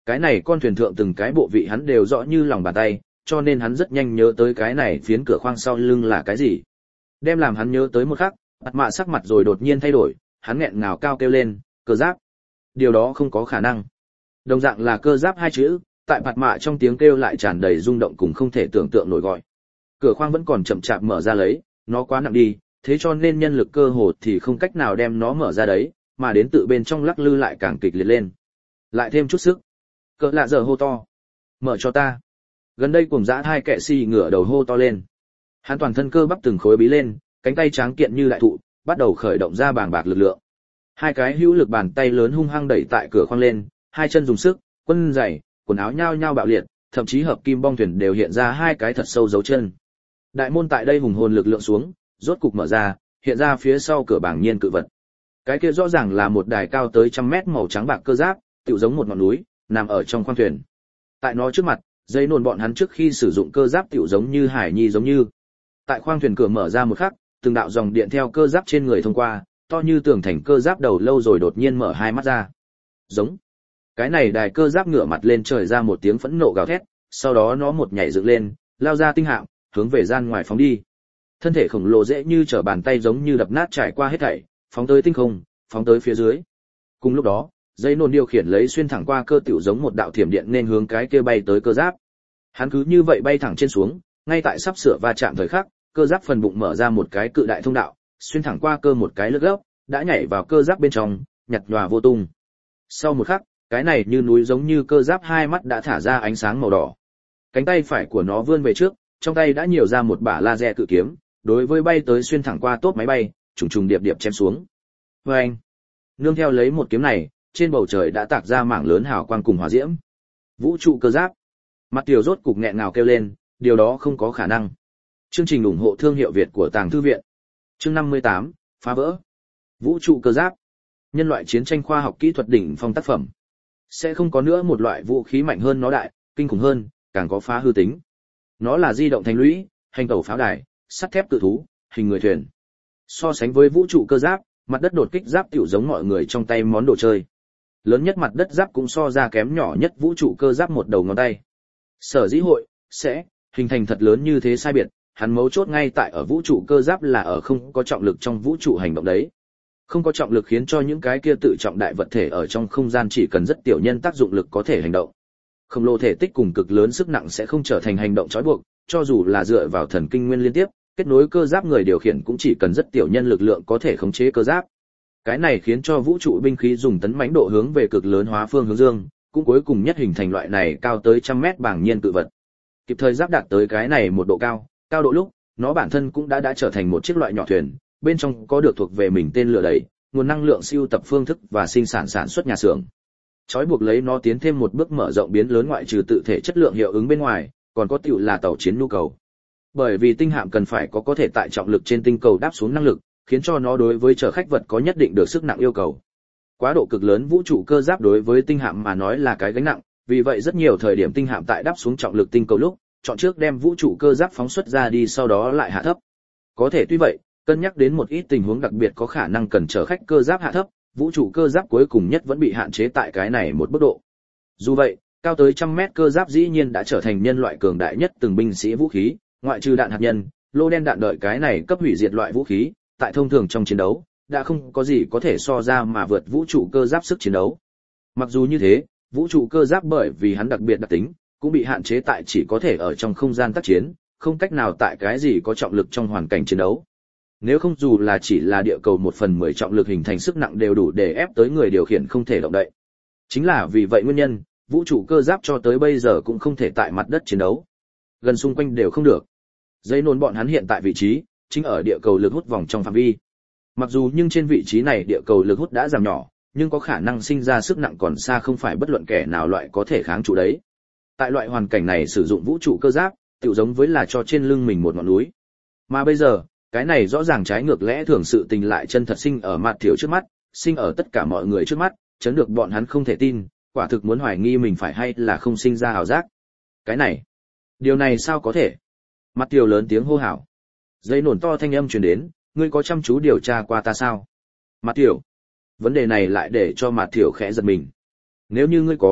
Cái này con thuyền thượng từng cái bộ vị hắn đều rõ như lòng bàn tay, cho nên hắn rất nhanh nhớ tới cái này phiến cửa khoang sau lưng là cái gì. Đem làm hắn nhớ tới một khắc, mặt mạ sắc mặt rồi đột nhiên thay đổi, hắn nghẹn ngào cao kêu lên, cơ giáp. Điều đó không có khả năng. Đồng dạng là cơ giáp hai chữ, tại mặt mạ trong tiếng kêu lại tràn đầy rung động cùng không thể tưởng tượng nổi gọi. Cửa khoang vẫn còn chậm chạp mở ra lấy, nó quá nặng đi, thế cho nên nhân lực cơ hồ thì không cách nào đem nó mở ra đấy, mà đến tự bên trong lắc lư lại càng kịch liệt lên. Lại thêm chút sức. Cỡ lạ giờ hô to. Mở cho ta. Gần đây cuồng dã hai kệ xì ngửa đầu hô to lên. Hắn toàn thân cơ bắp từng khối bí lên, cánh tay tráng kiện như đại thụ, bắt đầu khởi động ra bàng bạc lực lượng. Hai cái hữu lực bàn tay lớn hung hăng đẩy tại cửa khoang lên, hai chân dùng sức, quân giày, quần áo nhao nhao bạo liệt, thậm chí hợp kim bong thuyền đều hiện ra hai cái thật sâu dấu chân. Đại môn tại đây hùng hồn lực lượng xuống, rốt cục mở ra, hiện ra phía sau cửa bảng nhiên cự vật. Cái kia rõ ràng là một đài cao tới 100 mét màu trắng bạc cơ giáp, tựu giống một ngọn núi, nằm ở trong khoang thuyền. Tại nó trước mặt, dây nồn bọn hắn trước khi sử dụng cơ giáp tựu giống như hải nhi giống như. Tại khoang thuyền cửa mở ra một khắc, từng đạo dòng điện theo cơ giáp trên người thông qua, to như tường thành cơ giáp đầu lâu rồi đột nhiên mở hai mắt ra. Giống. Cái này đài cơ giáp ngửa mặt lên trời ra một tiếng phẫn nộ gào thét, sau đó nó một nhảy dựng lên, lao ra tinh hạm, hướng về gian ngoài phóng đi. Thân thể khổng lồ dễ như trở bàn tay giống như đập nát trải qua hết thảy, phóng tới tinh không, phóng tới phía dưới. Cùng lúc đó, dây nồn điều khiển lấy xuyên thẳng qua cơ tiểu giống một đạo thiểm điện nên hướng cái kia bay tới cơ giáp. Hắn cứ như vậy bay thẳng trên xuống, ngay tại sắp sửa va chạm thời khắc, cơ giáp phần bụng mở ra một cái cự đại thông đạo, xuyên thẳng qua cơ một cái lướt gốc, đã nhảy vào cơ giáp bên trong, nhặt nhòa vô tung. Sau một khắc, cái này như núi giống như cơ giáp hai mắt đã thả ra ánh sáng màu đỏ. Cánh tay phải của nó vươn về trước, trong tay đã nhiều ra một bả laser cự kiếm, đối với bay tới xuyên thẳng qua tốp máy bay, trùng trùng điệp điệp chém xuống. Oeng! Nương theo lấy một kiếm này, trên bầu trời đã tạc ra mảng lớn hào quang cùng hỏa diễm. Vũ trụ cơ giáp. Mặt Tiểu rốt cục nghẹn ngào kêu lên, điều đó không có khả năng. Chương trình ủng hộ thương hiệu Việt của Tàng Thư viện. Chương 58, phá vỡ. Vũ trụ cơ giáp. Nhân loại chiến tranh khoa học kỹ thuật đỉnh phong tác phẩm. Sẽ không có nữa một loại vũ khí mạnh hơn nó đại, kinh khủng hơn, càng có phá hư tính. Nó là di động thành lũy, hành tàu pháo đài, sắt thép cự thú, hình người thuyền. So sánh với vũ trụ cơ giáp, mặt đất đột kích giáp tiểu giống mọi người trong tay món đồ chơi. Lớn nhất mặt đất giáp cũng so ra kém nhỏ nhất vũ trụ cơ giáp một đầu ngón tay. Sở dĩ hội sẽ hình thành thật lớn như thế sai biệt, hắn mấu chốt ngay tại ở vũ trụ cơ giáp là ở không có trọng lực trong vũ trụ hành động đấy. Không có trọng lực khiến cho những cái kia tự trọng đại vật thể ở trong không gian chỉ cần rất tiểu nhân tác dụng lực có thể hành động. Khổng lồ thể tích cùng cực lớn sức nặng sẽ không trở thành hành động trói buộc, cho dù là dựa vào thần kinh nguyên liên tiếp, kết nối cơ giáp người điều khiển cũng chỉ cần rất tiểu nhân lực lượng có thể khống chế cơ giáp. Cái này khiến cho vũ trụ binh khí dùng tấn mãnh độ hướng về cực lớn hóa phương hướng dương, cũng cuối cùng nhất hình thành loại này cao tới 100 mét bảng nhiên cự vật. Kịp thời giáp đạt tới cái này một độ cao độ lúc, nó bản thân cũng đã trở thành một chiếc loại nhỏ thuyền, bên trong có được thuộc về mình tên lửa đẩy, nguồn năng lượng siêu tập phương thức và sinh sản sản xuất nhà xưởng. Chói buộc lấy nó tiến thêm một bước mở rộng biến lớn ngoại trừ tự thể chất lượng hiệu ứng bên ngoài, còn có tiểu là tàu chiến nhu cầu. Bởi vì tinh hạm cần phải có thể tại trọng lực trên tinh cầu đáp xuống năng lực, khiến cho nó đối với chở khách vật có nhất định được sức nặng yêu cầu. Quá độ cực lớn vũ trụ cơ giáp đối với tinh hạm mà nói là cái gánh nặng, vì vậy rất nhiều thời điểm tinh hạm tại đáp xuống trọng lực tinh cầu lúc, chọn trước đem vũ trụ cơ giáp phóng xuất ra đi sau đó lại hạ thấp. Có thể tuy vậy, cân nhắc đến một ít tình huống đặc biệt có khả năng cần chở khách cơ giáp hạ thấp, vũ trụ cơ giáp cuối cùng nhất vẫn bị hạn chế tại cái này một mức độ. Dù vậy, cao tới 100 mét cơ giáp dĩ nhiên đã trở thành nhân loại cường đại nhất từng binh sĩ vũ khí, ngoại trừ đạn hạt nhân, lô đen đạn đợi cái này cấp hủy diệt loại vũ khí, tại thông thường trong chiến đấu, đã không có gì có thể so ra mà vượt vũ trụ cơ giáp sức chiến đấu. Mặc dù như thế, vũ trụ cơ giáp bởi vì hắn đặc biệt đặc tính, cũng bị hạn chế tại chỉ có thể ở trong không gian tác chiến, không cách nào tại cái gì có trọng lực trong hoàn cảnh chiến đấu. Nếu không dù là chỉ là địa cầu 1/10 trọng lực hình thành sức nặng đều đủ để ép tới người điều khiển không thể động đậy. Chính là vì vậy nguyên nhân, vũ trụ cơ giáp cho tới bây giờ cũng không thể tại mặt đất chiến đấu. Gần xung quanh đều không được. Dây nôn bọn hắn hiện tại vị trí, chính ở địa cầu lực hút vòng trong phạm vi. Mặc dù nhưng trên vị trí này địa cầu lực hút đã giảm nhỏ, nhưng có khả năng sinh ra sức nặng còn xa không phải bất luận kẻ nào loại có thể kháng trụ đấy. Tại loại hoàn cảnh này sử dụng vũ trụ cơ giáp, tựu giống với là cho trên lưng mình một ngọn núi. Mà bây giờ, cái này rõ ràng trái ngược lẽ thường sự tình lại chân thật sinh ở mặt Thiểu trước mắt, sinh ở tất cả mọi người trước mắt, chấn được bọn hắn không thể tin, quả thực muốn hoài nghi mình phải hay là không sinh ra ảo giác. Cái này, điều này sao có thể? Mặt Thiểu lớn tiếng hô hào. Dây nổn to thanh âm truyền đến, ngươi có chăm chú điều tra qua ta sao? Mặt Thiểu. Vấn đề này lại để cho Mặt Thiểu khẽ giật mình. Nếu như ngươi có,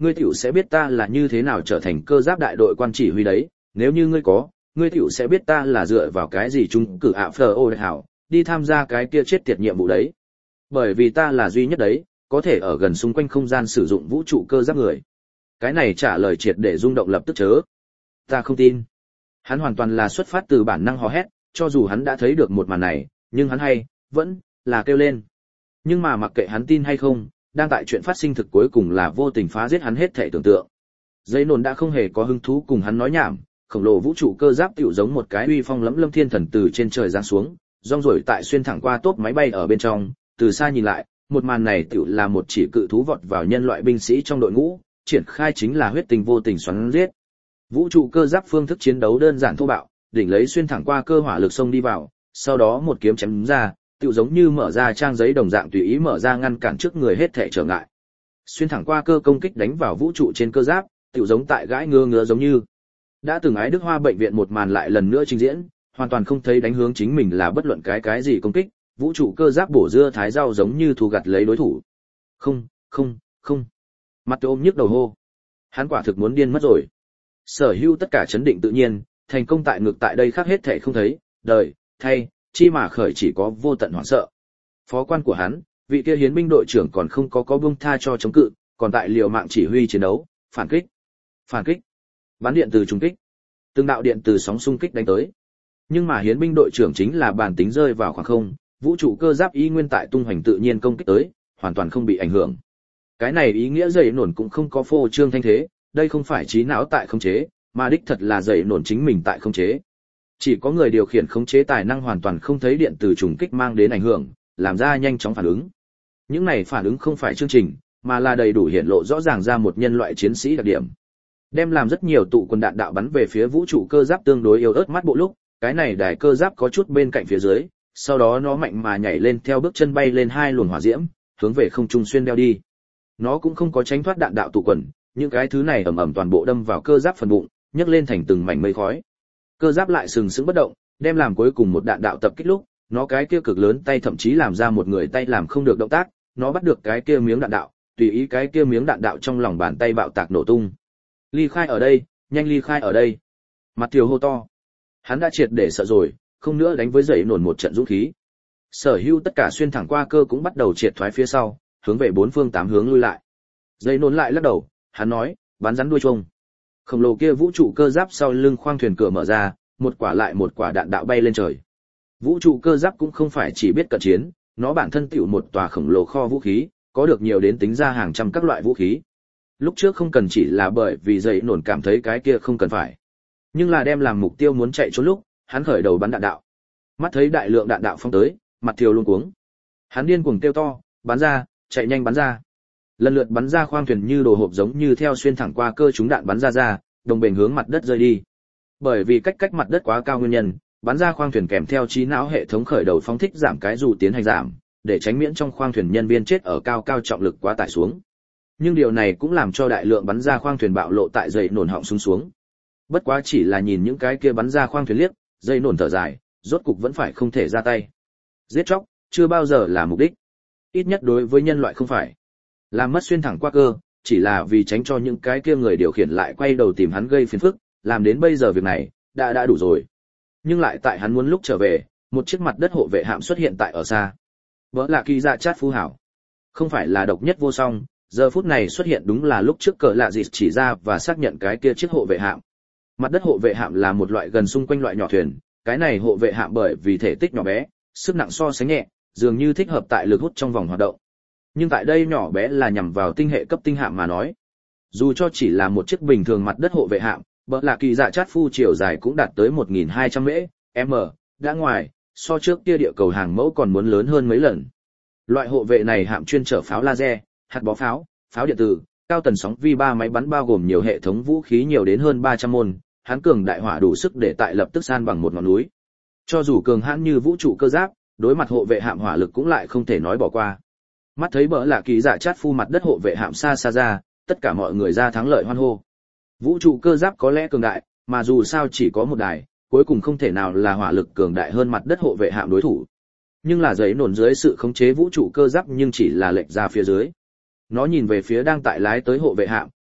ngươi tiểu sẽ biết ta là như thế nào trở thành cơ giáp đại đội quan chỉ huy đấy, nếu như ngươi có, ngươi tiểu sẽ biết ta là dựa vào cái gì chúng cử ạ phờ ô đại hảo, đi tham gia cái kia chết tiệt nhiệm vụ đấy. Bởi vì ta là duy nhất đấy, có thể ở gần xung quanh không gian sử dụng vũ trụ cơ giáp người. Cái này trả lời triệt để rung động lập tức chớ. Ta không tin. Hắn hoàn toàn là xuất phát từ bản năng hò hét, cho dù hắn đã thấy được một màn này, nhưng hắn vẫn là kêu lên. Nhưng mà mặc kệ hắn tin hay không, đang tại chuyện phát sinh thực cuối cùng là vô tình phá giết hắn hết thể tưởng tượng. Dây nồn đã không hề có hứng thú cùng hắn nói nhảm, khổng lồ vũ trụ cơ giáp tiểu giống một cái uy phong lẫm lâm thiên thần từ trên trời giáng xuống, rong ruổi tại xuyên thẳng qua tốp máy bay ở bên trong, từ xa nhìn lại, một màn này tiểu là một chỉ cự thú vọt vào nhân loại binh sĩ trong đội ngũ, triển khai chính là huyết tình vô tình xoắn giết. Vũ trụ cơ giáp phương thức chiến đấu đơn giản thô bạo, đỉnh lấy xuyên thẳng qua cơ hỏa lực xông đi vào, sau đó một kiếm chém ra, tựu giống như mở ra trang giấy đồng dạng tùy ý mở ra ngăn cản trước người hết thảy trở ngại. Xuyên thẳng qua cơ công kích đánh vào vũ trụ trên cơ giáp, tựu giống tại gãi ngứa giống như. Đã từng ái Đức Hoa bệnh viện một màn lại lần nữa trình diễn, hoàn toàn không thấy đánh hướng chính mình là bất luận cái gì công kích, vũ trụ cơ giáp bổ dưa thái rau giống như thu gặt lấy đối thủ. Không. Mặt ôm nhức đầu hô. Hắn quả thực muốn điên mất rồi. Sở Hữu tất cả chấn định tự nhiên, thành công tại ngược tại đây khác hết thảy không thấy, đời, thay, chi mà khởi chỉ có vô tận hoảng sợ. Phó quan của hắn, vị kia hiến binh đội trưởng còn không có buông tha cho chống cự, còn tại liều mạng chỉ huy chiến đấu, phản kích, bắn điện từ trung kích, từng đạo điện từ sóng xung kích đánh tới. Nhưng mà hiến binh đội trưởng chính là bản tính rơi vào khoảng không, vũ trụ cơ giáp y nguyên tại tung hoành tự nhiên công kích tới, hoàn toàn không bị ảnh hưởng. Cái này ý nghĩa dậy nổn cũng không có phô trương thanh thế, đây không phải trí não tại khống chế, mà đích thật là dậy nổn chính mình tại khống chế. Chỉ có người điều khiển khống chế tài năng hoàn toàn không thấy điện từ trùng kích mang đến ảnh hưởng, làm ra nhanh chóng phản ứng. Những này phản ứng không phải chương trình, mà là đầy đủ hiện lộ rõ ràng ra một nhân loại chiến sĩ đặc điểm. Đem làm rất nhiều tụ quân đạn đạo bắn về phía vũ trụ cơ giáp tương đối yếu ớt mắt bộ lúc, cái này đài cơ giáp có chút bên cạnh phía dưới, sau đó nó mạnh mà nhảy lên theo bước chân bay lên hai luồng hỏa diễm, hướng về không trung xuyên đeo đi. Nó cũng không có tránh thoát đạn đạo tụ quần, những cái thứ này ầm ầm toàn bộ đâm vào cơ giáp phần bụng, nhấc lên thành từng mảnh mây khói. Cơ giáp lại sừng sững bất động, đem làm cuối cùng một đạn đạo tập kích lúc, nó cái kia cực lớn tay thậm chí làm ra một người tay làm không được động tác, nó bắt được cái kia miếng đạn đạo, tùy ý cái kia miếng đạn đạo trong lòng bàn tay bạo tạc nổ tung. Ly khai ở đây, nhanh ly khai ở đây. Mặt Thiều hô to. Hắn đã triệt để sợ rồi, không nữa đánh với dậy nổn một trận dũng khí. Sở Hữu tất cả xuyên thẳng qua cơ cũng bắt đầu triệt thoái phía sau, hướng về bốn phương tám hướng lui lại. Dậy nổn lại lắc đầu, hắn nói, bắn rắn đuôi chuông. Khổng lồ kia vũ trụ cơ giáp sau lưng khoang thuyền cửa mở ra, một quả lại một quả đạn đạo bay lên trời. Vũ trụ cơ giáp cũng không phải chỉ biết cận chiến, nó bản thân tựu một tòa khổng lồ kho vũ khí, có được nhiều đến tính ra hàng trăm các loại vũ khí. Lúc trước không cần chỉ là bởi vì dậy nổn cảm thấy cái kia không cần phải, nhưng là đem làm mục tiêu muốn chạy trốn lúc, hắn khởi đầu bắn đạn đạo. Mắt thấy đại lượng đạn đạo phóng tới, Mặt Thiều luống cuống. Hắn điên cuồng kêu to, bắn ra, chạy nhanh bắn ra. Lần lượt bắn ra khoang thuyền như đồ hộp giống như theo xuyên thẳng qua cơ chúng đạn bắn ra, đồng bền hướng mặt đất rơi đi. Bởi vì cách mặt đất quá cao nguyên nhân, bắn ra khoang thuyền kèm theo trí não hệ thống khởi đầu phóng thích giảm cái dù tiến hành giảm, để tránh miễn trong khoang thuyền nhân viên chết ở cao trọng lực quá tải xuống. Nhưng điều này cũng làm cho đại lượng bắn ra khoang thuyền bạo lộ tại dậy nổn họng xuống. Bất quá chỉ là nhìn những cái kia bắn ra khoang thuyền liếc, dậy nổn thở dài, rốt cục vẫn phải không thể ra tay. Giết chóc chưa bao giờ là mục đích, ít nhất đối với nhân loại không phải. Làm mất xuyên thẳng qua cơ, chỉ là vì tránh cho những cái kia người điều khiển lại quay đầu tìm hắn gây phiền phức, làm đến bây giờ việc này đã đủ rồi. Nhưng lại tại hắn muốn lúc trở về, một chiếc mặt đất hộ vệ hạm xuất hiện tại ở xa. Vỡ là kỳ dạ chát phú hảo, không phải là độc nhất vô song, giờ phút này xuất hiện đúng là lúc trước cờ lạ dịt chỉ ra và xác nhận cái kia chiếc hộ vệ hạm. Mặt đất hộ vệ hạm là một loại gần xung quanh loại nhỏ thuyền, cái này hộ vệ hạm bởi vì thể tích nhỏ bé, sức nặng so sánh nhẹ, dường như thích hợp tại lực hút trong vòng hoạt động. Nhưng tại đây nhỏ bé là nhằm vào tinh hệ cấp tinh hạm mà nói. Dù cho chỉ là một chiếc bình thường mặt đất hộ vệ hạm, bỡ là kỳ dạ chát phu chiều dài cũng đạt tới 1.200 m, đã ngoài, so trước kia địa cầu hàng mẫu còn muốn lớn hơn mấy lần. Loại hộ vệ này hạm chuyên chở pháo laser, hạt bó pháo, pháo điện tử, cao tần sóng vi 3 máy bắn bao gồm nhiều hệ thống vũ khí nhiều đến hơn 300 môn, hắn cường đại hỏa đủ sức để tại lập tức san bằng một ngọn núi. Cho dù cường hãn như vũ trụ cơ giáp, đối mặt hộ vệ hạm hỏa lực cũng lại không thể nói bỏ qua. Mắt thấy bỡ là kỳ dạ chát phu mặt đất hộ vệ hạm xa ra, tất cả mọi người ra thắng lợi hoan hô. Vũ trụ cơ giáp có lẽ cường đại, mà dù sao chỉ có một đài, cuối cùng không thể nào là hỏa lực cường đại hơn mặt đất hộ vệ hạm đối thủ. Nhưng là giấy nổn dưới sự khống chế vũ trụ cơ giáp nhưng chỉ là lệch ra phía dưới. Nó nhìn về phía đang tại lái tới hộ vệ hạm,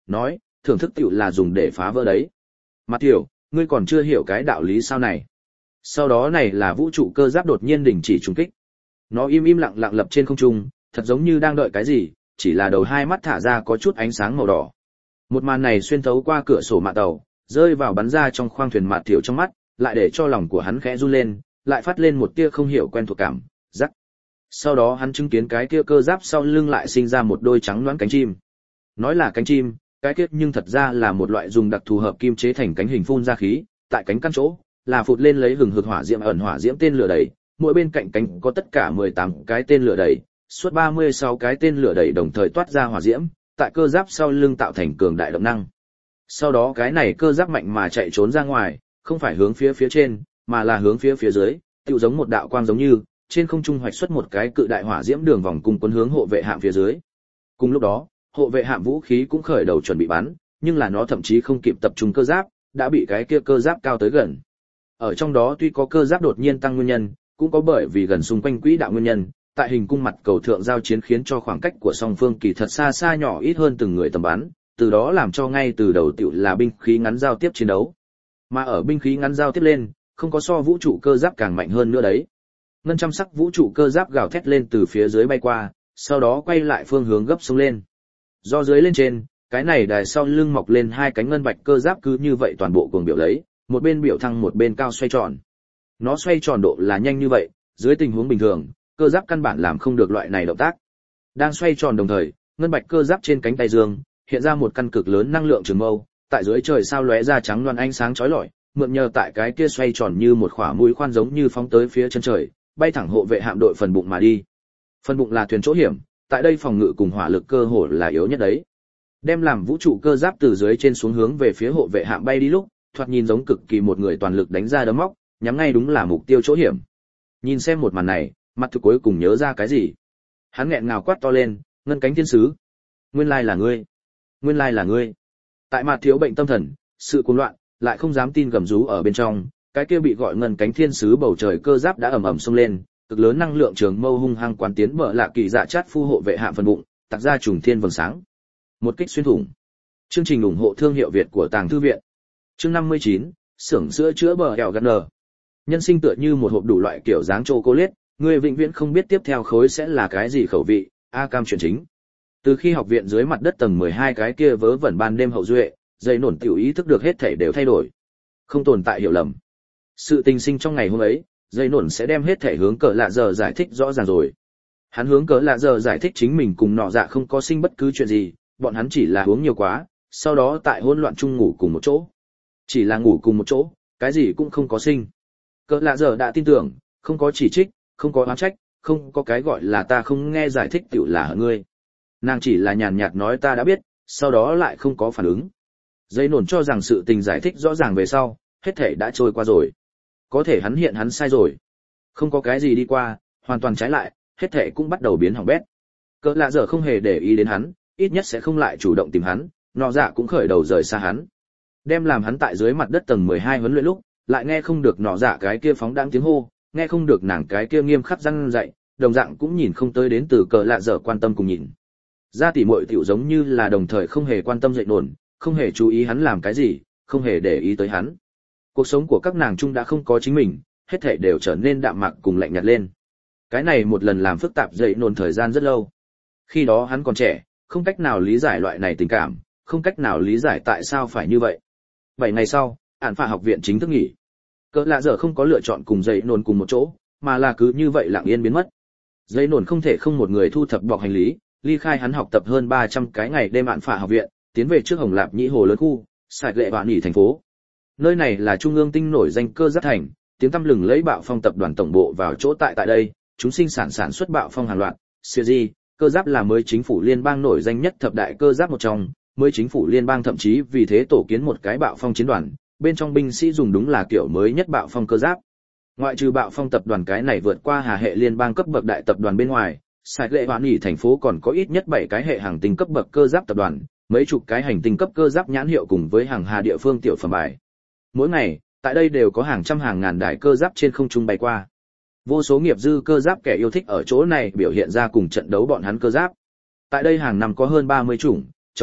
nói, thưởng thức tiểu là dùng để phá vỡ đấy. Mặt tiểu, ngươi còn chưa hiểu cái đạo lý sao này. Sau đó này là vũ trụ cơ giáp đột nhiên đình chỉ trùng kích. Nó im lặng lặng lập trên không trung, thật giống như đang đợi cái gì, chỉ là đầu hai mắt thả ra có chút ánh sáng màu đỏ. Một màn này xuyên thấu qua cửa sổ mạn tàu, rơi vào bắn ra trong khoang thuyền Mạt Thiểu trong mắt, lại để cho lòng của hắn khẽ run lên, lại phát lên một tia không hiểu quen thuộc cảm giác. Sau đó hắn chứng kiến cái kia cơ giáp sau lưng lại sinh ra một đôi trắng loáng cánh chim. Nói là cánh chim, cái kia nhưng thật ra là một loại dùng đặc thù hợp kim chế thành cánh hình phun ra khí, tại cánh căn chỗ là phụt lên lấy hừng hực hỏa diễm ẩn hỏa diễm tên lửa đầy, mỗi bên cạnh cánh có tất cả 18 cái tên lửa đầy, suốt 36 cái tên lửa đầy đồng thời toát ra hỏa diễm, tại cơ giáp sau lưng tạo thành cường đại động năng. Sau đó cái này cơ giáp mạnh mà chạy trốn ra ngoài, không phải hướng phía trên, mà là hướng phía dưới, tựu giống một đạo quang giống như, trên không trung hoạch xuất một cái cự đại hỏa diễm đường vòng cùng cuốn hướng hộ vệ hạm phía dưới. Cùng lúc đó, hộ vệ hạm vũ khí cũng khởi đầu chuẩn bị bắn, nhưng là nó thậm chí không kịp tập trung cơ giáp, đã bị cái kia cơ giáp cao tới gần. Ở trong đó tuy có cơ giáp đột nhiên tăng nguyên nhân, cũng có bởi vì gần xung quanh quỹ đạo nguyên nhân, tại hình cung mặt cầu thượng giao chiến khiến cho khoảng cách của song phương kỳ thật xa nhỏ ít hơn từng người tầm bắn, từ đó làm cho ngay từ đầu tiểu là binh khí ngắn giao tiếp chiến đấu. Mà ở binh khí ngắn giao tiếp lên, không có so vũ trụ cơ giáp càng mạnh hơn nữa đấy. Ngân trăm sắc vũ trụ cơ giáp gào thét lên từ phía dưới bay qua, sau đó quay lại phương hướng gấp xuống lên. Do dưới lên trên, cái này đài sau lưng mọc lên hai cánh ngân bạch cơ giáp cứ như vậy toàn bộ cuồng biểu lấy, một bên biểu thăng một bên cao xoay tròn. Nó xoay tròn độ là nhanh như vậy, dưới tình huống bình thường, cơ giáp căn bản làm không được loại này động tác. Đang xoay tròn đồng thời, ngân bạch cơ giáp trên cánh tay dương hiện ra một căn cực lớn năng lượng trường mâu, tại dưới trời sao lóe ra trắng loan ánh sáng chói lọi, mượn nhờ tại cái kia xoay tròn như một khỏa mũi khoan giống như phóng tới phía chân trời, bay thẳng hộ vệ hạm đội phần bụng mà đi. Phần bụng là thuyền chỗ hiểm, tại đây phòng ngự cùng hỏa lực cơ hồ là yếu nhất đấy. Đem làm vũ trụ cơ giáp từ dưới trên xuống hướng về phía hộ vệ hạm bay đi lúc, thoạt nhìn giống cực kỳ một người toàn lực đánh ra đấm móc, nhắm ngay đúng là mục tiêu chỗ hiểm. Nhìn xem một màn này, mặt thực cuối cùng nhớ ra cái gì. Hắn nghẹn ngào quát to lên, ngân cánh thiên sứ. Nguyên lai là ngươi. Nguyên lai là ngươi. Tại mặt thiếu bệnh tâm thần, sự cuồng loạn, lại không dám tin gầm rú ở bên trong, cái kia bị gọi ngân cánh thiên sứ bầu trời cơ giáp đã ầm ầm xông lên, cực lớn năng lượng trường mâu hung hăng quán tiến mở lạ kỳ dạ chát phu hộ vệ hạm phần bụng, tạc ra trùng thiên vầng sáng. Một kích xuyên thủng. Chương trình ủng hộ thương hiệu Việt của Tàng Thư viện. Chương 59, xưởng sữa chữa bờ eo gắn nở. Nhân sinh tựa như một hộp đủ loại kiểu dáng chocolate, người vĩnh viễn không biết tiếp theo khối sẽ là cái gì khẩu vị. A Cam chuyện chính. Từ khi học viện dưới mặt đất tầng 12 cái kia vớ vẩn ban đêm hậu duệ, dây nổn tiểu ý thức được hết thảy đều thay đổi. Không tồn tại hiểu lầm. Sự tình sinh trong ngày hôm ấy, dây nổn sẽ đem hết thảy hướng cỡ lạ giờ giải thích rõ ràng rồi. Hắn hướng cỡ lạ giờ giải thích chính mình cùng nọ dạ không có sinh bất cứ chuyện gì, bọn hắn chỉ là uống nhiều quá, sau đó tại hỗn loạn chung ngủ cùng một chỗ. Chỉ là ngủ cùng một chỗ, cái gì cũng không có sinh. Cỡ lạ giờ đã tin tưởng, không có chỉ trích, không có oán trách, không có cái gọi là ta không nghe giải thích tiểu là hận ngươi. Nàng chỉ là nhàn nhạt nói ta đã biết, sau đó lại không có phản ứng. Dây nổn cho rằng sự tình giải thích rõ ràng về sau, hết thể đã trôi qua rồi. Có thể hắn sai rồi. Không có cái gì đi qua, hoàn toàn trái lại, hết thể cũng bắt đầu biến hỏng bét. Cỡ lạ giờ không hề để ý đến hắn, ít nhất sẽ không lại chủ động tìm hắn, nọ dạ cũng khởi đầu rời xa hắn. Đem làm hắn tại dưới mặt đất tầng 12 huấn luyện lúc, lại nghe không được nọ dạ cái kia phóng đãng tiếng hô, nghe không được nàng cái kia nghiêm khắc răn dạy, đồng dạng cũng nhìn không tới đến từ cỡ lạ giờ quan tâm cùng nhìn. Gia tỷ muội tiểu giống như là đồng thời không hề quan tâm dậy nổn, không hề chú ý hắn làm cái gì, không hề để ý tới hắn. Cuộc sống của các nàng chung đã không có chính mình, hết thảy đều trở nên đạm mạc cùng lạnh nhạt lên. Cái này một lần làm phức tạp dậy nổn thời gian rất lâu. Khi đó hắn còn trẻ, không cách nào lý giải loại này tình cảm, không cách nào lý giải tại sao phải như vậy. 7 ngày sau, ản phạ học viện chính thức nghỉ. Cỡ lạ giờ không có lựa chọn cùng dậy nổn cùng một chỗ, mà là cứ như vậy lặng yên biến mất. Dậy nổn không thể không một người thu thập bọc hành lý, ly khai hắn học tập hơn 300 cái ngày đêm ản phạ học viện, tiến về trước Hồng Lạp Nhĩ Hồ lớn khu, sải lệ bạn nghỉ thành phố. Nơi này là trung ương tinh nổi danh cơ giáp thành, tiếng tăm lừng lấy Bạo Phong tập đoàn tổng bộ vào chỗ tại đây, chúng sinh sản xuất bạo phong hàng loạt, series, cơ giáp là mới chính phủ liên bang nổi danh nhất thập đại cơ giáp một trong, mới chính phủ liên bang thậm chí vì thế tổ kiến một cái Bạo Phong chiến đoàn, bên trong binh sĩ dùng đúng là kiểu mới nhất Bạo Phong cơ giáp. Ngoại trừ Bạo Phong tập đoàn cái này vượt qua hà hệ liên bang cấp bậc đại tập đoàn bên ngoài, sải lệ bạn nghỉ thành phố còn có ít nhất 7 cái hệ hàng tinh cấp bậc cơ giáp tập đoàn, mấy chục cái hành tinh cấp cơ giáp nhãn hiệu cùng với hàng hà địa phương tiểu phẩm bài. Mỗi ngày, tại đây đều có hàng trăm hàng ngàn đài cơ giáp trên không trung bay qua. Vô số nghiệp dư cơ giáp kẻ yêu thích ở chỗ này biểu hiện ra cùng trận đấu bọn hắn cơ giáp. Tại đây hàng năm có hơn 30 chủng, trồng,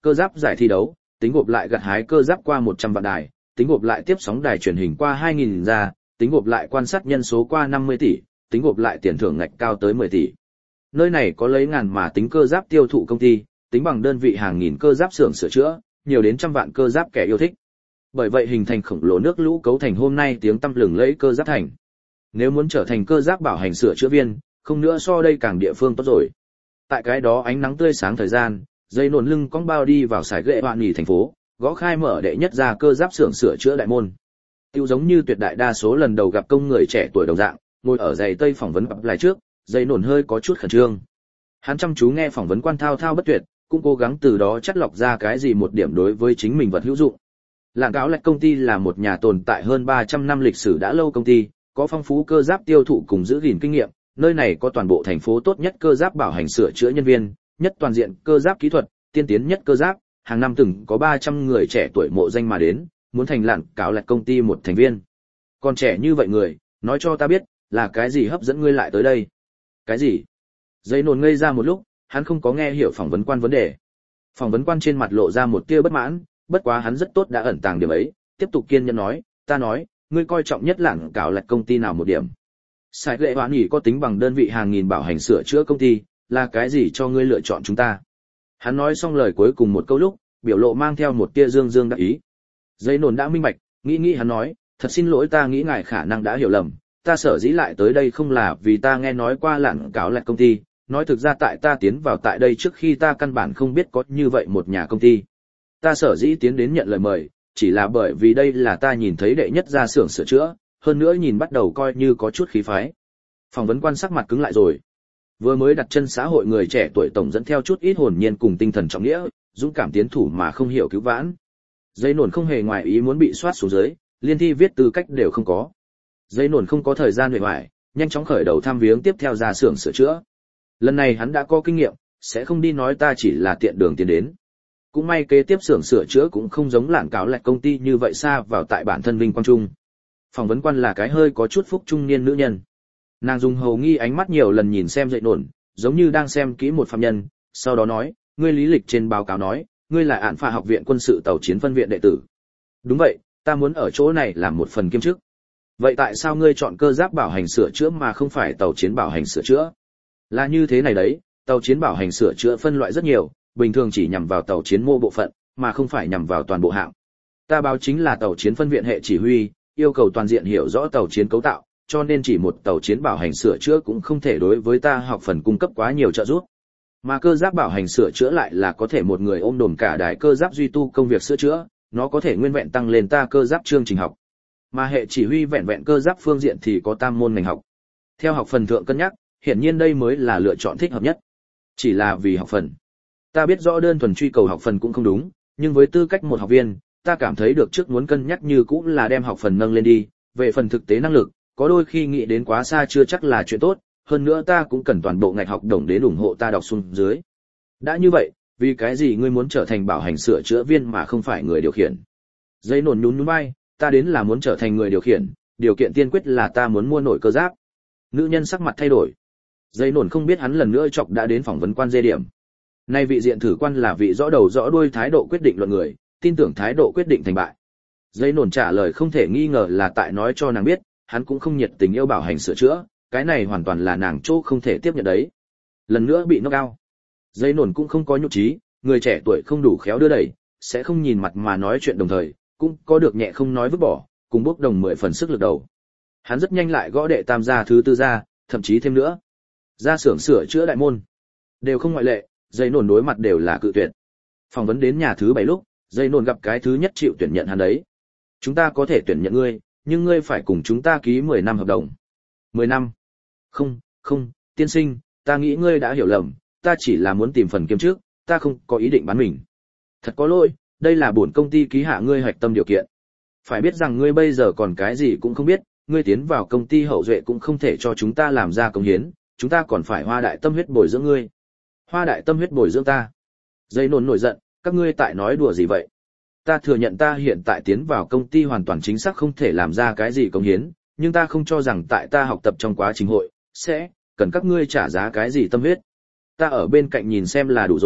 cơ giáp giải thi đấu, tính gộp lại gặt hái cơ giáp qua 100 vạn đài, tính gộp lại tiếp sóng đài truyền hình qua 2000 ra, tính gộp lại quan sát nhân số qua 50 tỷ, tính gộp lại tiền thưởng ngạch cao tới 10 tỷ. Nơi này có lấy ngàn mà tính cơ giáp tiêu thụ công ty, tính bằng đơn vị hàng nghìn cơ giáp xưởng sửa chữa, nhiều đến trăm vạn cơ giáp kẻ yêu thích. Bởi vậy hình thành khổng lồ nước lũ cấu thành hôm nay tiếng tăm lừng lẫy cơ giáp thành. Nếu muốn trở thành cơ giáp bảo hành sửa chữa viên, không nữa so đây càng địa phương tốt rồi. Tại cái đó ánh nắng tươi sáng thời gian, dây nổn lưng cong bao đi vào sải ghệ bạn nghỉ thành phố, gõ khai mở đệ nhất ra cơ giáp xưởng sửa chữa đại môn. Tiêu giống như tuyệt đại đa số lần đầu gặp công người trẻ tuổi đồng dạng, ngồi ở giày tây phỏng vấn lại trước, dây nổn hơi có chút khẩn trương. Hắn chăm chú nghe phỏng vấn quan thao thao bất tuyệt, cũng cố gắng từ đó chắt lọc ra cái gì một điểm đối với chính mình vật hữu dụng. Lạng Cáo Lạch công ty là một nhà tồn tại hơn 300 năm lịch sử đã lâu công ty, có phong phú cơ giáp tiêu thụ cùng giữ gìn kinh nghiệm, nơi này có toàn bộ thành phố tốt nhất cơ giáp bảo hành sửa chữa nhân viên, nhất toàn diện cơ giáp kỹ thuật, tiên tiến nhất cơ giáp, hàng năm từng có 300 người trẻ tuổi mộ danh mà đến, muốn thành Lạng Cáo Lạch công ty một thành viên. Còn trẻ như vậy người, nói cho ta biết, là cái gì hấp dẫn ngươi lại tới đây? Cái gì? Dây nổn ngây ra một lúc, hắn không có nghe hiểu phỏng vấn quan vấn đề. Phỏng vấn quan trên mặt lộ ra một tia bất mãn, bất quá hắn rất tốt đã ẩn tàng điểm ấy, tiếp tục kiên nhẫn nói, ta nói, ngươi coi trọng nhất Lạng Cáo Lạch công ty nào một điểm? Sài Lệ Hoán nghỉ có tính bằng đơn vị hàng nghìn bảo hành sửa chữa công ty, là cái gì cho ngươi lựa chọn chúng ta? Hắn nói xong lời cuối cùng một câu lúc, biểu lộ mang theo một tia dương dương đắc ý. Dây nổn đã minh bạch, nghĩ hắn nói, thật xin lỗi, ta nghĩ ngài khả năng đã hiểu lầm, ta sở dĩ lại tới đây không là vì ta nghe nói qua Lạng Cáo Lạch công ty, nói thực ra tại ta tiến vào tại đây trước khi ta căn bản không biết có như vậy một nhà công ty. Ta sở dĩ tiến đến nhận lời mời, chỉ là bởi vì đây là ta nhìn thấy đệ nhất ra xưởng sửa chữa, hơn nữa nhìn bắt đầu coi như có chút khí phái. Phỏng vấn quan sắc mặt cứng lại rồi. Vừa mới đặt chân xã hội người trẻ tuổi tổng dẫn theo chút ít hồn nhiên cùng tinh thần trọng nghĩa, dũng cảm tiến thủ mà không hiểu cứu vãn. Dây nổn không hề ngoài ý muốn bị soát xuống dưới, liên thi viết tư cách đều không có. Dây nổn không có thời gian huệ hoài, nhanh chóng khởi đầu thăm viếng tiếp theo ra xưởng sửa chữa. Lần này hắn đã có kinh nghiệm, sẽ không đi nói ta chỉ là tiện đường tiến đến. Cũng may kế tiếp xưởng sửa chữa cũng không giống Lạng Cáo Lạch công ty như vậy xa vào tại bản thân vinh quang trung. Phỏng vấn quan là cái hơi có chút phúc trung niên nữ nhân. Nàng dùng hầu nghi ánh mắt nhiều lần nhìn xem dậy nổn, giống như đang xem kỹ một phạm nhân, sau đó nói, ngươi lý lịch trên báo cáo nói, ngươi là Án Phạ học viện quân sự tàu chiến phân viện đệ tử. Đúng vậy, ta muốn ở chỗ này làm một phần kiêm chức. Vậy tại sao ngươi chọn cơ giáp bảo hành sửa chữa mà không phải tàu chiến bảo hành sửa chữa? Là như thế này đấy, tàu chiến bảo hành sửa chữa phân loại rất nhiều, bình thường chỉ nhằm vào tàu chiến mô bộ phận, mà không phải nhằm vào toàn bộ hạng. Ta báo chính là tàu chiến phân viện hệ chỉ huy, yêu cầu toàn diện hiểu rõ tàu chiến cấu tạo, cho nên chỉ một tàu chiến bảo hành sửa chữa cũng không thể đối với ta học phần cung cấp quá nhiều trợ giúp. Mà cơ giáp bảo hành sửa chữa lại là có thể một người ôm đồm cả đài cơ giáp duy tu công việc sửa chữa, nó có thể nguyên vẹn tăng lên ta cơ giáp chương trình học. Mà hệ chỉ huy vẹn vẹn cơ giáp phương diện thì có tam môn ngành học. Theo học phần thượng cân nhắc, hiển nhiên đây mới là lựa chọn thích hợp nhất. Chỉ là vì học phần. Ta biết rõ đơn thuần truy cầu học phần cũng không đúng, nhưng với tư cách một học viên, ta cảm thấy được trước muốn cân nhắc như cũng là đem học phần nâng lên đi, về phần thực tế năng lực, có đôi khi nghĩ đến quá xa chưa chắc là chuyện tốt, hơn nữa ta cũng cần toàn bộ ngạch học đồng đến ủng hộ ta đọc xuống dưới. Đã như vậy, vì cái gì ngươi muốn trở thành bảo hành sửa chữa viên mà không phải người điều khiển? Dây nổn nhún nhún vai, ta đến là muốn trở thành người điều khiển, điều kiện tiên quyết là ta muốn mua nổi cơ giáp. Nữ nhân sắc mặt thay đổi. Dây nổn không biết hắn lần nữa chọc đã đến phỏng vấn quan dê điểm. Nay vị diện thử quan là vị rõ đầu rõ đuôi thái độ quyết định luận người, tin tưởng thái độ quyết định thành bại. Dây nổn trả lời không thể nghi ngờ là tại nói cho nàng biết, hắn cũng không nhiệt tình yêu bảo hành sửa chữa, cái này hoàn toàn là nàng chỗ không thể tiếp nhận đấy. Lần nữa bị knock out. Dây nổn cũng không có nhục trí, người trẻ tuổi không đủ khéo đưa đẩy, sẽ không nhìn mặt mà nói chuyện đồng thời, cũng có được nhẹ không nói vứt bỏ, cùng bốc đồng 10 phần sức lực đầu. Hắn rất nhanh lại gõ đệ tam gia thứ tư gia, thậm chí thêm nữa. Ra xưởng sửa chữa đại môn. Đều không ngoại lệ, dây nổn đối mặt đều là cự tuyệt. Phỏng vấn đến nhà thứ 7 lúc, dây nổn gặp cái thứ nhất chịu tuyển nhận hắn đấy. Chúng ta có thể tuyển nhận ngươi, nhưng ngươi phải cùng chúng ta ký 10 năm hợp đồng. 10 năm? Không, tiên sinh, ta nghĩ ngươi đã hiểu lầm, ta chỉ là muốn tìm phần kiêm trước, ta không có ý định bán mình. Thật có lỗi, đây là bổn công ty ký hạ ngươi hoạch tâm điều kiện. Phải biết rằng ngươi bây giờ còn cái gì cũng không biết, ngươi tiến vào công ty hậu duệ cũng không thể cho chúng ta làm ra công hiến, chúng ta còn phải hoa đại tâm huyết bồi dưỡng ngươi. Hoa đại tâm huyết bồi dưỡng ta? Dây nổn nổi giận, các ngươi tại nói đùa gì vậy? Ta thừa nhận ta hiện tại tiến vào công ty hoàn toàn chính xác không thể làm ra cái gì công hiến, nhưng ta không cho rằng tại ta học tập trong quá trình hội, sẽ cần các ngươi trả giá cái gì tâm huyết. Ta ở bên cạnh nhìn xem là đủ rồi,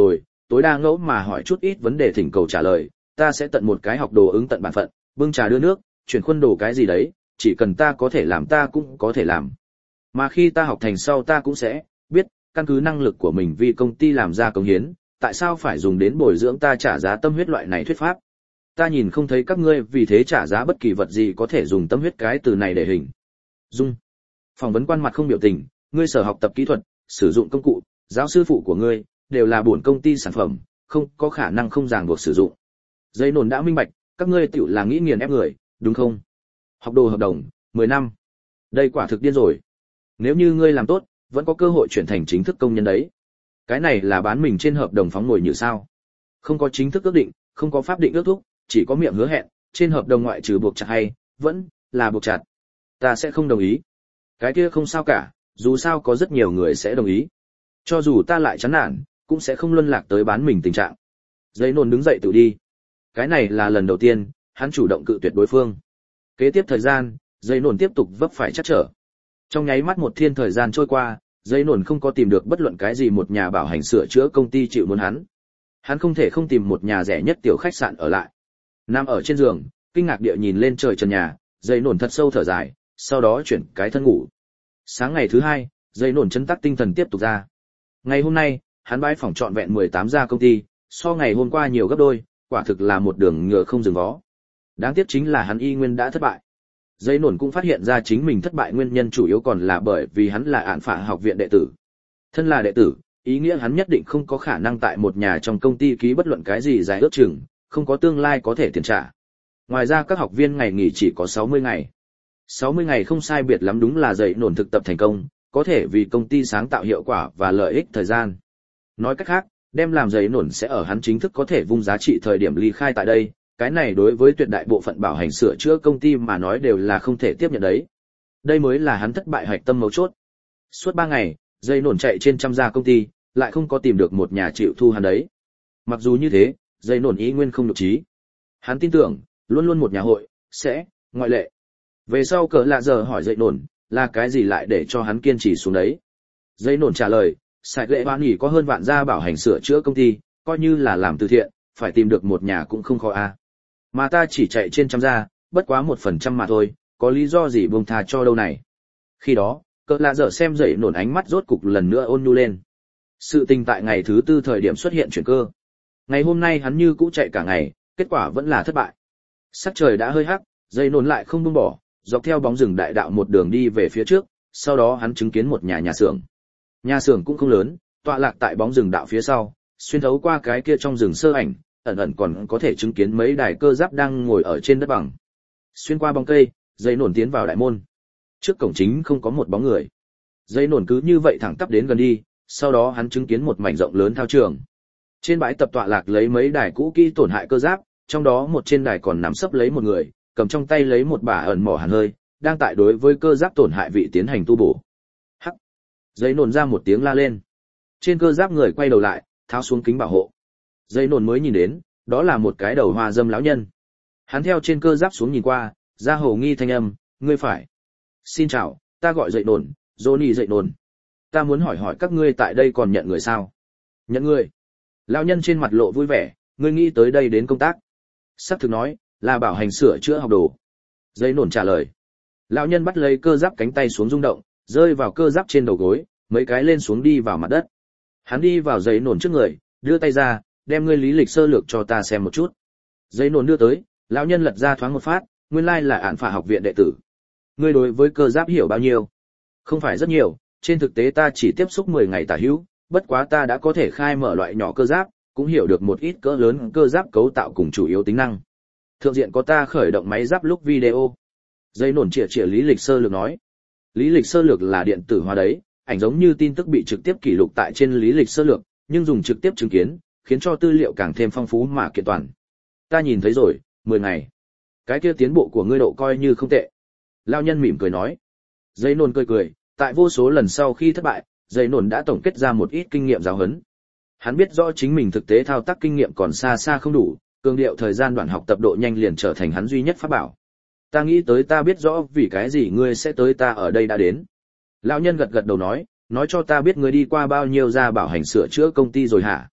tối đa ngẫu mà hỏi chút ít vấn đề thỉnh cầu trả lời, ta sẽ tận một cái học đồ ứng tận bản phận, bưng trà đưa nước, chuyển khuôn đồ cái gì đấy, chỉ cần ta có thể làm ta cũng có thể làm. Mà khi ta học thành sau ta cũng sẽ biết, căn cứ năng lực của mình vì công ty làm ra cống hiến, tại sao phải dùng đến bồi dưỡng ta trả giá tâm huyết loại này thuyết pháp. Ta nhìn không thấy các ngươi vì thế trả giá bất kỳ vật gì có thể dùng tâm huyết cái từ này để hình dung. Phỏng vấn quan mặt không biểu tình, ngươi sở học tập kỹ thuật, sử dụng công cụ, giáo sư phụ của ngươi đều là bổn công ty sản phẩm, không có khả năng không ràng buộc sử dụng. Dây nổn đã minh bạch, các ngươi tiểu là nghĩ nghiền ép người, đúng không? Học đồ hợp đồng, 10 năm. Đây quả thực điên rồi. Nếu như ngươi làm tốt, vẫn có cơ hội chuyển thành chính thức công nhân đấy. Cái này là bán mình trên hợp đồng phóng ngồi như sao? Không có chính thức ước định, không có pháp định ước thúc, chỉ có miệng hứa hẹn, trên hợp đồng ngoại trừ buộc chặt hay, vẫn là buộc chặt. Ta sẽ không đồng ý. Cái kia không sao cả, dù sao có rất nhiều người sẽ đồng ý. Cho dù ta lại chán nản, cũng sẽ không luân lạc tới bán mình tình trạng. Giấy nôn đứng dậy tự đi. Cái này là lần đầu tiên, hắn chủ động cự tuyệt đối phương. Kế tiếp thời gian, giấy nôn tiếp tục vấp phải chắc trở. Trong nháy mắt một thiên thời gian trôi qua, giấy nôn không có tìm được bất luận cái gì một nhà bảo hành sửa chữa công ty chịu muốn hắn. Hắn không thể không tìm một nhà rẻ nhất tiểu khách sạn ở lại. Nằm ở trên giường, kinh ngạc địa nhìn lên trời trần nhà, giấy nôn thật sâu thở dài, sau đó chuyển cái thân ngủ. Sáng ngày thứ hai, giấy nôn chấn tác tinh thần tiếp tục ra. Ngày hôm nay, hắn bái phỏng trọn vẹn 18 gia công ty, so ngày hôm qua nhiều gấp đôi, quả thực là một đường ngựa không dừng vó. Đáng tiếc chính là hắn y nguyên đã thất bại. Giấy nổn cũng phát hiện ra chính mình thất bại nguyên nhân chủ yếu còn là bởi vì hắn là án phạ học viện đệ tử. Thân là đệ tử, ý nghĩa hắn nhất định không có khả năng tại một nhà trong công ty ký bất luận cái gì dài ước chừng, không có tương lai có thể tiền trả. Ngoài ra các học viên ngày nghỉ chỉ có 60 ngày. 60 ngày không sai biệt lắm đúng là giấy nổn thực tập thành công, có thể vì công ty sáng tạo hiệu quả và lợi ích thời gian. Nói cách khác, đem làm giấy nổn sẽ ở hắn chính thức có thể vung giá trị thời điểm ly khai tại đây, cái này đối với tuyệt đại bộ phận bảo hành sửa chữa công ty mà nói đều là không thể tiếp nhận đấy. Đây mới là hắn thất bại hạch tâm mấu chốt. Suốt 3 ngày, giấy nổn chạy trên trăm gia công ty, lại không có tìm được một nhà chịu thu hắn đấy. Mặc dù như thế, giấy nổn ý nguyên không nhục trí. Hắn tin tưởng, luôn luôn một nhà hội sẽ ngoại lệ. Về sau cỡ lạ giờ hỏi giấy nổn, là cái gì lại để cho hắn kiên trì xuống đấy. Giấy nổn trả lời, sạch lệ hoan nghỉ có hơn vạn gia bảo hành sửa chữa công ty, coi như là làm từ thiện, phải tìm được một nhà cũng không khó a. Mà ta chỉ chạy trên trăm gia, bất quá 1% mà thôi, có lý do gì buông tha cho đâu này. Khi đó, cỡ lạ dở xem dậy nổn ánh mắt rốt cục lần nữa ôn nhu lên. Sự tình tại ngày thứ 4 thời điểm xuất hiện chuyển cơ. Ngày hôm nay hắn như cũ chạy cả ngày, kết quả vẫn là thất bại. Sắc trời đã hơi hắc, dây nổn lại không buông bỏ, dọc theo bóng rừng đại đạo một đường đi về phía trước, sau đó hắn chứng kiến một nhà xưởng. Nhà xưởng cũng không lớn, tọa lạc tại bóng rừng đạo phía sau, xuyên thấu qua cái kia trong rừng sơ ảnh, ẩn ẩn còn có thể chứng kiến mấy đài cơ giáp đang ngồi ở trên đất bằng. Xuyên qua bóng cây, dây nổn tiến vào đại môn. Trước cổng chính không có một bóng người. Dây nổn cứ như vậy thẳng tắp đến gần đi, sau đó hắn chứng kiến một mảnh rộng lớn thao trường. Trên bãi tập tọa lạc lấy mấy đài cũ kỹ tổn hại cơ giáp, trong đó một trên đài còn nằm sấp lấy một người, cầm trong tay lấy một bả ẩn mỏ hàn hơi, đang tại đối với cơ giáp tổn hại vị tiến hành tu bổ. Hắc. Dây nổn ra một tiếng la lên. Trên cơ giáp người quay đầu lại, tháo xuống kính bảo hộ. Dây nổn mới nhìn đến, đó là một cái đầu hoa dâm lão nhân. Hắn theo trên cơ giáp xuống nhìn qua, ra hồ nghi thanh âm, ngươi phải. Xin chào, ta gọi dậy nổn, Johnny dậy nổn. Ta muốn hỏi hỏi các ngươi tại đây còn nhận người sao? Nhận người. Lão nhân trên mặt lộ vui vẻ, ngươi nghĩ tới đây đến công tác. Sắp thực nói, là bảo hành sửa chữa học đồ. Dây nổn trả lời. Lão nhân bắt lấy cơ giáp cánh tay xuống rung động, rơi vào cơ giáp trên đầu gối, mấy cái lên xuống đi vào mặt đất. Hắn đi vào giấy nổn trước người, đưa tay ra, đem ngươi lý lịch sơ lược cho ta xem một chút. Giấy nổn đưa tới, lão nhân lật ra thoáng một phát, nguyên lai là án phạ học viện đệ tử. Ngươi đối với cơ giáp hiểu bao nhiêu? Không phải rất nhiều, trên thực tế ta chỉ tiếp xúc 10 ngày tả hữu, bất quá ta đã có thể khai mở loại nhỏ cơ giáp, cũng hiểu được một ít cỡ lớn cơ giáp cấu tạo cùng chủ yếu tính năng. Thượng diện có ta khởi động máy giáp lúc video. Giấy nổn chĩa lý lịch sơ lược nói. Lý lịch sơ lược là điện tử hóa đấy, ảnh giống như tin tức bị trực tiếp kỷ lục tại trên lý lịch sơ lược, nhưng dùng trực tiếp chứng kiến, khiến cho tư liệu càng thêm phong phú mà kiện toàn. Ta nhìn thấy rồi, 10 ngày. Cái kia tiến bộ của ngươi độ coi như không tệ. Lão nhân mỉm cười nói. Giấy nổn cười, tại vô số lần sau khi thất bại, giấy nổn đã tổng kết ra một ít kinh nghiệm giáo huấn. Hắn biết rõ chính mình thực tế thao tác kinh nghiệm còn xa xa không đủ, cường điệu thời gian đoạn học tập độ nhanh liền trở thành hắn duy nhất pháp bảo. Ta nghĩ tới ta biết rõ vì cái gì ngươi sẽ tới ta ở đây đã đến. Lão nhân gật đầu nói cho ta biết ngươi đi qua bao nhiêu gia bảo hành sửa chữa công ty rồi hả?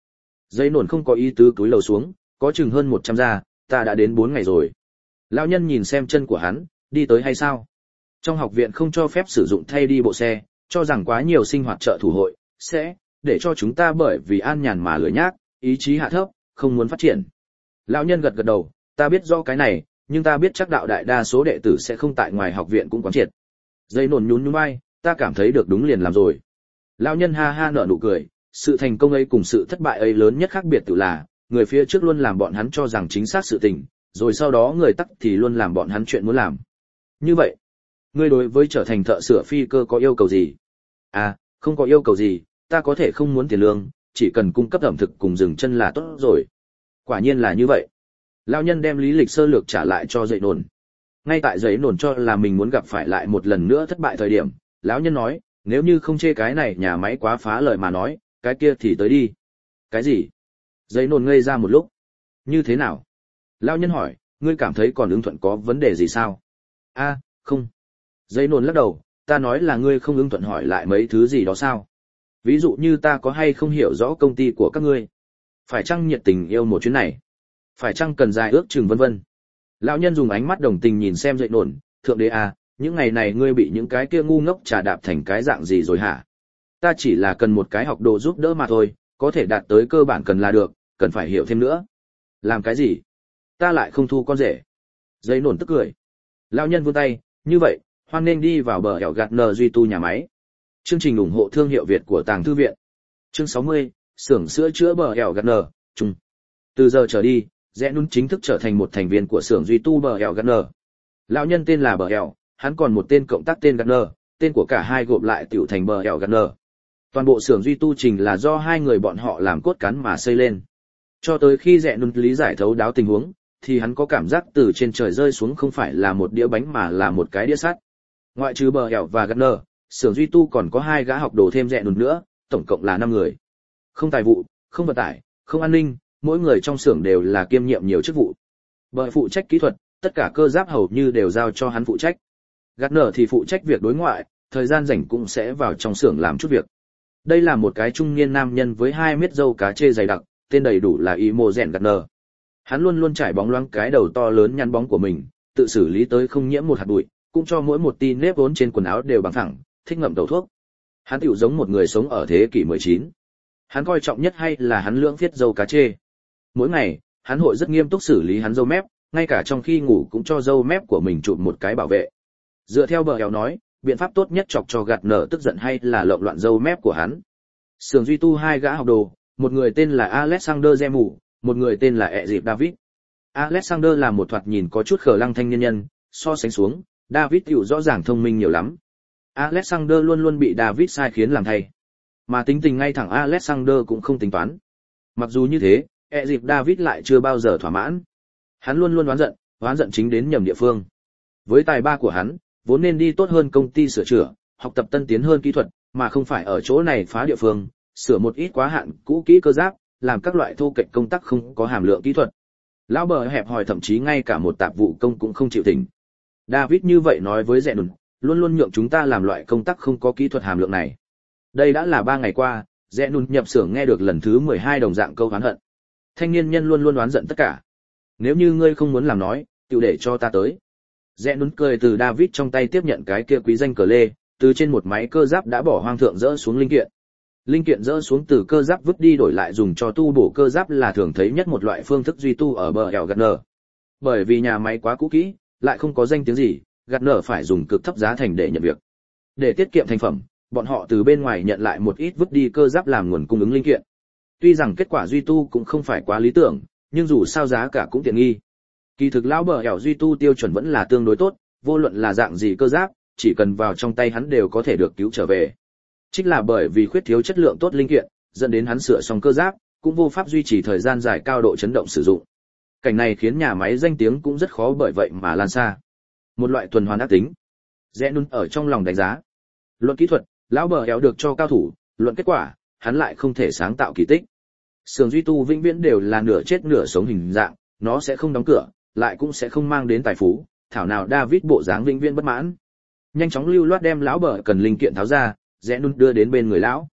Giấy nổn không có ý tứ cúi lầu xuống, có chừng hơn 100 gia, ta đã đến 4 ngày rồi. Lão nhân nhìn xem chân của hắn, đi tới hay sao? Trong học viện không cho phép sử dụng thay đi bộ xe, cho rằng quá nhiều sinh hoạt trợ thủ hội, sẽ để cho chúng ta bởi vì an nhàn mà lười nhác, ý chí hạ thấp, không muốn phát triển. Lão nhân gật gật đầu, ta biết rõ cái này, nhưng ta biết chắc đạo đại đa số đệ tử sẽ không tại ngoài học viện cũng quán triệt. Giấy nổn nhún nhún vai, ta cảm thấy được đúng liền làm rồi. Lão nhân ha ha nở nụ cười, sự thành công ấy cùng sự thất bại ấy lớn nhất khác biệt tự là, người phía trước luôn làm bọn hắn cho rằng chính xác sự tình, rồi sau đó người tắc thì luôn làm bọn hắn chuyện muốn làm. Như vậy, ngươi đối với trở thành thợ sửa phi cơ có yêu cầu gì? À, không có yêu cầu gì, ta có thể không muốn tiền lương, chỉ cần cung cấp ẩm thực cùng dừng chân là tốt rồi. Quả nhiên là như vậy. Lão nhân đem lý lịch sơ lược trả lại cho Giấy nổn. Ngay tại Giấy nổn cho là mình muốn gặp phải lại một lần nữa thất bại thời điểm, lão nhân nói, nếu như không chê cái này nhà máy quá phá lời mà nói, cái kia thì tới đi. Cái gì? Giấy nổn ngây ra một lúc. Như thế nào? Lão nhân hỏi, ngươi cảm thấy còn ứng thuận có vấn đề gì sao? A, không. Giấy nổn lắc đầu, ta nói là ngươi không ứng thuận hỏi lại mấy thứ gì đó sao? Ví dụ như ta có hay không hiểu rõ công ty của các ngươi? Phải chăng nhiệt tình yêu một chuyến này? Phải chăng cần dài ước chừng vân vân? Lão nhân dùng ánh mắt đồng tình nhìn xem Giấy nổn, thượng đế à, những ngày này ngươi bị những cái kia ngu ngốc trà đạp thành cái dạng gì rồi hả? Ta chỉ là cần một cái học đồ giúp đỡ mà thôi, có thể đạt tới cơ bản cần là được, cần phải hiểu thêm nữa. Làm cái gì? Ta lại không thu con rể. Giấy nổn tức cười. Lão nhân vươn tay, như vậy, hoan nên đi vào bờ hẻo gạt nờ duy tu nhà máy. Chương trình ủng hộ thương hiệu Việt của Tàng Thư viện. Chương 60, xưởng sữa chữa bờ hẻo gạt nờ, chung. Từ giờ trở đi, Rẽ Nún chính thức trở thành một thành viên của xưởng duy tu bờ hẻo gạt nờ. Lão nhân tên là bờ hẻo, hắn còn một tên cộng tác tên gạt nờ, tên của cả hai gộp lại tiểu thành bờ hẻo gạt nờ. Toàn bộ xưởng duy tu trình là do hai người bọn họ làm cốt cán mà xây lên. Cho tới khi Rẽ Nún lý giải thấu đáo tình huống, thì hắn có cảm giác từ trên trời rơi xuống không phải là một đĩa bánh mà là một cái đĩa sắt. Ngoại trừ bờ hẻo và Gardner, xưởng duy tu còn có 2 gã học đồ thêm Rẽ Nún nữa, tổng cộng là 5 người. Không tài vụ, không vận tải, không an ninh, mỗi người trong xưởng đều là kiêm nhiệm nhiều chức vụ. Bờ phụ trách kỹ thuật, tất cả cơ giáp hầu như đều giao cho hắn phụ trách. Gardner thì phụ trách việc đối ngoại, thời gian rảnh cũng sẽ vào trong xưởng làm chút việc. Đây là một cái trung niên nam nhân với 2 mét râu cá chê dày đặc, tên đầy đủ là Imogen Gardner. Hắn luôn luôn trải bóng loáng cái đầu to lớn nhăn bóng của mình, tự xử lý tới không nhiễm một hạt bụi, cũng cho mỗi một ti nếp vốn trên quần áo đều bằng thẳng, thích ngậm tẩu thuốc. Hắn tựu giống một người sống ở thế kỷ 19. Hắn coi trọng nhất hay là hắn lưỡng viết râu cá chê. Mỗi ngày, hắn hội rất nghiêm túc xử lý hắn râu mép, ngay cả trong khi ngủ cũng cho râu mép của mình chụp một cái bảo vệ. Dựa theo bờ eo nói, biện pháp tốt nhất chọc cho gạt nở tức giận hay là lộn loạn râu mép của hắn. Xưởng duy tu 2 gã học đồ, một người tên là Alexander Zemu, một người tên là Ezip David. Alexander là một thoạt nhìn có chút khờ lăng thanh niên nhân, so sánh xuống, David tiểu rõ ràng thông minh nhiều lắm. Alexander luôn luôn bị David sai khiến làm thay. Mà tính tình ngay thẳng Alexander cũng không tính toán. Mặc dù như thế, Ezip David lại chưa bao giờ thỏa mãn. Hắn luôn luôn oán giận chính đến nhầm địa phương. Với tài ba của hắn, vốn nên đi tốt hơn công ty sửa chữa, học tập tân tiến hơn kỹ thuật, mà không phải ở chỗ này phá địa phương, sửa một ít quá hạn cũ kỹ cơ giáp, làm các loại thô kệch công tác không có hàm lượng kỹ thuật. Lão bờ hẹp hòi thậm chí ngay cả một tạp vụ công cũng không chịu thỉnh. David như vậy nói với Rẽ Nún, luôn luôn nhượng chúng ta làm loại công tác không có kỹ thuật hàm lượng này. Đây đã là 3 ngày qua, Rẽ Nún nhập xưởng nghe được lần thứ 12 đồng dạng câu oán hận. Thanh niên nhân luôn luôn oán giận tất cả. Nếu như ngươi không muốn làm nói, tiểu để cho ta tới. Rẽ Nún cười từ David trong tay tiếp nhận cái kia quý danh cờ lê, từ trên một máy cơ giáp đã bỏ hoang thượng dỡ xuống linh kiện. Linh kiện dỡ xuống từ cơ giáp vứt đi đổi lại dùng cho tu bổ cơ giáp là thường thấy nhất một loại phương thức duy tu ở bờ eo Gardner. Bởi vì nhà máy quá cũ kỹ, lại không có danh tiếng gì, Gardner phải dùng cực thấp giá thành để nhận việc. Để tiết kiệm thành phẩm, bọn họ từ bên ngoài nhận lại một ít vứt đi cơ giáp làm nguồn cung ứng linh kiện. Tuy rằng kết quả duy tu cũng không phải quá lý tưởng, nhưng dù sao giá cả cũng tiện nghi. Kỳ thực lão bờ eo duy tu tiêu chuẩn vẫn là tương đối tốt, vô luận là dạng gì cơ giáp, chỉ cần vào trong tay hắn đều có thể được cứu trở về. Chính là bởi vì khuyết thiếu chất lượng tốt linh kiện, dẫn đến hắn sửa xong cơ giáp, cũng vô pháp duy trì thời gian dài cao độ chấn động sử dụng. Cảnh này khiến nhà máy danh tiếng cũng rất khó bởi vậy mà lan xa. Một loại tuần hoàn ác tính. Rẽ Nún ở trong lòng đánh giá. Luận kỹ thuật, lão bờ éo được cho cao thủ, luận kết quả, hắn lại không thể sáng tạo kỳ tích. Xưởng duy tu vĩnh viễn đều là nửa chết nửa sống hình dạng, nó sẽ không đóng cửa, lại cũng sẽ không mang đến tài phú, thảo nào David bộ dáng vĩnh viễn bất mãn. Nhanh chóng lưu loát đem lão bờ cần linh kiện tháo ra, Rẽ Nún đưa đến bên người lão.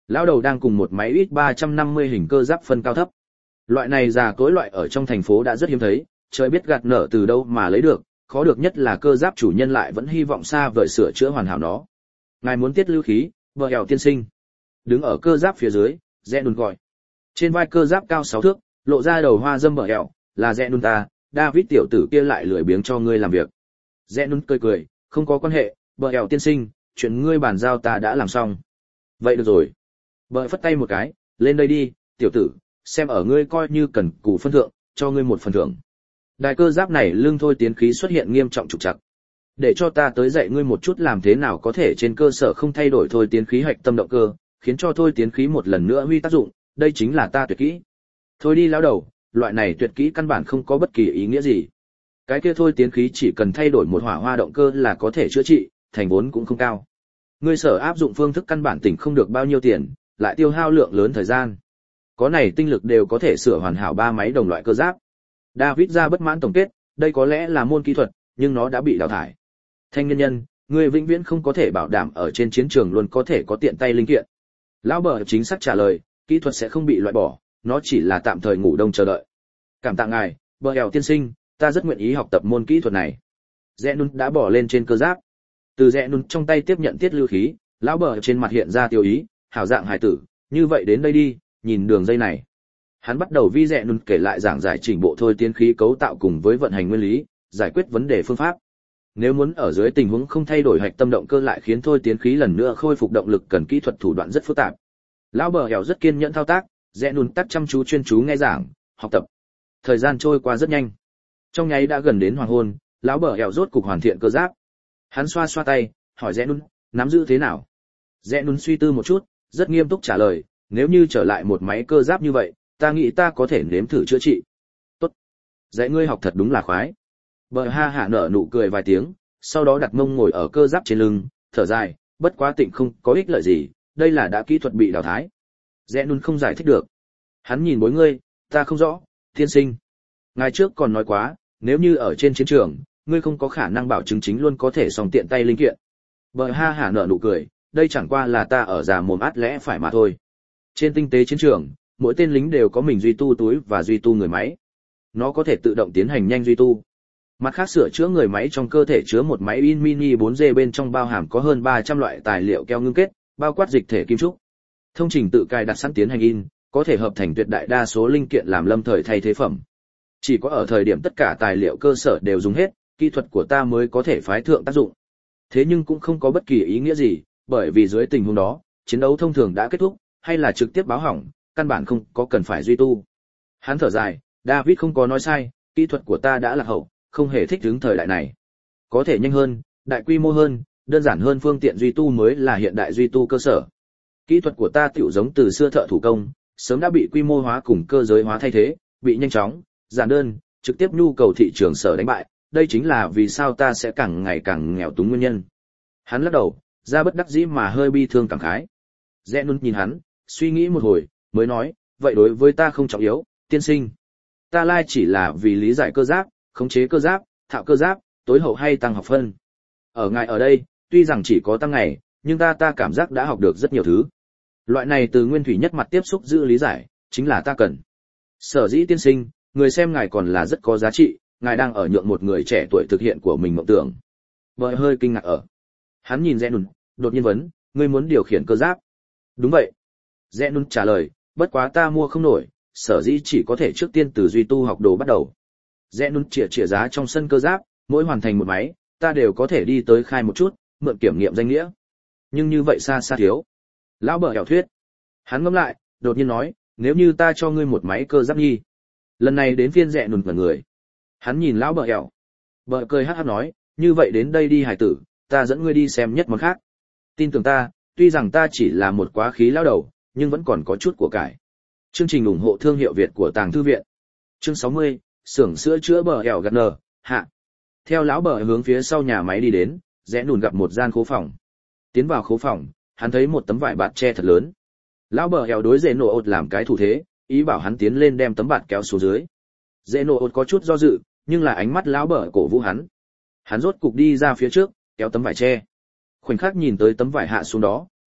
Lão đầu đang cùng một máy ít 350 hình cơ giáp phân cao thấp. Loại này già cối loại ở trong thành phố đã rất hiếm thấy, trời biết gạt nở từ đâu mà lấy được, khó được nhất là cơ giáp chủ nhân lại vẫn hy vọng xa vời sửa chữa hoàn hảo nó. Ngài muốn tiết lưu khí, vợ hẻo tiên sinh. Đứng ở cơ giáp phía dưới, Rẽ Nùn gọi. Trên vai cơ giáp cao 6 thước, lộ ra đầu hoa dâm vợ hẻo, là Rẽ Nùn ta, David tiểu tử kia lại lười biếng cho ngươi làm việc. Rẽ Nùn cười cười, không có quan hệ, vợ hẻo tiên sinh, chuyện ngươi bàn giao ta đã làm xong. Vậy được rồi. Bờ phất tay một cái, lên đây đi, tiểu tử, xem ở ngươi coi như cần cù phân thượng, cho ngươi một phần thưởng. Đài cơ giáp này lưng thôi tiến khí xuất hiện nghiêm trọng trục trặc. Để cho ta tới dạy ngươi một chút làm thế nào có thể trên cơ sở không thay đổi thôi tiến khí hạch tâm động cơ, khiến cho thôi tiến khí một lần nữa huy tác dụng, đây chính là ta tuyệt kỹ. Thôi đi lão đầu, loại này tuyệt kỹ căn bản không có bất kỳ ý nghĩa gì. Cái kia thôi tiến khí chỉ cần thay đổi một hỏa hoa động cơ là có thể chữa trị, thành vốn cũng không cao. Ngươi sở áp dụng phương thức căn bản tỉnh không được bao nhiêu tiền, lại tiêu hao lượng lớn thời gian. Có này tinh lực đều có thể sửa hoàn hảo 3 máy đồng loại cơ giáp. David ra bất mãn tổng kết, đây có lẽ là môn kỹ thuật, nhưng nó đã bị đào thải. Thanh nhân nhân, người vĩnh viễn không có thể bảo đảm ở trên chiến trường luôn có thể có tiện tay linh kiện. Lão bờ chính xác trả lời, kỹ thuật sẽ không bị loại bỏ, nó chỉ là tạm thời ngủ đông chờ đợi. Cảm tạ ngài, bờ hẻo tiên sinh, ta rất nguyện ý học tập môn kỹ thuật này. Rẽ Nùn đã bỏ lên trên cơ giáp. Từ Rẽ Nùn trong tay tiếp nhận tiết lưu khí, lão bờ trên mặt hiện ra tiêu ý, hảo dạng hải tử, như vậy đến đây đi, nhìn đường dây này. Hắn bắt đầu vi Rẽ Nùn kể lại giảng giải chỉnh bộ thôi tiến khí cấu tạo cùng với vận hành nguyên lý, giải quyết vấn đề phương pháp. Nếu muốn ở dưới tình huống không thay đổi hạch tâm động cơ lại khiến thôi tiến khí lần nữa khôi phục động lực cần kỹ thuật thủ đoạn rất phức tạp. Lão bờ hẻo rất kiên nhẫn thao tác, Rẽ Nùn tắt chăm chú chuyên chú nghe giảng, học tập. Thời gian trôi qua rất nhanh. Trong nháy đã gần đến hoàng hôn, lão bờ hẻo rốt cục hoàn thiện cơ giáp. Hắn xoa xoa tay, hỏi Rẽ Nùn, nắm giữ thế nào? Rẽ Nùn suy tư một chút, rất nghiêm túc trả lời, nếu như trở lại một máy cơ giáp như vậy, ta nghĩ ta có thể nếm thử chữa trị. Tốt. Dạy ngươi học thật đúng là khoái. Bờ ha hả nở nụ cười vài tiếng, sau đó đặt mông ngồi ở cơ giáp trên lưng, thở dài, bất quá tịnh không có ích lợi gì, đây là đã kỹ thuật bị đào thái. Rẽ Nùn không giải thích được. Hắn nhìn bối ngươi, ta không rõ, tiên sinh. Ngày trước còn nói quá, nếu như ở trên chiến trường, ngươi không có khả năng bảo chứng chính luôn có thể song tiện tay linh kiện. Bờ ha hả nở nụ cười, đây chẳng qua là ta ở già mồm át lẽ phải mà thôi. Trên tinh tế chiến trường, mỗi tên lính đều có mình duy tu túi và duy tu người máy. Nó có thể tự động tiến hành nhanh duy tu. Mặt khác sửa chữa người máy trong cơ thể chứa một máy in mini 4G bên trong bao hàm có hơn 300 loại tài liệu keo ngưng kết, bao quát dịch thể kim trúc. Thông trình tự cài đặt sẵn tiến hành in, có thể hợp thành tuyệt đại đa số linh kiện làm lâm thời thay thế phẩm. Chỉ có ở thời điểm tất cả tài liệu cơ sở đều dùng hết, kỹ thuật của ta mới có thể phái thượng tác dụng. Thế nhưng cũng không có bất kỳ ý nghĩa gì, bởi vì dưới tình huống đó, chiến đấu thông thường đã kết thúc, hay là trực tiếp báo hỏng, căn bản không có cần phải duy tu. Hắn thở dài, David không có nói sai, kỹ thuật của ta đã lạc hậu, không hề thích ứng thời đại này. Có thể nhanh hơn, đại quy mô hơn, đơn giản hơn phương tiện duy tu mới là hiện đại duy tu cơ sở. Kỹ thuật của ta tiểu giống từ xưa thợ thủ công, sớm đã bị quy mô hóa cùng cơ giới hóa thay thế, bị nhanh chóng, giản đơn, trực tiếp nhu cầu thị trường sở đánh bại, đây chính là vì sao ta sẽ càng ngày càng nghèo túng nguyên nhân. Hắn lắc đầu, ra bất đắc dĩ mà hơi bi thương cảm khái. Rẽ Nùn nhìn hắn, suy nghĩ một hồi, mới nói, vậy đối với ta không trọng yếu, tiên sinh. Ta lai chỉ là vì lý giải cơ giáp, khống chế cơ giáp, thạo cơ giáp, tối hậu hay tăng học phân. Ở ngài ở đây, tuy rằng chỉ có tăng ngày, nhưng ta cảm giác đã học được rất nhiều thứ. Loại này từ nguyên thủy nhất mặt tiếp xúc giữ lý giải, chính là ta cần. Sở dĩ tiên sinh, người xem ngài còn là rất có giá trị, ngài đang ở nhượng một người trẻ tuổi thực hiện của mình mộng tưởng. Bờ hơi kinh ngạc ở. Hắn nhìn Rẽ Nùn, đột nhiên vấn, ngươi muốn điều khiển cơ giáp? Đúng vậy. Rẽ Nùn trả lời, bất quá ta mua không nổi, sở dĩ chỉ có thể trước tiên từ duy tu học đồ bắt đầu. Rẽ Nùn chĩa giá trong sân cơ giáp, mỗi hoàn thành một máy, ta đều có thể đi tới khai một chút, mượn kiểm nghiệm danh nghĩa. Nhưng như vậy xa xa thiếu. Lão bờ hẻo thuyết. Hắn ngẫm lại, đột nhiên nói, nếu như ta cho ngươi một máy cơ giáp nhi. Lần này đến phiên Rẽ Nùn ngẩn người. Hắn nhìn lão bờ hẻo. Bờ cười hắc hắc nói, như vậy đến đây đi hải tử, ta dẫn ngươi đi xem nhất món khác. Tin tưởng ta, tuy rằng ta chỉ là một quá khí lão đầu, nhưng vẫn còn có chút của cải. Chương trình ủng hộ thương hiệu Việt của Tàng Thư viện. Chương 60, xưởng sữa chữa bờ hẻo gật nở, hạ. Theo lão bờ hướng phía sau nhà máy đi đến, Rẽ Nùn gặp một gian khố phòng. Tiến vào khố phòng, hắn thấy một tấm vải bạt che thật lớn. Lão bờ hẻo đối Rẽ Nổ ột làm cái thủ thế, ý bảo hắn tiến lên đem tấm bạt kéo xuống dưới. Rẽ Nổ ột có chút do dự, nhưng là ánh mắt lão bờ cổ vũ hắn. Hắn rốt cục đi ra phía trước, kéo tấm vải che. Khoảnh khắc nhìn tới tấm vải hạ xuống đó,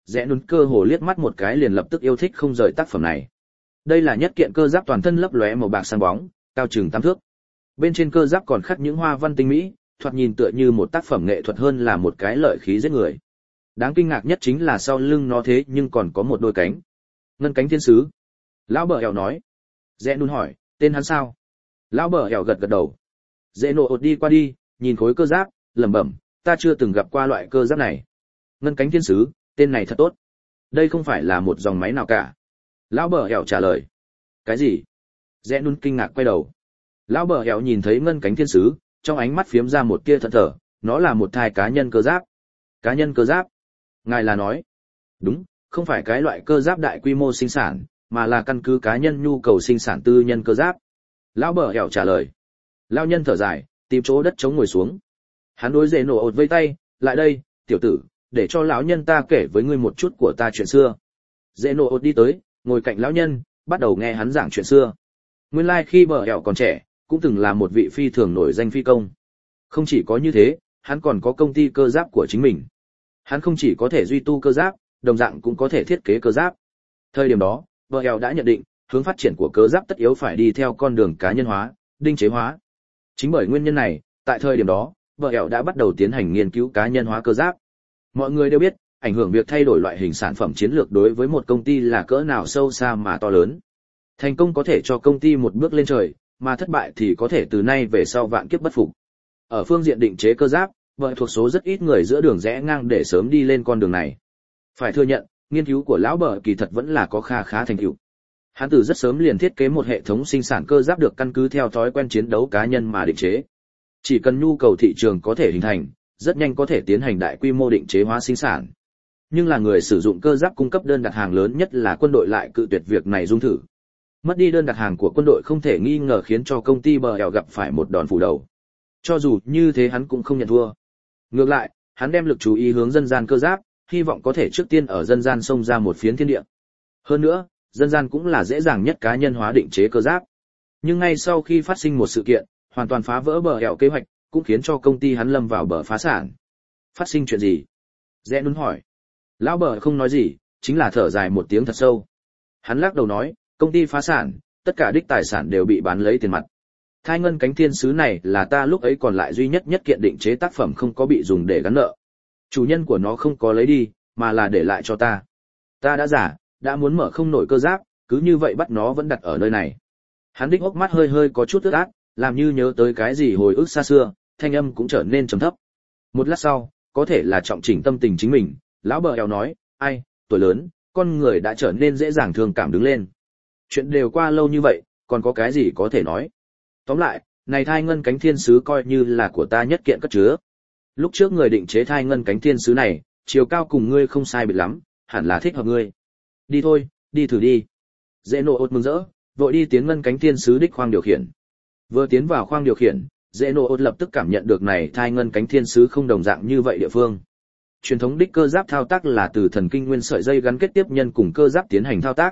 Rẽ nún cơ hồ liếc mắt một cái liền lập tức yêu thích không rời tác phẩm này. Đây là nhất kiện cơ giáp toàn thân lấp lóe màu bạc sáng bóng, cao chừng 8 thước. Bên trên cơ giáp còn khắc những hoa văn tinh mỹ, thoạt nhìn tựa như một tác phẩm nghệ thuật hơn là một cái lợi khí giết người. Đáng kinh ngạc nhất chính là sau lưng nó thế nhưng còn có một đôi cánh. Ngân cánh thiên sứ. Lão bờ hẻo nói. Rẽ nún hỏi, tên hắn sao? Lão bờ hẻo gật gật đầu. Rẽ nổ ột đi qua đi, nhìn khối cơ giáp, lẩm bẩm, ta chưa từng gặp qua loại cơ giáp này. Ngân cánh thiên sứ, tên này thật tốt. Đây không phải là một dòng máy nào cả. Lão bờ hẻo trả lời. Cái gì? Rẽ nún kinh ngạc quay đầu. Lão bờ hẻo nhìn thấy ngân cánh thiên sứ, trong ánh mắt phiếm ra một tia thẫn thờ, nó là một thai cá nhân cơ giáp. Cá nhân cơ giáp? Ngài là nói? Đúng, không phải cái loại cơ giáp đại quy mô sinh sản, mà là căn cứ cá nhân nhu cầu sinh sản tư nhân cơ giáp. Lão bờ hẻo trả lời. Lão nhân thở dài, tìm chỗ đất trống ngồi xuống. Hắn đối Rẽ nổ ột vây tay, lại đây, tiểu tử, để cho lão nhân ta kể với ngươi một chút của ta chuyện xưa. Rẽ nổ ột đi tới, ngồi cạnh lão nhân, bắt đầu nghe hắn giảng chuyện xưa. Nguyên lai khi bờ hẻo còn trẻ, cũng từng là một vị phi thường nổi danh phi công. Không chỉ có như thế, hắn còn có công ty cơ giáp của chính mình. Hắn không chỉ có thể duy tu cơ giáp, đồng dạng cũng có thể thiết kế cơ giáp. Thời điểm đó, bờ hẻo đã nhận định, hướng phát triển của cơ giáp tất yếu phải đi theo con đường cá nhân hóa, đinh chế hóa. Chính bởi nguyên nhân này, tại thời điểm đó, bờ hẻo đã bắt đầu tiến hành nghiên cứu cá nhân hóa cơ giáp. Mọi người đều biết, ảnh hưởng việc thay đổi loại hình sản phẩm chiến lược đối với một công ty là cỡ nào sâu xa mà to lớn. Thành công có thể cho công ty một bước lên trời, mà thất bại thì có thể từ nay về sau vạn kiếp bất phục. Ở phương diện định chế cơ giáp, vợ thuộc số rất ít người giữa đường rẽ ngang để sớm đi lên con đường này. Phải thừa nhận, nghiên cứu của lão bờ kỳ thật vẫn là có khá thành tựu. Hắn từ rất sớm liền thiết kế một hệ thống sinh sản cơ giáp được căn cứ theo thói quen chiến đấu cá nhân mà định chế. Chỉ cần nhu cầu thị trường có thể hình thành, rất nhanh có thể tiến hành đại quy mô định chế hóa sinh sản. Nhưng là người sử dụng cơ giáp cung cấp đơn đặt hàng lớn nhất là quân đội lại cự tuyệt việc này dung thử. Mất đi đơn đặt hàng của quân đội không thể nghi ngờ khiến cho công ty bờ hẻo gặp phải một đòn phủ đầu. Cho dù như thế hắn cũng không nhận thua. Ngược lại, hắn đem lực chú ý hướng dân gian cơ giáp, hy vọng có thể trước tiên ở dân gian xông ra một phiến thiên địa. Hơn nữa, dân gian cũng là dễ dàng nhất cá nhân hóa định chế cơ giáp. Nhưng ngay sau khi phát sinh một sự kiện, hoàn toàn phá vỡ bờ hẻo kế hoạch, cũng khiến cho công ty hắn lâm vào bờ phá sản. Phát sinh chuyện gì? Rẽ nún hỏi. Lão bờ không nói gì, chính là thở dài một tiếng thật sâu. Hắn lắc đầu nói, công ty phá sản, tất cả đích tài sản đều bị bán lấy tiền mặt. Thai ngân cánh thiên sứ này là ta lúc ấy còn lại duy nhất kiện định chế tác phẩm không có bị dùng để gắn nợ. Chủ nhân của nó không có lấy đi, mà là để lại cho ta. Ta đã giả, đã muốn mở không nổi cơ giáp, cứ như vậy bắt nó vẫn đặt ở nơi này. Hắn đích hốc mắt hơi có chút ướt át, làm như nhớ tới cái gì hồi ức xa xưa, thanh âm cũng trở nên trầm thấp. Một lát sau, có thể là trọng chỉnh tâm tình chính mình, lão bờ eo nói, ai, tuổi lớn, con người đã trở nên dễ dàng thương cảm đứng lên. Chuyện đều qua lâu như vậy, còn có cái gì có thể nói. Tóm lại, này thai ngân cánh thiên sứ coi như là của ta nhất kiện cất chứa. Lúc trước người định chế thai ngân cánh thiên sứ này, chiều cao cùng ngươi không sai biệt lắm, hẳn là thích hợp ngươi. Đi thôi, đi thử đi. Dễ nộ ột mừng rỡ, vội đi tiến ngân cánh thiên sứ đích khoang điều khiển. Vừa tiến vào khoang điều khiển, Dễ nộ ột lập tức cảm nhận được này thai ngân cánh thiên sứ không đồng dạng như vậy địa phương. Truyền thống đích cơ giáp thao tác là từ thần kinh nguyên sợi dây gắn kết tiếp nhân cùng cơ giáp tiến hành thao tác,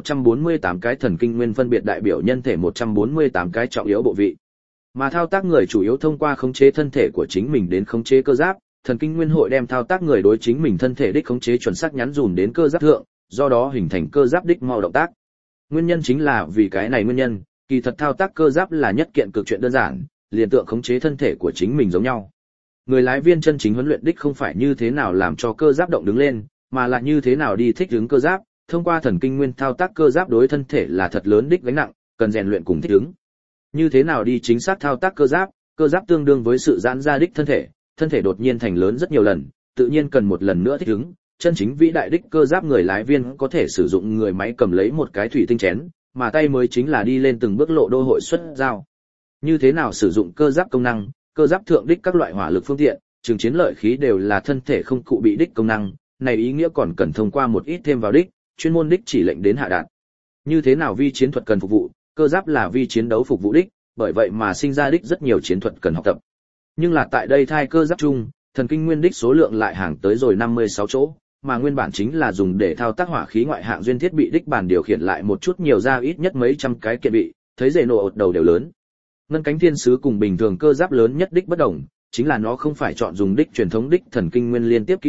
148 cái thần kinh nguyên phân biệt đại biểu nhân thể 148 cái trọng yếu bộ vị. Mà thao tác người chủ yếu thông qua khống chế thân thể của chính mình đến khống chế cơ giáp, thần kinh nguyên hội đem thao tác người đối chính mình thân thể đích khống chế chuẩn xác nhắn dùn đến cơ giáp thượng, do đó hình thành cơ giáp đích mau động tác. Nguyên nhân chính là vì cái này nguyên nhân, kỳ thật thao tác cơ giáp là nhất kiện cực chuyện đơn giản, liền tượng khống chế thân thể của chính mình giống nhau. Người lái viên chân chính huấn luyện đích không phải như thế nào làm cho cơ giáp động đứng lên, mà là như thế nào đi thích ứng cơ giáp, thông qua thần kinh nguyên thao tác cơ giáp đối thân thể là thật lớn đích gánh nặng, cần rèn luyện cùng thích ứng. Như thế nào đi chính xác thao tác cơ giáp tương đương với sự giãn ra đích thân thể đột nhiên thành lớn rất nhiều lần, tự nhiên cần một lần nữa thích ứng. Chân chính vĩ đại đích cơ giáp người lái viên có thể sử dụng người máy cầm lấy một cái thủy tinh chén, mà tay mới chính là đi lên từng bước lộ đô hội xuất dao. Như thế nào sử dụng cơ giáp công năng, cơ giáp thượng đích các loại hỏa lực phương tiện, trường chiến lợi khí đều là thân thể không cụ bị đích công năng, này ý nghĩa còn cần thông qua một ít thêm vào đích, chuyên môn đích chỉ lệnh đến hạ đạn. Như thế nào vi chiến thuật cần phục vụ, cơ giáp là vi chiến đấu phục vụ đích, bởi vậy mà sinh ra đích rất nhiều chiến thuật cần học tập. Nhưng là tại đây thai cơ giáp chung, thần kinh nguyên đích số lượng lại hàng tới rồi 56 chỗ, mà nguyên bản chính là dùng để thao tác hỏa khí ngoại hạng duyên thiết bị đích bản điều khiển lại một chút nhiều ra ít nhất mấy trăm cái kiện bị, thấy Dễ nổ ột đầu đều lớn. Ngân cánh thiên sứ cùng bình thường cơ giáp lớn nhất đích bất đồng, chính là nó không phải chọn dùng đích truyền thống đích thần kinh nguyên liên tiếp kỹ thuật,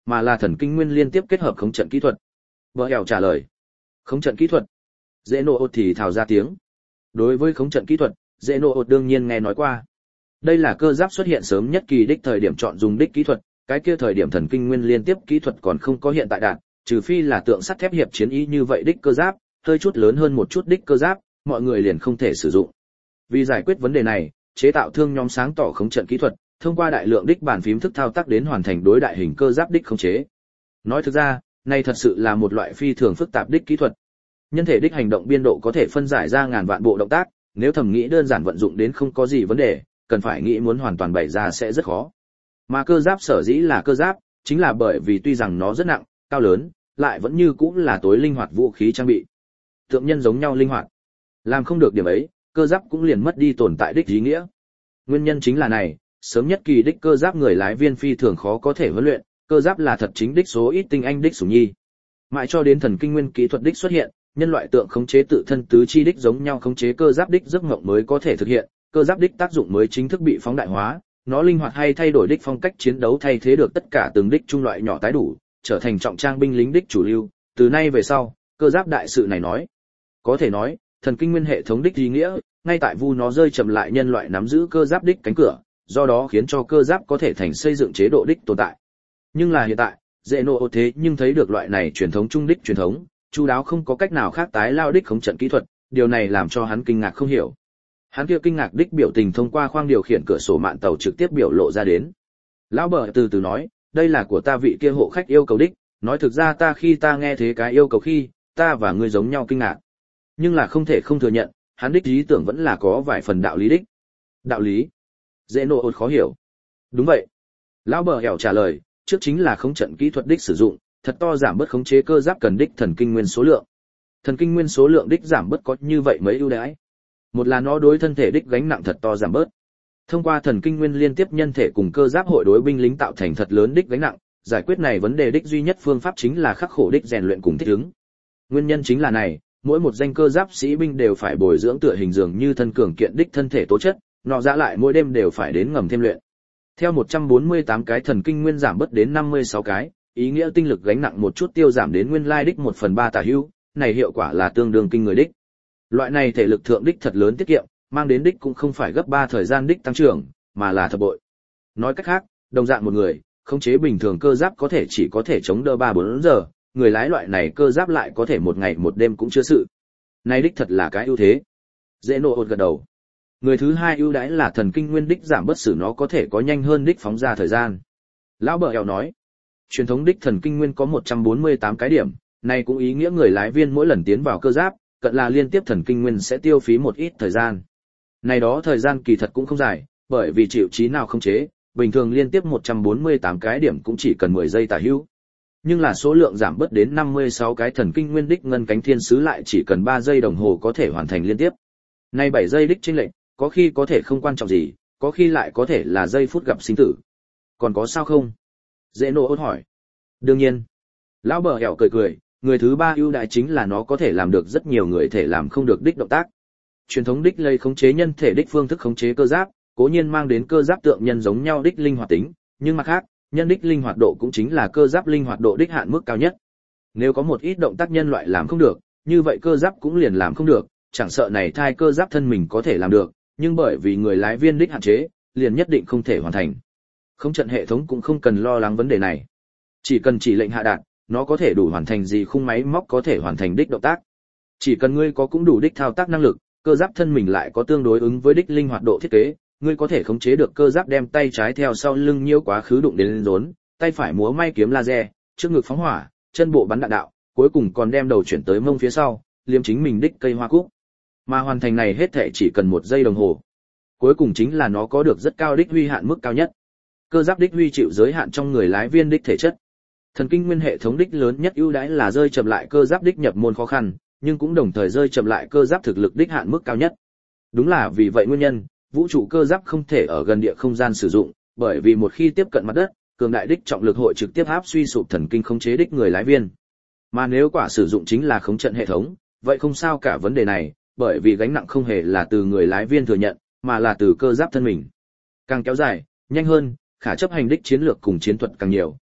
mà là thần kinh nguyên liên tiếp kết hợp khống trận kỹ thuật. Bờ ẻo trả lời. Khống trận kỹ thuật. Dễ nộ ột thì thào ra tiếng. Đối với khống trận kỹ thuật, dễ nộ ột đương nhiên nghe nói qua. Đây là cơ giáp xuất hiện sớm nhất kỳ đích thời điểm chọn dùng đích kỹ thuật, cái kia thời điểm thần kinh nguyên liên tiếp kỹ thuật còn không có hiện tại đạt, trừ phi là tượng sắt thép hiệp chiến ý như vậy đích cơ giáp, hơi chút lớn hơn một chút đích cơ giáp, mọi người liền không thể sử dụng. Vì giải quyết vấn đề này, chế tạo thương nhóm sáng tỏ khống trận kỹ thuật, thông qua đại lượng đích bàn phím thức thao tác đến hoàn thành đối đại hình cơ giáp đích khống chế. Nói thực ra, này thật sự là một loại phi thường phức tạp đích kỹ thuật. Nhân thể đích hành động biên độ có thể phân giải ra ngàn vạn bộ động tác, nếu thẩm nghĩ đơn giản vận dụng đến không có gì vấn đề, cần phải nghĩ muốn hoàn toàn bày ra sẽ rất khó. Mà cơ giáp sở dĩ là cơ giáp, chính là bởi vì tuy rằng nó rất nặng, cao lớn, lại vẫn như cũng là tối linh hoạt vũ khí trang bị. Tượng nhân giống nhau linh hoạt. Làm không được điểm ấy, cơ giáp cũng liền mất đi tồn tại đích ý nghĩa. Nguyên nhân chính là này, sớm nhất kỳ đích cơ giáp người lái viên phi thường khó có thể huấn luyện, cơ giáp là thật chính đích số ít tinh anh đích sủng nhi. Mãi cho đến thần kinh nguyên kỹ thuật đích xuất hiện, nhân loại tượng khống chế tự thân tứ chi đích giống nhau khống chế cơ giáp đích giấc mộng mới có thể thực hiện, cơ giáp đích tác dụng mới chính thức bị phóng đại hóa, nó linh hoạt hay thay đổi đích phong cách chiến đấu thay thế được tất cả từng đích trung loại nhỏ tái đủ, trở thành trọng trang binh lính đích chủ lưu. Từ nay về sau, cơ giáp đại sự này nói, có thể nói, thần kinh nguyên hệ thống đích ý nghĩa, ngay tại vu nó rơi chậm lại nhân loại nắm giữ cơ giáp đích cánh cửa, do đó khiến cho cơ giáp có thể thành xây dựng chế độ đích tồn tại. Nhưng là hiện tại, dễ nộ thế nhưng thấy được loại này truyền thống trung đích truyền thống, chu đáo không có cách nào khác tái lao đích khống trận kỹ thuật, điều này làm cho hắn kinh ngạc không hiểu. Hắn kia kinh ngạc đích biểu tình thông qua khoang điều khiển cửa sổ mạn tàu trực tiếp biểu lộ ra đến. Lão bờ từ từ nói, đây là của ta vị kia hộ khách yêu cầu đích, nói thực ra khi ta nghe thế cái yêu cầu khi, ta và ngươi giống nhau kinh ngạc. Nhưng là không thể không thừa nhận, hắn đích ý tưởng vẫn là có vài phần đạo lý đích. Đạo lý? Dễ nộ ột khó hiểu. Đúng vậy. Lão bờ hẻo trả lời, trước chính là khống trận kỹ thuật đích sử dụng, thật to giảm bớt khống chế cơ giáp cần đích thần kinh nguyên số lượng. Thần kinh nguyên số lượng đích giảm bớt có như vậy mấy ưu đãi. Một là nó đối thân thể đích gánh nặng thật to giảm bớt. Thông qua thần kinh nguyên liên tiếp nhân thể cùng cơ giáp hội đối binh lính tạo thành thật lớn đích gánh nặng, giải quyết này vấn đề đích duy nhất phương pháp chính là khắc khổ đích rèn luyện cùng thích ứng. Nguyên nhân chính là này, mỗi một danh cơ giáp sĩ binh đều phải bồi dưỡng tựa hình dường như thân cường kiện đích thân thể tố chất, nọ ra lại mỗi đêm đều phải đến ngầm thêm luyện. Theo 148 cái thần kinh nguyên giảm bớt đến 56 cái, ý nghĩa tinh lực gánh nặng một chút tiêu giảm đến nguyên lai đích 1/3 tả hữu, này hiệu quả là tương đương kinh người đích. Loại này thể lực thượng đích thật lớn tiết kiệm, mang đến đích cũng không phải gấp 3 thời gian đích tăng trưởng, mà là thập bội. Nói cách khác, đồng dạng một người, khống chế bình thường cơ giáp chỉ có thể chống đỡ 3-4 giờ, người lái loại này cơ giáp lại có thể một ngày một đêm cũng chưa sự. Này đích thật là cái ưu thế. Dễ nộ ột gật đầu. Người thứ hai ưu đãi là thần kinh nguyên đích giảm bớt sử nó có thể có nhanh hơn đích phóng ra thời gian. Lão bờ hèo nói, truyền thống đích thần kinh nguyên có 148 cái điểm, này cũng ý nghĩa người lái viên mỗi lần tiến vào cơ giáp, cận là liên tiếp thần kinh nguyên sẽ tiêu phí một ít thời gian. Này đó thời gian kỳ thật cũng không dài, bởi vì chịu trí nào không chế, bình thường liên tiếp 148 cái điểm cũng chỉ cần 10 giây tả hữu. Nhưng là số lượng giảm bớt đến 56 cái thần kinh nguyên đích ngân cánh thiên sứ lại chỉ cần 3 giây đồng hồ có thể hoàn thành liên tiếp. Này 7 giây đích chênh lệch, có khi có thể không quan trọng gì, có khi lại có thể là giây phút gặp sinh tử. Còn có sao không? Dễ nộ ôn hỏi. Đương nhiên. Lão bờ hẻo cười cười, người thứ ba ưu đại chính là nó có thể làm được rất nhiều người thể làm không được đích động tác. Truyền thống đích lây khống chế nhân thể đích phương thức khống chế cơ giáp, cố nhiên mang đến cơ giáp tượng nhân giống nhau đích linh hoạt tính, nhưng mặt khác, nhân đích linh hoạt độ cũng chính là cơ giáp linh hoạt độ đích hạn mức cao nhất. Nếu có một ít động tác nhân loại làm không được, như vậy cơ giáp cũng liền làm không được, chẳng sợ này thai cơ giáp thân mình có thể làm được, nhưng bởi vì người lái viên đích hạn chế, liền nhất định không thể hoàn thành. Khống trận hệ thống cũng không cần lo lắng vấn đề này. Chỉ cần chỉ lệnh hạ đạt, nó có thể đủ hoàn thành gì khung máy móc có thể hoàn thành đích động tác. Chỉ cần ngươi có cũng đủ đích thao tác năng lực, cơ giáp thân mình lại có tương đối ứng với đích linh hoạt độ thiết kế, ngươi có thể khống chế được cơ giáp đem tay trái theo sau lưng nhiễu quá khứ đụng đến rốn, tay phải múa may kiếm laser, trước ngực phóng hỏa, chân bộ bắn đạn đạo, cuối cùng còn đem đầu chuyển tới mông phía sau, liếm chính mình đích cây hoa cúc. Mà hoàn thành này hết thảy chỉ cần 1 giây đồng hồ. Cuối cùng chính là nó có được rất cao đích huy hạn mức cao nhất. Cơ giáp đích huy chịu giới hạn trong người lái viên đích thể chất. Thần kinh nguyên hệ thống đích lớn nhất ưu đãi là rơi chậm lại cơ giáp đích nhập môn khó khăn, nhưng cũng đồng thời rơi chậm lại cơ giáp thực lực đích hạn mức cao nhất. Đúng là vì vậy nguyên nhân, vũ trụ cơ giáp không thể ở gần địa không gian sử dụng, bởi vì một khi tiếp cận mặt đất, cường đại đích trọng lực hội trực tiếp áp suy sụp thần kinh khống chế đích người lái viên. Mà nếu quả sử dụng chính là khống trận hệ thống, vậy không sao cả vấn đề này, bởi vì gánh nặng không hề là từ người lái viên thừa nhận, mà là từ cơ giáp thân mình. Càng kéo dài, nhanh hơn, khả chấp hành đích chiến lược cùng chiến thuật càng nhiều,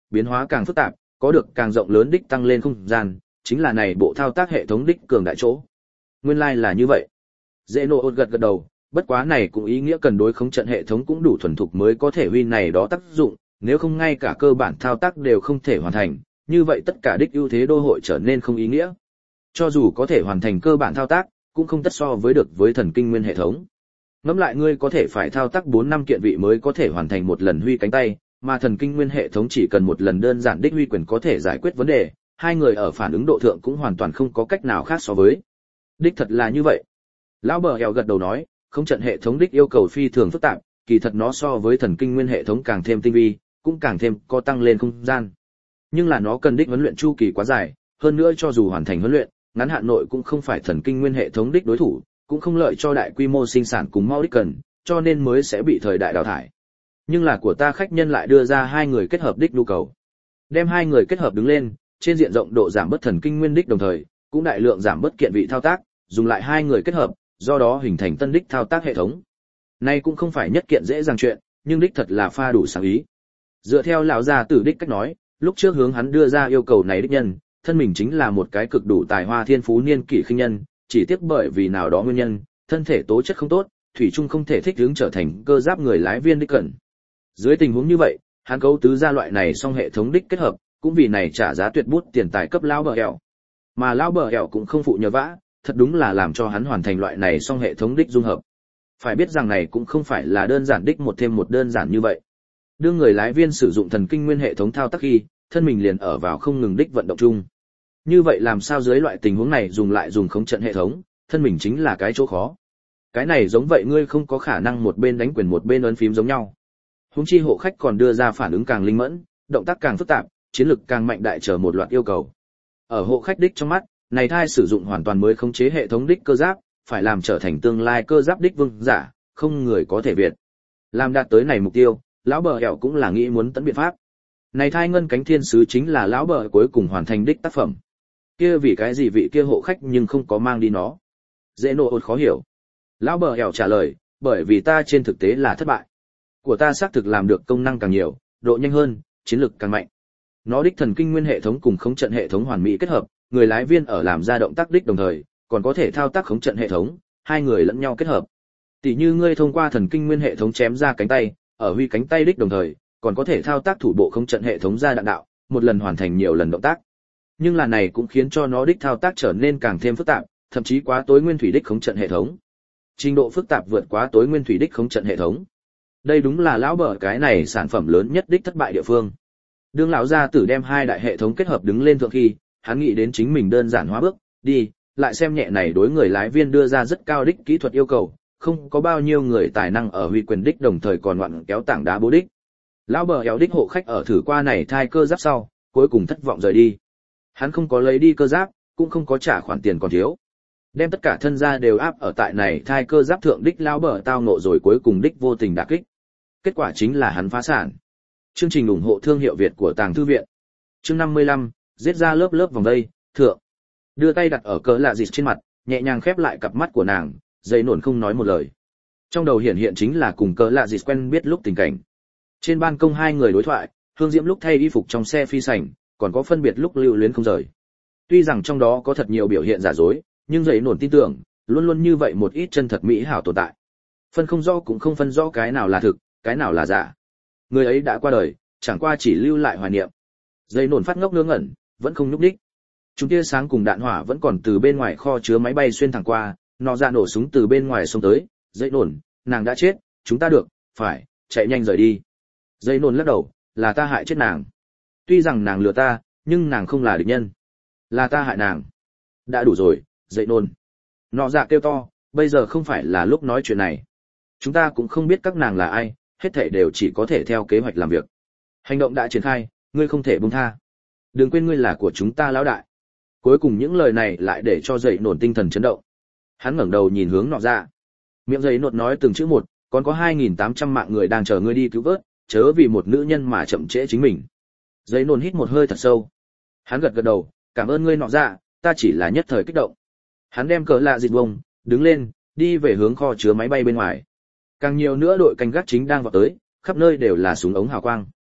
biến hóa càng phức tạp, có được càng rộng lớn đích tăng lên không gian, chính là này bộ thao tác hệ thống đích cường đại chỗ. Nguyên lai là như vậy. Dễ nộ gật gật đầu, bất quá này cũng ý nghĩa cần đối khống trận hệ thống cũng đủ thuần thục mới có thể huy này đó tác dụng, nếu không ngay cả cơ bản thao tác đều không thể hoàn thành, như vậy tất cả đích ưu thế đô hội trở nên không ý nghĩa. Cho dù có thể hoàn thành cơ bản thao tác, cũng không tất so với được với thần kinh nguyên hệ thống. Ngẫm lại ngươi có thể phải thao tác 4-5 kiện vị mới có thể hoàn thành một lần huy cánh tay, mà thần kinh nguyên hệ thống chỉ cần một lần đơn giản đích huy quyền có thể giải quyết vấn đề, hai người ở phản ứng độ thượng cũng hoàn toàn không có cách nào khác so với. Đích thật là như vậy. Lão bờ eo gật đầu nói, không trận hệ thống đích yêu cầu phi thường phức tạp, kỳ thật nó so với thần kinh nguyên hệ thống càng thêm tinh vi, cũng càng thêm có tăng lên không gian. Nhưng là nó cần đích huấn luyện chu kỳ quá dài, hơn nữa cho dù hoàn thành huấn luyện, ngắn hạn nội cũng không phải thần kinh nguyên hệ thống đích đối thủ, cũng không lợi cho đại quy mô sinh sản cùng mau đích cần, cho nên mới sẽ bị thời đại đào thải. Nhưng là của ta khách nhân lại đưa ra hai người kết hợp đích nhu cầu. Đem hai người kết hợp đứng lên, trên diện rộng độ giảm bớt thần kinh nguyên đích đồng thời, cũng đại lượng giảm bớt kiện vị thao tác, dùng lại hai người kết hợp, do đó hình thành tân đích thao tác hệ thống. Này cũng không phải nhất kiện dễ dàng chuyện, nhưng đích thật là pha đủ sáng ý. Dựa theo lão gia tử đích cách nói, lúc trước hướng hắn đưa ra yêu cầu này đích nhân, thân mình chính là một cái cực đủ tài hoa thiên phú niên kỷ khinh nhân, chỉ tiếc bởi vì nào đó nguyên nhân, thân thể tố chất không tốt, thủy chung không thể thích ứng trở thành cơ giáp người lái viên đích cận. Dưới tình huống như vậy, hắn cấu tứ ra loại này song hệ thống đích kết hợp, cũng vì này trả giá tuyệt bút tiền tài cấp lão bờ ẻo. Mà lão bờ ẻo cũng không phụ nhờ vả, thật đúng là làm cho hắn hoàn thành loại này song hệ thống đích dung hợp. Phải biết rằng này cũng không phải là đơn giản đích một thêm một đơn giản như vậy. Đương người lái viên sử dụng thần kinh nguyên hệ thống thao tác khi, thân mình liền ở vào không ngừng đích vận động chung. Như vậy làm sao dưới loại tình huống này dùng khống trận hệ thống, thân mình chính là cái chỗ khó. Cái này giống vậy ngươi không có khả năng một bên đánh quyền một bên ấn phím giống nhau. Huống chi hộ khách còn đưa ra phản ứng càng linh mẫn, động tác càng phức tạp, chiến lực càng mạnh đại chờ một loạt yêu cầu. Ở hộ khách đích trong mắt, này thai sử dụng hoàn toàn mới khống chế hệ thống đích cơ giáp, phải làm trở thành tương lai cơ giáp đích vương giả, không người có thể việt. Làm đạt tới này mục tiêu, lão bờ ẻo cũng là nghĩ muốn tận biện pháp. Này thai ngân cánh thiên sứ chính là lão bờ cuối cùng hoàn thành đích tác phẩm. Kia vì cái gì vị kia hộ khách nhưng không có mang đi nó? Dễ nộ ột khó hiểu. Lão bờ ẻo trả lời, bởi vì ta trên thực tế là thất bại. Của ta xác thực làm được công năng càng nhiều, độ nhanh hơn, chiến lực càng mạnh. Nó đích thần kinh nguyên hệ thống cùng khống trận hệ thống hoàn mỹ kết hợp, người lái viên ở làm ra động tác đích đồng thời, còn có thể thao tác khống trận hệ thống, hai người lẫn nhau kết hợp. Tỷ như ngươi thông qua thần kinh nguyên hệ thống chém ra cánh tay, ở huy cánh tay đích đồng thời, còn có thể thao tác thủ bộ khống trận hệ thống ra đạn đạo, một lần hoàn thành nhiều lần động tác. Nhưng là này cũng khiến cho nó đích thao tác trở nên càng thêm phức tạp, thậm chí quá tối nguyên thủy đích khống trận hệ thống. Trình độ phức tạp vượt quá tối nguyên thủy đích khống trận hệ thống. Đây đúng là lão bờ cái này sản phẩm lớn nhất đích thất bại địa phương. Đương lão gia tử đem hai đại hệ thống kết hợp đứng lên thượng khi, hắn nghĩ đến chính mình đơn giản hóa bước, đi, lại xem nhẹ này đối người lái viên đưa ra rất cao đích kỹ thuật yêu cầu, không có bao nhiêu người tài năng ở huy quyền đích đồng thời còn ngoạn kéo tảng đá bố đích. Lão bờ éo đích hộ khách ở thử qua này thai cơ giáp sau, cuối cùng thất vọng rời đi. Hắn không có lấy đi cơ giáp, cũng không có trả khoản tiền còn thiếu. Đem tất cả thân gia đều áp ở tại này thai cơ giáp thượng đích lão bờ tao ngộ rồi cuối cùng đích vô tình đả kích. Kết quả chính là hắn phá sản. Chương trình ủng hộ thương hiệu Việt của Tàng Thư viện. Chương 55, giết ra lớp lớp vòng đây, thượng. Đưa tay đặt ở cỡ lạ dịt trên mặt, nhẹ nhàng khép lại cặp mắt của nàng, dây nổn không nói một lời. Trong đầu hiện chính là cùng cỡ lạ dịt quen biết lúc tình cảnh. Trên ban công hai người đối thoại, Hương Diễm lúc thay y phục trong xe phi sảnh, còn có phân biệt lúc lưu luyến không rời. Tuy rằng trong đó có thật nhiều biểu hiện giả dối, nhưng dây nổn tin tưởng, luôn luôn như vậy một ít chân thật mỹ hảo tồn tại. Phân không rõ cũng không phân rõ cái nào là thực, cái nào là giả. Người ấy đã qua đời, chẳng qua chỉ lưu lại hoài niệm. Dây nổn phát ngốc ngớ ngẩn, vẫn không nhúc nhích. Chúng tia sáng cùng đạn hỏa vẫn còn từ bên ngoài kho chứa máy bay xuyên thẳng qua, nọ ra nổ súng từ bên ngoài xông tới. Dây nổn, nàng đã chết, chúng ta được, phải, chạy nhanh rời đi. Dây nổn lắc đầu, là ta hại chết nàng. Tuy rằng nàng lừa ta, nhưng nàng không là địch nhân. Là ta hại nàng. Đã đủ rồi, dây nổn. Nọ dạ kêu to, bây giờ không phải là lúc nói chuyện này. Chúng ta cũng không biết các nàng là ai, hết thảy đều chỉ có thể theo kế hoạch làm việc. Hành động đã triển khai, ngươi không thể buông tha. Đừng quên ngươi là của chúng ta lão đại. Cuối cùng những lời này lại để cho dậy nổn tinh thần chấn động. Hắn ngẩng đầu nhìn hướng nọ dạ. Miệng dậy nột nói từng chữ một, còn có 2.800 mạng người đang chờ ngươi đi cứu vớt, chớ vì một nữ nhân mà chậm trễ chính mình. Dậy nổn hít một hơi thật sâu. Hắn gật gật đầu, cảm ơn ngươi nọ dạ, ta chỉ là nhất thời kích động. Hắn đem cờ lạ dịt bông, đứng lên, đi về hướng kho chứa máy bay bên ngoài. Càng nhiều nữa đội canh gác chính đang vào tới, khắp nơi đều là súng ống hào quang.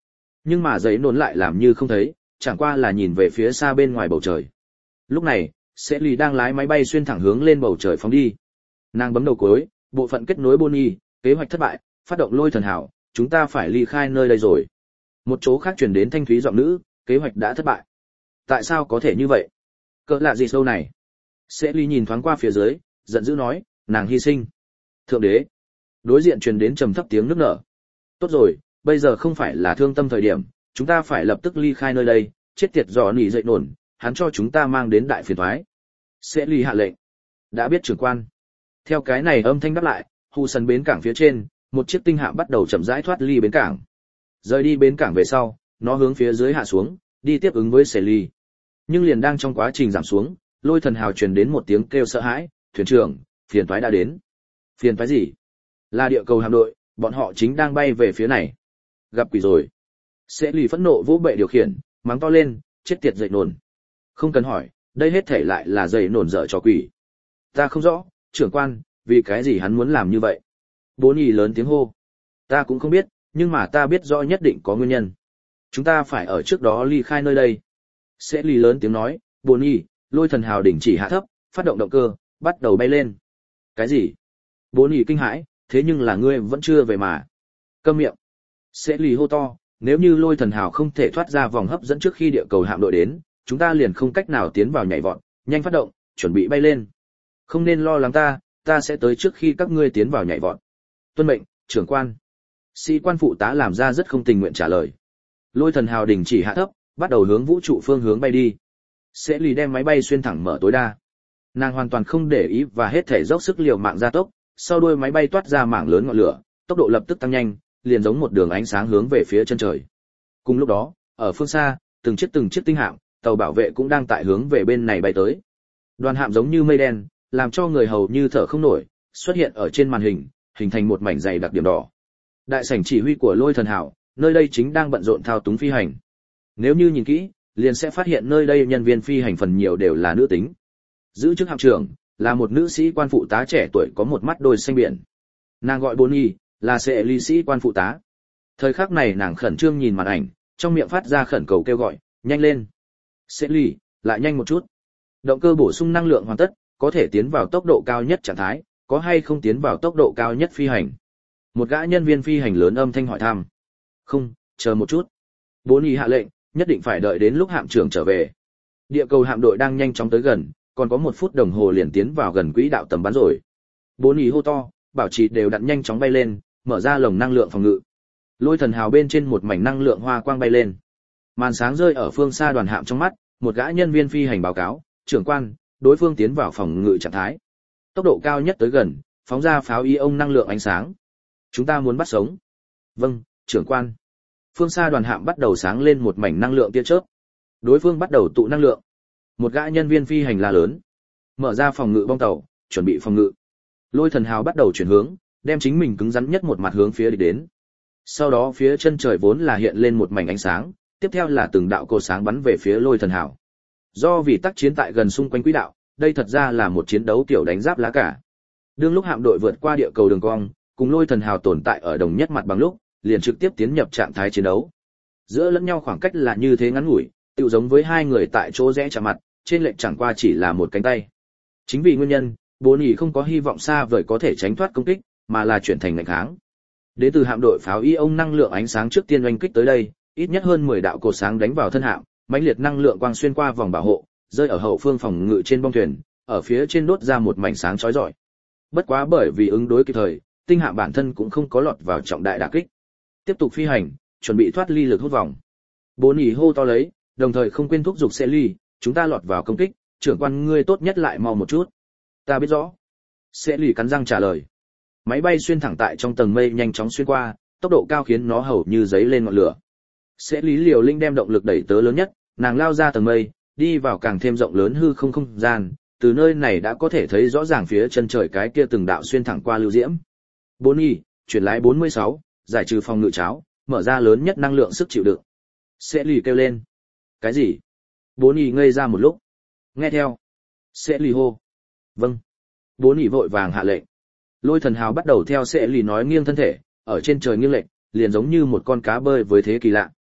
Nhưng mà giấy nôn lại làm như không thấy, chẳng qua là nhìn về phía xa bên ngoài bầu trời. Lúc này, Sẽ Lì đang lái máy bay xuyên thẳng hướng lên bầu trời phóng đi. Nàng bấm đầu cuối, bộ phận kết nối Bonnie, kế hoạch thất bại, phát động lôi thần hào, chúng ta phải ly khai nơi đây rồi. Một chỗ khác truyền đến thanh thúy giọng nữ, kế hoạch đã thất bại. Tại sao có thể như vậy? Cỡ lạ gì sâu này? Sẽ Lì nhìn thoáng qua phía dưới, giận dữ nói, nàng hy sinh. Thượng đế. Đối diện truyền đến trầm thấp tiếng nức nở. Tốt rồi, bây giờ không phải là thương tâm thời điểm, chúng ta phải lập tức ly khai nơi đây, chết tiệt dò nỉ dậy nổn, hắn cho chúng ta mang đến đại phiền toái. Sẽ Lì hạ lệnh. Đã biết trưởng quan. Theo cái này âm thanh đáp lại, hù sân bến cảng phía trên, một chiếc tinh hạm bắt đầu chậm rãi thoát ly bến cảng. Rời đi bến cảng về sau, nó hướng phía dưới hạ xuống, đi tiếp ứng với Sẽ Lì. Nhưng liền đang trong quá trình giảm xuống, lôi thần hào truyền đến một tiếng kêu sợ hãi, thuyền trưởng, phiền toái đã đến. Phiền toái gì? Là địa cầu hạm đội, bọn họ chính đang bay về phía này. Gặp quỷ rồi. Sẽ Lì phẫn nộ vỗ bệ điều khiển, mắng to lên, chết tiệt dậy nổn. Không cần hỏi, đây hết thể lại là dậy nổn dở trò quỷ. Ta không rõ, trưởng quan, vì cái gì hắn muốn làm như vậy? Bố nhì lớn tiếng hô. Ta cũng không biết, nhưng mà ta biết rõ nhất định có nguyên nhân. Chúng ta phải ở trước đó ly khai nơi đây. Sẽ Lì lớn tiếng nói, bố nhì, lôi thần hào đỉnh chỉ hạ thấp, phát động động cơ, bắt đầu bay lên. Cái gì? Bố nhì kinh hãi, thế nhưng là ngươi vẫn chưa về mà. Câm miệng. Sẽ Lì hô to, nếu như lôi thần hào không thể thoát ra vòng hấp dẫn trước khi địa cầu hạm đội đến, chúng ta liền không cách nào tiến vào nhảy vọt, nhanh phát động, chuẩn bị bay lên. Không nên lo lắng ta sẽ tới trước khi các ngươi tiến vào nhảy vọt. Tuân mệnh, trưởng quan. Sĩ quan phụ tá làm ra rất không tình nguyện trả lời. Lôi thần hào đình chỉ hạ thấp, bắt đầu hướng vũ trụ phương hướng bay đi. Sẽ Lì đem máy bay xuyên thẳng mở tối đa. Nàng hoàn toàn không để ý và hết thể dốc sức liều mạng gia tốc, sau đuôi máy bay toát ra mảng lớn ngọn lửa, tốc độ lập tức tăng nhanh, liền giống một đường ánh sáng hướng về phía chân trời. Cùng lúc đó, ở phương xa, từng chiếc tinh hạm, tàu bảo vệ cũng đang tại hướng về bên này bay tới. Đoàn hạm giống như mây đen, làm cho người hầu như thở không nổi, xuất hiện ở trên màn hình, hình thành một mảnh dày đặc điểm đỏ. Đại sảnh chỉ huy của lôi thần hảo, nơi đây chính đang bận rộn thao túng phi hành. Nếu như nhìn kỹ, liền sẽ phát hiện nơi đây nhân viên phi hành phần nhiều đều là nữ tính. Giữ chức hạm trưởng là một nữ sĩ quan phụ tá trẻ tuổi có một mắt đôi xanh biển. Nàng gọi Bonnie, là sẽ ly sĩ quan phụ tá. Thời khắc này nàng khẩn trương nhìn màn ảnh, trong miệng phát ra khẩn cầu kêu gọi, nhanh lên. Sẽ ly, lại nhanh một chút. Động cơ bổ sung năng lượng hoàn tất, có thể tiến vào tốc độ cao nhất trạng thái, có hay không tiến vào tốc độ cao nhất phi hành. Một gã nhân viên phi hành lớn âm thanh hỏi thăm. Không, chờ một chút. Bonnie hạ lệnh, nhất định phải đợi đến lúc hạm trưởng trở về. Địa cầu hạm đội đang nhanh chóng tới gần, còn có 1 phút đồng hồ liền tiến vào gần quỹ đạo tầm bắn rồi. Bonnie hô to, bảo trì đều đặn nhanh chóng bay lên, mở ra lồng năng lượng phòng ngự. Lôi thần hào bên trên một mảnh năng lượng hoa quang bay lên. Màn sáng rơi ở phương xa đoàn hạm trong mắt, một gã nhân viên phi hành báo cáo, trưởng quan, đối phương tiến vào phòng ngự trạng thái. Tốc độ cao nhất tới gần, phóng ra pháo ion năng lượng ánh sáng. Chúng ta muốn bắt sống. Vâng, trưởng quan. Phương xa đoàn hạm bắt đầu sáng lên một mảnh năng lượng tia chớp. Đối phương bắt đầu tụ năng lượng. Một gã nhân viên phi hành la lớn. Mở ra phòng ngự bong tàu, chuẩn bị phòng ngự. Lôi thần hào bắt đầu chuyển hướng, đem chính mình cứng rắn nhất một mặt hướng phía địch đến. Sau đó phía chân trời vốn là hiện lên một mảnh ánh sáng, tiếp theo là từng đạo cột sáng bắn về phía lôi thần hào. Do vì tác chiến tại gần xung quanh quỹ đạo, đây thật ra là một chiến đấu tiểu đánh giáp lá cả. Đương lúc hạm đội vượt qua địa cầu đường cong, cùng lôi thần hào tồn tại ở đồng nhất mặt bằng lúc, liền trực tiếp tiến nhập trạng thái chiến đấu. Giữa lẫn nhau khoảng cách là như thế ngắn ngủi, tựu giống với hai người tại chỗ rẽ chạm mặt, trên lệch chẳng qua chỉ là một cánh tay. Chính vì nguyên nhân, Bonnie không có hy vọng xa vời có thể tránh thoát công kích, mà là chuyển thành nghênh kháng. Đến từ hạm đội pháo ion năng lượng ánh sáng trước tiên oanh kích tới đây, ít nhất hơn 10 đạo cột sáng đánh vào thân hạm, mãnh liệt năng lượng quang xuyên qua vòng bảo hộ, rơi ở hậu phương phòng ngự trên bong thuyền, ở phía trên đốt ra một mảnh sáng chói rọi. Bất quá bởi vì ứng đối kịp thời, tinh hạm bản thân cũng không có lọt vào trọng đại đả kích. Tiếp tục phi hành, chuẩn bị thoát ly lực hút vòng. Bonnie hô to lấy, đồng thời không quên thúc giục xe ly, chúng ta lọt vào công kích, trưởng quan ngươi tốt nhất lại mau một chút. Ta biết rõ. Xe ly cắn răng trả lời. Máy bay xuyên thẳng tại trong tầng mây nhanh chóng xuyên qua, tốc độ cao khiến nó hầu như giấy lên ngọn lửa. Sẽ lý liều linh đem động lực đẩy tới lớn nhất, nàng lao ra tầng mây, đi vào càng thêm rộng lớn hư không gian, từ nơi này đã có thể thấy rõ ràng phía chân trời cái kia từng đạo xuyên thẳng qua lưu diễm. Bonnie, chuyển lái 46, giải trừ phòng ngự cháo, mở ra lớn nhất năng lượng sức chịu đựng. Sẽ lì kêu lên. Cái gì? Bonnie ngây ra một lúc. Nghe theo. Sẽ lì hô. Vâng. Bonnie vội vàng hạ lệnh. Lôi thần hào bắt đầu theo sẽ lì nói nghiêng thân thể, ở trên trời nghiêng lệch, liền giống như một con cá bơi với thế kỳ lạ.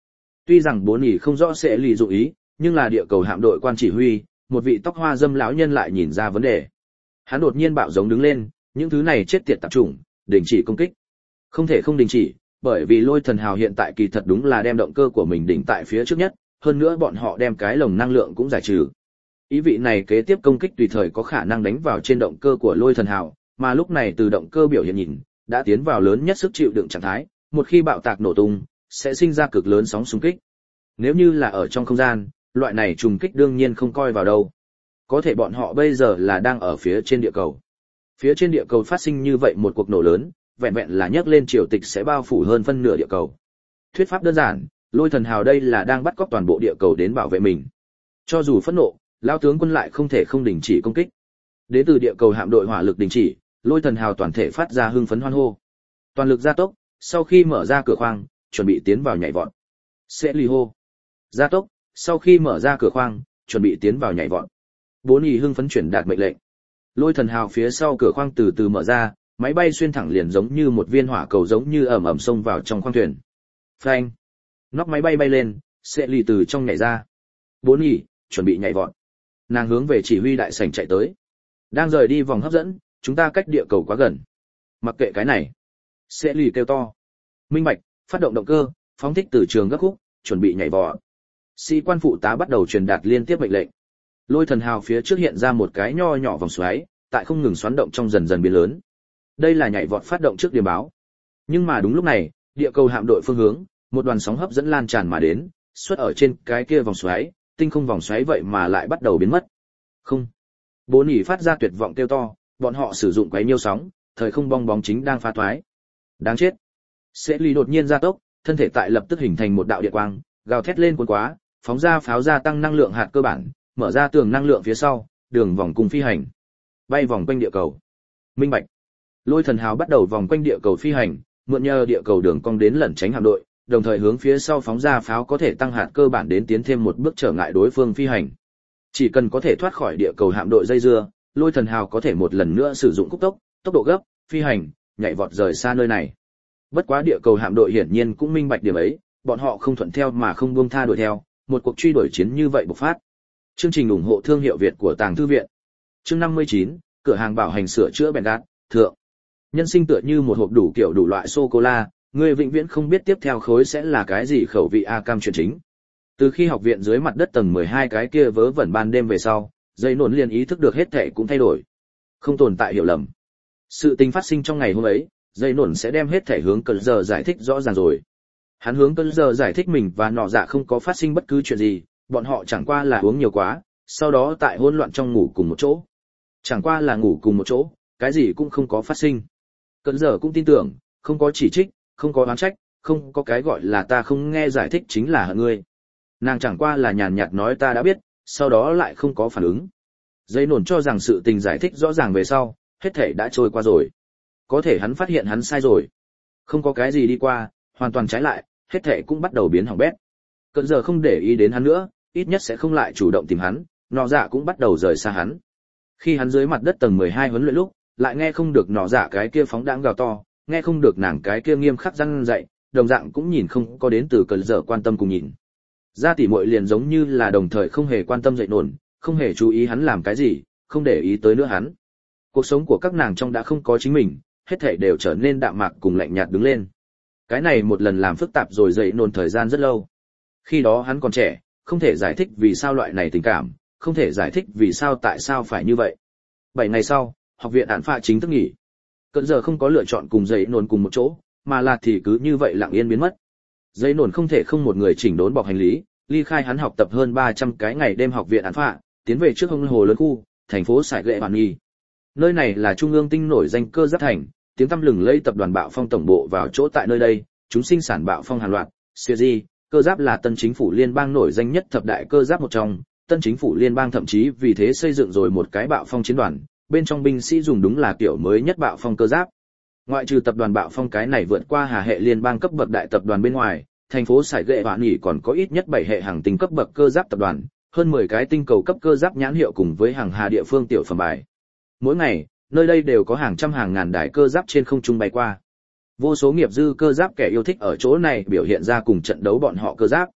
Tuy rằng bốn nhỉ không rõ sẽ lì dụng ý, nhưng là địa cầu hạm đội quan chỉ huy, một vị tóc hoa dâm lão nhân lại nhìn ra vấn đề. Hắn đột nhiên bạo giống đứng lên, những thứ này chết tiệt tạp chủng, đình chỉ công kích. Không thể không đình chỉ, bởi vì Lôi Thần Hào hiện tại kỳ thật đúng là đem động cơ của mình đỉnh tại phía trước nhất, hơn nữa bọn họ đem cái lồng năng lượng cũng giải trừ. Ý vị này kế tiếp công kích tùy thời có khả năng đánh vào trên động cơ của Lôi Thần Hào, mà lúc này từ động cơ biểu hiện nhìn, đã tiến vào lớn nhất sức chịu đựng trạng thái, một khi bạo tạc nổ tung, sẽ sinh ra cực lớn sóng xung kích. Nếu như là ở trong không gian, loại này trùng kích đương nhiên không coi vào đâu. Có thể bọn họ bây giờ là đang ở phía trên địa cầu. Phía trên địa cầu phát sinh như vậy một cuộc nổ lớn, vẹn vẹn là nhấc lên triều tịch sẽ bao phủ hơn phân nửa địa cầu. Thuyết pháp đơn giản, Lôi Thần Hào đây là đang bắt cóc toàn bộ địa cầu đến bảo vệ mình. Cho dù phẫn nộ, lão tướng quân lại không thể không đình chỉ công kích. Đến từ địa cầu hạm đội hỏa lực đình chỉ, Lôi Thần Hào toàn thể phát ra hưng phấn hoan hô. Toàn lực gia tốc, sau khi mở ra cửa khoang, chuẩn bị tiến vào nhảy vọt. Sẽ lì hô. Gia tốc, sau khi mở ra cửa khoang, chuẩn bị tiến vào nhảy vọt. Bốn nhì hưng phấn chuyển đạt mệnh lệnh. Lôi Thần Hào phía sau cửa khoang từ từ mở ra, máy bay xuyên thẳng liền giống như một viên hỏa cầu giống như ầm ầm xông vào trong khoang thuyền. Phanh. Nóc máy bay bay lên, sẽ lì từ trong nhảy ra. Bốn nhì, chuẩn bị nhảy vọt. Nàng hướng về chỉ huy đại sảnh chạy tới. Đang rời đi vòng hấp dẫn, chúng ta cách địa cầu quá gần. Mặc kệ cái này. Sẽ lì kêu to. Minh bạch, phát động động cơ, phóng thích từ trường gấp khúc, chuẩn bị nhảy vọt. Sĩ quan phụ tá bắt đầu truyền đạt liên tiếp mệnh lệnh. Lôi Thần Hào phía trước hiện ra một cái nho nhỏ vòng xoáy, tại không ngừng xoắn động trong dần dần biến lớn. Đây là nhảy vọt phát động trước điểm báo. Nhưng mà đúng lúc này, địa cầu hạm đội phương hướng, một đoàn sóng hấp dẫn lan tràn mà đến, xuất ở trên cái kia vòng xoáy, tinh không vòng xoáy vậy mà lại bắt đầu biến mất. Không. Bốn nhỉ phát ra tuyệt vọng kêu to, bọn họ sử dụng quấy nhiêu sóng, thời không bong bóng chính đang phá thoái. Đáng chết. Sẽ lì đột nhiên gia tốc, thân thể tại lập tức hình thành một đạo điện quang, gào thét lên cuốn quá, phóng ra pháo gia tăng năng lượng hạt cơ bản, mở ra tường năng lượng phía sau, đường vòng cung phi hành, bay vòng quanh địa cầu. Minh bạch. Lôi Thần Hào bắt đầu vòng quanh địa cầu phi hành, mượn nhờ địa cầu đường cong đến lẩn tránh hạm đội, đồng thời hướng phía sau phóng ra pháo có thể tăng hạt cơ bản đến tiến thêm một bước trở ngại đối phương phi hành. Chỉ cần có thể thoát khỏi địa cầu hạm đội dây dưa, Lôi Thần Hào có thể một lần nữa sử dụng cúc tốc, tốc độ gấp, phi hành, nhảy vọt rời xa nơi này. Bất quá địa cầu hạm đội hiển nhiên cũng minh bạch điểm ấy, bọn họ không thuận theo mà không buông tha đuổi theo, một cuộc truy đuổi chiến như vậy bộc phát. Chương trình ủng hộ thương hiệu Việt của Tàng Thư viện. Chương 59, cửa hàng bảo hành sửa chữa bèn gạt, thượng. Nhân sinh tựa như một hộp đủ kiểu đủ loại sô cô la, người vĩnh viễn không biết tiếp theo khối sẽ là cái gì khẩu vị a cam chuyện chính. Từ khi học viện dưới mặt đất tầng 12 cái kia vớ vẩn ban đêm về sau, dây nổn liền ý thức được hết thảy cũng thay đổi. Không tồn tại hiểu lầm. Sự tình phát sinh trong ngày hôm ấy, dây nổn sẽ đem hết thảy hướng Cơn giờ giải thích rõ ràng rồi. Hắn hướng Cơn giờ giải thích mình và nọ dạ không có phát sinh bất cứ chuyện gì, bọn họ chẳng qua là uống nhiều quá, sau đó tại hỗn loạn trong ngủ cùng một chỗ. Chẳng qua là ngủ cùng một chỗ, cái gì cũng không có phát sinh. Cơn giờ cũng tin tưởng, không có chỉ trích, không có oán trách, không có cái gọi là ta không nghe giải thích chính là hận ngươi. Nàng chẳng qua là nhàn nhạt nói ta đã biết, sau đó lại không có phản ứng. Dây nổn cho rằng sự tình giải thích rõ ràng về sau, hết thảy đã trôi qua rồi. Có thể hắn phát hiện hắn sai rồi. Không có cái gì đi qua, hoàn toàn trái lại, hết thảy cũng bắt đầu biến hỏng bét. Cơn giờ không để ý đến hắn nữa, ít nhất sẽ không lại chủ động tìm hắn, nọ dạ cũng bắt đầu rời xa hắn. Khi hắn dưới mặt đất tầng 12 huấn luyện lúc, lại nghe không được nọ dạ cái kia phóng đãng gào to, nghe không được nàng cái kia nghiêm khắc răn dạy, đồng dạng cũng nhìn không có đến từ cơn giờ quan tâm cùng nhìn. Gia tỷ muội liền giống như là đồng thời không hề quan tâm dậy nổn, không hề chú ý hắn làm cái gì, không để ý tới nữa hắn. Cuộc sống của các nàng trong đã không có chính mình, hết thảy đều trở nên đạm mạc cùng lạnh nhạt đứng lên. Cái này một lần làm phức tạp rồi dậy nổn thời gian rất lâu. Khi đó hắn còn trẻ, không thể giải thích vì sao loại này tình cảm, không thể giải thích vì sao tại sao phải như vậy. 7 ngày sau, học viện án phạ chính thức nghỉ. Cơn giờ không có lựa chọn cùng dậy nổn cùng một chỗ, mà là thì cứ như vậy lặng yên biến mất. Dậy nổn không thể không một người chỉnh đốn bọc hành lý, ly khai hắn học tập hơn 300 cái ngày đêm học viện án phạ, tiến về trước hông hồ lớn khu, thành phố Sải Lệ Hoàn Nghi. Nơi này là trung ương tinh nổi danh cơ giáp thành, tiếng tăm lừng lẫy tập đoàn Bạo Phong tổng bộ vào chỗ tại nơi đây, chúng sinh sản Bạo Phong hàng loạt, series, cơ giáp là tân chính phủ liên bang nổi danh nhất thập đại cơ giáp một trong, tân chính phủ liên bang thậm chí vì thế xây dựng rồi một cái Bạo Phong chiến đoàn, bên trong binh sĩ dùng đúng là kiểu mới nhất Bạo Phong cơ giáp. Ngoại trừ tập đoàn Bạo Phong cái này vượt qua hà hệ liên bang cấp bậc đại tập đoàn bên ngoài, thành phố Sải Lệ Hoàn Nghi còn có ít nhất 7 hệ hàng tinh cấp bậc cơ giáp tập đoàn, hơn 10 cái tinh cầu cấp cơ giáp nhãn hiệu cùng với hàng hà địa phương tiểu phẩm bài. Mỗi ngày, nơi đây đều có hàng trăm hàng ngàn đài cơ giáp trên không trung bay qua. Vô số nghiệp dư cơ giáp kẻ yêu thích ở chỗ này biểu hiện ra cùng trận đấu bọn họ cơ giáp.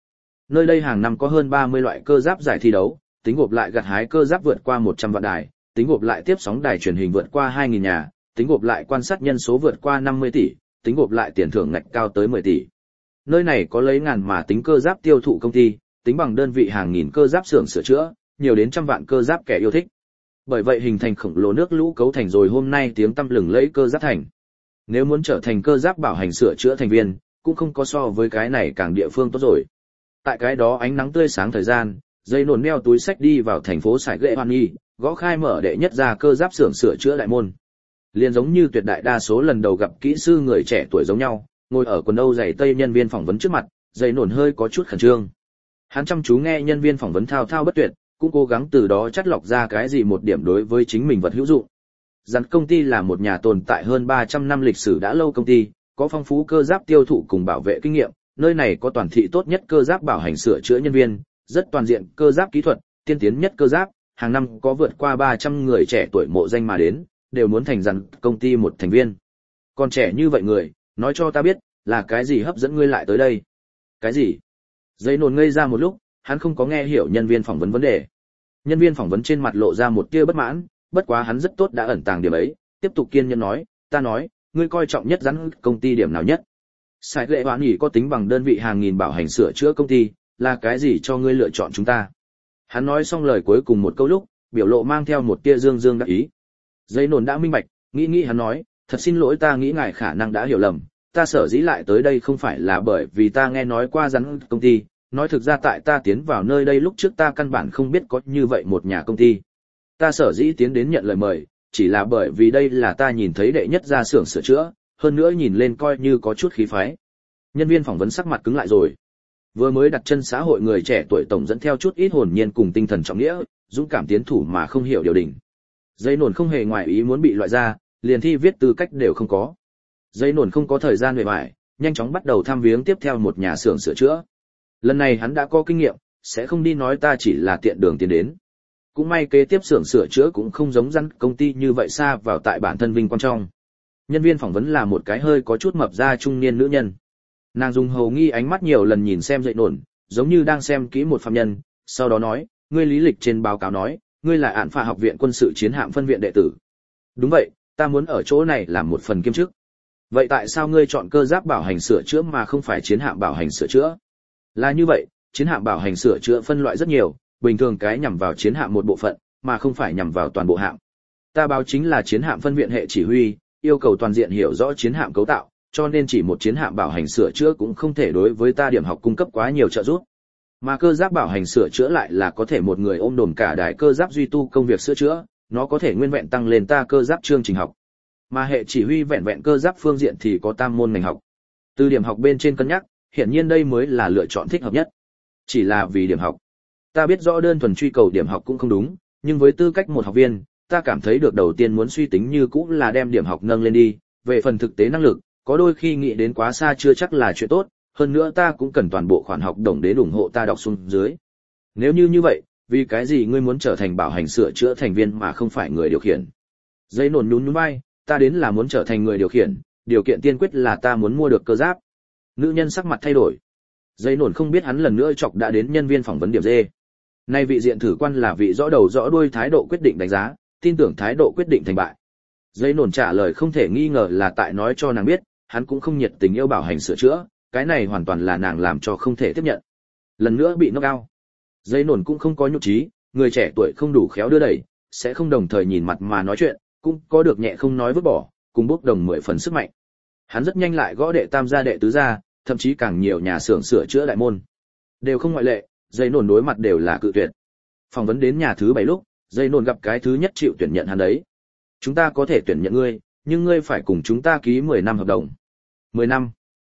Nơi đây hàng năm có hơn 30 loại cơ giáp giải thi đấu, tính gộp lại gặt hái cơ giáp vượt qua 100 vạn đài, tính gộp lại tiếp sóng đài truyền hình vượt qua 2000 nhà, tính gộp lại quan sát nhân số vượt qua 50 tỷ, tính gộp lại tiền thưởng ngạch cao tới 10 tỷ. Nơi này có lấy ngàn mà tính cơ giáp tiêu thụ công ty, tính bằng đơn vị hàng nghìn cơ giáp xưởng sửa chữa, nhiều đến trăm vạn cơ giáp kẻ yêu thích. Bởi vậy hình thành khổng lồ nước lũ cấu thành rồi hôm nay tiếng tăm lừng lẫy cơ giáp thành. Nếu muốn trở thành cơ giáp bảo hành sửa chữa thành viên, cũng không có so với cái này càng địa phương tốt rồi. Tại cái đó ánh nắng tươi sáng thời gian, dây nổn neo túi sách đi vào thành phố Sài Gòn Nhi, gõ khai mở đệ nhất ra cơ giáp xưởng sửa chữa đại môn. Liền giống như tuyệt đại đa số lần đầu gặp kỹ sư người trẻ tuổi giống nhau, ngồi ở quần âu giày tây nhân viên phỏng vấn trước mặt, dây nổn hơi có chút khẩn trương. Hắn chăm chú nghe nhân viên phỏng vấn thao thao bất tuyệt, cũng cố gắng từ đó chắt lọc ra cái gì một điểm đối với chính mình vật hữu dụng. Rằng công ty là một nhà tồn tại hơn 300 năm lịch sử đã lâu công ty, có phong phú cơ giáp tiêu thụ cùng bảo vệ kinh nghiệm, nơi này có toàn thị tốt nhất cơ giáp bảo hành sửa chữa nhân viên, rất toàn diện cơ giáp kỹ thuật, tiên tiến nhất cơ giáp, hàng năm có vượt qua 300 người trẻ tuổi mộ danh mà đến, đều muốn thành rằng công ty một thành viên. Còn trẻ như vậy người, nói cho ta biết, là cái gì hấp dẫn ngươi lại tới đây? Cái gì? Dây nồn ngây ra một lúc, hắn không có nghe hiểu nhân viên phỏng vấn vấn đề. Nhân viên phỏng vấn trên mặt lộ ra một tia bất mãn, bất quá hắn rất tốt đã ẩn tàng điểm ấy, tiếp tục kiên nhẫn nói, ta nói, ngươi coi trọng nhất rắn công ty điểm nào nhất? Sài Gòn Hoán nghỉ có tính bằng đơn vị hàng nghìn bảo hành sửa chữa công ty, là cái gì cho ngươi lựa chọn chúng ta? Hắn nói xong lời cuối cùng một câu lúc, biểu lộ mang theo một tia dương dương đắc ý. Dây nồn đã minh bạch, nghĩ hắn nói, thật xin lỗi, ta nghĩ ngài khả năng đã hiểu lầm, ta sở dĩ lại tới đây không phải là bởi vì ta nghe nói qua rắn công ty, nói thực ra tại ta tiến vào nơi đây lúc trước ta căn bản không biết có như vậy một nhà công ty. Ta sở dĩ tiến đến nhận lời mời, chỉ là bởi vì đây là ta nhìn thấy đệ nhất gia xưởng sửa chữa, hơn nữa nhìn lên coi như có chút khí phái. Nhân viên phỏng vấn sắc mặt cứng lại rồi. Vừa mới đặt chân xã hội người trẻ tuổi tổng dẫn theo chút ít hồn nhiên cùng tinh thần trọng nghĩa, dũng cảm tiến thủ mà không hiểu điều đình. Dây nổn không hề ngoài ý muốn bị loại ra, liền thi viết tư cách đều không có. Dây nổn không có thời gian về bại, nhanh chóng bắt đầu thăm viếng tiếp theo một nhà xưởng sửa chữa. Lần này hắn đã có kinh nghiệm, sẽ không đi nói ta chỉ là tiện đường tiến đến. Cũng may kế tiếp xưởng sửa chữa cũng không giống rắn công ty như vậy xa vào tại bản thân vinh quang trong. Nhân viên phỏng vấn là một cái hơi có chút mập ra trung niên nữ nhân. Nàng dùng hầu nghi ánh mắt nhiều lần nhìn xem dậy nổn, giống như đang xem kỹ một phạm nhân, sau đó nói, ngươi lý lịch trên báo cáo nói, ngươi là Án Phạ học viện quân sự chiến hạm phân viện đệ tử. Đúng vậy, ta muốn ở chỗ này làm một phần kiêm chức. Vậy tại sao ngươi chọn cơ giáp bảo hành sửa chữa mà không phải chiến hạm bảo hành sửa chữa? Là như vậy, chiến hạm bảo hành sửa chữa phân loại rất nhiều, bình thường cái nhằm vào chiến hạm một bộ phận, mà không phải nhằm vào toàn bộ hạm. Ta báo chính là chiến hạm phân viện hệ chỉ huy, yêu cầu toàn diện hiểu rõ chiến hạm cấu tạo, cho nên chỉ một chiến hạm bảo hành sửa chữa cũng không thể đối với ta điểm học cung cấp quá nhiều trợ giúp. Mà cơ giáp bảo hành sửa chữa lại là có thể một người ôm đồm cả đài cơ giáp duy tu công việc sửa chữa, nó có thể nguyên vẹn tăng lên ta cơ giáp chương trình học. Mà hệ chỉ huy vẹn vẹn cơ giáp phương diện thì có tam môn ngành học. Từ điểm học bên trên cân nhắc, hiển nhiên đây mới là lựa chọn thích hợp nhất. Chỉ là vì điểm học. Ta biết rõ đơn thuần truy cầu điểm học cũng không đúng, nhưng với tư cách một học viên, ta cảm thấy được đầu tiên muốn suy tính như cũng là đem điểm học nâng lên đi, về phần thực tế năng lực, có đôi khi nghĩ đến quá xa chưa chắc là chuyện tốt, hơn nữa ta cũng cần toàn bộ khoản học đồng đến ủng hộ ta đọc xuống dưới. Nếu như vậy, vì cái gì ngươi muốn trở thành bảo hành sửa chữa thành viên mà không phải người điều khiển? Dây nổn nhún vai, ta đến là muốn trở thành người điều khiển, điều kiện tiên quyết là ta muốn mua được cơ giáp. Nữ nhân sắc mặt thay đổi. Dây nổn không biết hắn lần nữa chọc đã đến nhân viên phỏng vấn điểm D. Nay vị diện thử quan là vị rõ đầu rõ đuôi thái độ quyết định đánh giá, tin tưởng thái độ quyết định thành bại. Dây nổn trả lời không thể nghi ngờ là tại nói cho nàng biết, hắn cũng không nhiệt tình yêu bảo hành sửa chữa, cái này hoàn toàn là nàng làm cho không thể tiếp nhận. Lần nữa bị knock out. Dây nổn cũng không có nhục trí, người trẻ tuổi không đủ khéo đưa đẩy, sẽ không đồng thời nhìn mặt mà nói chuyện, cũng có được nhẹ không nói vứt bỏ, cùng bốc đồng 10 phần sức mạnh. Hắn rất nhanh lại gõ đệ tam gia đệ tứ gia, thậm chí càng nhiều nhà xưởng sửa chữa đại môn. Đều không ngoại lệ, dây nổn đối mặt đều là cự tuyệt. Phỏng vấn đến nhà thứ 7 lúc, dây nổn gặp cái thứ nhất chịu tuyển nhận hắn đấy. Chúng ta có thể tuyển nhận ngươi, nhưng ngươi phải cùng chúng ta ký 10 năm hợp đồng. 10 năm?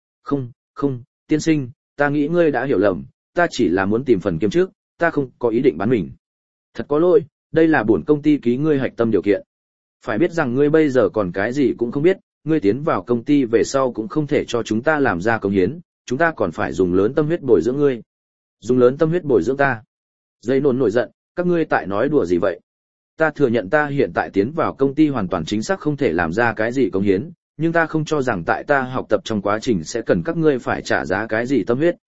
Không, tiên sinh, ta nghĩ ngươi đã hiểu lầm, ta chỉ là muốn tìm phần kiêm chức, ta không có ý định bán mình. Thật có lỗi, đây là bổn công ty ký ngươi hạch tâm điều kiện. Phải biết rằng ngươi bây giờ còn cái gì cũng không biết, ngươi tiến vào công ty về sau cũng không thể cho chúng ta làm ra công hiến, chúng ta còn phải dùng lớn tâm huyết bồi dưỡng ngươi. Dùng lớn tâm huyết bồi dưỡng ta? Dây nổn nổi giận, các ngươi tại nói đùa gì vậy? Ta thừa nhận ta hiện tại tiến vào công ty hoàn toàn chính xác không thể làm ra cái gì công hiến, nhưng ta không cho rằng tại ta học tập trong quá trình sẽ cần các ngươi phải trả giá cái gì tâm huyết.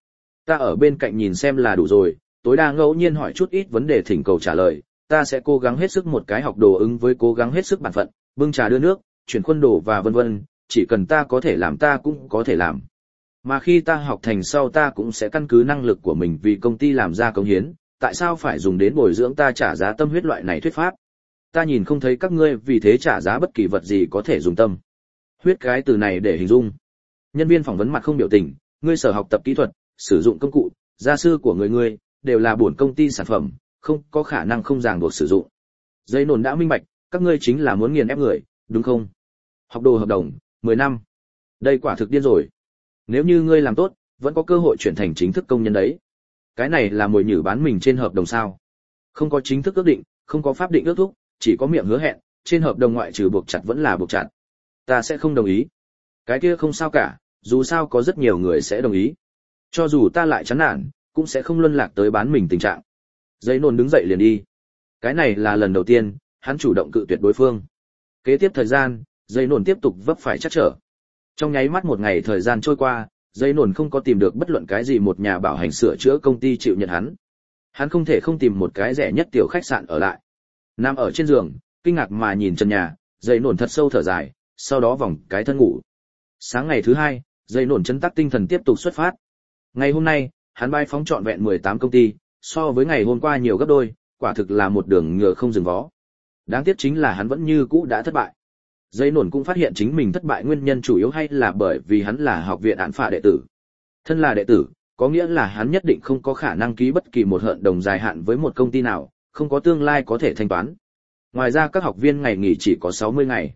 Ta ở bên cạnh nhìn xem là đủ rồi, tối đa ngẫu nhiên hỏi chút ít vấn đề thỉnh cầu trả lời, ta sẽ cố gắng hết sức một cái học đồ ứng với cố gắng hết sức bản phận, bưng trà đưa nước, chuyển khuôn đồ và vân vân, chỉ cần ta có thể làm ta cũng có thể làm. Mà khi ta học thành sau ta cũng sẽ căn cứ năng lực của mình vì công ty làm ra cống hiến, tại sao phải dùng đến bồi dưỡng ta trả giá tâm huyết loại này thuyết pháp? Ta nhìn không thấy các ngươi vì thế trả giá bất kỳ vật gì có thể dùng tâm huyết cái từ này để hình dung. Nhân viên phỏng vấn mặt không biểu tình, ngươi sở học tập kỹ thuật, sử dụng công cụ, gia sư của ngươi đều là bổn công ty sản phẩm, không có khả năng không ràng buộc sử dụng. Dây nổn đã minh bạch, các ngươi chính là muốn nghiền ép người, đúng không? Học đồ hợp đồng, 10 năm. Đây quả thực điên rồi. Nếu như ngươi làm tốt, vẫn có cơ hội chuyển thành chính thức công nhân đấy. Cái này là mồi nhử bán mình trên hợp đồng sao? Không có chính thức ước định, không có pháp định ước thúc, chỉ có miệng hứa hẹn, trên hợp đồng ngoại trừ buộc chặt vẫn là buộc chặt. Ta sẽ không đồng ý. Cái kia không sao cả, dù sao có rất nhiều người sẽ đồng ý. Cho dù ta lại chán nản, cũng sẽ không luân lạc tới bán mình tình trạng. Dây nôn đứng dậy liền đi. Cái này là lần đầu tiên, hắn chủ động cự tuyệt đối phương. Kế tiếp thời gian, dây nôn tiếp tục vấp phải chắc trở. Trong nháy mắt một ngày thời gian trôi qua, dây nôn không có tìm được bất luận cái gì một nhà bảo hành sửa chữa công ty chịu nhận hắn. Hắn không thể không tìm một cái rẻ nhất tiểu khách sạn ở lại. Nằm ở trên giường, kinh ngạc mà nhìn trần nhà, dây nôn thật sâu thở dài, sau đó vòng cái thân ngủ. Sáng ngày thứ hai, dây nôn chấn tắc tinh thần tiếp tục xuất phát. Ngày hôm nay, hắn bay phóng trọn vẹn 18 công ty, so với ngày hôm qua nhiều gấp đôi, quả thực là một đường ngựa không dừng vó. Đáng tiếc chính là hắn vẫn như cũ đã thất bại. Dây nổn cũng phát hiện chính mình thất bại nguyên nhân chủ yếu hay là bởi vì hắn là học viện án phạ đệ tử. Thân là đệ tử, có nghĩa là hắn nhất định không có khả năng ký bất kỳ một hợp đồng dài hạn với một công ty nào, không có tương lai có thể thanh toán. Ngoài ra các học viên ngày nghỉ chỉ có 60 ngày.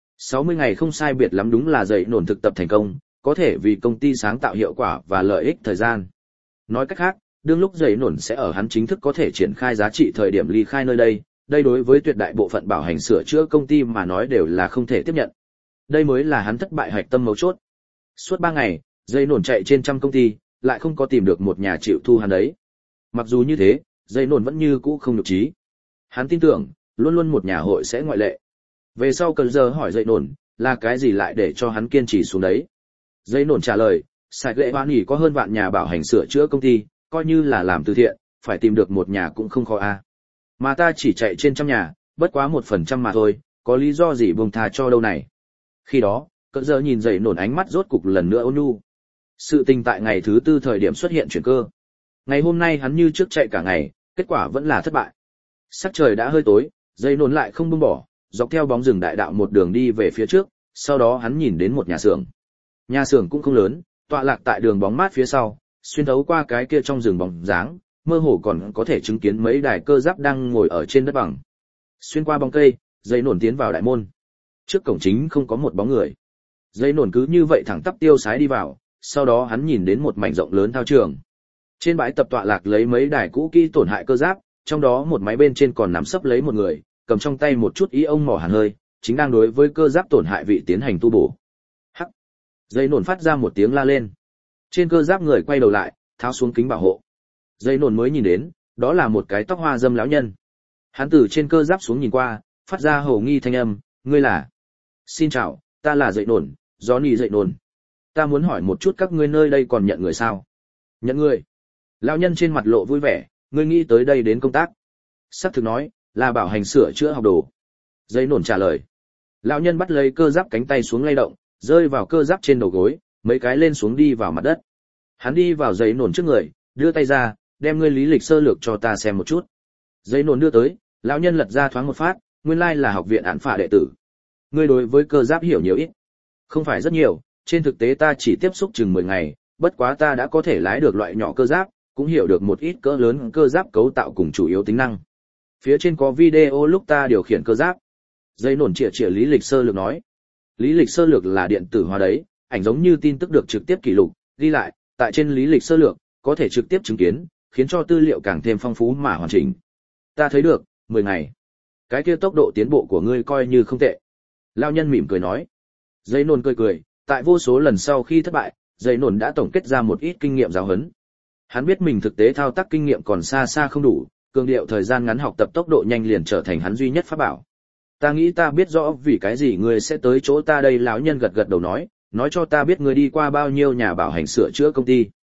60 ngày không sai biệt lắm đúng là dây nổn thực tập thành công, có thể vì công ty sáng tạo hiệu quả và lợi ích thời gian. Nói cách khác, đương lúc dây nổn sẽ ở hắn chính thức có thể triển khai giá trị thời điểm ly khai nơi đây, đây đối với tuyệt đại bộ phận bảo hành sửa chữa công ty mà nói đều là không thể tiếp nhận. Đây mới là hắn thất bại hạch tâm mấu chốt. Suốt 3 ngày, dây nổn chạy trên trăm công ty, lại không có tìm được một nhà chịu thu hắn đấy. Mặc dù như thế, dây nổn vẫn như cũ không nhục trí. Hắn tin tưởng, luôn luôn một nhà hội sẽ ngoại lệ. Về sau cần giờ hỏi dây nổn, là cái gì lại để cho hắn kiên trì xuống đấy? Dây nổn trả lời, sài lệ hoan nghỉ có hơn vạn nhà bảo hành sửa chữa công ty, coi như là làm từ thiện, phải tìm được một nhà cũng không khó a. Mà ta chỉ chạy trên trăm nhà, bất quá 1% mà thôi, có lý do gì buông tha cho đâu này. Khi đó, cỡ giờ nhìn dậy nổn ánh mắt rốt cục lần nữa ôn nhu. Sự tình tại ngày thứ 4 thời điểm xuất hiện chuyển cơ. Ngày hôm nay hắn như trước chạy cả ngày, kết quả vẫn là thất bại. Sắc trời đã hơi tối, dây nổn lại không buông bỏ, dọc theo bóng rừng đại đạo một đường đi về phía trước, sau đó hắn nhìn đến một nhà xưởng. Nhà xưởng cũng không lớn, tọa lạc tại đường bóng mát phía sau, xuyên thấu qua cái kia trong rừng bóng dáng, mơ hồ còn có thể chứng kiến mấy đài cơ giáp đang ngồi ở trên đất bằng. Xuyên qua bóng cây, dây nổn tiến vào đại môn. Trước cổng chính không có một bóng người. Dây nổn cứ như vậy thẳng tắp tiêu sái đi vào, sau đó hắn nhìn đến một mảnh rộng lớn thao trường. Trên bãi tập tọa lạc lấy mấy đài cũ kỹ tổn hại cơ giáp, trong đó một máy bên trên còn nắm sấp lấy một người, cầm trong tay một chút ý ông mỏ hàn hơi, chính đang đối với cơ giáp tổn hại vị tiến hành tu bổ. Hắc. Dây nổn phát ra một tiếng la lên. Trên cơ giáp người quay đầu lại, tháo xuống kính bảo hộ. Dây nổn mới nhìn đến, đó là một cái tóc hoa dâm lão nhân. Hắn từ trên cơ giáp xuống nhìn qua, phát ra hổ nghi thanh âm, ngươi là? Xin chào, ta là dậy nổn, Johnny dậy nổn. Ta muốn hỏi một chút các ngươi nơi đây còn nhận người sao? Nhận người? Lão nhân trên mặt lộ vui vẻ, ngươi nghĩ tới đây đến công tác? Sắc thực nói, là bảo hành sửa chữa học đồ. Dây nổn trả lời. Lão nhân bắt lấy cơ giáp cánh tay xuống lay động, rơi vào cơ giáp trên đầu gối, mấy cái lên xuống đi vào mặt đất. Hắn đi vào dây nổn trước người, đưa tay ra, đem ngươi lý lịch sơ lược cho ta xem một chút. Dây nổn đưa tới, lão nhân lật ra thoáng một phát, nguyên lai là học viện án phạ đệ tử. Ngươi đối với cơ giáp hiểu nhiều ít? Không phải rất nhiều, trên thực tế ta chỉ tiếp xúc chừng 10 ngày, bất quá ta đã có thể lái được loại nhỏ cơ giáp, cũng hiểu được một ít cỡ lớn cơ giáp cấu tạo cùng chủ yếu tính năng. Phía trên có video lúc ta điều khiển cơ giáp. Dây nổn chĩa lý lịch sơ lược nói. Lý lịch sơ lược là điện tử hóa đấy, ảnh giống như tin tức được trực tiếp kỷ lục, ghi lại, tại trên lý lịch sơ lược, có thể trực tiếp chứng kiến, khiến cho tư liệu càng thêm phong phú mà hoàn chỉnh. Ta thấy được, 10 ngày. Cái kia tốc độ tiến bộ của ngươi coi như không tệ. Lão nhân mỉm cười nói. Dây nổn cười, tại vô số lần sau khi thất bại, dây nổn đã tổng kết ra một ít kinh nghiệm giáo huấn. Hắn biết mình thực tế thao tác kinh nghiệm còn xa xa không đủ, cường điệu thời gian ngắn học tập tốc độ nhanh liền trở thành hắn duy nhất pháp bảo. Ta nghĩ ta biết rõ vì cái gì ngươi sẽ tới chỗ ta đây. Lão nhân gật đầu nói cho ta biết ngươi đi qua bao nhiêu nhà bảo hành sửa chữa công ty.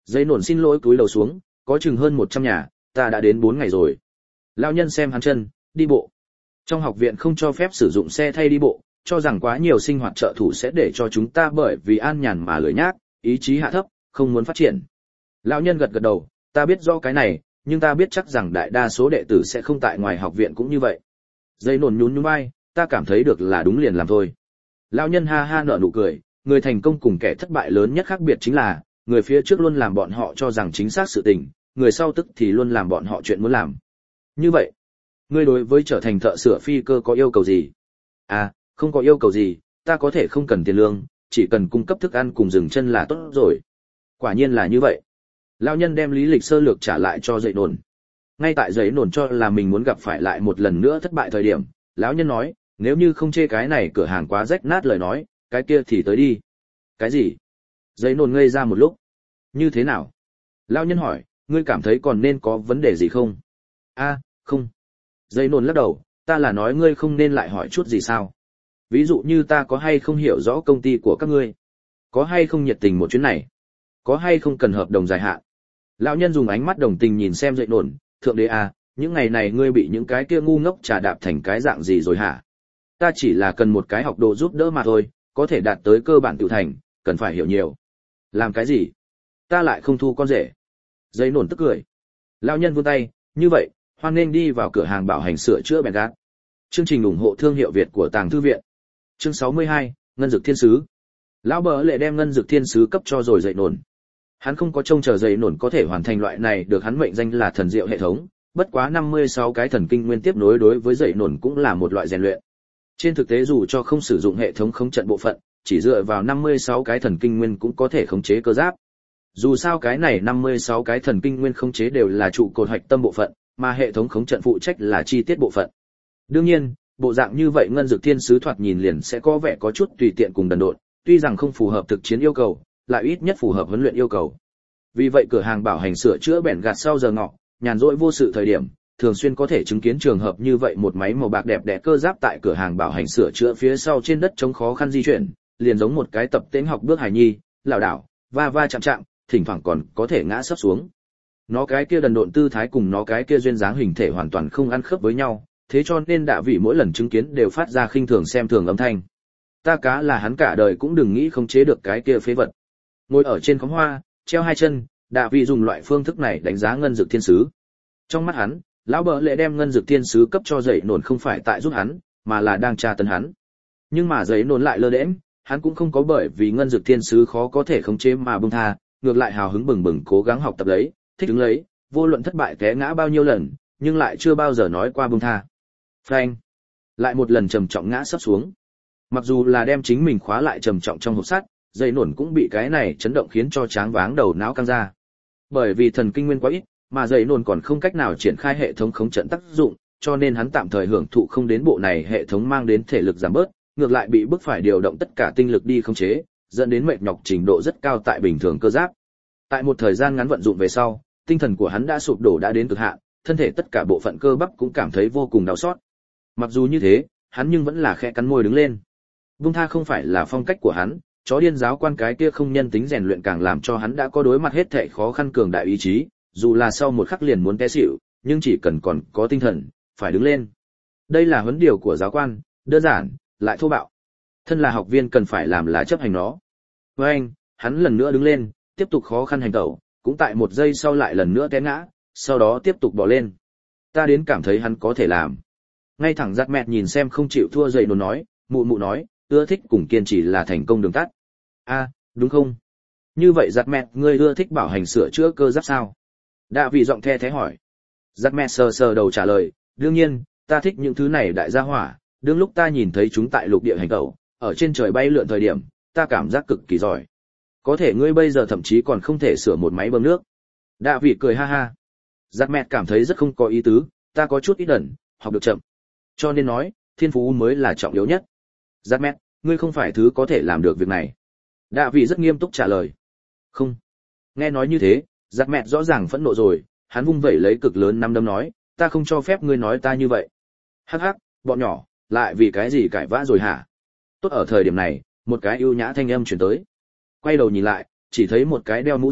Giấy nổn xin lỗi cúi đầu xuống, có chừng hơn 100 nhà, ta đã đến 4 ngày rồi. Lão nhân xem hắn chân, đi bộ. Trong học viện không cho phép sử dụng xe thay đi bộ, cho rằng quá nhiều sinh hoạt trợ thủ sẽ để cho chúng ta bởi vì an nhàn mà lười nhác, ý chí hạ thấp, không muốn phát triển. Lão nhân gật gật đầu, ta biết rõ cái này, nhưng ta biết chắc rằng đại đa số đệ tử sẽ không tại ngoài học viện cũng như vậy. Giấy nổn nhún nhún vai, ta cảm thấy được là đúng liền làm thôi. Lão nhân ha ha nở nụ cười, người thành công cùng kẻ thất bại lớn nhất khác biệt chính là, người phía trước luôn làm bọn họ cho rằng chính xác sự tình, người sau tức thì luôn làm bọn họ chuyện muốn làm. Như vậy, ngươi đối với trở thành thợ sửa phi cơ có yêu cầu gì? À, không có yêu cầu gì, ta có thể không cần tiền lương, chỉ cần cung cấp thức ăn cùng dừng chân là tốt rồi. Quả nhiên là như vậy. Lão nhân đem lý lịch sơ lược trả lại cho dậy nổn. Ngay tại giấy nổn cho là mình muốn gặp phải lại một lần nữa thất bại thời điểm, lão nhân nói, nếu như không chê cái này cửa hàng quá rách nát lời nói, cái kia thì tới đi. Cái gì? Giấy nổn ngây ra một lúc. Như thế nào? Lão nhân hỏi, ngươi cảm thấy còn nên có vấn đề gì không? A, không. Giấy nổn lắc đầu, ta là nói ngươi không nên lại hỏi chút gì sao? Ví dụ như ta có hay không hiểu rõ công ty của các ngươi? Có hay không nhiệt tình một chuyến này? Có hay không cần hợp đồng dài hạn? Lão nhân dùng ánh mắt đồng tình nhìn xem dậy nổn, thượng đế à, những ngày này ngươi bị những cái kia ngu ngốc trà đạp thành cái dạng gì rồi hả? Ta chỉ là cần một cái học đồ giúp đỡ mà thôi, có thể đạt tới cơ bản tự thành, cần phải hiểu nhiều. Làm cái gì? Ta lại không thu con rể. Dậy nổn tức cười. Lão nhân vươn tay, như vậy, hoan nghênh đi vào cửa hàng bảo hành sửa chữa bèn gác. Chương trình ủng hộ thương hiệu Việt của Tàng Thư viện. Chương 62, Ngân Dực Thiên Sứ. Lão bờ lệ đem Ngân Dực Thiên Sứ cấp cho rồi dậy nổn. Hắn không có trông chờ dậy nổn có thể hoàn thành loại này được hắn mệnh danh là thần diệu hệ thống, bất quá 56 cái thần kinh nguyên tiếp nối đối với dậy nổn cũng là một loại rèn luyện. Trên thực tế dù cho không sử dụng hệ thống khống trận bộ phận, chỉ dựa vào 56 cái thần kinh nguyên cũng có thể khống chế cơ giáp. Dù sao cái này 56 cái thần kinh nguyên khống chế đều là trụ cột hạch tâm bộ phận, mà hệ thống khống trận phụ trách là chi tiết bộ phận. Đương nhiên, bộ dạng như vậy Ngân Dực Thiên Sứ thoạt nhìn liền sẽ có vẻ có chút tùy tiện cùng đần độn, tuy rằng không phù hợp thực chiến yêu cầu, lại ít nhất phù hợp huấn luyện yêu cầu. Vì vậy cửa hàng bảo hành sửa chữa bèn gạt sau giờ ngọ, nhàn rỗi vô sự thời điểm, thường xuyên có thể chứng kiến trường hợp như vậy một máy màu bạc đẹp đẽ cơ giáp tại cửa hàng bảo hành sửa chữa phía sau trên đất chống khó khăn di chuyển, liền giống một cái tập tễnh học bước hài nhi, lảo đảo, va va chạm chạm, thỉnh thoảng còn có thể ngã sấp xuống. Nó cái kia đần độn tư thái cùng nó cái kia duyên dáng hình thể hoàn toàn không ăn khớp với nhau, thế cho nên Đạ Vị mỗi lần chứng kiến đều phát ra khinh thường xem thường âm thanh. Ta cá là hắn cả đời cũng đừng nghĩ không chế được cái kia phế vật. Ngồi ở trên khóm hoa, treo hai chân, Đạ Vị dùng loại phương thức này đánh giá Ngân Dực Thiên Sứ. Trong mắt hắn, lão bờ lệ đem Ngân Dực Thiên Sứ cấp cho dậy nổn không phải tại giúp hắn, mà là đang tra tấn hắn. Nhưng mà dậy nổn lại lơ đễnh, hắn cũng không có bởi vì Ngân Dực Thiên Sứ khó có thể khống chế mà buông tha, ngược lại hào hứng bừng bừng cố gắng học tập lấy, thích ứng lấy, vô luận thất bại té ngã bao nhiêu lần, nhưng lại chưa bao giờ nói qua buông tha. Phanh! Lại một lần trầm trọng ngã sấp xuống. Mặc dù là đem chính mình khóa lại trầm trọng trong hộp sắt, dây nổn cũng bị cái này chấn động khiến cho tráng váng đầu não căng ra. Bởi vì thần kinh nguyên quá ít, mà dây nổn còn không cách nào triển khai hệ thống khống trận tác dụng, cho nên hắn tạm thời hưởng thụ không đến bộ này hệ thống mang đến thể lực giảm bớt, ngược lại bị bức phải điều động tất cả tinh lực đi khống chế, dẫn đến mệt nhọc trình độ rất cao tại bình thường cơ giáp. Tại một thời gian ngắn vận dụng về sau, tinh thần của hắn đã sụp đổ đã đến cực hạn, thân thể tất cả bộ phận cơ bắp cũng cảm thấy vô cùng đau xót. Mặc dù như thế, hắn nhưng vẫn là khẽ cắn môi đứng lên. Buông tha không phải là phong cách của hắn, chó điên giáo quan cái kia không nhân tính rèn luyện càng làm cho hắn đã có đối mặt hết thảy khó khăn cường đại ý chí, dù là sau một khắc liền muốn té xỉu, nhưng chỉ cần còn có tinh thần, phải đứng lên. Đây là huấn điều của giáo quan, đơn giản, lại thô bạo. Thân là học viên cần phải làm là chấp hành nó. Với anh, hắn lần nữa đứng lên, tiếp tục khó khăn hành tẩu, cũng tại một giây sau lại lần nữa té ngã, sau đó tiếp tục bò lên. Ta đến cảm thấy hắn có thể làm. Ngay thẳng giặt mẹ nhìn xem không chịu thua dậy nôn nói, mụ mụ nói, ưa thích cùng kiên trì là thành công đường tắt. A, đúng không? Như vậy giặt mẹ, ngươi ưa thích bảo hành sửa chữa cơ giáp sao? Đạ Vị giọng the thế hỏi. Giặt mẹ sờ sờ đầu trả lời, đương nhiên, ta thích những thứ này đại gia hỏa, đương lúc ta nhìn thấy chúng tại lục địa hành tẩu, ở trên trời bay lượn thời điểm, ta cảm giác cực kỳ giỏi. Có thể ngươi bây giờ thậm chí còn không thể sửa một máy bơm nước. Đạ Vị cười ha ha. Giặt mẹ cảm thấy rất không có ý tứ, ta có chút ít đần, học được chậm. Cho nên nói, thiên phú mới là trọng yếu nhất. Giặt mẹ, ngươi không phải thứ có thể làm được việc này. Đạ Vị rất nghiêm túc trả lời. Không. Nghe nói như thế, giặt mẹ rõ ràng phẫn nộ rồi, hắn vung vẩy lấy cực lớn nắm đấm nói, ta không cho phép ngươi nói ta như vậy. Hắc hắc, bọn nhỏ, lại vì cái gì cãi vã rồi hả? Tốt ở thời điểm này, một cái ưu nhã thanh âm truyền tới. Quay đầu nhìn lại, chỉ thấy một cái đeo mũ dạng,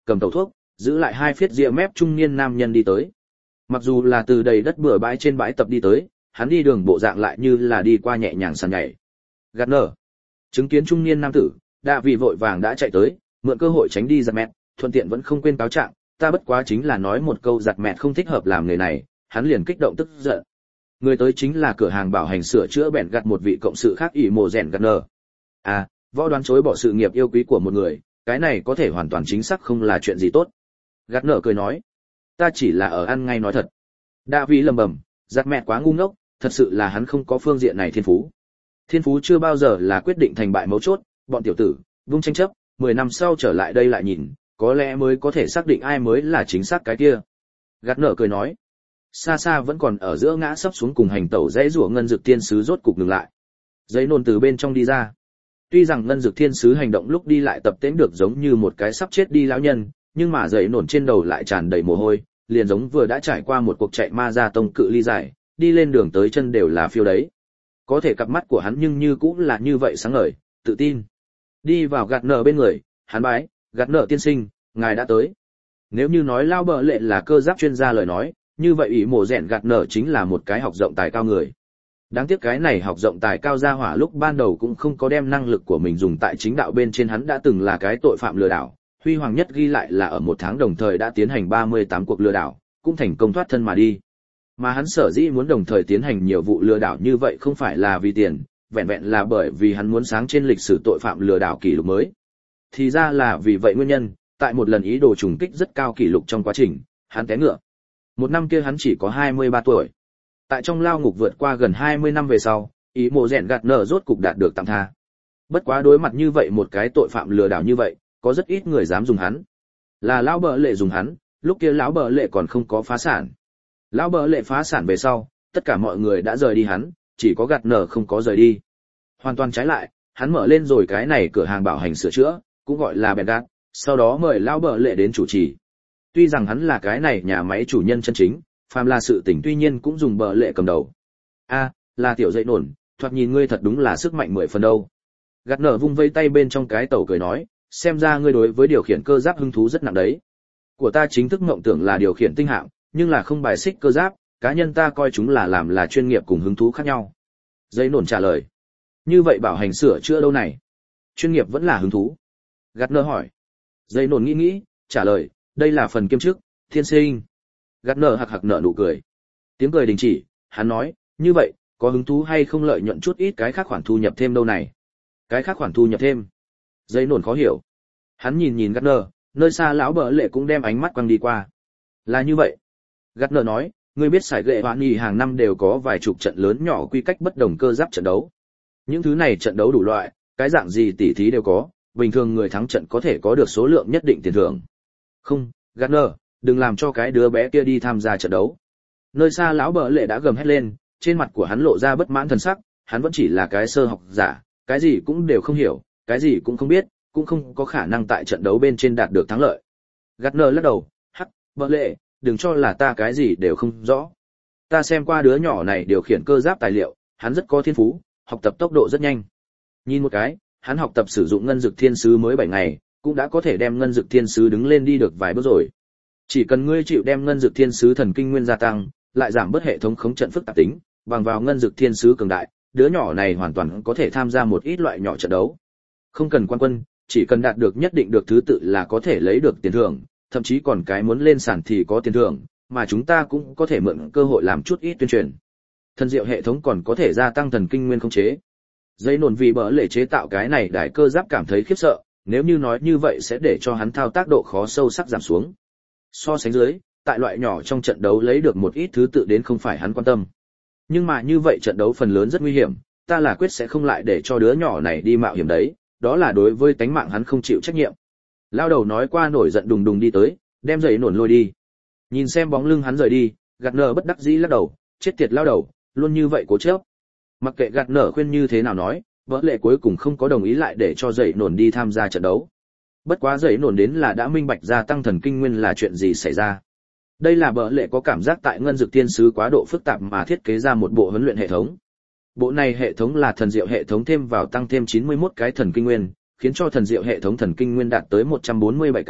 cầm tẩu thuốc, giữ lại hai phiết ria mép trung niên nam nhân đi tới. Mặc dù là từ đầy đất bừa bãi trên bãi tập đi tới, hắn đi đường bộ dạng lại như là đi qua nhẹ nhàng sàn nhảy. Gardner, chứng kiến trung niên nam tử, Đạ Vị vội vàng đã chạy tới, mượn cơ hội tránh đi giặt mẹt, thuận tiện vẫn không quên cáo trạng, ta bất quá chính là nói một câu giặt mẹt không thích hợp làm người này, hắn liền kích động tức giận. Người tới chính là cửa hàng bảo hành sửa chữa bèn gặt một vị cộng sự khác ỷ mồ rèn Gardner. À, võ đoán chối bỏ sự nghiệp yêu quý của một người, cái này có thể hoàn toàn chính xác không là chuyện gì tốt. Gardner cười nói, ta chỉ là ở ăn ngay nói thật. Đạ Vị lầm bầm, giặt mẹt quá ngu ngốc, thật sự là hắn không có phương diện này thiên phú. Thiên phú chưa bao giờ là quyết định thành bại mấu chốt, bọn tiểu tử, vung tranh chấp, 10 năm sau trở lại đây lại nhìn, có lẽ mới có thể xác định ai mới là chính xác cái kia. Gardner cười nói, xa xa vẫn còn ở giữa ngã sắp xuống cùng hành tẩu dãy rủa ngân dực thiên sứ rốt cục ngừng lại. Giấy nôn từ bên trong đi ra. Tuy rằng ngân dực thiên sứ hành động lúc đi lại tập tễnh được giống như một cái sắp chết đi lão nhân, nhưng mà giấy nổn trên đầu lại tràn đầy mồ hôi, liền giống vừa đã trải qua một cuộc chạy ma ra tông cự ly dài, đi lên đường tới chân đều là phiêu đấy. Có thể cặp mắt của hắn nhưng như cũng là như vậy sáng ngời, tự tin. Đi vào Gardner bên người, hắn bái, Gardner tiên sinh, ngài đã tới. Nếu như nói Lao Bờ Lệ là cơ giáp chuyên gia lời nói, như vậy ỷ mộ rèn Gardner chính là một cái học rộng tài cao người. Đáng tiếc cái này học rộng tài cao ra hỏa lúc ban đầu cũng không có đem năng lực của mình dùng tại chính đạo bên trên, hắn đã từng là cái tội phạm lừa đảo, huy hoàng nhất ghi lại là ở một tháng đồng thời đã tiến hành 38 cuộc lừa đảo, cũng thành công thoát thân mà đi. Mà hắn sở dĩ muốn đồng thời tiến hành nhiều vụ lừa đảo như vậy không phải là vì tiền, vẹn vẹn là bởi vì hắn muốn sáng trên lịch sử tội phạm lừa đảo kỷ lục mới. Thì ra là vì vậy nguyên nhân, tại một lần ý đồ trùng kích rất cao kỷ lục trong quá trình, hắn té ngựa. Một năm kia hắn chỉ có 23 tuổi. Tại trong lao ngục vượt qua gần 20 năm về sau, ý mộ rèn Gardner rốt cục đạt được tạm tha. Bất quá đối mặt như vậy một cái tội phạm lừa đảo như vậy, có rất ít người dám dùng hắn. Là lão Bờ Lệ dùng hắn, lúc kia lão Bờ Lệ còn không có phá sản. Lão Bờ Lệ phá sản về sau, tất cả mọi người đã rời đi hắn, chỉ có Gardner không có rời đi. Hoàn toàn trái lại, hắn mở lên rồi cái này cửa hàng bảo hành sửa chữa, cũng gọi là Bèn Gạt, sau đó mời lão Bờ Lệ đến chủ trì. Tuy rằng hắn là cái này nhà máy chủ nhân chân chính, phàm là sự tình tuy nhiên cũng dùng Bờ Lệ cầm đầu. A, là tiểu dậy nổn, thoạt nhìn ngươi thật đúng là sức mạnh 10 phần đâu. Gardner vung vây tay bên trong cái tàu cười nói, xem ra ngươi đối với điều khiển cơ giáp hứng thú rất nặng đấy. Của ta chính thức mộng tưởng là điều khiển tinh hạm, nhưng là không bài xích cơ giáp, cá nhân ta coi chúng là làm là chuyên nghiệp cùng hứng thú khác nhau. Dây nổn trả lời. Như vậy bảo hành sửa chữa đâu này? Chuyên nghiệp vẫn là hứng thú. Gardner hỏi. Dây nổn nghĩ, trả lời, đây là phần kiêm chức, thiên sinh. Gardner hạc hạc nở nụ cười. Tiếng cười đình chỉ, hắn nói, như vậy, có hứng thú hay không lợi nhuận chút ít cái khác khoản thu nhập thêm đâu này? Cái khác khoản thu nhập thêm? Dây nổn khó hiểu. Hắn nhìn Gardner, nơi xa lão Bờ Lệ cũng đem ánh mắt quăng đi qua. Là như vậy. Gardner nói, ngươi biết sải gệ hoạn nhì hàng năm đều có vài chục trận lớn nhỏ quy cách bất đồng cơ giáp trận đấu. Những thứ này trận đấu đủ loại, cái dạng gì tỉ thí đều có, bình thường người thắng trận có thể có được số lượng nhất định tiền thưởng. Không, Gardner, đừng làm cho cái đứa bé kia đi tham gia trận đấu. Nơi xa lão Bờ Lệ đã gầm hét lên, trên mặt của hắn lộ ra bất mãn thần sắc, hắn vẫn chỉ là cái sơ học giả, cái gì cũng đều không hiểu, cái gì cũng không biết, cũng không có khả năng tại trận đấu bên trên đạt được thắng lợi. Gardner lắc đầu, hắc, Bờ Lệ, đừng cho là ta cái gì đều không rõ. Ta xem qua đứa nhỏ này điều khiển cơ giáp tài liệu, hắn rất có thiên phú, học tập tốc độ rất nhanh. Nhìn một cái, hắn học tập sử dụng ngân dực thiên sứ mới 7 ngày, cũng đã có thể đem ngân dực thiên sứ đứng lên đi được vài bước rồi. Chỉ cần ngươi chịu đem ngân dực thiên sứ thần kinh nguyên gia tăng, lại giảm bớt hệ thống khống trận phức tạp tính, bằng vào ngân dực thiên sứ cường đại, đứa nhỏ này hoàn toàn có thể tham gia một ít loại nhỏ trận đấu. Không cần quan quân, chỉ cần đạt được nhất định được thứ tự là có thể lấy được tiền thưởng, thậm chí còn cái muốn lên sàn thì có tiền thưởng, mà chúng ta cũng có thể mượn cơ hội làm chút ít tuyên truyền. Thần diệu hệ thống còn có thể gia tăng thần kinh nguyên khống chế. Dây nổn vì Bờ Lệ chế tạo cái này đại cơ giáp cảm thấy khiếp sợ, nếu như nói như vậy sẽ để cho hắn thao tác độ khó sâu sắc giảm xuống. So sánh dưới, tại loại nhỏ trong trận đấu lấy được một ít thứ tự đến không phải hắn quan tâm. Nhưng mà như vậy trận đấu phần lớn rất nguy hiểm, ta là quyết sẽ không lại để cho đứa nhỏ này đi mạo hiểm đấy, đó là đối với tánh mạng hắn không chịu trách nhiệm. Lao đầu nói qua nổi giận đùng đùng đi tới, đem giày nổn lôi đi. Nhìn xem bóng lưng hắn rời đi, Gardner bất đắc dĩ lắc đầu, chết tiệt lao đầu, luôn như vậy cố chấp. Mặc kệ Gardner khuyên như thế nào nói, Bờ Lệ cuối cùng không có đồng ý lại để cho giày nổn đi tham gia trận đấu. Bất quá giày nổn đến là đã minh bạch gia tăng thần kinh nguyên là chuyện gì xảy ra. Đây là Bờ Lệ có cảm giác tại ngân dực thiên sứ quá độ phức tạp mà thiết kế ra một bộ huấn luyện hệ thống. Bộ này hệ thống là thần diệu hệ thống thêm vào tăng thêm 91 cái thần kinh nguyên, khiến cho thần diệu hệ thống thần kinh nguyên đạt tới 147 cái,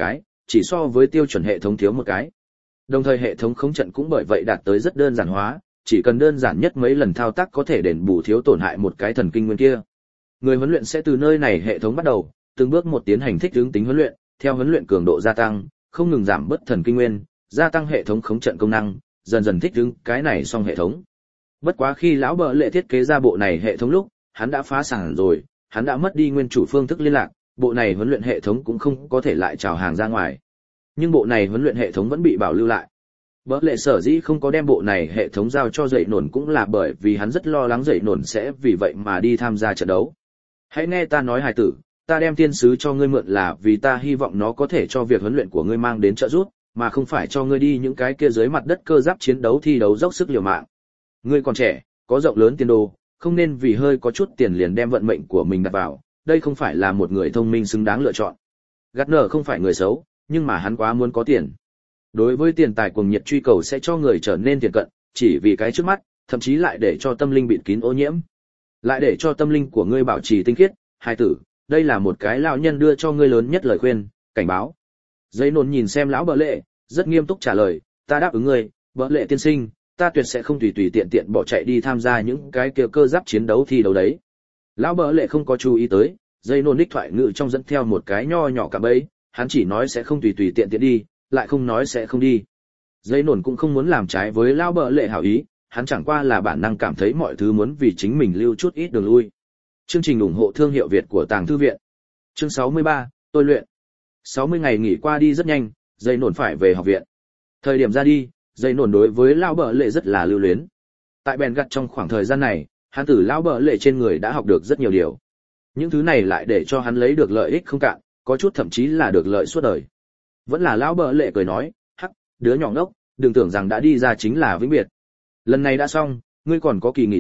chỉ so với tiêu chuẩn hệ thống thiếu một cái. Đồng thời hệ thống khống trận cũng bởi vậy đạt tới rất đơn giản hóa, chỉ cần đơn giản nhất mấy lần thao tác có thể đền bù thiếu tổn hại một cái thần kinh nguyên kia. Người huấn luyện sẽ từ nơi này hệ thống bắt đầu, từng bước một tiến hành thích ứng tính huấn luyện, theo huấn luyện cường độ gia tăng, không ngừng giảm bớt thần kinh nguyên, gia tăng hệ thống khống trận công năng, dần dần thích ứng cái này xong hệ thống. Bất quá khi lão bợ lệ thiết kế ra bộ này hệ thống lúc, hắn đã phá sản rồi, hắn đã mất đi nguyên chủ phương thức liên lạc, bộ này huấn luyện hệ thống cũng không có thể lại chào hàng ra ngoài. Nhưng bộ này huấn luyện hệ thống vẫn bị bảo lưu lại. Bợ lệ sở dĩ không có đem bộ này hệ thống giao cho dậy nổn cũng là bởi vì hắn rất lo lắng dậy nổn sẽ vì vậy mà đi tham gia trận đấu. Hãy nghe ta nói hài tử, ta đem thiên sứ cho ngươi mượn là vì ta hy vọng nó có thể cho việc huấn luyện của ngươi mang đến trợ giúp, mà không phải cho ngươi đi những cái kia dưới mặt đất cơ giáp chiến đấu thi đấu dốc sức liều mạng. Ngươi còn trẻ, có rộng lớn tiền đồ, không nên vì hơi có chút tiền liền đem vận mệnh của mình đặt vào, đây không phải là một người thông minh xứng đáng lựa chọn. Gardner không phải người xấu, nhưng mà hắn quá muốn có tiền. Đối với tiền tài cuồng nhiệt truy cầu sẽ cho người trở nên tiền cận, chỉ vì cái trước mắt, thậm chí lại để cho tâm linh bịt kín ô nhiễm. Lại để cho tâm linh của ngươi bảo trì tinh khiết, hai tử, đây là một cái lão nhân đưa cho ngươi lớn nhất lời khuyên, cảnh báo. Giấy nôn nhìn xem lão bợ lệ, rất nghiêm túc trả lời, ta đáp ứng ngươi, bợ lệ tiên sinh, ta tuyệt sẽ không tùy tùy tiện tiện bỏ chạy đi tham gia những cái kia cơ giáp chiến đấu thi đấu đấy. Lão bợ lệ không có chú ý tới, giấy nôn đích thoại ngữ trong dẫn theo một cái nho nhỏ cả bấy, hắn chỉ nói sẽ không tùy tùy tiện tiện đi, lại không nói sẽ không đi. Giấy nôn cũng không muốn làm trái với lão bợ lệ hảo ý, hắn chẳng qua là bản năng cảm thấy mọi thứ muốn vì chính mình lưu chút ít đường lui. Chương trình ủng hộ thương hiệu Việt của Tàng Thư viện. Chương 63, tôi luyện. 60 ngày nghỉ qua đi rất nhanh, dây nổn phải về học viện. Thời điểm ra đi, dây nổn đối với lão bợ lệ rất là lưu luyến. Tại bèn gặt trong khoảng thời gian này, hắn từ lão bợ lệ trên người đã học được rất nhiều điều. Những thứ này lại để cho hắn lấy được lợi ích không cạn, có chút thậm chí là được lợi suốt đời. Vẫn là lão bợ lệ cười nói, hắc, đứa nhỏ ngốc, đừng tưởng rằng đã đi ra chính là vĩnh biệt. Lần này đã xong, ngươi còn có kỳ nghỉ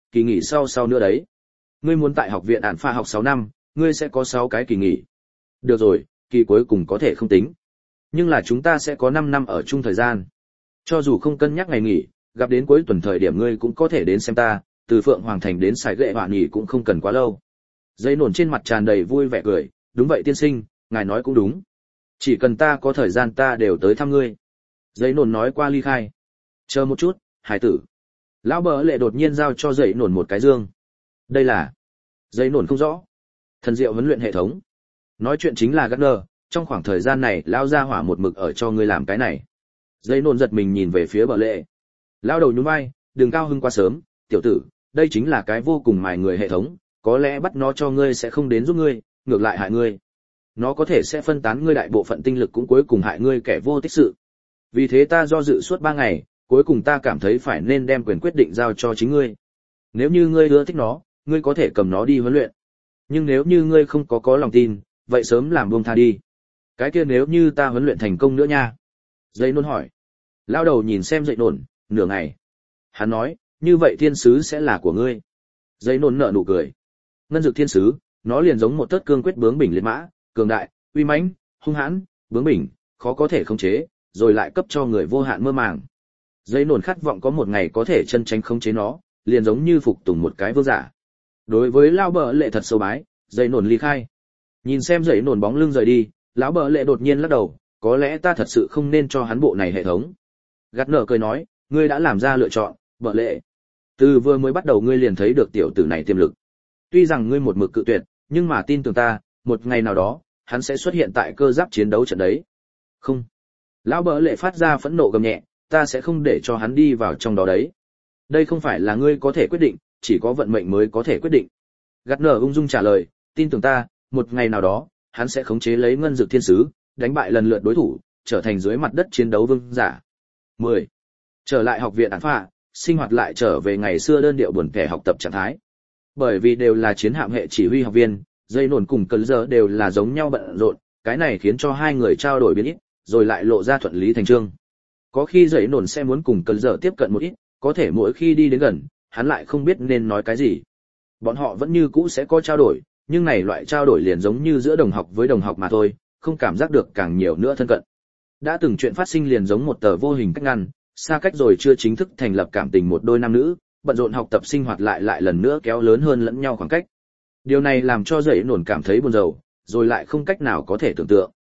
sau nữa đấy. Ngươi muốn tại học viện ản pha học 6 năm, ngươi sẽ có 6 cái kỳ nghỉ. Được rồi, kỳ cuối cùng có thể không tính. Nhưng là chúng ta sẽ có 5 năm ở chung thời gian. Cho dù không cân nhắc ngày nghỉ, gặp đến cuối tuần thời điểm ngươi cũng có thể đến xem ta, từ Phượng Hoàng Thành đến Sài Gệ Hoạn nghỉ cũng không cần quá lâu. Dây nổn trên mặt tràn đầy vui vẻ cười, đúng vậy tiên sinh, ngài nói cũng đúng. Chỉ cần ta có thời gian ta đều tới thăm ngươi. Dây nổn nói qua ly khai. Chờ một chút, hải tử. Lão bợ lệ đột nhiên giao cho dây nổn một cái dương. Đây là... Dây nổn không rõ. Thần diệu huấn luyện hệ thống. Nói chuyện chính là Gardner, trong khoảng thời gian này lão gia hỏa một mực ở cho ngươi làm cái này. Dây nổn giật mình nhìn về phía bợ lệ. Lão đầu nhún vai, đừng cao hưng quá sớm, tiểu tử, đây chính là cái vô cùng mài người hệ thống, có lẽ bắt nó cho ngươi sẽ không đến giúp ngươi, ngược lại hại ngươi. Nó có thể sẽ phân tán ngươi đại bộ phận tinh lực cũng cuối cùng hại ngươi kẻ vô tích sự. Vì thế ta do dự suốt 3 ngày, cuối cùng ta cảm thấy phải nên đem quyền quyết định giao cho chính ngươi. Nếu như ngươi ưa thích nó, ngươi có thể cầm nó đi huấn luyện. Nhưng nếu như ngươi không có lòng tin, vậy sớm làm buông tha đi. Cái kia nếu như ta huấn luyện thành công nữa nha. Dây nôn hỏi. Lao đầu nhìn xem dậy nổn, nửa ngày. Hắn nói, như vậy thiên sứ sẽ là của ngươi. Dây nôn nở nụ cười. Ngân dược thiên sứ, nó liền giống một tớt cương quyết bướng bỉnh liệt mã, cường đại, uy mãnh, hung hãn, bướng bỉnh, khó có thể khống chế, rồi lại cấp cho người vô hạn mơ màng. Dây nổn khát vọng có một ngày có thể chân tránh khống chế nó, liền giống như phục tùng một cái vương giả. Đối với lão bợ lệ thật sâu bái, dây nổn ly khai. Nhìn xem dây nổn bóng lưng rời đi, lão bợ lệ đột nhiên lắc đầu, có lẽ ta thật sự không nên cho hắn bộ này hệ thống. Gardner cười nói, ngươi đã làm ra lựa chọn, bợ lệ. Từ vừa mới bắt đầu ngươi liền thấy được tiểu tử này tiềm lực. Tuy rằng ngươi một mực cự tuyệt, nhưng mà tin tưởng ta, một ngày nào đó, hắn sẽ xuất hiện tại cơ giáp chiến đấu trận đấy. Không. Lão bợ lệ phát ra phẫn nộ gầm nhẹ, ta sẽ không để cho hắn đi vào trong đó đấy. Đây không phải là ngươi có thể quyết định, chỉ có vận mệnh mới có thể quyết định. Gardner ung dung trả lời, tin tưởng ta, một ngày nào đó, hắn sẽ khống chế lấy ngân dược thiên sứ, đánh bại lần lượt đối thủ, trở thành dưới mặt đất chiến đấu vương giả. 10. Trở lại học viện ản phạ, sinh hoạt lại trở về ngày xưa đơn điệu buồn kẻ học tập trạng thái. Bởi vì đều là chiến hạm hệ chỉ huy học viên, dây nổn cùng cơn giờ đều là giống nhau bận rộn, cái này khiến cho hai người trao đổi biến ít, rồi lại lộ ra thuận lý thành chương. Có khi dây nổn sẽ muốn cùng cơn giờ tiếp cận một ít, có thể mỗi khi đi đến gần, hắn lại không biết nên nói cái gì. Bọn họ vẫn như cũ sẽ có trao đổi, nhưng này loại trao đổi liền giống như giữa đồng học với đồng học mà thôi, không cảm giác được càng nhiều nữa thân cận. Đã từng chuyện phát sinh liền giống một tờ vô hình cách ngăn, xa cách rồi chưa chính thức thành lập cảm tình một đôi nam nữ, bận rộn học tập sinh hoạt lại lần nữa kéo lớn hơn lẫn nhau khoảng cách. Điều này làm cho dậy nổn cảm thấy buồn rầu, rồi lại không cách nào có thể tưởng tượng.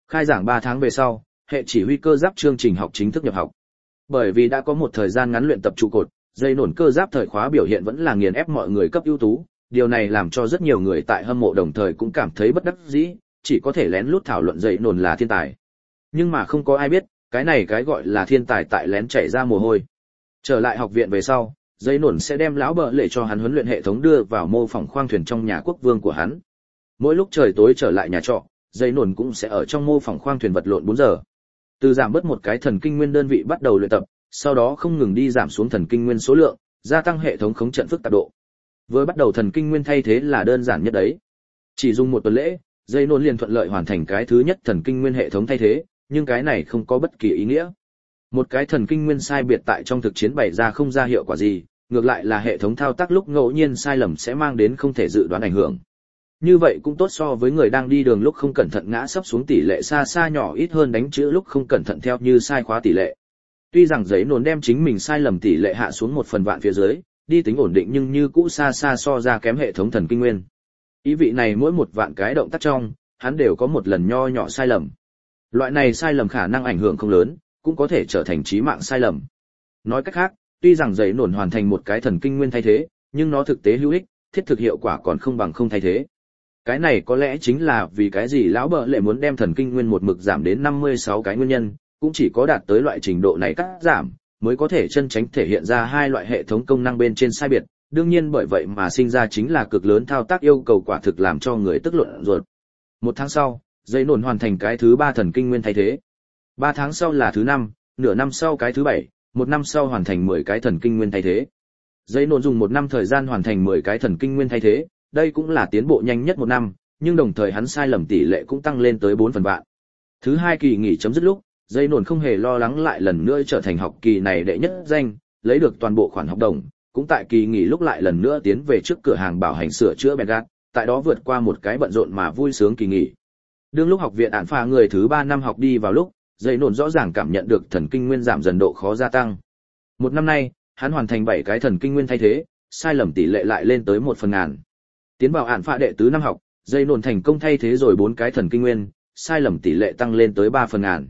Khai giảng 3 tháng về sau, hệ chỉ huy cơ giáp chương trình học chính thức nhập học. Bởi vì đã có một thời gian ngắn luyện tập trụ cột, dây nổn cơ giáp thời khóa biểu hiện vẫn là nghiền ép mọi người cấp ưu tú, điều này làm cho rất nhiều người tại hâm mộ đồng thời cũng cảm thấy bất đắc dĩ, chỉ có thể lén lút thảo luận dây nổn là thiên tài. Nhưng mà không có ai biết, cái này cái gọi là thiên tài tại lén chảy ra mồ hôi. Trở lại học viện về sau, dây nổn sẽ đem lão bợ lệ cho hắn huấn luyện hệ thống đưa vào mô phỏng khoang thuyền trong nhà quốc vương của hắn. Mỗi lúc trời tối trở lại nhà trọ, dây nổn cũng sẽ ở trong mô phỏng khoang thuyền vật lộn 4 giờ. Từ giảm bớt một cái thần kinh nguyên đơn vị bắt đầu luyện tập, sau đó không ngừng đi giảm xuống thần kinh nguyên số lượng, gia tăng hệ thống khống trận phức tạp độ. Với bắt đầu thần kinh nguyên thay thế là đơn giản nhất đấy. Chỉ dùng 1 tuần lễ, dây nổn liền thuận lợi hoàn thành cái thứ nhất thần kinh nguyên hệ thống thay thế, nhưng cái này không có bất kỳ ý nghĩa. Một cái thần kinh nguyên sai biệt tại trong thực chiến bày ra không ra hiệu quả gì, ngược lại là hệ thống thao tác lúc ngẫu nhiên sai lầm sẽ mang đến không thể dự đoán ảnh hưởng. Như vậy cũng tốt so với người đang đi đường lúc không cẩn thận ngã sấp xuống tỷ lệ xa xa nhỏ ít hơn đánh chữ lúc không cẩn thận theo như sai khóa tỷ lệ. Tuy rằng giấy nổn đem chính mình sai lầm tỷ lệ hạ xuống 1/1000 phía dưới, đi tính ổn định nhưng như cũ xa xa so ra kém hệ thống thần kinh nguyên. Ý vị này mỗi 1 vạn cái động tác trong, hắn đều có một lần nho nhỏ sai lầm. Loại này sai lầm khả năng ảnh hưởng không lớn, cũng có thể trở thành chí mạng sai lầm. Nói cách khác, tuy rằng giấy nổn hoàn thành một cái thần kinh nguyên thay thế, nhưng nó thực tế hữu ích, thiết thực hiệu quả còn không bằng không thay thế. Cái này có lẽ chính là vì cái gì lão bợ lệ muốn đem thần kinh nguyên một mực giảm đến 56 cái nguyên nhân, cũng chỉ có đạt tới loại trình độ này cắt giảm, mới có thể chân tránh thể hiện ra hai loại hệ thống công năng bên trên sai biệt, đương nhiên bởi vậy mà sinh ra chính là cực lớn thao tác yêu cầu quả thực làm cho người tức luận ruột. 1 tháng sau, dây nổn hoàn thành cái thứ 3 thần kinh nguyên thay thế. 3 tháng sau là thứ 5, nửa năm sau cái thứ 7, 1 năm sau hoàn thành 10 cái thần kinh nguyên thay thế. Dây nổn dùng 1 năm thời gian hoàn thành 10 cái thần kinh nguyên thay thế, đây cũng là tiến bộ nhanh nhất 1 năm, nhưng đồng thời hắn sai lầm tỷ lệ cũng tăng lên tới 4/1000. Thứ 2 kỳ nghỉ chấm dứt lúc, dây nổn không hề lo lắng lại lần nữa trở thành học kỳ này đệ nhất danh, lấy được toàn bộ khoản học đồng, cũng tại kỳ nghỉ lúc lại lần nữa tiến về trước cửa hàng bảo hành sửa chữa Bengát, tại đó vượt qua một cái bận rộn mà vui sướng kỳ nghỉ. Đương lúc học viện ản phà người thứ 3 năm học đi vào lúc, dây nổn rõ ràng cảm nhận được thần kinh nguyên giảm dần độ khó gia tăng. 1 năm nay, hắn hoàn thành 7 cái thần kinh nguyên thay thế, sai lầm tỷ lệ lại lên tới 1/1000. Tiến vào ản phà đệ tứ năm học, dây nổn thành công thay thế rồi 4 cái thần kinh nguyên, sai lầm tỷ lệ tăng lên tới 3/1000.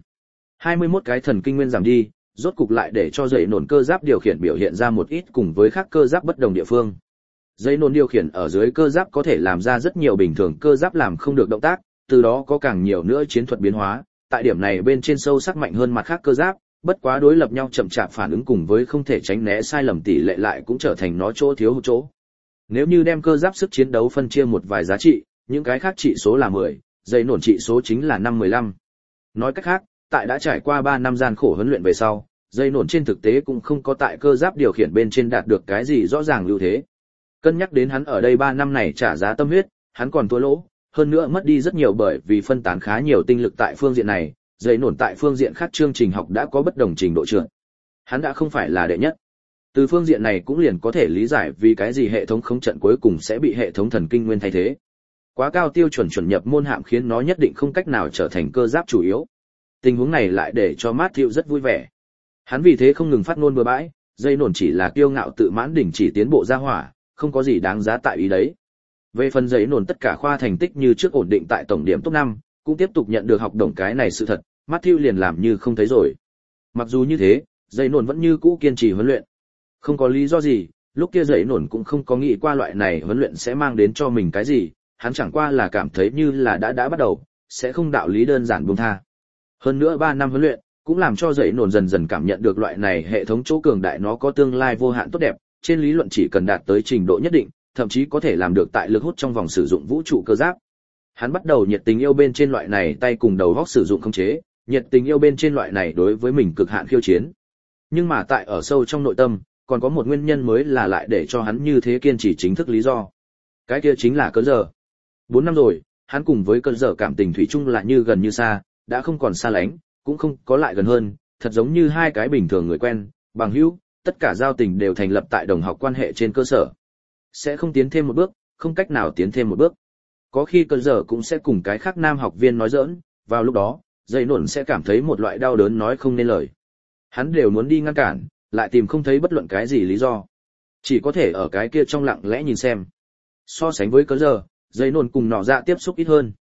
21 cái thần kinh nguyên giảm đi, rốt cục lại để cho dây nổn cơ giáp điều khiển biểu hiện ra một ít cùng với các cơ giáp bất đồng địa phương. Dây nổn điều khiển ở dưới cơ giáp có thể làm ra rất nhiều bình thường cơ giáp làm không được động tác, từ đó có càng nhiều nữa chiến thuật biến hóa, tại điểm này bên trên sâu sắc mạnh hơn mặt khác cơ giáp, bất quá đối lập nhau chậm chạp phản ứng cùng với không thể tránh né sai lầm tỷ lệ lại cũng trở thành nó chỗ thiếu hụt chỗ. Nếu như đem cơ giáp sức chiến đấu phân chia một vài giá trị, những cái khác trị số là 10, dây nổn trị số chính là 5-15. Nói cách khác, tại đã trải qua 3 năm gian khổ huấn luyện về sau, dây nổn trên thực tế cũng không có tại cơ giáp điều khiển bên trên đạt được cái gì rõ ràng ưu thế. Cân nhắc đến hắn ở đây 3 năm này trả giá tâm huyết, hắn còn thua lỗ, hơn nữa mất đi rất nhiều bởi vì phân tán khá nhiều tinh lực tại phương diện này, dây nổn tại phương diện khác chương trình học đã có bất đồng trình độ trượt. Hắn đã không phải là đệ nhất. Từ phương diện này cũng liền có thể lý giải vì cái gì hệ thống khống trận cuối cùng sẽ bị hệ thống thần kinh nguyên thay thế. Quá cao tiêu chuẩn chuẩn nhập môn hạm khiến nó nhất định không cách nào trở thành cơ giáp chủ yếu. Tình huống này lại để cho Matthew rất vui vẻ. Hắn vì thế không ngừng phát ngôn bừa bãi, dây nổn chỉ là kiêu ngạo tự mãn đỉnh chỉ tiến bộ ra hỏa, không có gì đáng giá tại ý đấy. Về phần giấy nổn tất cả khoa thành tích như trước ổn định tại tổng điểm top 5, cũng tiếp tục nhận được học đồng cái này sự thật, Matthew liền làm như không thấy rồi. Mặc dù như thế, giấy nổn vẫn như cũ kiên trì huấn luyện. Không có lý do gì, lúc kia giấy nổn cũng không có nghĩ qua loại này huấn luyện sẽ mang đến cho mình cái gì, hắn chẳng qua là cảm thấy như là đã bắt đầu, sẽ không đạo lý đơn giản buông tha. Hơn nữa 3 năm huấn luyện, cũng làm cho giấy nổn dần dần cảm nhận được loại này hệ thống chỗ cường đại nó có tương lai vô hạn tốt đẹp, trên lý luận chỉ cần đạt tới trình độ nhất định, thậm chí có thể làm được tại lực hút trong vòng sử dụng vũ trụ cơ giáp. Hắn bắt đầu nhiệt tình yêu bên trên loại này tay cùng đầu óc sử dụng khống chế, nhiệt tình yêu bên trên loại này đối với mình cực hạn khiêu chiến. Nhưng mà tại ở sâu trong nội tâm, còn có một nguyên nhân mới là lại để cho hắn như thế kiên trì chính thức lý do. Cái kia chính là cơn giờ. 4 năm rồi, hắn cùng với cơn giờ cảm tình thủy chung là như gần như xa, đã không còn xa lánh, cũng không có lại gần hơn, thật giống như hai cái bình thường người quen, bằng hữu, tất cả giao tình đều thành lập tại đồng học quan hệ trên cơ sở. Sẽ không tiến thêm một bước, không cách nào tiến thêm một bước. Có khi cơn giờ cũng sẽ cùng cái khác nam học viên nói giỡn, vào lúc đó, dây nổn sẽ cảm thấy một loại đau đớn nói không nên lời. Hắn đều muốn đi ngăn cản, lại tìm không thấy bất luận cái gì lý do. Chỉ có thể ở cái kia trong lặng lẽ nhìn xem. So sánh với cơn giờ, dây nổn cùng nọ dạ tiếp xúc ít hơn.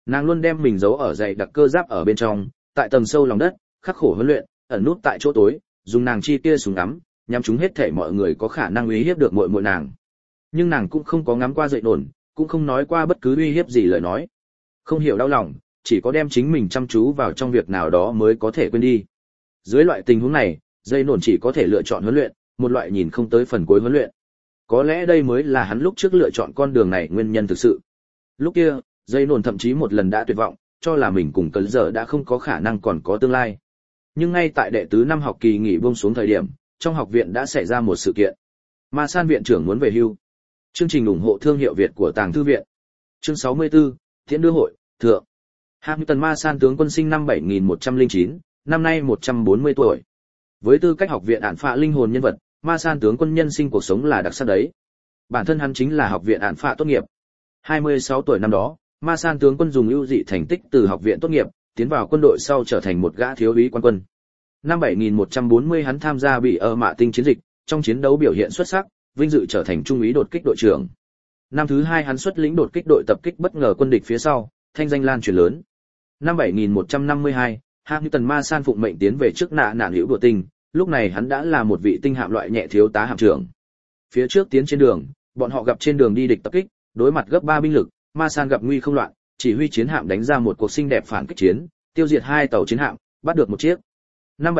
Nàng luôn đem mình giấu ở dày đặc cơ giáp ở bên trong, tại tầng sâu lòng đất, khắc khổ huấn luyện, ẩn nút tại chỗ tối, dùng nàng chi kia súng ngắm, nhắm chúng hết thể mọi người có khả năng uy hiếp được muội muội nàng. Nhưng nàng cũng không có ngắm qua dậy nổn, cũng không nói qua bất cứ uy hiếp gì lời nói. Không hiểu đau lòng, chỉ có đem chính mình chăm chú vào trong việc nào đó mới có thể quên đi. Dưới loại tình huống này, dây nổn chỉ có thể lựa chọn huấn luyện, một loại nhìn không tới phần cuối huấn luyện. Có lẽ đây mới là hắn lúc trước lựa chọn con đường này nguyên nhân thực sự. Lúc kia, dây nổn thậm chí một lần đã tuyệt vọng, cho là mình cùng Cấn Giờ đã không có khả năng còn có tương lai. Nhưng ngay tại đệ tứ năm học kỳ nghỉ buông xuống thời điểm, trong học viện đã xảy ra một sự kiện. Ma San viện trưởng muốn về hưu. Chương trình ủng hộ thương hiệu Việt của Tàng Thư viện. Chương 64, Thiện đưa hội, thượng. Hamilton Ma San tướng quân sinh năm 7109, năm nay 140 tuổi. Với tư cách học viện ản phạ linh hồn nhân vật, Ma San tướng quân nhân sinh cuộc sống là đặc sắc đấy. Bản thân hắn chính là học viện ản phạ tốt nghiệp. 26 tuổi năm đó, Ma San tướng quân dùng ưu dị thành tích từ học viện tốt nghiệp, tiến vào quân đội sau trở thành một gã thiếu úy quan quân. Năm 7140 hắn tham gia bị ở Mạ Tinh chiến dịch, trong chiến đấu biểu hiện xuất sắc, vinh dự trở thành trung úy đột kích đội trưởng. Năm thứ 2 hắn xuất lĩnh đột kích đội tập kích bất ngờ quân địch phía sau, thanh danh lan truyền lớn. Năm 7152, Hamilton Ma San phụng mệnh tiến về trước nạn hữu đùa tinh, lúc này hắn đã là một vị tinh hạm loại nhẹ thiếu tá hạm trưởng. Phía trước tiến trên đường, bọn họ gặp trên đường đi địch tập kích, đối mặt gấp 3 binh lực, Ma San gặp nguy không loạn, chỉ huy chiến hạm đánh ra một cuộc xinh đẹp phản kích chiến, tiêu diệt 2 tàu chiến hạm, bắt được một chiếc. Năm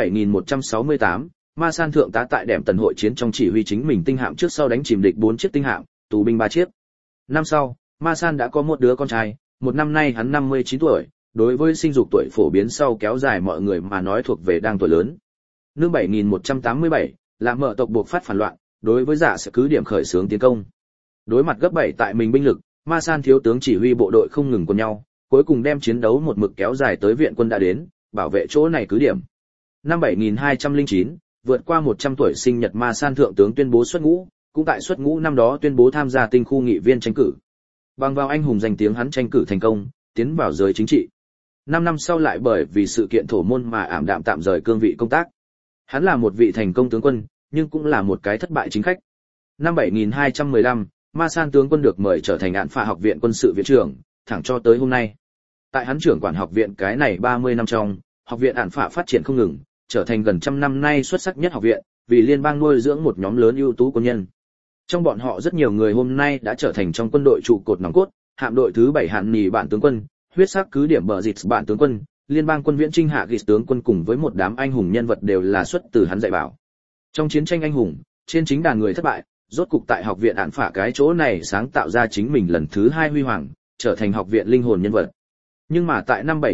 7168, Ma San thượng tá tại Đệm Tần hội chiến trong chỉ huy chính mình tinh hạm trước sau đánh chìm địch 4 chiếc tinh hạm, tù binh 3 chiếc. Năm sau, Ma San đã có một đứa con trai, một năm nay hắn 59 tuổi, đối với sinh dục tuổi phổ biến sau kéo dài mọi người mà nói thuộc về đang tuổi lớn. Năm 7187, là mở tộc buộc phát phản loạn, đối với giả sẽ cứ điểm khởi xướng tiến công. Đối mặt gấp 7 tại mình binh lực, Ma San thiếu tướng chỉ huy bộ đội không ngừng quân nhau, cuối cùng đem chiến đấu một mực kéo dài tới viện quân đã đến, bảo vệ chỗ này cứ điểm. Năm 7209, vượt qua 100 tuổi sinh nhật Ma San thượng tướng tuyên bố xuất ngũ, cũng tại xuất ngũ năm đó tuyên bố tham gia tinh khu nghị viên tranh cử. Bằng vào anh hùng danh tiếng hắn tranh cử thành công, tiến vào giới chính trị. 5 năm sau lại bởi vì sự kiện thổ môn mà ảm đạm tạm rời cương vị công tác. Hắn là một vị thành công tướng quân, nhưng cũng là một cái thất bại chính khách. Năm 7215, Ma San tướng quân được mời trở thành ạn phạ học viện quân sự viện trưởng, thẳng cho tới hôm nay. Tại hắn trưởng quản học viện cái này 30 năm trong, học viện ạn phạ phát triển không ngừng, trở thành gần trăm năm nay xuất sắc nhất học viện, vì liên bang nuôi dưỡng một nhóm lớn ưu tú quân nhân. Trong bọn họ rất nhiều người hôm nay đã trở thành trong quân đội trụ cột nòng cốt, hạm đội thứ 7 Hạn Nỉ bạn tướng quân, huyết sắc cứ điểm bờ dịt bạn tướng quân, liên bang quân viễn trinh hạ ghi tướng quân cùng với một đám anh hùng nhân vật đều là xuất từ hắn dạy bảo. Trong chiến tranh anh hùng, trên chính đàn người thất bại, rốt cục tại học viện ạn phả cái chỗ này sáng tạo ra chính mình lần thứ 2 huy hoàng, trở thành học viện linh hồn nhân vật. Nhưng mà tại năm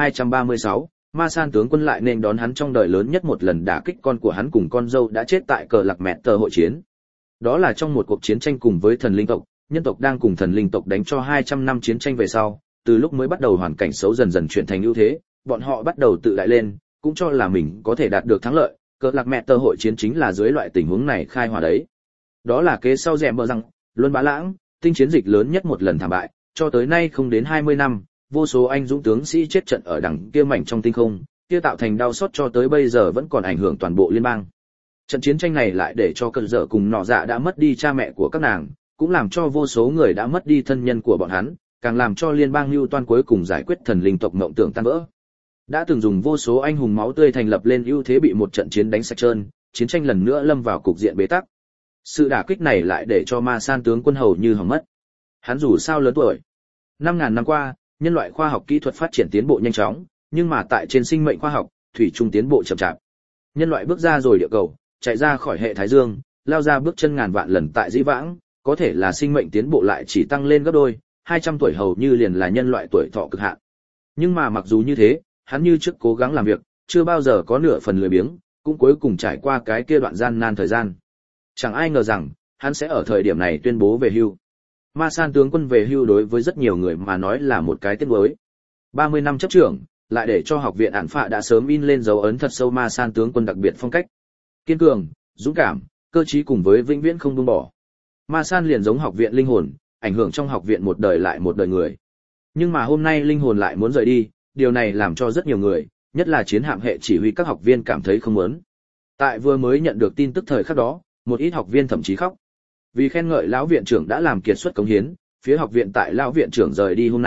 7236, Ma San tướng quân lại nên đón hắn trong đời lớn nhất một lần đả kích con của hắn cùng con dâu đã chết tại cờ lạc mẹ tờ hội chiến. Đó là trong một cuộc chiến tranh cùng với thần linh tộc, nhân tộc đang cùng thần linh tộc đánh cho 200 năm chiến tranh về sau, từ lúc mới bắt đầu hoàn cảnh xấu dần dần chuyển thành ưu thế, bọn họ bắt đầu tự đại lên, cũng cho là mình có thể đạt được thắng lợi, cờ lạc mẹ tờ hội chiến chính là dưới loại tình huống này khai hỏa đấy. Đó là kế sau rèm bờ rằng, Luân Bá Lãng, tinh chiến dịch lớn nhất một lần thảm bại, cho tới nay không đến 20 năm, vô số anh dũng tướng sĩ chết trận ở đằng kia mảnh trong tinh không, kia tạo thành đau xót cho tới bây giờ vẫn còn ảnh hưởng toàn bộ liên bang. Trận chiến tranh này lại để cho cơn dở cùng nọ dạ đã mất đi cha mẹ của các nàng, cũng làm cho vô số người đã mất đi thân nhân của bọn hắn, càng làm cho liên bang lưu toan cuối cùng giải quyết thần linh tộc mộng tưởng tan vỡ. Đã từng dùng vô số anh hùng máu tươi thành lập lên ưu thế bị một trận chiến đánh sạch trơn, chiến tranh lần nữa lâm vào cục diện bế tắc. Sự đả kích này lại để cho Ma San tướng quân hầu như hỏng mất. Hắn dù sao lớn tuổi. 5.000 năm qua, nhân loại khoa học kỹ thuật phát triển tiến bộ nhanh chóng, nhưng mà tại trên sinh mệnh khoa học, thủy chung tiến bộ chậm chạp. Nhân loại bước ra rồi địa cầu, chạy ra khỏi hệ thái dương, lao ra bước chân ngàn vạn lần tại dĩ vãng, có thể là sinh mệnh tiến bộ lại chỉ tăng lên gấp đôi, 200 tuổi hầu như liền là nhân loại tuổi thọ cực hạn. Nhưng mà mặc dù như thế, hắn như trước cố gắng làm việc, chưa bao giờ có nửa phần lười biếng, cũng cuối cùng trải qua cái kia đoạn gian nan thời gian. Chẳng ai ngờ rằng, hắn sẽ ở thời điểm này tuyên bố về hưu. Ma San tướng quân về hưu đối với rất nhiều người mà nói là một cái tiếc nuối. 30 năm chấp trưởng, lại để cho học viện ản phạ đã sớm in lên dấu ấn thật sâu Ma San tướng quân đặc biệt phong cách. Kiên cường, dũng cảm, cơ trí cùng với vĩnh viễn không buông bỏ. Ma San liền giống học viện linh hồn, ảnh hưởng trong học viện một đời lại một đời người. Nhưng mà hôm nay linh hồn lại muốn rời đi, điều này làm cho rất nhiều người, nhất là chiến hạm hệ chỉ huy các học viên cảm thấy không muốn. Tại vừa mới nhận được tin tức thời khắc đó, một ít học viên thậm chí khóc. Vì khen ngợi lão viện trưởng đã làm kiệt xuất cống hiến, phía học viện tại lão viện trưởng rời đi hôm nay,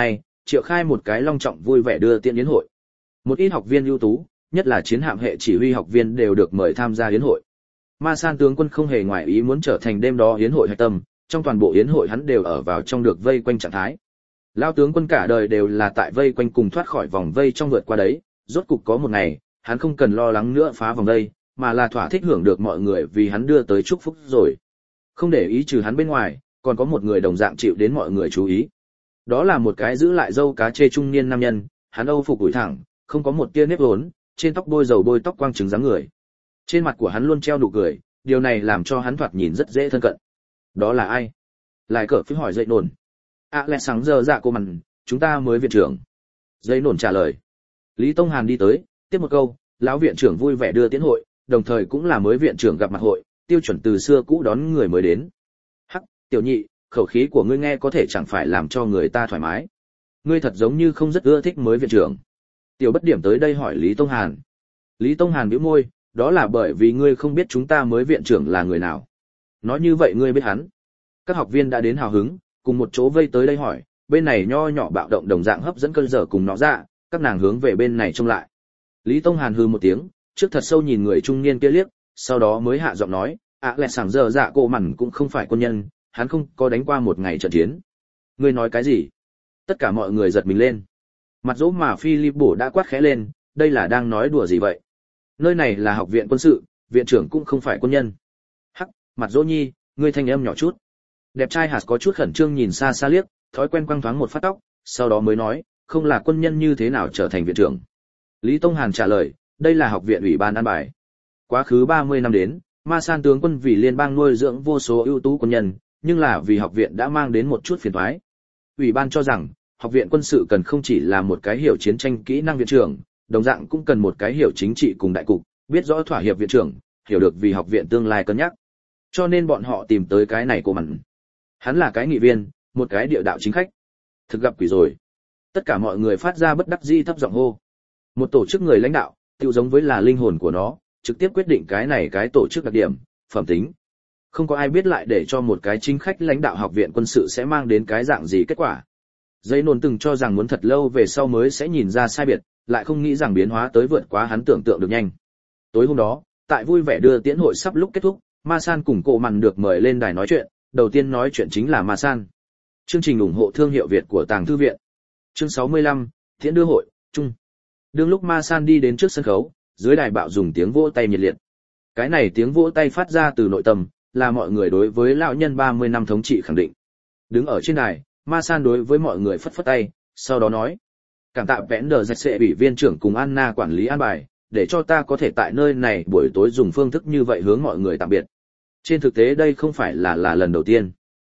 triệu khai một cái long trọng vui vẻ đưa tiễn yến hội. Một ít học viên ưu tú, nhất là chiến hạm hệ chỉ huy học viên đều được mời tham gia yến hội. Ma San tướng quân không hề ngoại ý muốn trở thành đêm đó yến hội hạch tâm, trong toàn bộ yến hội hắn đều ở vào trong được vây quanh trạng thái. Lao tướng quân cả đời đều là tại vây quanh cùng thoát khỏi vòng vây trong vượt qua đấy, rốt cục có một ngày, hắn không cần lo lắng nữa phá vòng vây, mà là thỏa thích hưởng được mọi người vì hắn đưa tới chúc phúc rồi. Không để ý trừ hắn bên ngoài, còn có một người đồng dạng chịu đến mọi người chú ý. Đó là một cái giữ lại râu cá chê trung niên nam nhân, hắn âu phục ủi thẳng, không có một tia nếp vốn, trên tóc bôi dầu bôi tóc quang trứng dáng người. Trên mặt của hắn luôn treo nụ cười, điều này làm cho hắn thoạt nhìn rất dễ thân cận. Đó là ai? Lại cỡ phím hỏi dậy nổn. Lẽ sáng giờ dạ cô mặn, chúng ta mới viện trưởng. Dây nổn trả lời. Lý Tông Hàn đi tới, tiếp một câu, lão viện trưởng vui vẻ đưa tiễn hội, đồng thời cũng là mới viện trưởng gặp mặt hội, tiêu chuẩn từ xưa cũ đón người mới đến. Hắc, tiểu nhị, khẩu khí của ngươi nghe có thể chẳng phải làm cho người ta thoải mái. Ngươi thật giống như không rất ưa thích mới viện trưởng. Tiểu Bất Điểm tới đây hỏi Lý Tông Hàn. Lý Tông Hàn bĩu môi, đó là bởi vì ngươi không biết chúng ta mới viện trưởng là người nào. Nói như vậy ngươi biết hắn. Các học viên đã đến hào hứng, cùng một chỗ vây tới đây hỏi, bên này nho nhỏ bạo động đồng dạng hấp dẫn cơn dở cùng nó ra, các nàng hướng về bên này trông lại. Lý Tông Hàn hừ một tiếng, trước thật sâu nhìn người trung niên kia liếc, sau đó mới hạ giọng nói, lẽ sảng giờ dạ cô mặn cũng không phải quân nhân, hắn không có đánh qua một ngày trận chiến. Ngươi nói cái gì? Tất cả mọi người giật mình lên. Mặt dỗ mà Philip bổ đã quát khẽ lên, đây là đang nói đùa gì vậy? Nơi này là học viện quân sự, viện trưởng cũng không phải quân nhân. Hắc, mặt dỗ nhi, ngươi thanh âm nhỏ chút. Đẹp trai hạt có chút khẩn trương nhìn xa xa liếc, thói quen quăng thoáng một phát tóc, sau đó mới nói, không là quân nhân như thế nào trở thành viện trưởng. Lý Tông Hàn trả lời, đây là học viện ủy ban an bài. Quá khứ 30 năm đến, Ma San tướng quân vì liên bang nuôi dưỡng vô số ưu tú quân nhân, nhưng là vì học viện đã mang đến một chút phiền toái. Ủy ban cho rằng, học viện quân sự cần không chỉ là một cái hiểu chiến tranh kỹ năng viện trưởng, đồng dạng cũng cần một cái hiểu chính trị cùng đại cục, biết rõ thỏa hiệp viện trưởng, hiểu được vì học viện tương lai cân nhắc. Cho nên bọn họ tìm tới cái này của mình. Hắn là cái nghị viên, một cái địa đạo chính khách. Thực gặp quỷ rồi. Tất cả mọi người phát ra bất đắc dĩ thấp giọng hô. Một tổ chức người lãnh đạo, tiêu giống với là linh hồn của nó, trực tiếp quyết định cái này cái tổ chức đặc điểm, phẩm tính. Không có ai biết lại để cho một cái chính khách lãnh đạo học viện quân sự sẽ mang đến cái dạng gì kết quả. Giấy nôn từng cho rằng muốn thật lâu về sau mới sẽ nhìn ra sai biệt, lại không nghĩ rằng biến hóa tới vượt quá hắn tưởng tượng được nhanh. Tối hôm đó, tại vui vẻ đưa tiễn hội sắp lúc kết thúc, Ma San cùng Cổ Mặn được mời lên đài nói chuyện, đầu tiên nói chuyện chính là Ma San. Chương trình ủng hộ thương hiệu Việt của Tàng Thư viện. Chương 65, Tiễn đưa hội, chung. Đương lúc Ma San đi đến trước sân khấu, dưới đài bạo dùng tiếng vỗ tay nhiệt liệt. Cái này tiếng vỗ tay phát ra từ nội tâm, là mọi người đối với lão nhân 30 năm thống trị khẳng định. Đứng ở trên đài, Ma San đối với mọi người phất phất tay, sau đó nói: "Cảm tạ vẽn đờ dạch sẽ ủy viên trưởng cùng Anna quản lý an bài, để cho ta có thể tại nơi này buổi tối dùng phương thức như vậy hướng mọi người tạm biệt. Trên thực tế đây không phải là lần đầu tiên.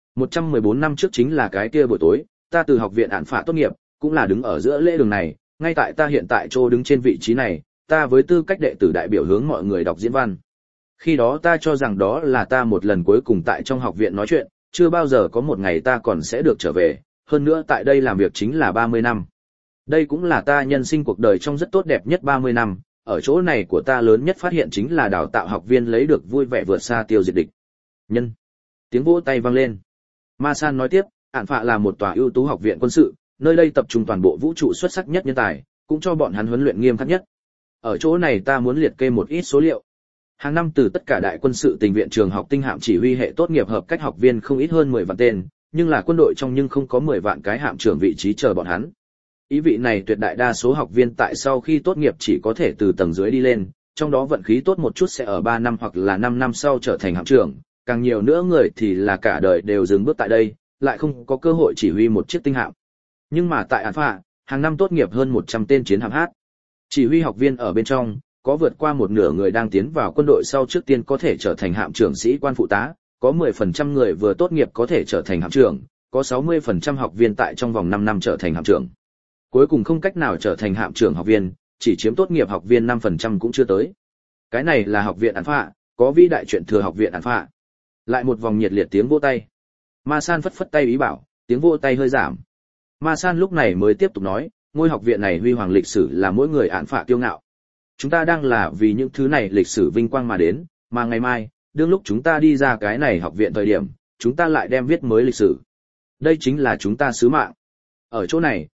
114 năm trước chính là cái kia buổi tối, ta từ học viện án phạ tốt nghiệp, cũng là đứng ở giữa lễ đường này, ngay tại ta hiện tại chỗ đứng trên vị trí này, ta với tư cách đệ tử đại biểu hướng mọi người đọc diễn văn. Khi đó ta cho rằng đó là ta một lần cuối cùng tại trong học viện nói chuyện, chưa bao giờ có một ngày ta còn sẽ được trở về, hơn nữa tại đây làm việc chính là 30 năm. Đây cũng là ta nhân sinh cuộc đời trong rất tốt đẹp nhất 30 năm, ở chỗ này của ta lớn nhất phát hiện chính là đào tạo học viên lấy được vui vẻ vượt xa tiêu diệt địch." Nhân. Tiếng vỗ tay vang lên. Ma San nói tiếp, án phạ là một tòa ưu tú học viện quân sự, nơi đây tập trung toàn bộ vũ trụ xuất sắc nhất nhân tài, cũng cho bọn hắn huấn luyện nghiêm khắc nhất. Ở chỗ này ta muốn liệt kê một ít số liệu. Hàng năm từ tất cả đại quân sự tình viện trường học tinh hạm chỉ huy hệ tốt nghiệp hợp cách học viên không ít hơn 10 vạn tên, nhưng là quân đội trong nhưng không có 10 vạn cái hạm trưởng vị trí chờ bọn hắn. Ý vị này tuyệt đại đa số học viên tại sau khi tốt nghiệp chỉ có thể từ tầng dưới đi lên, trong đó vận khí tốt một chút sẽ ở 3 năm hoặc là 5 năm sau trở thành hạm trưởng, càng nhiều nữa người thì là cả đời đều dừng bước tại đây, lại không có cơ hội chỉ huy một chiếc tinh hạm. Nhưng mà tại án phạ, hàng năm tốt nghiệp hơn 100 tên chiến hạm H. Chỉ huy học viên ở bên trong, có vượt qua một nửa người đang tiến vào quân đội sau trước tiên có thể trở thành hạm trưởng sĩ quan phụ tá, có 10% người vừa tốt nghiệp có thể trở thành hạm trưởng, có 60% học viên tại trong vòng 5 năm trở thành hạm trưởng. Cuối cùng không cách nào trở thành hạm trưởng học viên, chỉ chiếm tốt nghiệp học viên 5% cũng chưa tới. Cái này là học viện án phạ, có vĩ đại chuyện thừa học viện án phạ. Lại một vòng nhiệt liệt tiếng vỗ tay. Ma San phất phất tay ý bảo, tiếng vỗ tay hơi giảm. Ma San lúc này mới tiếp tục nói, ngôi học viện này huy hoàng lịch sử là mỗi người án phạ kiêu ngạo. Chúng ta đang là vì những thứ này lịch sử vinh quang mà đến, mà ngày mai, đương lúc chúng ta đi ra cái này học viện thời điểm, chúng ta lại đem viết mới lịch sử. Đây chính là chúng ta sứ mạng. Ở chỗ này,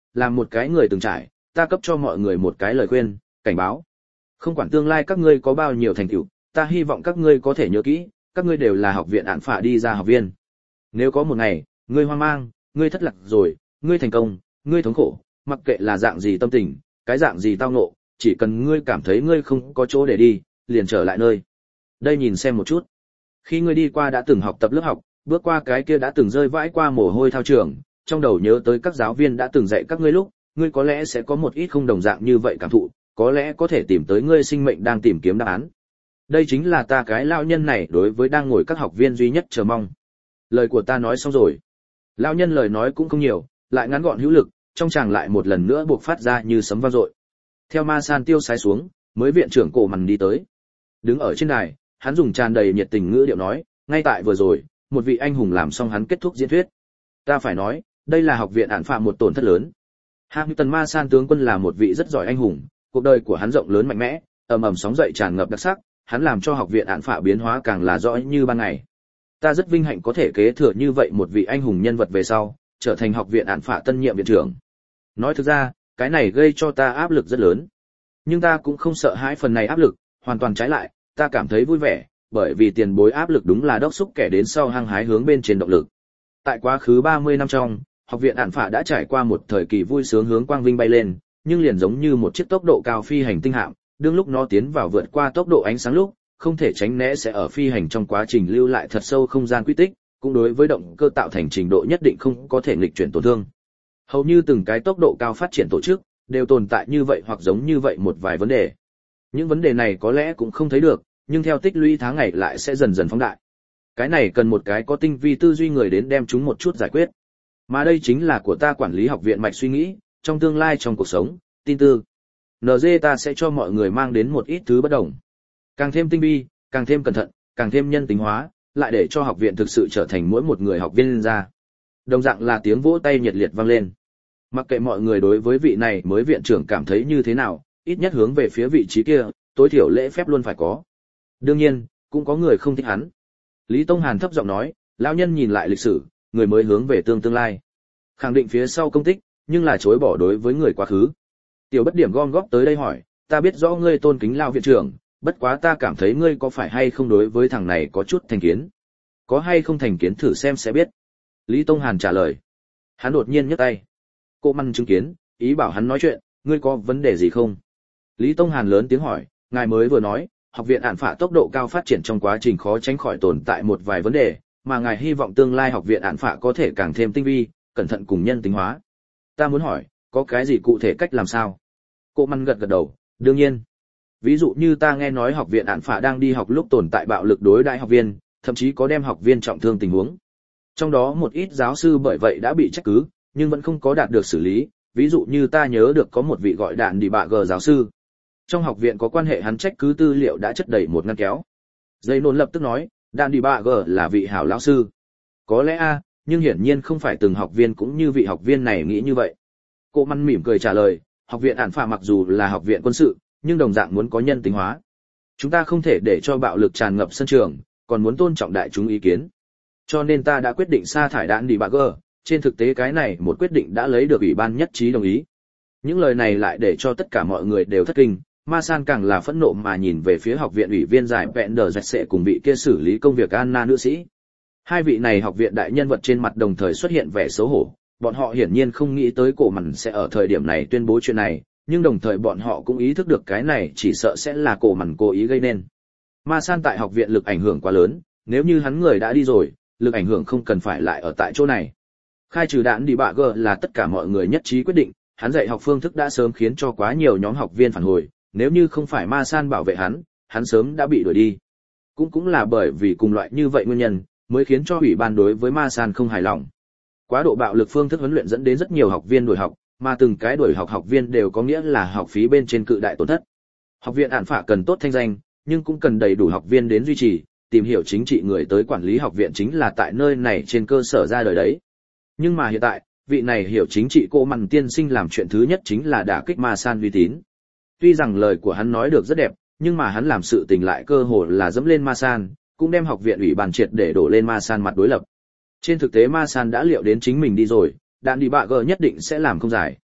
làm một cái người từng trải, ta cấp cho mọi người một cái lời khuyên, cảnh báo. Không quản tương lai các ngươi có bao nhiêu thành tựu, ta hy vọng các ngươi có thể nhớ kỹ, các ngươi đều là học viện án phạ đi ra học viên. Nếu có một ngày, ngươi hoang mang, ngươi thất lạc rồi, ngươi thành công, ngươi thống khổ, mặc kệ là dạng gì tâm tình, cái dạng gì tao ngộ, chỉ cần ngươi cảm thấy ngươi không có chỗ để đi, liền trở lại nơi. Đây nhìn xem một chút. Khi ngươi đi qua đã từng học tập lớp học, bước qua cái kia đã từng rơi vãi qua mồ hôi thao trường, trong đầu nhớ tới các giáo viên đã từng dạy các ngươi lúc, ngươi có lẽ sẽ có một ít không đồng dạng như vậy cảm thụ, có lẽ có thể tìm tới ngươi sinh mệnh đang tìm kiếm đáp án. Đây chính là ta cái lão nhân này đối với đang ngồi các học viên duy nhất chờ mong. Lời của ta nói xong rồi. Lão nhân lời nói cũng không nhiều, lại ngắn gọn hữu lực, trong chàng lại một lần nữa buộc phát ra như sấm vang dội. Theo ma san tiêu sái xuống, mới viện trưởng cổ mằn đi tới. Đứng ở trên đài, hắn dùng tràn đầy nhiệt tình ngữ điệu nói, ngay tại vừa rồi, một vị anh hùng làm xong hắn kết thúc diễn thuyết. Ta phải nói, đây là học viện án phạ một tổn thất lớn. Hamilton ma san tướng quân là một vị rất giỏi anh hùng, cuộc đời của hắn rộng lớn mạnh mẽ, ầm ầm sóng dậy tràn ngập đặc sắc, hắn làm cho học viện án phạ biến hóa càng là rõ như ban ngày. Ta rất vinh hạnh có thể kế thừa như vậy một vị anh hùng nhân vật về sau, trở thành học viện án phạ tân nhiệm viện trưởng. Nói thực ra, cái này gây cho ta áp lực rất lớn. Nhưng ta cũng không sợ hãi phần này áp lực, hoàn toàn trái lại, ta cảm thấy vui vẻ, bởi vì tiền bối áp lực đúng là đốc thúc kẻ đến sau hăng hái hướng bên trên động lực. Tại quá khứ 30 năm trong, học viện án phạ đã trải qua một thời kỳ vui sướng hướng quang vinh bay lên, nhưng liền giống như một chiếc tốc độ cao phi hành tinh hạm, đương lúc nó tiến vào vượt qua tốc độ ánh sáng lúc, không thể tránh né sẽ ở phi hành trong quá trình lưu lại thật sâu không gian quy tích, cũng đối với động cơ tạo thành trình độ nhất định không có thể nghịch chuyển tổn thương. Hầu như từng cái tốc độ cao phát triển tổ chức đều tồn tại như vậy hoặc giống như vậy một vài vấn đề. Những vấn đề này có lẽ cũng không thấy được, nhưng theo tích lũy tháng ngày lại sẽ dần dần phóng đại. Cái này cần một cái có tinh vi tư duy người đến đem chúng một chút giải quyết. Mà đây chính là của ta quản lý học viện mạch suy nghĩ, trong tương lai trong cuộc sống, tin tư. NG ta sẽ cho mọi người mang đến một ít thứ bất đồng. Càng thêm tinh vi, càng thêm cẩn thận, càng thêm nhân tính hóa, lại để cho học viện thực sự trở thành mỗi một người học viên ra. Đồng dạng là tiếng vỗ tay nhiệt liệt vang lên. Mặc kệ mọi người đối với vị này mới viện trưởng cảm thấy như thế nào, ít nhất hướng về phía vị trí kia, tối thiểu lễ phép luôn phải có. Đương nhiên, cũng có người không thích hắn. Lý Tông Hàn thấp giọng nói, lão nhân nhìn lại lịch sử, người mới hướng về tương lai. Khẳng định phía sau công tích, nhưng là chối bỏ đối với người quá khứ. Tiểu Bất Điểm gom góp tới đây hỏi, ta biết rõ ngươi tôn kính lão viện trưởng, bất quá ta cảm thấy ngươi có phải hay không đối với thằng này có chút thành kiến. Có hay không thành kiến thử xem sẽ biết. Lý Tông Hàn trả lời. Hắn đột nhiên nhấc tay. Cô Măn chứng kiến, ý bảo hắn nói chuyện, ngươi có vấn đề gì không? Lý Tông Hàn lớn tiếng hỏi, ngài mới vừa nói, học viện án phạ tốc độ cao phát triển trong quá trình khó tránh khỏi tồn tại một vài vấn đề, mà ngài hy vọng tương lai học viện án phạ có thể càng thêm tinh vi, cẩn thận cùng nhân tính hóa. Ta muốn hỏi, có cái gì cụ thể cách làm sao? Cô Măn gật gật đầu, đương nhiên. Ví dụ như ta nghe nói học viện án phạ đang đi học lúc tồn tại bạo lực đối đãi học viên, thậm chí có đem học viên trọng thương tình huống. Trong đó một ít giáo sư bởi vậy đã bị trách cứ, nhưng vẫn không có đạt được xử lý, ví dụ như ta nhớ được có một vị gọi Đạn Đi Bạ G giáo sư. Trong học viện có quan hệ hắn trách cứ tư liệu đã chất đầy một ngăn kéo. Dây nôn lập tức nói, Đạn Đi Bạ G là vị hảo lão sư. Có lẽ nhưng hiển nhiên không phải từng học viên cũng như vị học viên này nghĩ như vậy. Cô Măn mỉm cười trả lời, học viện án phạ mặc dù là học viện quân sự, nhưng đồng dạng muốn có nhân tính hóa. Chúng ta không thể để cho bạo lực tràn ngập sân trường, còn muốn tôn trọng đại chúng ý kiến. Cho nên ta đã quyết định sa thải Đạn Đi Bạ G. Trên thực tế cái này một quyết định đã lấy được ủy ban nhất trí đồng ý. Những lời này lại để cho tất cả mọi người đều thất kinh, Ma San càng là phẫn nộ mà nhìn về phía học viện ủy viên giải vẹn đờ dạch sẽ cùng vị kia xử lý công việc Anna nữ sĩ. Hai vị này học viện đại nhân vật trên mặt đồng thời xuất hiện vẻ xấu hổ, bọn họ hiển nhiên không nghĩ tới cổ mằn sẽ ở thời điểm này tuyên bố chuyện này, nhưng đồng thời bọn họ cũng ý thức được cái này chỉ sợ sẽ là cổ mằn cố ý gây nên. Ma San tại học viện lực ảnh hưởng quá lớn, nếu như hắn người đã đi rồi, lực ảnh hưởng không cần phải lại ở tại chỗ này. Khai trừ Đạn Đi Bạ G là tất cả mọi người nhất trí quyết định, hắn dạy học phương thức đã sớm khiến cho quá nhiều nhóm học viên phản hồi, nếu như không phải Ma San bảo vệ hắn sớm đã bị đuổi đi. Cũng là bởi vì cùng loại như vậy nguyên nhân, mới khiến cho ủy ban đối với Ma San không hài lòng. Quá độ bạo lực phương thức huấn luyện dẫn đến rất nhiều học viên đuổi học, mà từng cái đuổi học viên đều có nghĩa là học phí bên trên cự đại tổn thất. Học viện án phạ cần tốt thanh danh, nhưng cũng cần đầy đủ học viên đến duy trì, tìm hiểu chính trị người tới quản lý học viện chính là tại nơi này trên cơ sở ra đời đấy. Nhưng mà hiện tại, vị này hiểu chính trị cô Mằn tiên sinh làm chuyện thứ nhất chính là đả kích Ma San uy tín. Tuy rằng lời của hắn nói được rất đẹp, nhưng mà hắn làm sự tình lại cơ hồ là dẫm lên Ma San, cũng đem học viện ủy ban triệt để đổ lên Ma San mặt đối lập. Trên thực tế Ma San đã liệu đến chính mình đi rồi, Đạn Đi Bạ G nhất định sẽ làm không giải.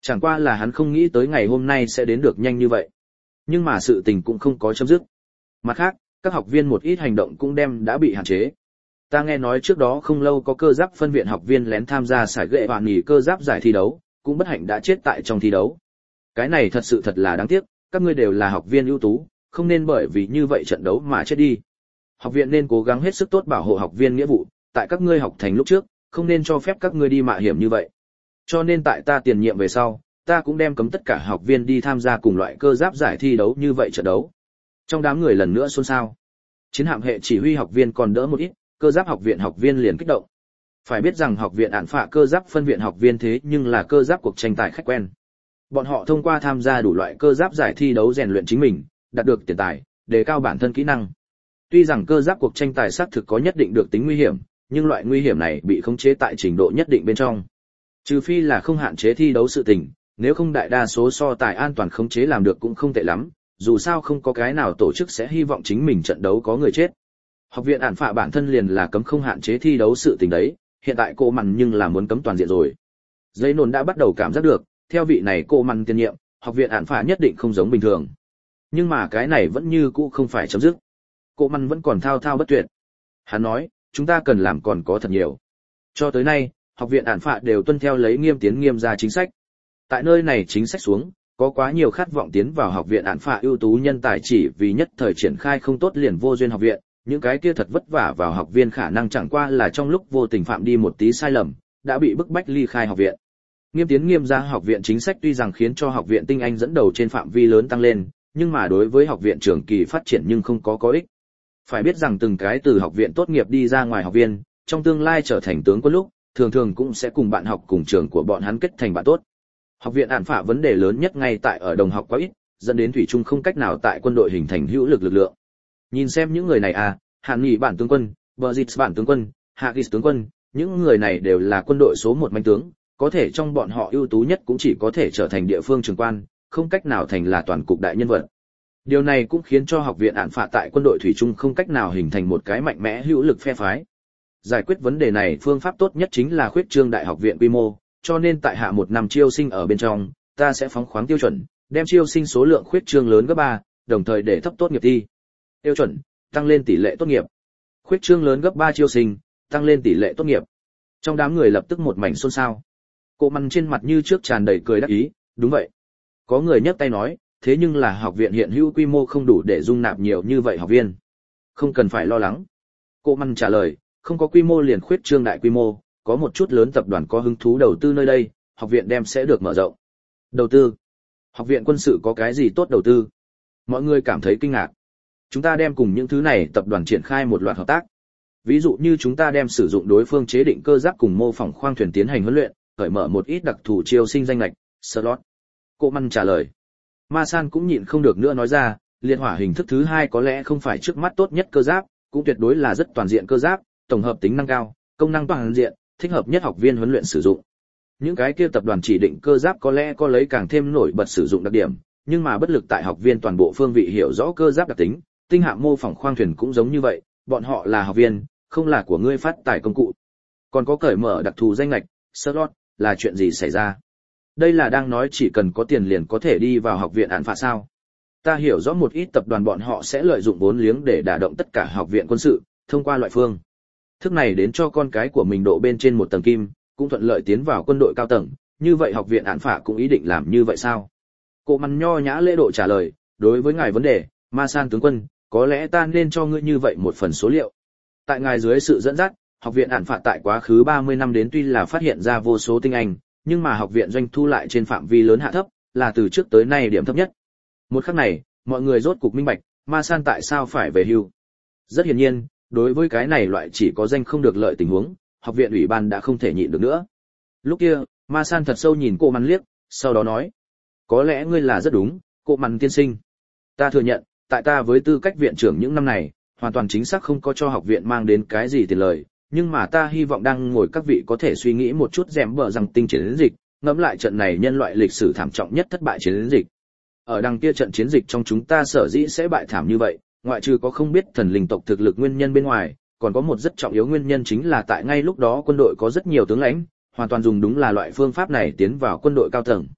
Chẳng qua là hắn không nghĩ tới ngày hôm nay sẽ đến được nhanh như vậy. Nhưng mà sự tình cũng không có chấm dứt. Mặt khác, các học viên một ít hành động cũng đã bị hạn chế. Ta nghe nói trước đó không lâu có cơ giáp phân viện học viên lén tham gia giải gệ và nghỉ cơ giáp giải thi đấu, cũng bất hạnh đã chết tại trong thi đấu. Cái này thật là đáng tiếc, các ngươi đều là học viên ưu tú, không nên bởi vì như vậy trận đấu mà chết đi. Học viện nên cố gắng hết sức tốt bảo hộ học viên nghĩa vụ, tại các ngươi học thành lúc trước, không nên cho phép các ngươi đi mạo hiểm như vậy. Cho nên tại ta tiền nhiệm về sau, ta cũng đem cấm tất cả học viên đi tham gia cùng loại cơ giáp giải thi đấu như vậy trận đấu. Trong đám người lần nữa xôn xao. Chiến hạm hệ chỉ huy học viên còn đỡ một ít, cơ giáp học viện học viên liền kích động. Phải biết rằng học viện ản phạ cơ giáp phân viện học viên thế nhưng là cơ giáp cuộc tranh tài khách quen. Bọn họ thông qua tham gia đủ loại cơ giáp giải thi đấu rèn luyện chính mình, đạt được tiền tài, đề cao bản thân kỹ năng. Tuy rằng cơ giáp cuộc tranh tài xác thực có nhất định được tính nguy hiểm, nhưng loại nguy hiểm này bị khống chế tại trình độ nhất định bên trong. Trừ phi là không hạn chế thi đấu sự tình, nếu không đại đa số so tài an toàn khống chế làm được cũng không tệ lắm, dù sao không có cái nào tổ chức sẽ hy vọng chính mình trận đấu có người chết. Học viện ản phạ bản thân liền là cấm không hạn chế thi đấu sự tình đấy, hiện tại cô mằn nhưng là muốn cấm toàn diện rồi. Dây nôn đã bắt đầu cảm giác được, theo vị này cô mằn tiền nhiệm, học viện ản phạ nhất định không giống bình thường. Nhưng mà cái này vẫn như cũ không phải chấm dứt. Cô mằn vẫn còn thao thao bất tuyệt. Hắn nói, chúng ta cần làm còn có thật nhiều. Cho tới nay, học viện ản phạ đều tuân theo lấy nghiêm tiến nghiêm ra chính sách. Tại nơi này chính sách xuống, có quá nhiều khát vọng tiến vào học viện ản phạ ưu tú nhân tài chỉ vì nhất thời triển khai không tốt liền vô duyên học viện, những cái kia thật vất vả vào học viên khả năng chẳng qua là trong lúc vô tình phạm đi một tí sai lầm, đã bị bức bách ly khai học viện. Nghiêm tiến nghiêm ra học viện chính sách tuy rằng khiến cho học viện tinh anh dẫn đầu trên phạm vi lớn tăng lên, nhưng mà đối với học viện trường kỳ phát triển nhưng không có ích. Phải biết rằng từng cái từ học viện tốt nghiệp đi ra ngoài học viên, trong tương lai trở thành tướng quân lúc, thường thường cũng sẽ cùng bạn học cùng trường của bọn hắn kết thành bạn tốt. Học viện ản phạ vấn đề lớn nhất ngay tại ở đồng học quá ít, dẫn đến thủy chung không cách nào tại quân đội hình thành hữu lực lực lượng. Nhìn xem những người này Hàn Nghị bản tướng quân, Buzit bản tướng quân, Hagis tướng quân, những người này đều là quân đội số 1 manh tướng, có thể trong bọn họ ưu tú nhất cũng chỉ có thể trở thành địa phương trưởng quan, không cách nào thành là toàn cục đại nhân vật. Điều này cũng khiến cho học viện ản phạ tại quân đội thủy chung không cách nào hình thành một cái mạnh mẽ hữu lực phe phái. Giải quyết vấn đề này phương pháp tốt nhất chính là khuyết trương đại học viện quy mô, cho nên tại hạ một năm chiêu sinh ở bên trong, ta sẽ phóng khoáng tiêu chuẩn, đem chiêu sinh số lượng khuyết trương lớn gấp 3, đồng thời để thấp tốt nghiệp thi. Tiêu chuẩn, tăng lên tỷ lệ tốt nghiệp. Khuyết trương lớn gấp 3 chiêu sinh, tăng lên tỷ lệ tốt nghiệp. Trong đám người lập tức một mảnh xôn xao. Cô Măn trên mặt như trước tràn đầy cười đắc ý, đúng vậy. Có người nhấc tay nói, thế nhưng là học viện hiện hữu quy mô không đủ để dung nạp nhiều như vậy học viên. Không cần phải lo lắng. Cô Măn trả lời, không có quy mô liền khuyết trương đại quy mô, có một chút lớn tập đoàn có hứng thú đầu tư nơi đây, học viện đem sẽ được mở rộng. Đầu tư? Học viện quân sự có cái gì tốt đầu tư? Mọi người cảm thấy kinh ngạc. Chúng ta đem cùng những thứ này tập đoàn triển khai một loạt hợp tác. Ví dụ như chúng ta đem sử dụng đối phương chế định cơ giáp cùng mô phỏng khoang thuyền tiến hành huấn luyện, khởi mở một ít đặc thù chiêu sinh danh lệch, slot. Cô Măn trả lời. Ma San cũng nhịn không được nữa nói ra, liệt hỏa hình thức thứ 2 có lẽ không phải trước mắt tốt nhất cơ giáp, cũng tuyệt đối là rất toàn diện cơ giáp, tổng hợp tính năng cao, công năng toàn diện, thích hợp nhất học viên huấn luyện sử dụng. Những cái kia tập đoàn chỉ định cơ giáp có lẽ có lấy càng thêm nổi bật sử dụng đặc điểm, nhưng mà bất lực tại học viên toàn bộ phương vị hiểu rõ cơ giáp đặc tính, tinh hạm mô phỏng khoang thuyền cũng giống như vậy, bọn họ là học viên, không là của ngươi phát tài công cụ. Còn có cởi mở đặc thù danh lệch, slot, là chuyện gì xảy ra? Đây là đang nói chỉ cần có tiền liền có thể đi vào học viện ản phạ sao? Ta hiểu rõ một ít tập đoàn bọn họ sẽ lợi dụng vốn liếng để đả động tất cả học viện quân sự, thông qua loại phương thức này đến cho con cái của mình độ bên trên một tầng kim, cũng thuận lợi tiến vào quân đội cao tầng, như vậy học viện ản phạ cũng ý định làm như vậy sao? Cô Măn nho nhã lễ độ trả lời, đối với ngài vấn đề, Ma San tướng quân, có lẽ ta nên cho ngươi như vậy một phần số liệu. Tại ngài dưới sự dẫn dắt, học viện ản phạ tại quá khứ 30 năm đến tuy là phát hiện ra vô số tinh anh, nhưng mà học viện doanh thu lại trên phạm vi lớn hạ thấp, là từ trước tới nay điểm thấp nhất. Một khắc này, mọi người rốt cục minh bạch, Ma San tại sao phải về hưu. Rất hiển nhiên, đối với cái này loại chỉ có danh không được lợi tình huống, học viện ủy ban đã không thể nhịn được nữa. Lúc kia, Ma San thật sâu nhìn cô Măn liếc, sau đó nói, có lẽ ngươi là rất đúng, cô Măn tiên sinh. Ta thừa nhận, tại ta với tư cách viện trưởng những năm này, hoàn toàn chính xác không có cho học viện mang đến cái gì tiền lời, nhưng mà ta hy vọng đang ngồi các vị có thể suy nghĩ một chút dèm bờ rằng tinh chiến dịch, ngẫm lại trận này nhân loại lịch sử thảm trọng nhất thất bại chiến dịch. Ở đằng kia trận chiến dịch trong chúng ta sở dĩ sẽ bại thảm như vậy, ngoại trừ có không biết thần linh tộc thực lực nguyên nhân bên ngoài, còn có một rất trọng yếu nguyên nhân chính là tại ngay lúc đó quân đội có rất nhiều tướng lãnh, hoàn toàn dùng đúng là loại phương pháp này tiến vào quân đội cao tầng.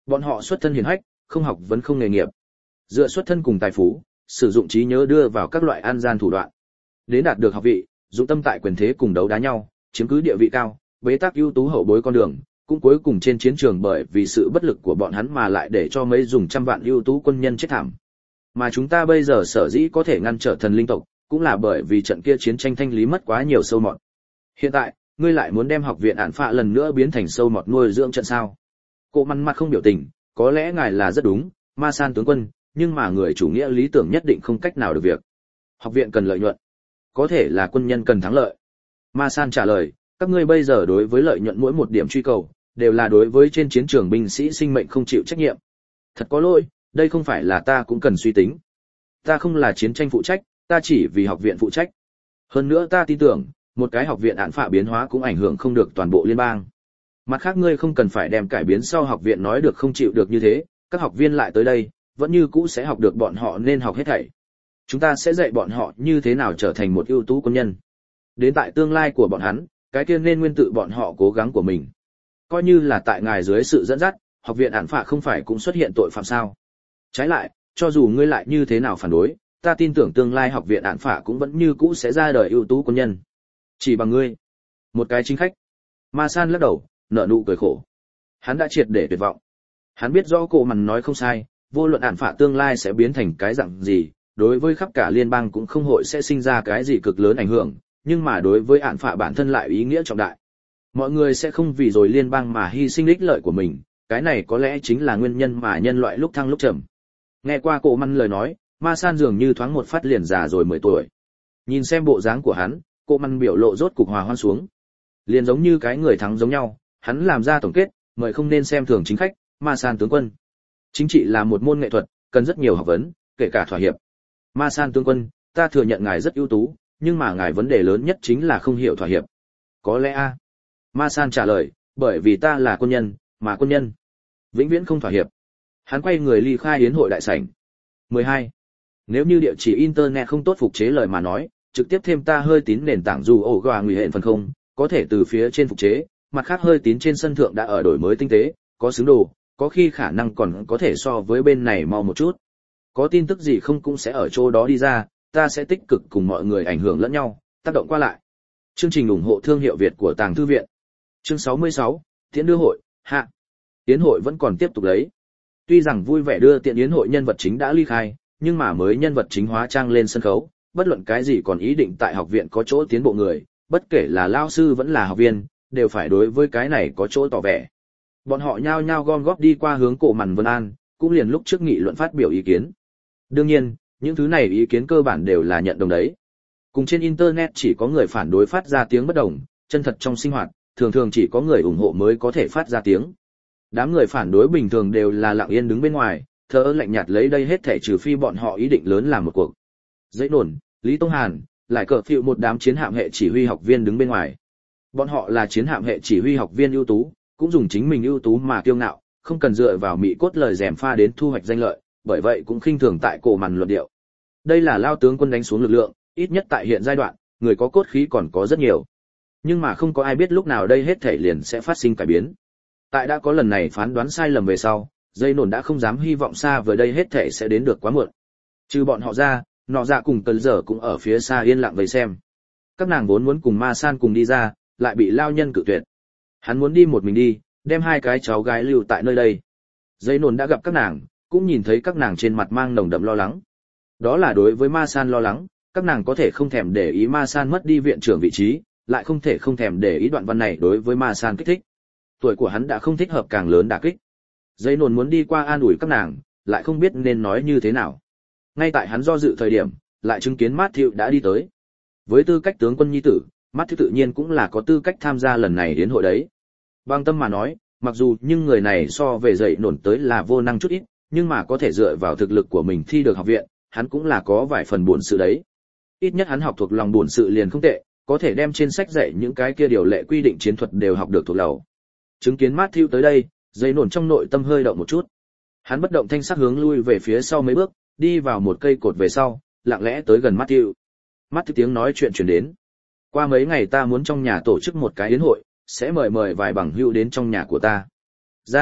Bọn họ xuất thân hiền hách, không học vấn không nghề nghiệp. Dựa xuất thân cùng tài phú, sử dụng trí nhớ đưa vào các loại an gian thủ đoạn. Đến đạt được học vị, dụng tâm tại quyền thế cùng đấu đá nhau, chiếm cứ địa vị cao, bế tắc ưu tú hậu bối con đường, cũng cuối cùng trên chiến trường bởi vì sự bất lực của bọn hắn mà lại để cho mấy dùng trăm vạn ưu tú quân nhân chết thảm. Mà chúng ta bây giờ sở dĩ có thể ngăn trở thần linh tộc, cũng là bởi vì trận kia chiến tranh thanh lý mất quá nhiều sâu mọt. Hiện tại, ngươi lại muốn đem học viện Ản Phạ lần nữa biến thành sâu mọt nuôi dưỡng trận sao? Cô Măn mặt không biểu tình, có lẽ ngài là rất đúng, Ma San tướng quân, nhưng mà người chủ nghĩa lý tưởng nhất định không cách nào được việc. Học viện cần lợi nhuận, có thể là quân nhân cần thắng lợi. Ma San trả lời, các ngươi bây giờ đối với lợi nhuận mỗi một điểm truy cầu, đều là đối với trên chiến trường binh sĩ sinh mệnh không chịu trách nhiệm. Thật có lỗi, đây không phải là ta cũng cần suy tính. Ta không là chiến tranh phụ trách, ta chỉ vì học viện phụ trách. Hơn nữa ta tin tưởng, một cái học viện Ản Phạ biến hóa cũng ảnh hưởng không được toàn bộ liên bang. Mặt khác ngươi không cần phải đem cải biến sau học viện nói được không chịu được như thế, các học viên lại tới đây, vẫn như cũ sẽ học được bọn họ nên học hết thảy. Chúng ta sẽ dạy bọn họ như thế nào trở thành một ưu tú quân nhân. Đến tại tương lai của bọn hắn, cái kia nên nguyên tự bọn họ cố gắng của mình. Coi như là tại ngài dưới sự dẫn dắt, học viện Ản Phạ không phải cũng xuất hiện tội phạm sao? Trái lại, cho dù ngươi lại như thế nào phản đối, ta tin tưởng tương lai học viện Ản Phạ cũng vẫn như cũ sẽ ra đời ưu tú quân nhân. Chỉ bằng ngươi, một cái chính khách. Ma San lắc đầu, nở nụ cười khổ. Hắn đã triệt để tuyệt vọng. Hắn biết rõ Cổ Mằn nói không sai, vô luận Ản Phạ tương lai sẽ biến thành cái dạng gì, đối với khắp cả liên bang cũng không hội sẽ sinh ra cái gì cực lớn ảnh hưởng, nhưng mà đối với Ản Phạ bản thân lại ý nghĩa trọng đại. Mọi người sẽ không vì rồi liên bang mà hy sinh ích lợi của mình, cái này có lẽ chính là nguyên nhân mà nhân loại lúc thăng lúc trầm. Nghe qua Cổ Mằn lời nói, Ma San dường như thoáng một phát liền già rồi 10 tuổi. Nhìn xem bộ dáng của hắn, Cổ Mằn biểu lộ rốt cục hòa hoan xuống. Liền giống như cái người thắng giống nhau, hắn làm ra tổng kết, mời không nên xem thường chính khách, Ma San tướng quân. Chính trị là một môn nghệ thuật, cần rất nhiều học vấn, kể cả thỏa hiệp. Ma San tướng quân, ta thừa nhận ngài rất ưu tú, nhưng mà ngài vấn đề lớn nhất chính là không hiểu thỏa hiệp. Có lẽ a. Ma San trả lời, bởi vì ta là quân nhân, mà quân nhân vĩnh viễn không thỏa hiệp. Hắn quay người ly khai yến hội đại sảnh. 12. Nếu như địa chỉ internet không tốt phục chế lời mà nói, trực tiếp thêm ta hơi tín nền tảng dù ổ gà nguy hện phần không, có thể từ phía trên phục chế, mặt khác hơi tín trên sân thượng đã ở đổi mới tinh tế, có xứng đồ, có khi khả năng còn có thể so với bên này mau một chút. Có tin tức gì không cũng sẽ ở chỗ đó đi ra, ta sẽ tích cực cùng mọi người ảnh hưởng lẫn nhau, tác động qua lại. Chương trình ủng hộ thương hiệu Việt của Tàng Thư viện. Chương 66, Tiễn đưa hội, hạ. Yến hội vẫn còn tiếp tục lấy. Tuy rằng vui vẻ đưa tiện yến hội nhân vật chính đã ly khai, nhưng mà mới nhân vật chính hóa trang lên sân khấu, bất luận cái gì còn ý định tại học viện có chỗ tiến bộ người, bất kể là lao sư vẫn là học viên, đều phải đối với cái này có chỗ tỏ vẻ. Bọn họ nhao nhao gom góp đi qua hướng Cổ Mằn Vân An, cũng liền lúc trước nghị luận phát biểu ý kiến. Đương nhiên, những thứ này ý kiến cơ bản đều là nhận đồng đấy. Cùng trên internet chỉ có người phản đối phát ra tiếng bất đồng, chân thật trong sinh hoạt, thường thường chỉ có người ủng hộ mới có thể phát ra tiếng. Đám người phản đối bình thường đều là lặng yên đứng bên ngoài, thờ ơ lạnh nhạt lấy đây hết thảy trừ phi bọn họ ý định lớn làm một cuộc. Dãy Nổn, Lý Tông Hàn, lại cờ phiệu một đám chiến hạm hệ chỉ huy học viên đứng bên ngoài. Bọn họ là chiến hạm hệ chỉ huy học viên ưu tú, cũng dùng chính mình ưu tú mà kiêu ngạo, không cần dựa vào mị cốt lời rèm pha đến thu hoạch danh lợi, bởi vậy cũng khinh thường tại Cổ Mằn luận điệu. Đây là lao tướng quân đánh xuống lực lượng, ít nhất tại hiện giai đoạn, người có cốt khí còn có rất nhiều. Nhưng mà không có ai biết lúc nào đây hết thảy liền sẽ phát sinh cải biến. Tại đã có lần này phán đoán sai lầm về sau, Dây Nổn đã không dám hy vọng xa với đây hết thảy sẽ đến được quá muộn. Trừ bọn họ ra, nọ dạ cùng Tần Dở cũng ở phía xa yên lặng vây xem. Các nàng vốn muốn cùng Ma San cùng đi ra, lại bị lao nhân cự tuyệt. Hắn muốn đi một mình đi, đem hai cái cháu gái lưu tại nơi đây. Dây Nổn đã gặp các nàng, cũng nhìn thấy các nàng trên mặt mang nồng đậm lo lắng. Đó là đối với Ma San lo lắng, các nàng có thể không thèm để ý Ma San mất đi viện trưởng vị trí, lại không thể không thèm để ý đoạn văn này đối với Ma San kích thích. Tuổi của hắn đã không thích hợp càng lớn đả kích. Dây Nổn muốn đi qua an ủi các nàng, lại không biết nên nói như thế nào. Ngay tại hắn do dự thời điểm, lại chứng kiến Matthew đã đi tới. Với tư cách tướng quân nhi tử, Matthew tự nhiên cũng là có tư cách tham gia lần này đến hội đấy. Bằng tâm mà nói, mặc dù nhưng người này so về Dây Nổn tới là vô năng chút ít, nhưng mà có thể dựa vào thực lực của mình thi được học viện, hắn cũng là có vài phần buồn sự đấy. Ít nhất hắn học thuộc lòng buồn sự liền không tệ, có thể đem trên sách dạy những cái kia điều lệ quy định chiến thuật đều học được thuộc lầu. Chứng kiến Matthew tới đây, Dây Nổn trong nội tâm hơi động một chút. Hắn bất động thanh sắc hướng lui về phía sau mấy bước, đi vào một cây cột về sau, lặng lẽ tới gần Matthew. Matthew tiếng nói chuyện truyền đến. Qua mấy ngày ta muốn trong nhà tổ chức một cái yến hội, sẽ mời vài bằng hữu đến trong nhà của ta.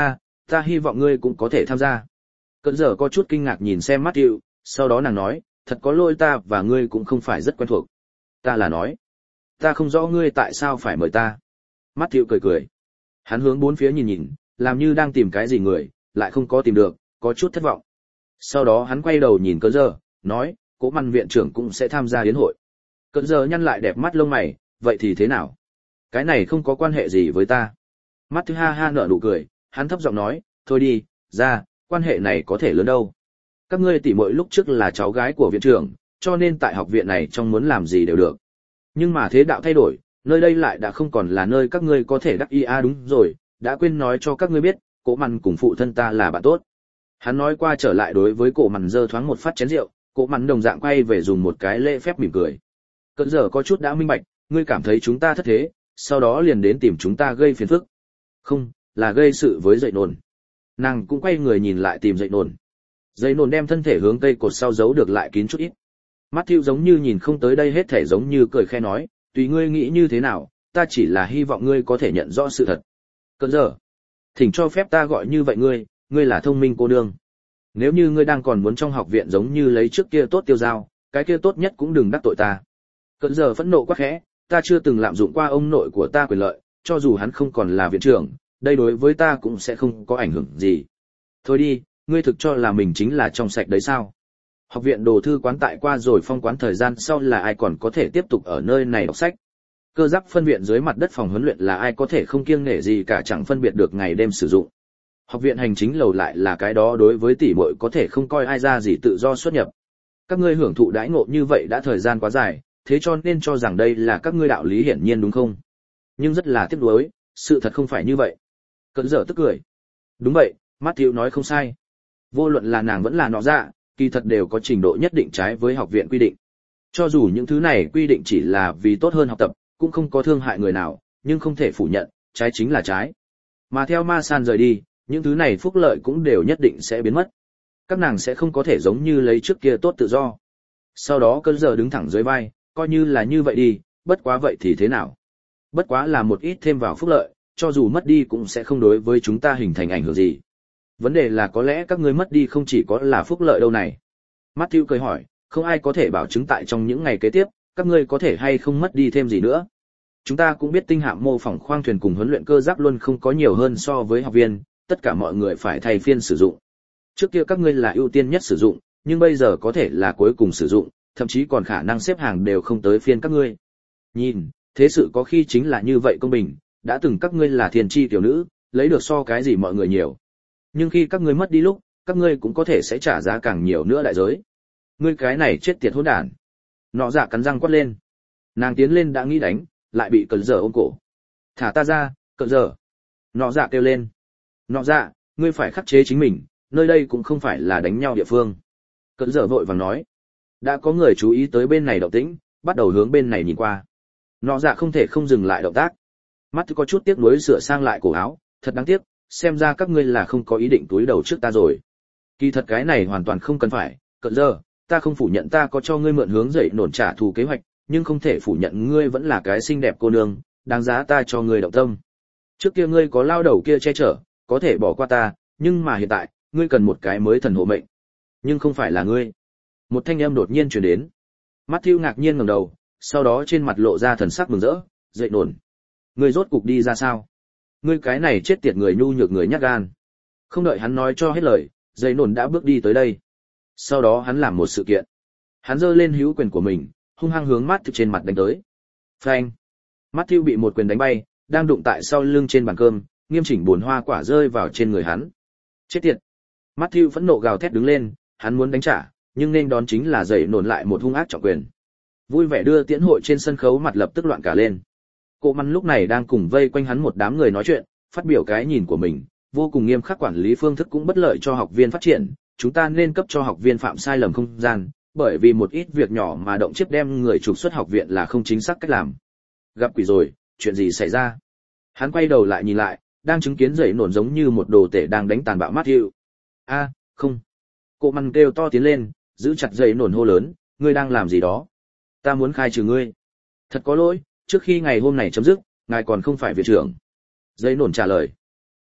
Ta hy vọng ngươi cũng có thể tham gia. Cơn giờ có chút kinh ngạc nhìn xem Matthew, sau đó nàng nói, thật có lỗi, ta và ngươi cũng không phải rất quen thuộc. Ta là nói, ta không rõ ngươi tại sao phải mời ta. Matthew cười cười. Hắn hướng bốn phía nhìn nhìn, làm như đang tìm cái gì người, lại không có tìm được, có chút thất vọng. Sau đó hắn quay đầu nhìn Cơn giờ, nói, Cố Măn viện trưởng cũng sẽ tham gia yến hội. Cơn giờ nhăn lại đẹp mắt lông mày, vậy thì thế nào? Cái này không có quan hệ gì với ta. Matthew ha ha nở nụ cười, hắn thấp giọng nói, thôi đi, ra, quan hệ này có thể lớn đâu. Các ngươi tỷ muội lúc trước là cháu gái của viện trưởng, cho nên tại học viện này trong muốn làm gì đều được. Nhưng mà thế đạo thay đổi, nơi đây lại đã không còn là nơi các ngươi có thể đắc ý. Đúng rồi, đã quên nói cho các ngươi biết, Cố Măn cùng phụ thân ta là bạn tốt. Hắn nói qua trở lại đối với Cố Măn giơ thoáng một phát chén rượu, Cố Măn đồng dạng quay về dùng một cái lễ phép mỉm cười. Cơn giờ có chút đã minh bạch, ngươi cảm thấy chúng ta thất thế, sau đó liền đến tìm chúng ta gây phiền phức. Không, là gây sự với dậy nồn. Nàng cũng quay người nhìn lại tìm dậy nồn. Dậy nồn đem thân thể hướng cây cột sau giấu được lại kín chút ít. Matthew giống như nhìn không tới đây hết thể giống như cười khe nói, tùy ngươi nghĩ như thế nào, ta chỉ là hy vọng ngươi có thể nhận rõ sự thật. Cơn giờ, thỉnh cho phép ta gọi như vậy ngươi là thông minh cô nương. Nếu như ngươi đang còn muốn trong học viện giống như lấy trước kia tốt tiêu dao, cái kia tốt nhất cũng đừng đắc tội ta. Cơn giờ phẫn nộ quá khẽ, ta chưa từng lạm dụng qua ông nội của ta quyền lợi, cho dù hắn không còn là viện trưởng, đây đối với ta cũng sẽ không có ảnh hưởng gì. Thôi đi, ngươi thực cho là mình chính là trong sạch đấy sao? Học viện đồ thư quán tại qua rồi phong quán thời gian sau là ai còn có thể tiếp tục ở nơi này đọc sách? Cơ giáp phân viện dưới mặt đất phòng huấn luyện là ai có thể không kiêng nể gì cả, chẳng phân biệt được ngày đêm sử dụng. Học viện hành chính lầu lại là cái đó đối với tỷ muội có thể không coi ai ra gì tự do xuất nhập. Các ngươi hưởng thụ đãi ngộ như vậy đã thời gian quá dài, thế cho nên cho rằng đây là các ngươi đạo lý hiển nhiên đúng không? Nhưng rất là tiếc nuối, sự thật không phải như vậy. Cơn giờ tức cười. Đúng vậy, Matthew nói không sai. Vô luận là nàng vẫn là nó dạ, kỳ thật đều có trình độ nhất định trái với học viện quy định. Cho dù những thứ này quy định chỉ là vì tốt hơn học tập, cũng không có thương hại người nào, nhưng không thể phủ nhận, trái chính là trái. Mà theo Ma San rời đi, những thứ này phúc lợi cũng đều nhất định sẽ biến mất. Các nàng sẽ không có thể giống như lấy trước kia tốt tự do. Sau đó Cơn giờ đứng thẳng dưới vai, coi như là như vậy đi, bất quá vậy thì thế nào? Bất quá là một ít thêm vào phúc lợi, cho dù mất đi cũng sẽ không đối với chúng ta hình thành ảnh hưởng gì. Vấn đề là có lẽ các ngươi mất đi không chỉ có là phúc lợi đâu này. Matthew cười hỏi, không ai có thể bảo chứng tại trong những ngày kế tiếp, các ngươi có thể hay không mất đi thêm gì nữa. Chúng ta cũng biết tinh hạm mô phỏng khoang thuyền cùng huấn luyện cơ giáp luôn không có nhiều hơn so với học viên, tất cả mọi người phải thay phiên sử dụng. Trước kia các ngươi là ưu tiên nhất sử dụng, nhưng bây giờ có thể là cuối cùng sử dụng, thậm chí còn khả năng xếp hàng đều không tới phiên các ngươi. Nhìn, thế sự có khi chính là như vậy công bình, đã từng các ngươi là thiên chi tiểu nữ, lấy được so cái gì mọi người nhiều. Nhưng khi các ngươi mất đi lúc, các ngươi cũng có thể sẽ trả giá càng nhiều nữa đại giới. Ngươi cái này chết tiệt hỗn đản. Nọ dạ cắn răng quát lên. Nàng tiến lên đã nghĩ đánh, lại bị Cơn giờ ôm cổ. Thả ta ra, Cơn giờ. Nọ dạ kêu lên. Nọ dạ, ngươi phải khắc chế chính mình, nơi đây cũng không phải là đánh nhau địa phương. Cơn giờ vội vàng nói. Đã có người chú ý tới bên này động tĩnh, bắt đầu hướng bên này nhìn qua. Nọ dạ không thể không dừng lại động tác. Mắt có chút tiếc nuối sửa sang lại cổ áo, thật đáng tiếc, xem ra các ngươi là không có ý định túi đầu trước ta rồi. Kỳ thật cái này hoàn toàn không cần phải, Cơn giờ, ta không phủ nhận ta có cho ngươi mượn hướng dậy nổn trả thù kế hoạch, nhưng không thể phủ nhận ngươi vẫn là cái xinh đẹp cô nương, đáng giá ta cho ngươi động tâm. Trước kia ngươi có lao đầu kia che chở, có thể bỏ qua ta, nhưng mà hiện tại, ngươi cần một cái mới thần hộ mệnh. Nhưng không phải là ngươi. Một thanh âm đột nhiên truyền đến. Matthew ngạc nhiên ngẩng đầu, sau đó trên mặt lộ ra thần sắc mừng rỡ, dậy nổn. Ngươi rốt cục đi ra sao? Ngươi cái này chết tiệt người nhu nhược người nhát gan. Không đợi hắn nói cho hết lời, dậy nổn đã bước đi tới đây. Sau đó hắn làm một sự kiện. Hắn giơ lên hữu quyền của mình, hung hăng hướng Matthew trên mặt đánh tới. Phanh! Matthew bị một quyền đánh bay, đang đụng tại sau lưng trên bàn cơm, nghiêm chỉnh buồn hoa quả rơi vào trên người hắn. Chết tiệt! Matthew phẫn nộ gào thét đứng lên, hắn muốn đánh trả, nhưng nên đón chính là dậy nổn lại một hung ác trọng quyền. Vui vẻ đưa tiễn hội trên sân khấu mặt lập tức loạn cả lên. Cô Măn lúc này đang cùng vây quanh hắn một đám người nói chuyện, phát biểu cái nhìn của mình, vô cùng nghiêm khắc quản lý phương thức cũng bất lợi cho học viên phát triển, chúng ta nên cấp cho học viên phạm sai lầm không gian, bởi vì một ít việc nhỏ mà động chiếc đem người trục xuất học viện là không chính xác cách làm. Gặp quỷ rồi, chuyện gì xảy ra? Hắn quay đầu lại nhìn lại, đang chứng kiến dậy nổn giống như một đồ tể đang đánh tàn bạo Matthew. Không. Cô Măn kêu to tiến lên, giữ chặt dậy nổn hô lớn, ngươi đang làm gì đó? Ta muốn khai trừ ngươi. Thật có lỗi, trước khi ngày hôm này chấm dứt, ngài còn không phải viện trưởng. Dậy nổn trả lời.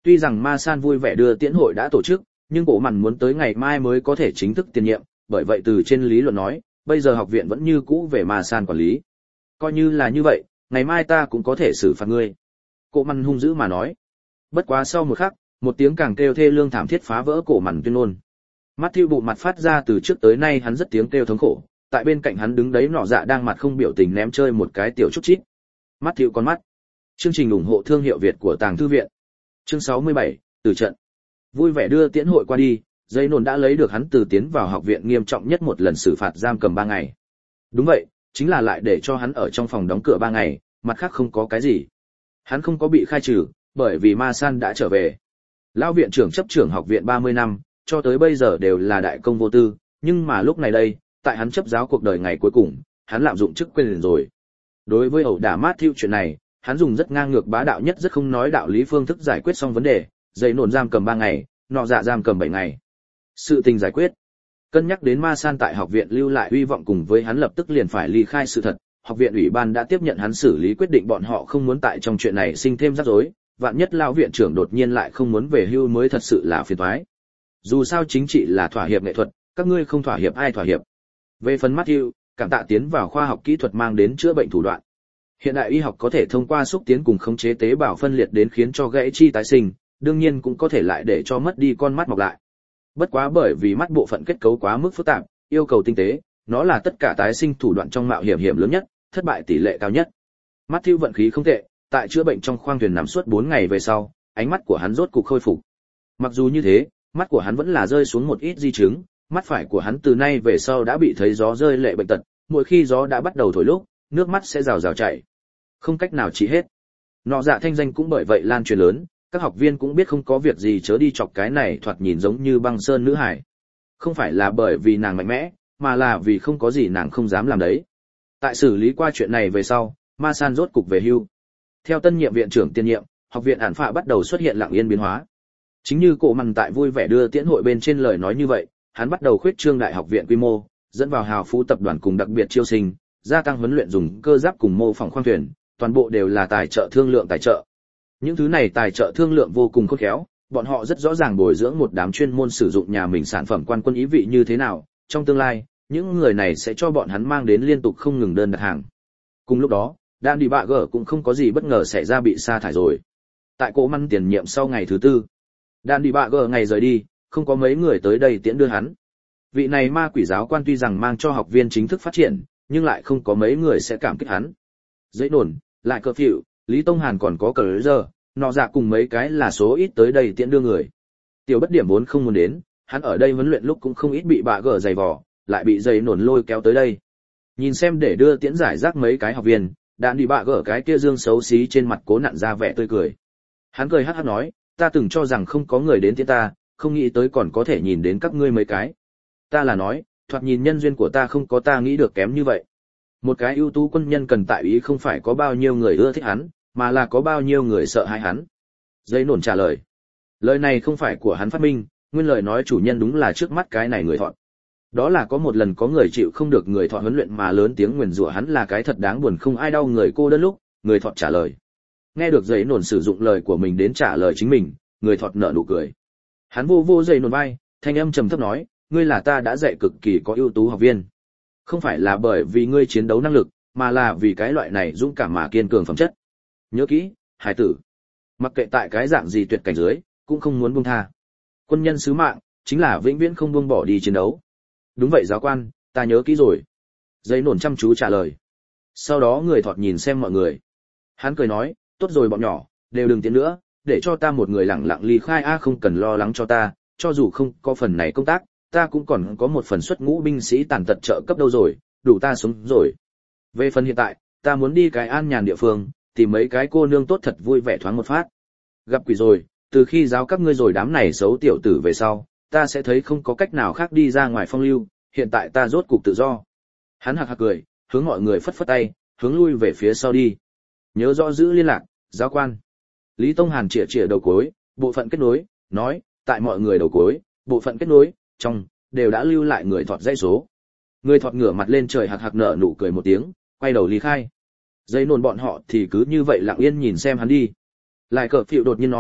Tuy rằng Ma San vui vẻ đưa tiễn hội đã tổ chức, nhưng Cổ Mằn muốn tới ngày mai mới có thể chính thức tiền nhiệm, bởi vậy từ trên lý luận nói, bây giờ học viện vẫn như cũ về Ma San quản lý. Coi như là như vậy, ngày mai ta cũng có thể xử phạt ngươi. Cổ Mằn hung dữ mà nói. Bất quá sau một khắc, một tiếng càng kêu thê lương thảm thiết phá vỡ Cổ Mằn tuyên ngôn. Matthew bụ mặt phát ra từ trước tới nay hắn rất tiếng kêu thống khổ, tại bên cạnh hắn đứng đấy nọ dạ đang mặt không biểu tình ném chơi một cái tiểu chút chít. Matthew con mắt. Chương trình ủng hộ thương hiệu Việt của Tàng Thư viện. Chương 67, từ trận. Vui vẻ đưa tiễn hội qua đi, Dây Nồn đã lấy được hắn từ tiến vào học viện nghiêm trọng nhất một lần xử phạt giam cầm 3 ngày. Đúng vậy, chính là lại để cho hắn ở trong phòng đóng cửa 3 ngày, mặt khác không có cái gì. Hắn không có bị khai trừ, bởi vì Ma San đã trở về. Lão viện trưởng chấp trưởng học viện 30 năm, cho tới bây giờ đều là đại công vô tư, nhưng mà lúc này đây, tại hắn chấp giáo cuộc đời ngày cuối cùng, hắn lạm dụng chức quyền rồi. Đối với ẩu đả Matthew chuyện này, hắn dùng rất ngang ngược bá đạo nhất rất không nói đạo lý phương thức giải quyết xong vấn đề, Dây Nồn giam cầm 3 ngày, nọ dạ giam cầm 7 ngày. Sự tình giải quyết. Cân nhắc đến Ma San tại học viện lưu lại uy vọng cùng với hắn lập tức liền phải ly khai sự thật, học viện ủy ban đã tiếp nhận hắn xử lý quyết định bọn họ không muốn tại trong chuyện này sinh thêm rắc rối, vạn nhất lão viện trưởng đột nhiên lại không muốn về hưu mới thật sự là phiền toái. Dù sao chính trị là thỏa hiệp nghệ thuật, các ngươi không thỏa hiệp ai thỏa hiệp. Về phần Matthew, cảm tạ tiến vào khoa học kỹ thuật mang đến chữa bệnh thủ đoạn. Hiện đại y học có thể thông qua xúc tiến cùng khống chế tế bào phân liệt đến khiến cho gãy chi tái sinh, đương nhiên cũng có thể lại để cho mất đi con mắt mọc lại. Bất quá bởi vì mắt bộ phận kết cấu quá mức phức tạp, yêu cầu tinh tế, nó là tất cả tái sinh thủ đoạn trong mạo hiểm lớn nhất, thất bại tỷ lệ cao nhất. Matthew vận khí không tệ, tại chữa bệnh trong khoang thuyền nằm suốt 4 ngày về sau, ánh mắt của hắn rốt cục khôi phục. Mặc dù như thế, mắt của hắn vẫn là rơi xuống một ít di chứng, mắt phải của hắn từ nay về sau đã bị thấy gió rơi lệ bệnh tật, mỗi khi gió đã bắt đầu thổi lúc, nước mắt sẽ rào rào chảy, không cách nào trị hết. Nọ dạ thanh danh cũng bởi vậy lan truyền lớn, các học viên cũng biết không có việc gì chớ đi chọc cái này thoạt nhìn giống như băng sơn nữ hải. Không phải là bởi vì nàng mạnh mẽ, mà là vì không có gì nàng không dám làm đấy. Tại xử lý qua chuyện này về sau, Ma San rốt cục về hưu. Theo tân nhiệm viện trưởng tiền nhiệm, học viện Ản Phạ bắt đầu xuất hiện lặng yên biến hóa. Chính như Cổ Mằn tại vui vẻ đưa tiễn hội bên trên lời nói như vậy, hắn bắt đầu khuyết trương đại học viện quy mô, dẫn vào hào phú tập đoàn cùng đặc biệt chiêu sinh, gia tăng huấn luyện dùng cơ giáp cùng mô phỏng khoang thuyền, toàn bộ đều là tài trợ thương lượng tài trợ. Những thứ này tài trợ thương lượng vô cùng khôn khéo, bọn họ rất rõ ràng bồi dưỡng một đám chuyên môn sử dụng nhà mình sản phẩm quan quân ý vị như thế nào, trong tương lai, những người này sẽ cho bọn hắn mang đến liên tục không ngừng đơn đặt hàng. Cùng lúc đó, Đan Đi Bạ Gở cũng không có gì bất ngờ xảy ra bị sa thải rồi. Tại Cổ Mằn tiền nhiệm sau ngày thứ 4, Đan Đi Bạ Gở ngày rời đi, không có mấy người tới đây tiễn đưa hắn. Vị này ma quỷ giáo quan tuy rằng mang cho học viên chính thức phát triển, nhưng lại không có mấy người sẽ cảm kích hắn. Dễ đồn, lại Cơ Phịu, Lý Tông Hàn còn có Cờ Giờ, nọ dạ cùng mấy cái là số ít tới đây tiễn đưa người. Tiểu Bất Điểm vốn không muốn đến, hắn ở đây huấn luyện lúc cũng không ít bị Bạ Gở giày vò, lại bị dây nổn lôi kéo tới đây. Nhìn xem để đưa tiễn giải rác mấy cái học viên, Đan Đi Bạ Gở cái kia dương xấu xí trên mặt cố nặn ra vẻ tươi cười. Hắn cười hắc hắc nói, ta từng cho rằng không có người đến tiễn ta, không nghĩ tới còn có thể nhìn đến các ngươi mấy cái. Ta là nói, thoạt nhìn nhân duyên của ta không có ta nghĩ được kém như vậy. Một cái ưu tú quân nhân cần tại ý không phải có bao nhiêu người ưa thích hắn, mà là có bao nhiêu người sợ hãi hắn. Dây nổn trả lời. Lời này không phải của hắn phát minh, nguyên lời nói chủ nhân đúng là trước mắt cái này người thọn. Đó là có một lần có người chịu không được người thọn huấn luyện mà lớn tiếng nguyền rủa hắn là cái thật đáng buồn không ai đau người cô đơn lúc, người thọn trả lời. Nghe được dây nổn sử dụng lời của mình đến trả lời chính mình, người thọn nở nụ cười. Hắn vô vô dây nổn vai, thanh âm trầm thấp nói, ngươi là ta đã dạy cực kỳ có ưu tú học viên. Không phải là bởi vì ngươi chiến đấu năng lực, mà là vì cái loại này dũng cảm mà kiên cường phẩm chất. Nhớ kỹ, hải tử. Mặc kệ tại cái dạng gì tuyệt cảnh dưới, cũng không muốn buông tha. Quân nhân sứ mạng, chính là vĩnh viễn không buông bỏ đi chiến đấu. Đúng vậy giáo quan, ta nhớ kỹ rồi. Dây nổn chăm chú trả lời. Sau đó người thọt nhìn xem mọi người. Hắn cười nói, tốt rồi bọn nhỏ, đều đừng tiến nữa, để cho ta một người lặng lặng ly khai không cần lo lắng cho ta, cho dù không có phần này công tác, ta cũng còn có một phần xuất ngũ binh sĩ tàn tật trợ cấp đâu rồi, đủ ta sống rồi. Về phần hiện tại, ta muốn đi cái an nhàn địa phương, tìm mấy cái cô nương tốt thật vui vẻ thoáng một phát. Gặp quỷ rồi, từ khi giáo các ngươi rồi đám này xấu tiểu tử về sau, ta sẽ thấy không có cách nào khác đi ra ngoài phong lưu, hiện tại ta rốt cục tự do. Hắn hạc hạc cười, hướng mọi người phất phất tay, hướng lui về phía sau đi. Nhớ rõ giữ liên lạc, giáo quan. Lý Tông Hàn chĩa chĩa đầu cuối, bộ phận kết nối, nói, tại mọi người đầu cuối, bộ phận kết nối, trong, đều đã lưu lại người thọt dãy số. Người thọt ngửa mặt lên trời hạc hạc nở nụ cười một tiếng, quay đầu ly khai. Dây nôn bọn họ thì cứ như vậy lặng yên nhìn xem hắn đi. Lại Cờ Phịu đột nhiên nói,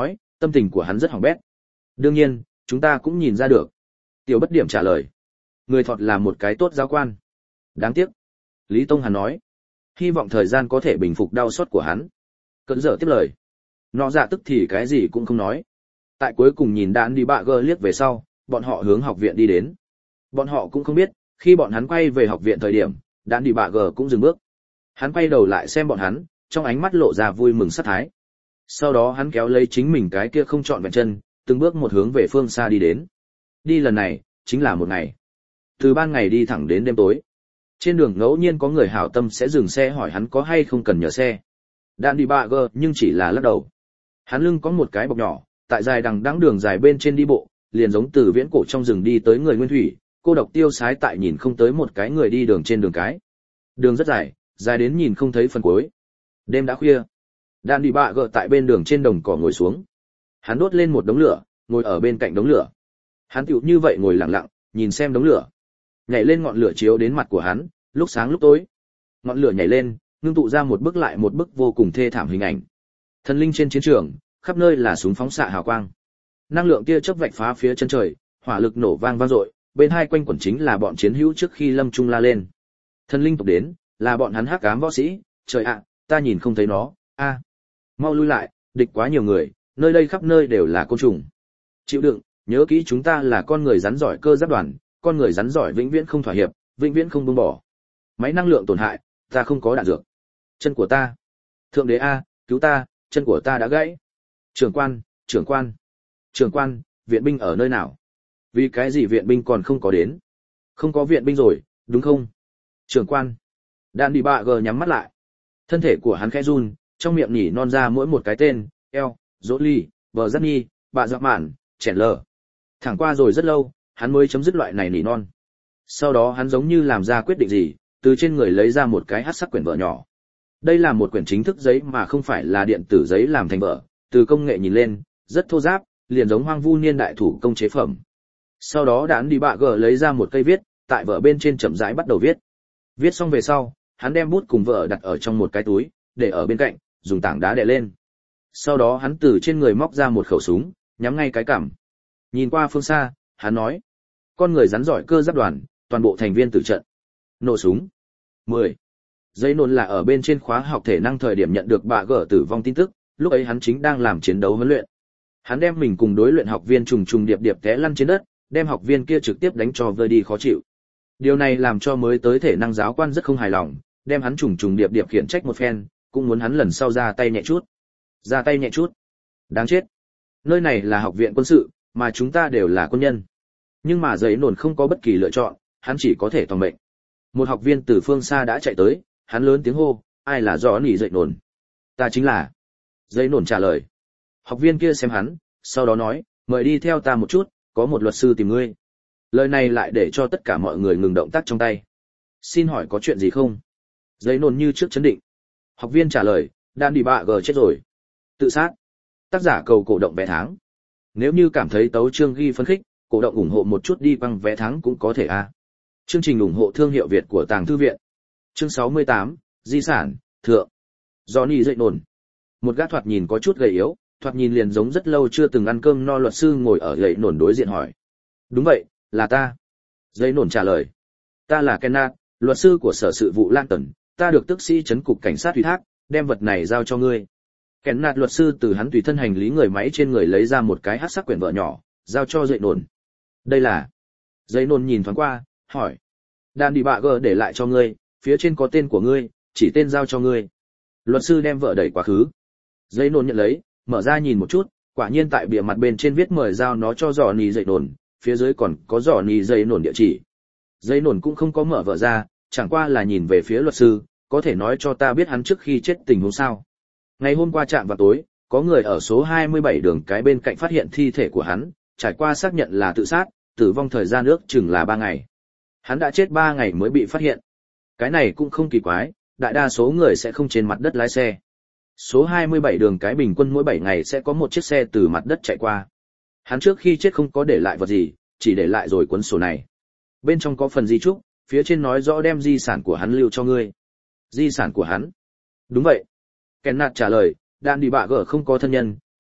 Tâm tình của hắn rất hỏng bét. Đương nhiên, chúng ta cũng nhìn ra được. Tiểu Bất Điểm trả lời. Người Thọt là một cái tốt giáo quan. Đáng tiếc. Lý Tông Hàn nói. Hy vọng thời gian có thể bình phục đau xót của hắn. Cẩn dở tiếp lời. Nọ dạ tức thì cái gì cũng không nói. Tại cuối cùng nhìn đạn đi bạ gơ liếc về sau, bọn họ hướng học viện đi đến. Bọn họ cũng không biết, khi bọn hắn quay về học viện thời điểm, đạn đi bạ gơ cũng dừng bước. Hắn quay đầu lại xem bọn hắn, trong ánh mắt lộ ra vui mừng sát thái. Sau đó hắn kéo lấy chính mình cái kia không trọn vẹn chân, từng bước một hướng về phương xa đi đến. Đi lần này, chính là một ngày. Từ ban ngày đi thẳng đến đêm tối. Trên đường ngẫu nhiên có người hảo tâm sẽ dừng xe hỏi hắn có hay không cần nhờ xe. Đạn đi bạ gơ nhưng chỉ là lắc đầu. Hắn lưng có một cái bọc nhỏ, tại dài đằng đẵng đường dài bên trên đi bộ, liền giống từ viễn cổ trong rừng đi tới người nguyên thủy, cô độc tiêu sái tại nhìn không tới một cái người đi đường trên đường cái. Đường rất dài, dài đến nhìn không thấy phần cuối. Đêm đã khuya. Đạn đi bạ gơ tại bên đường trên đồng cỏ ngồi xuống. Hắn đốt lên một đống lửa, ngồi ở bên cạnh đống lửa. Hắn tựu như vậy ngồi lặng lặng, nhìn xem đống lửa. Nhảy lên ngọn lửa chiếu đến mặt của hắn, lúc sáng lúc tối. Ngọn lửa nhảy lên, ngưng tụ ra một bức lại một bức vô cùng thê thảm hình ảnh. Thần linh trên chiến trường, khắp nơi là súng phóng xạ hào quang. Năng lượng tia chớp vạch phá phía chân trời, hỏa lực nổ vang vang dội, bên hai quanh quẩn chính là bọn chiến hữu trước khi lâm trung la lên. Thần linh tộc đến, là bọn hắn hắc ám võ sĩ, trời ạ, ta nhìn không thấy nó, a. Mau lui lại, địch quá nhiều người, nơi đây khắp nơi đều là côn trùng. Chịu đựng, nhớ kỹ chúng ta là con người rắn giỏi cơ giáp đoàn, con người rắn giỏi vĩnh viễn không thỏa hiệp, vĩnh viễn không buông bỏ. Máy năng lượng tổn hại, ta không có đạn dược. Chân của ta. Thượng đế a, cứu ta, chân của ta đã gãy. Trưởng quan, trưởng quan. Trưởng quan, viện binh ở nơi nào? Vì cái gì viện binh còn không có đến? Không có viện binh rồi, đúng không? Trưởng quan. Đạn đi bạ gờ nhắm mắt lại. Thân thể của hắn khẽ run, trong miệng nhỉ non ra mỗi một cái tên, eo, dỗ ly, vợ giác nhi, bạ dọc mạn, chèn lờ. Thẳng qua rồi rất lâu, hắn mới chấm dứt loại này nỉ non. Sau đó hắn giống như làm ra quyết định gì, từ trên người lấy ra một cái hắc sắc quyển vở nhỏ. Đây là một quyển chính thức giấy mà không phải là điện tử giấy làm thành vở, từ công nghệ nhìn lên, rất thô ráp, liền giống hoang vu niên đại thủ công chế phẩm. Sau đó đạn đi bạ gờ lấy ra một cây viết, tại vở bên trên chậm rãi bắt đầu viết. Viết xong về sau, hắn đem bút cùng vở đặt ở trong một cái túi, để ở bên cạnh, dùng tảng đá đè lên. Sau đó hắn từ trên người móc ra một khẩu súng, nhắm ngay cái cằm. Nhìn qua phương xa, hắn nói: "Con người rắn giỏi cơ giáp đoàn, toàn bộ thành viên tử trận." Nổ súng. 10. Giấy nôn là ở bên trên khóa học thể năng thời điểm nhận được bà gở tử vong tin tức, lúc ấy hắn chính đang làm chiến đấu huấn luyện. Hắn đem mình cùng đối luyện học viên trùng trùng điệp điệp té lăn trên đất, đem học viên kia trực tiếp đánh cho vơi đi khó chịu. Điều này làm cho mới tới thể năng giáo quan rất không hài lòng, đem hắn trùng trùng điệp điệp khiển trách một phen, cũng muốn hắn lần sau ra tay nhẹ chút. Ra tay nhẹ chút. Đáng chết. Nơi này là học viện quân sự, mà chúng ta đều là quân nhân. Nhưng mà giấy nổn không có bất kỳ lựa chọn, hắn chỉ có thể toàn mệnh. Một học viên từ phương xa đã chạy tới, hắn lớn tiếng hô: "Ai là gió nỉ dậy nổn?" "Ta chính là." Giấy nổn trả lời. Học viên kia xem hắn, sau đó nói: "Mời đi theo ta một chút, có một luật sư tìm ngươi." Lời này lại để cho tất cả mọi người ngừng động tác trong tay. "Xin hỏi có chuyện gì không?" Giấy nổn như trước chấn định. Học viên trả lời: "Đan đi bạ gờ chết rồi." Tự sát. Tác giả cầu cổ động vé tháng. Nếu như cảm thấy tấu chương ghi phấn khích, cổ động ủng hộ một chút đi bằng vé tháng cũng có thể a. Chương trình ủng hộ thương hiệu Việt của Tàng Thư viện. Chương 68, di sản, thượng. Johnny dậy nổn. Một gã thoạt nhìn có chút gầy yếu, thoạt nhìn liền giống rất lâu chưa từng ăn cơm no luật sư ngồi ở gậy nổn đối diện hỏi. "Đúng vậy, là ta." Dậy nổn trả lời. "Ta là Kenneth, luật sư của sở sự vụ Lanton, ta được tước sĩ trấn cục cảnh sát ủy thác, đem vật này giao cho ngươi." Kenneth luật sư từ hắn tùy thân hành lý người máy trên người lấy ra một cái hắc sắc quyển vở nhỏ, giao cho dậy nổn. "Đây là?" Dậy nổn nhìn thoáng qua, hỏi. "Đan đi bạ gờ để lại cho ngươi, phía trên có tên của ngươi, chỉ tên giao cho ngươi." Luật sư đem vợ đẩy quá khứ. Dậy nổn nhận lấy, mở ra nhìn một chút, quả nhiên tại bìa mặt bên trên viết mời giao nó cho Johnny dậy nổn, phía dưới còn có Johnny dậy nổn địa chỉ. Dậy nổn cũng không có mở vợ ra, chẳng qua là nhìn về phía luật sư, "Có thể nói cho ta biết hắn trước khi chết tình huống sao?" Ngày hôm qua trạm vào tối, có người ở số 27 đường cái bên cạnh phát hiện thi thể của hắn, trải qua xác nhận là tự sát, tử vong thời gian ước chừng là 3 ngày. Hắn đã chết 3 ngày mới bị phát hiện. Cái này cũng không kỳ quái, đại đa số người sẽ không trên mặt đất lái xe. Số 27 đường cái bình quân mỗi 7 ngày sẽ có một chiếc xe từ mặt đất chạy qua. Hắn trước khi chết không có để lại vật gì, chỉ để lại rồi cuốn sổ này. Bên trong có phần di chúc, phía trên nói rõ đem di sản của hắn lưu cho ngươi. Di sản của hắn? Đúng vậy. Kenneth trả lời, Đan đi bạ gở không có thân nhân,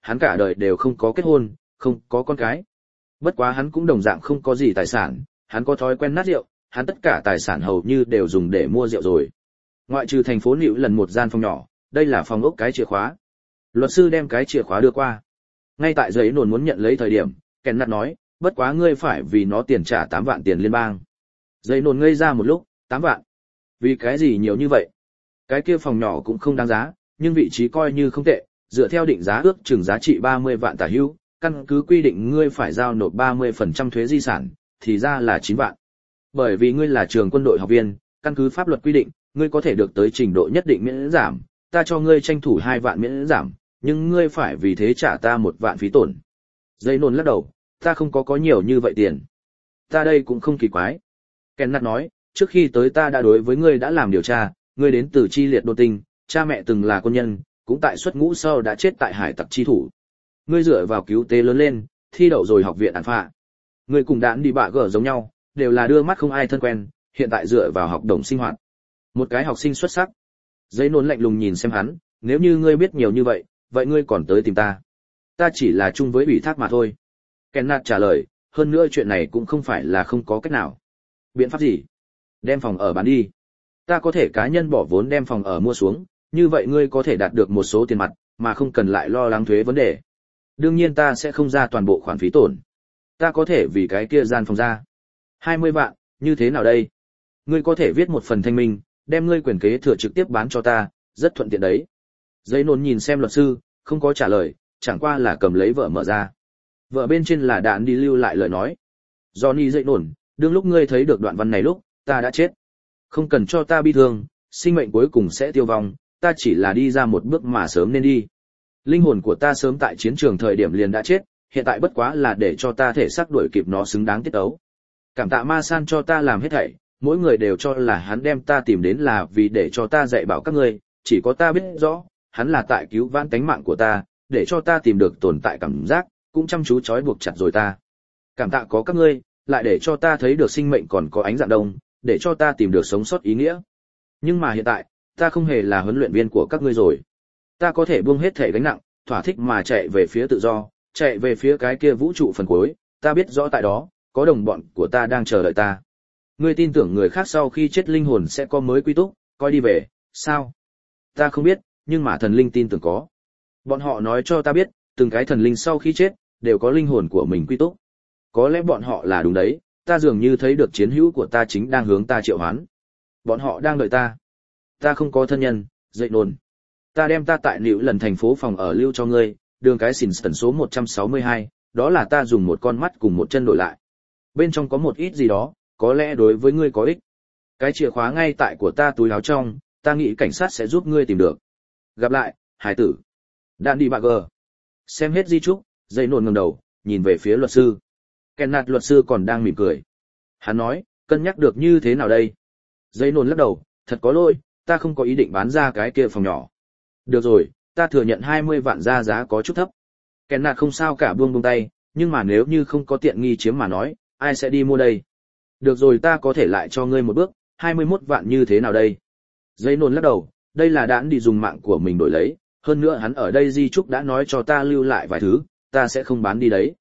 hắn cả đời đều không có kết hôn, không có con cái. Bất quá hắn cũng đồng dạng không có gì tài sản, hắn có thói quen nát rượu, hắn tất cả tài sản hầu như đều dùng để mua rượu rồi. Ngoại trừ thành phố Nữu lần một gian phòng nhỏ, đây là phòng ốc cái chìa khóa. Luật sư đem cái chìa khóa đưa qua. Ngay tại giấy nồn muốn nhận lấy thời điểm, Kèn nạt nói, bất quá ngươi phải vì nó tiền trả 8 vạn tiền liên bang. Giấy nồn ngây ra một lúc, 8 vạn. Vì cái gì nhiều như vậy? Cái kia phòng nhỏ cũng không đáng giá, nhưng vị trí coi như không tệ, dựa theo định giá ước chừng giá trị 30 vạn tả hữu, căn cứ quy định ngươi phải giao nộp 30% thuế di sản, thì ra là 9 vạn. Bởi vì ngươi là trường quân đội học viên, căn cứ pháp luật quy định, ngươi có thể được tới trình độ nhất định miễn giảm, ta cho ngươi tranh thủ 2 vạn miễn giảm, nhưng ngươi phải vì thế trả ta 1 vạn phí tổn. Dây nôn lắc đầu, ta không có nhiều như vậy tiền. Ta đây cũng không kỳ quái. Kenneth nói, trước khi tới ta đã đối với ngươi đã làm điều tra, ngươi đến từ chi liệt đô tinh, cha mẹ từng là quân nhân, cũng tại xuất ngũ sau đã chết tại hải tặc chi thủ. Ngươi dựa vào cứu tế lớn lên, thi đậu rồi học viện án phạ. Ngươi cùng đạn đi bạ gở giống nhau, đều là đưa mắt không ai thân quen, hiện tại dựa vào học đồng sinh hoạt. Một cái học sinh xuất sắc. Giấy nôn lạnh lùng nhìn xem hắn, nếu như ngươi biết nhiều như vậy, vậy ngươi còn tới tìm ta. Ta chỉ là chung với ủy thác mà thôi. Kenneth trả lời, hơn nữa chuyện này cũng không phải là không có cách nào. Biện pháp gì? Đem phòng ở bán đi. Ta có thể cá nhân bỏ vốn đem phòng ở mua xuống, như vậy ngươi có thể đạt được một số tiền mặt, mà không cần lại lo lắng thuế vấn đề. Đương nhiên ta sẽ không ra toàn bộ khoản phí tổn. Ta có thể vì cái kia gian phòng ra 20 vạn, như thế nào đây? Ngươi có thể viết một phần thanh minh, đem ngươi quyền kế thừa trực tiếp bán cho ta, rất thuận tiện đấy. Giấy nôn nhìn xem luật sư, không có trả lời, chẳng qua là cầm lấy vợ mở ra. Vợ bên trên là đạn đi lưu lại lời nói. Johnny dậy nổn, đương lúc ngươi thấy được đoạn văn này lúc, ta đã chết. Không cần cho ta bi thương, sinh mệnh cuối cùng sẽ tiêu vong, ta chỉ là đi ra một bước mà sớm nên đi. Linh hồn của ta sớm tại chiến trường thời điểm liền đã chết, hiện tại bất quá là để cho ta thể xác đuổi kịp nó xứng đáng tiết ấu. Cảm tạ Ma San cho ta làm hết thảy, mỗi người đều cho là hắn đem ta tìm đến là vì để cho ta dạy bảo các ngươi, chỉ có ta biết rõ, hắn là tại cứu vãn tánh mạng của ta, để cho ta tìm được tồn tại cảm giác, cũng chăm chú trói buộc chặt rồi ta. Cảm tạ có các ngươi, lại để cho ta thấy được sinh mệnh còn có ánh dạng đông, để cho ta tìm được sống sót ý nghĩa. Nhưng mà hiện tại, ta không hề là huấn luyện viên của các ngươi rồi. Ta có thể buông hết thể gánh nặng, thỏa thích mà chạy về phía tự do, chạy về phía cái kia vũ trụ phần cuối, ta biết rõ tại đó, có đồng bọn của ta đang chờ đợi ta. Ngươi tin tưởng người khác sau khi chết linh hồn sẽ có mới quy túc, coi đi về, sao? Ta không biết, nhưng mà thần linh tin tưởng có. Bọn họ nói cho ta biết, từng cái thần linh sau khi chết, đều có linh hồn của mình quy túc. Có lẽ bọn họ là đúng đấy, ta dường như thấy được chiến hữu của ta chính đang hướng ta triệu hoán. Bọn họ đang đợi ta. Ta không có thân nhân, dậy nồn. Ta đem ta tại Nữu lần thành phố phòng ở lưu cho ngươi, đường cái xỉn tần số 162, đó là ta dùng một con mắt cùng một chân đổi lại. Bên trong có một ít gì đó, có lẽ đối với ngươi có ích. Cái chìa khóa ngay tại của ta túi áo trong, ta nghĩ cảnh sát sẽ giúp ngươi tìm được. Gặp lại, hải tử. Đạn đi bạc gờ. Xem hết di chúc, dây nồn ngẩng đầu, nhìn về phía luật sư. Kenneth luật sư còn đang mỉm cười. Hắn nói, cân nhắc được như thế nào đây? Dây nồn lắc đầu, thật có lỗi, ta không có ý định bán ra cái kia phòng nhỏ. Được rồi, ta thừa nhận 20 vạn ra giá có chút thấp. Kenneth không sao cả buông tay, nhưng mà nếu như không có tiện nghi chiếm mà nói, ai sẽ đi mua đây? Được rồi, ta có thể lại cho ngươi một bước, 21 vạn như thế nào đây? Dây nồn lắc đầu, đây là đạn đi dùng mạng của mình đổi lấy, hơn nữa hắn ở đây di trúc đã nói cho ta lưu lại vài thứ, ta sẽ không bán đi đấy.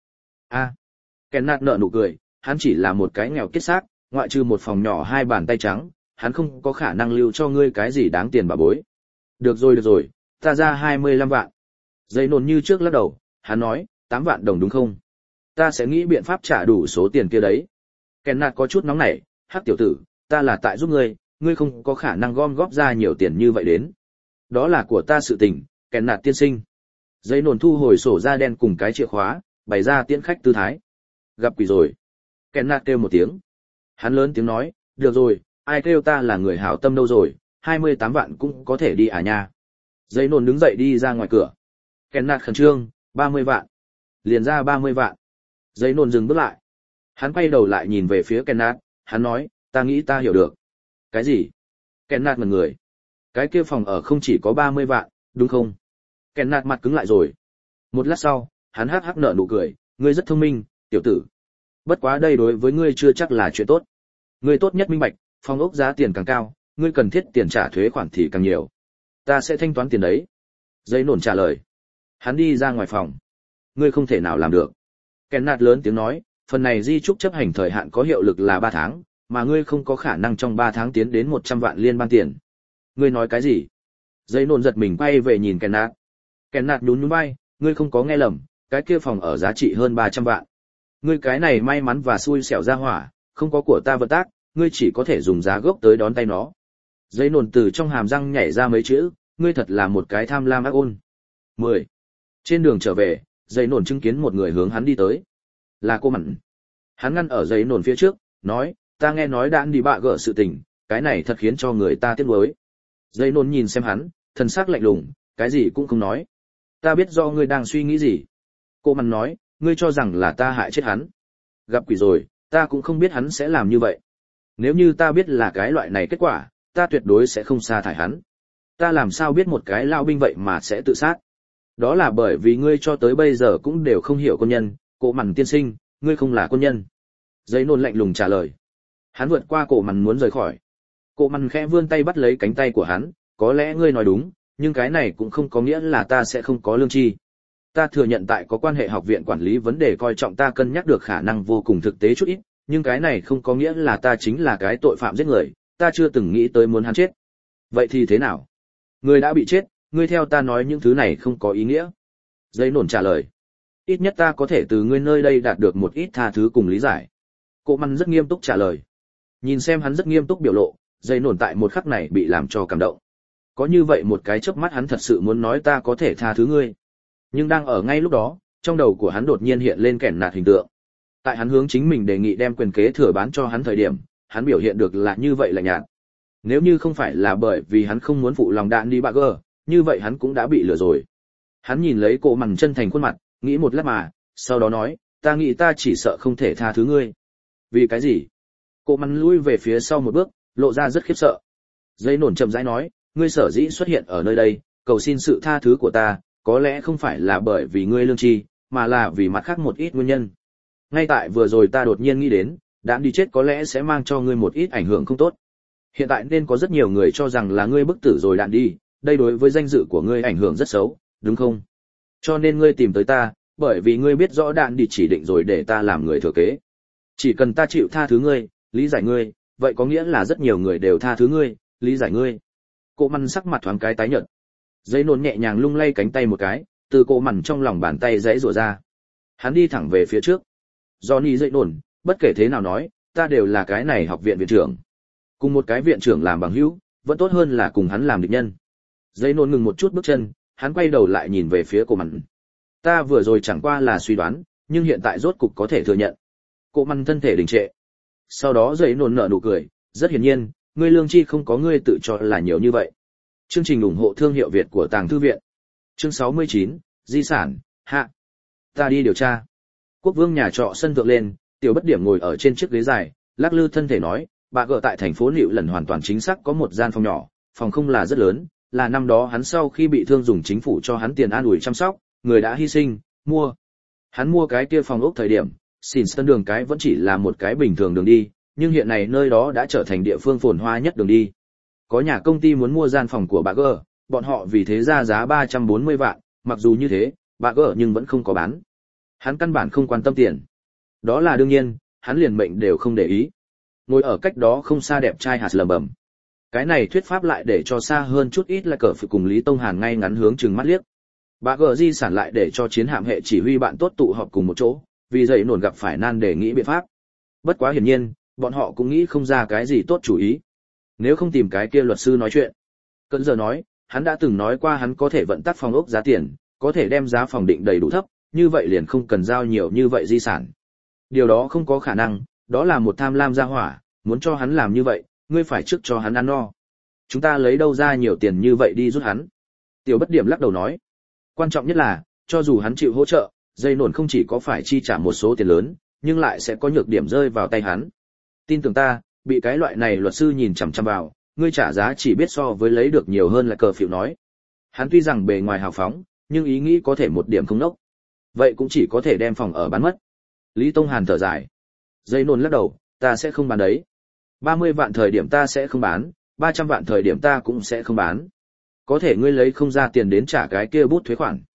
Kenneth nở nụ cười, hắn chỉ là một cái nghèo kiết xác, ngoại trừ một phòng nhỏ 2 bàn tay trắng, hắn không có khả năng lưu cho ngươi cái gì đáng tiền bà bối. Được rồi, ta ra 25 vạn. Dây nồn như trước lắc đầu, hắn nói, 8 vạn đồng đúng không? Ta sẽ nghĩ biện pháp trả đủ số tiền kia đấy. Kenneth có chút nóng nảy, hắc tiểu tử, ta là tại giúp ngươi không có khả năng gom góp ra nhiều tiền như vậy đến. Đó là của ta sự tình, Kenneth tiên sinh. Dây nồn thu hồi sổ da đen cùng cái chìa khóa, bày ra tiễn khách tư thái. Gặp quỷ rồi. Kenneth kêu một tiếng. Hắn lớn tiếng nói, được rồi, ai kêu ta là người hảo tâm đâu rồi, 28 vạn cũng có thể đi à nha. Dây nồn đứng dậy đi ra ngoài cửa. Kenneth khẩn trương, 30 vạn. Liền ra 30 vạn. Dây nồn dừng bước lại. Hắn quay đầu lại nhìn về phía Kenneth, hắn nói, ta nghĩ ta hiểu được. Cái gì? Kenneth ngẩn người. Cái kia phòng ở không chỉ có 30 vạn, đúng không? Kenneth mặt cứng lại rồi. Một lát sau, hắn hắc hắc nở nụ cười, ngươi rất thông minh, tiểu tử. Bất quá đây đối với ngươi chưa chắc là chuyện tốt. Ngươi tốt nhất minh bạch, phòng ốc giá tiền càng cao, ngươi cần thiết tiền trả thuế khoản thì càng nhiều. Ta sẽ thanh toán tiền đấy. Dây nổn trả lời. Hắn đi ra ngoài phòng. Ngươi không thể nào làm được. Kenneth lớn tiếng nói, phần này di trúc chấp hành thời hạn có hiệu lực là 3 tháng, mà ngươi không có khả năng trong 3 tháng tiến đến 100 vạn liên bang tiền. Ngươi nói cái gì? Dây nôn giật mình quay về nhìn Kenneth. Kenneth nhún nhún vai, ngươi không có nghe lầm, cái kia phòng ở giá trị hơn 300 vạn. Ngươi cái này may mắn và xui xẻo ra hỏa, không có của ta vận tác, ngươi chỉ có thể dùng giá gốc tới đón tay nó. Dây nôn từ trong hàm răng nhảy ra mấy chữ, ngươi thật là một cái tham lam ác ôn. 10. Trên đường trở về, dây nôn chứng kiến một người hướng hắn đi tới. Là cô Mặn. Hắn ngăn ở dây nôn phía trước, nói, ta nghe nói đạn đi bạ gỡ sự tình, cái này thật khiến cho người ta tiếc nuối. Dây nôn nhìn xem hắn, thần sắc lạnh lùng, cái gì cũng không nói. Ta biết do ngươi đang suy nghĩ gì. Cô Mặn nói, ngươi cho rằng là ta hại chết hắn. Gặp quỷ rồi, ta cũng không biết hắn sẽ làm như vậy. Nếu như ta biết là cái loại này kết quả, ta tuyệt đối sẽ không sa thải hắn. Ta làm sao biết một cái lao binh vậy mà sẽ tự sát? Đó là bởi vì ngươi cho tới bây giờ cũng đều không hiểu quân nhân, Cổ Mặn tiên sinh, ngươi không là quân nhân. Giấy nôn lạnh lùng trả lời. Hắn vượt qua Cổ Mặn muốn rời khỏi. Cổ Mặn khẽ vươn tay bắt lấy cánh tay của hắn, có lẽ ngươi nói đúng, nhưng cái này cũng không có nghĩa là ta sẽ không có lương tri. Ta thừa nhận tại có quan hệ học viện quản lý vấn đề coi trọng ta cân nhắc được khả năng vô cùng thực tế chút ít, nhưng cái này không có nghĩa là ta chính là cái tội phạm giết người, ta chưa từng nghĩ tới muốn hắn chết. Vậy thì thế nào? Ngươi đã bị chết, ngươi theo ta nói những thứ này không có ý nghĩa. Giấy nổn trả lời. Ít nhất ta có thể từ ngươi nơi đây đạt được một ít tha thứ cùng lý giải. Cổ Mặn rất nghiêm túc trả lời. Nhìn xem hắn rất nghiêm túc biểu lộ, giấy nổn tại một khắc này bị làm cho cảm động. Có như vậy một cái chớp mắt hắn thật sự muốn nói ta có thể tha thứ ngươi. Nhưng đang ở ngay lúc đó, trong đầu của hắn đột nhiên hiện lên kẻn nạt hình tượng. Tại hắn hướng chính mình đề nghị đem quyền kế thừa bán cho hắn thời điểm, hắn biểu hiện được là như vậy là nhạt. Nếu như không phải là bởi vì hắn không muốn phụ lòng đạn đi bạ gờ, như vậy hắn cũng đã bị lừa rồi. Hắn nhìn lấy Cổ Mặn chân thành khuôn mặt, nghĩ một lát mà, sau đó nói, ta nghĩ ta chỉ sợ không thể tha thứ ngươi. Vì cái gì? Cổ Mặn lui về phía sau một bước, lộ ra rất khiếp sợ. Giấy nổn chậm rãi nói, ngươi sở dĩ xuất hiện ở nơi đây, cầu xin sự tha thứ của ta, có lẽ không phải là bởi vì ngươi lương tri, mà là vì mặt khác một ít nguyên nhân. Ngay tại vừa rồi ta đột nhiên nghĩ đến, đạn đi chết có lẽ sẽ mang cho ngươi một ít ảnh hưởng không tốt. Hiện tại nên có rất nhiều người cho rằng là ngươi bức tử rồi đạn đi, đây đối với danh dự của ngươi ảnh hưởng rất xấu, đúng không? Cho nên ngươi tìm tới ta, bởi vì ngươi biết rõ đạn đi chỉ định rồi để ta làm người thừa kế. Chỉ cần ta chịu tha thứ ngươi, lý giải ngươi, vậy có nghĩa là rất nhiều người đều tha thứ ngươi, lý giải ngươi. Cổ Mặn sắc mặt thoáng cái tái nhợt. Giấy nôn nhẹ nhàng lung lay cánh tay một cái, từ Cổ Mặn trong lòng bàn tay giãy giụa ra. Hắn đi thẳng về phía trước. Johnny dậy nổn, bất kể thế nào nói, ta đều là cái này học viện viện trưởng. Cùng một cái viện trưởng làm bằng hữu, vẫn tốt hơn là cùng hắn làm địch nhân. Giấy nôn ngừng một chút bước chân, hắn quay đầu lại nhìn về phía Cổ Mặn. Ta vừa rồi chẳng qua là suy đoán, nhưng hiện tại rốt cục có thể thừa nhận. Cổ Mặn thân thể đình trệ. Sau đó giấy nôn nở nụ cười, rất hiển nhiên, ngươi lương tri không có ngươi tự cho là nhiều như vậy. Chương trình ủng hộ thương hiệu Việt của Tàng Thư viện. Chương 69, di sản, hạ. Ta đi điều tra. Quốc vương nhà trọ sân thượng lên, Tiểu Bất Điểm ngồi ở trên chiếc ghế dài, lắc lư thân thể nói, bà gợ tại thành phố Nịu lần hoàn toàn chính xác có một gian phòng nhỏ, phòng không là rất lớn, là năm đó hắn sau khi bị thương dùng chính phủ cho hắn tiền an ủi chăm sóc, người đã hy sinh, mua. Hắn mua cái kia phòng ốc thời điểm, Sinston đường cái vẫn chỉ là một cái bình thường đường đi, nhưng hiện nay nơi đó đã trở thành địa phương phồn hoa nhất đường đi. Có nhà công ty muốn mua gian phòng của bà gợ, bọn họ vì thế ra giá 340 vạn, mặc dù như thế, bà gợ nhưng vẫn không có bán. Hắn căn bản không quan tâm tiền. Đó là đương nhiên, hắn liền mệnh đều không để ý. Ngồi ở cách đó không xa đẹp trai hạt lẩm bẩm. Cái này thuyết pháp lại để cho xa hơn chút ít là cờ phụ cùng Lý Tông Hàn ngay ngắn hướng chừng mắt liếc. Bà gờ di sản lại để cho chiến hạm hệ chỉ huy bạn tốt tụ họp cùng một chỗ, vì dậy nổn gặp phải nan để nghĩ biện pháp. Bất quá hiển nhiên, bọn họ cũng nghĩ không ra cái gì tốt chủ ý. Nếu không tìm cái kia luật sư nói chuyện. Cận giờ nói, hắn đã từng nói qua hắn có thể vận tắc phòng ốc giá tiền, có thể đem giá phòng định đầy đủ thấp, như vậy liền không cần giao nhiều như vậy di sản. Điều đó không có khả năng, đó là một tham lam gia hỏa, muốn cho hắn làm như vậy, ngươi phải trước cho hắn ăn no. Chúng ta lấy đâu ra nhiều tiền như vậy đi giúp hắn? Tiểu Bất Điểm lắc đầu nói. Quan trọng nhất là, cho dù hắn chịu hỗ trợ, dây nổn không chỉ có phải chi trả một số tiền lớn, nhưng lại sẽ có nhược điểm rơi vào tay hắn. Tin tưởng ta, bị cái loại này luật sư nhìn chằm chằm vào, ngươi trả giá chỉ biết so với lấy được nhiều hơn là cờ phiệu nói. Hắn tuy rằng bề ngoài hào phóng, nhưng ý nghĩ có thể một điểm không nốc. Vậy cũng chỉ có thể đem phòng ở bán mất. Lý Tông Hàn thở dài. Dây nôn lắc đầu, ta sẽ không bán đấy. 30 vạn thời điểm ta sẽ không bán, 300 vạn thời điểm ta cũng sẽ không bán. Có thể ngươi lấy không ra tiền đến trả cái kia bút thuế khoản.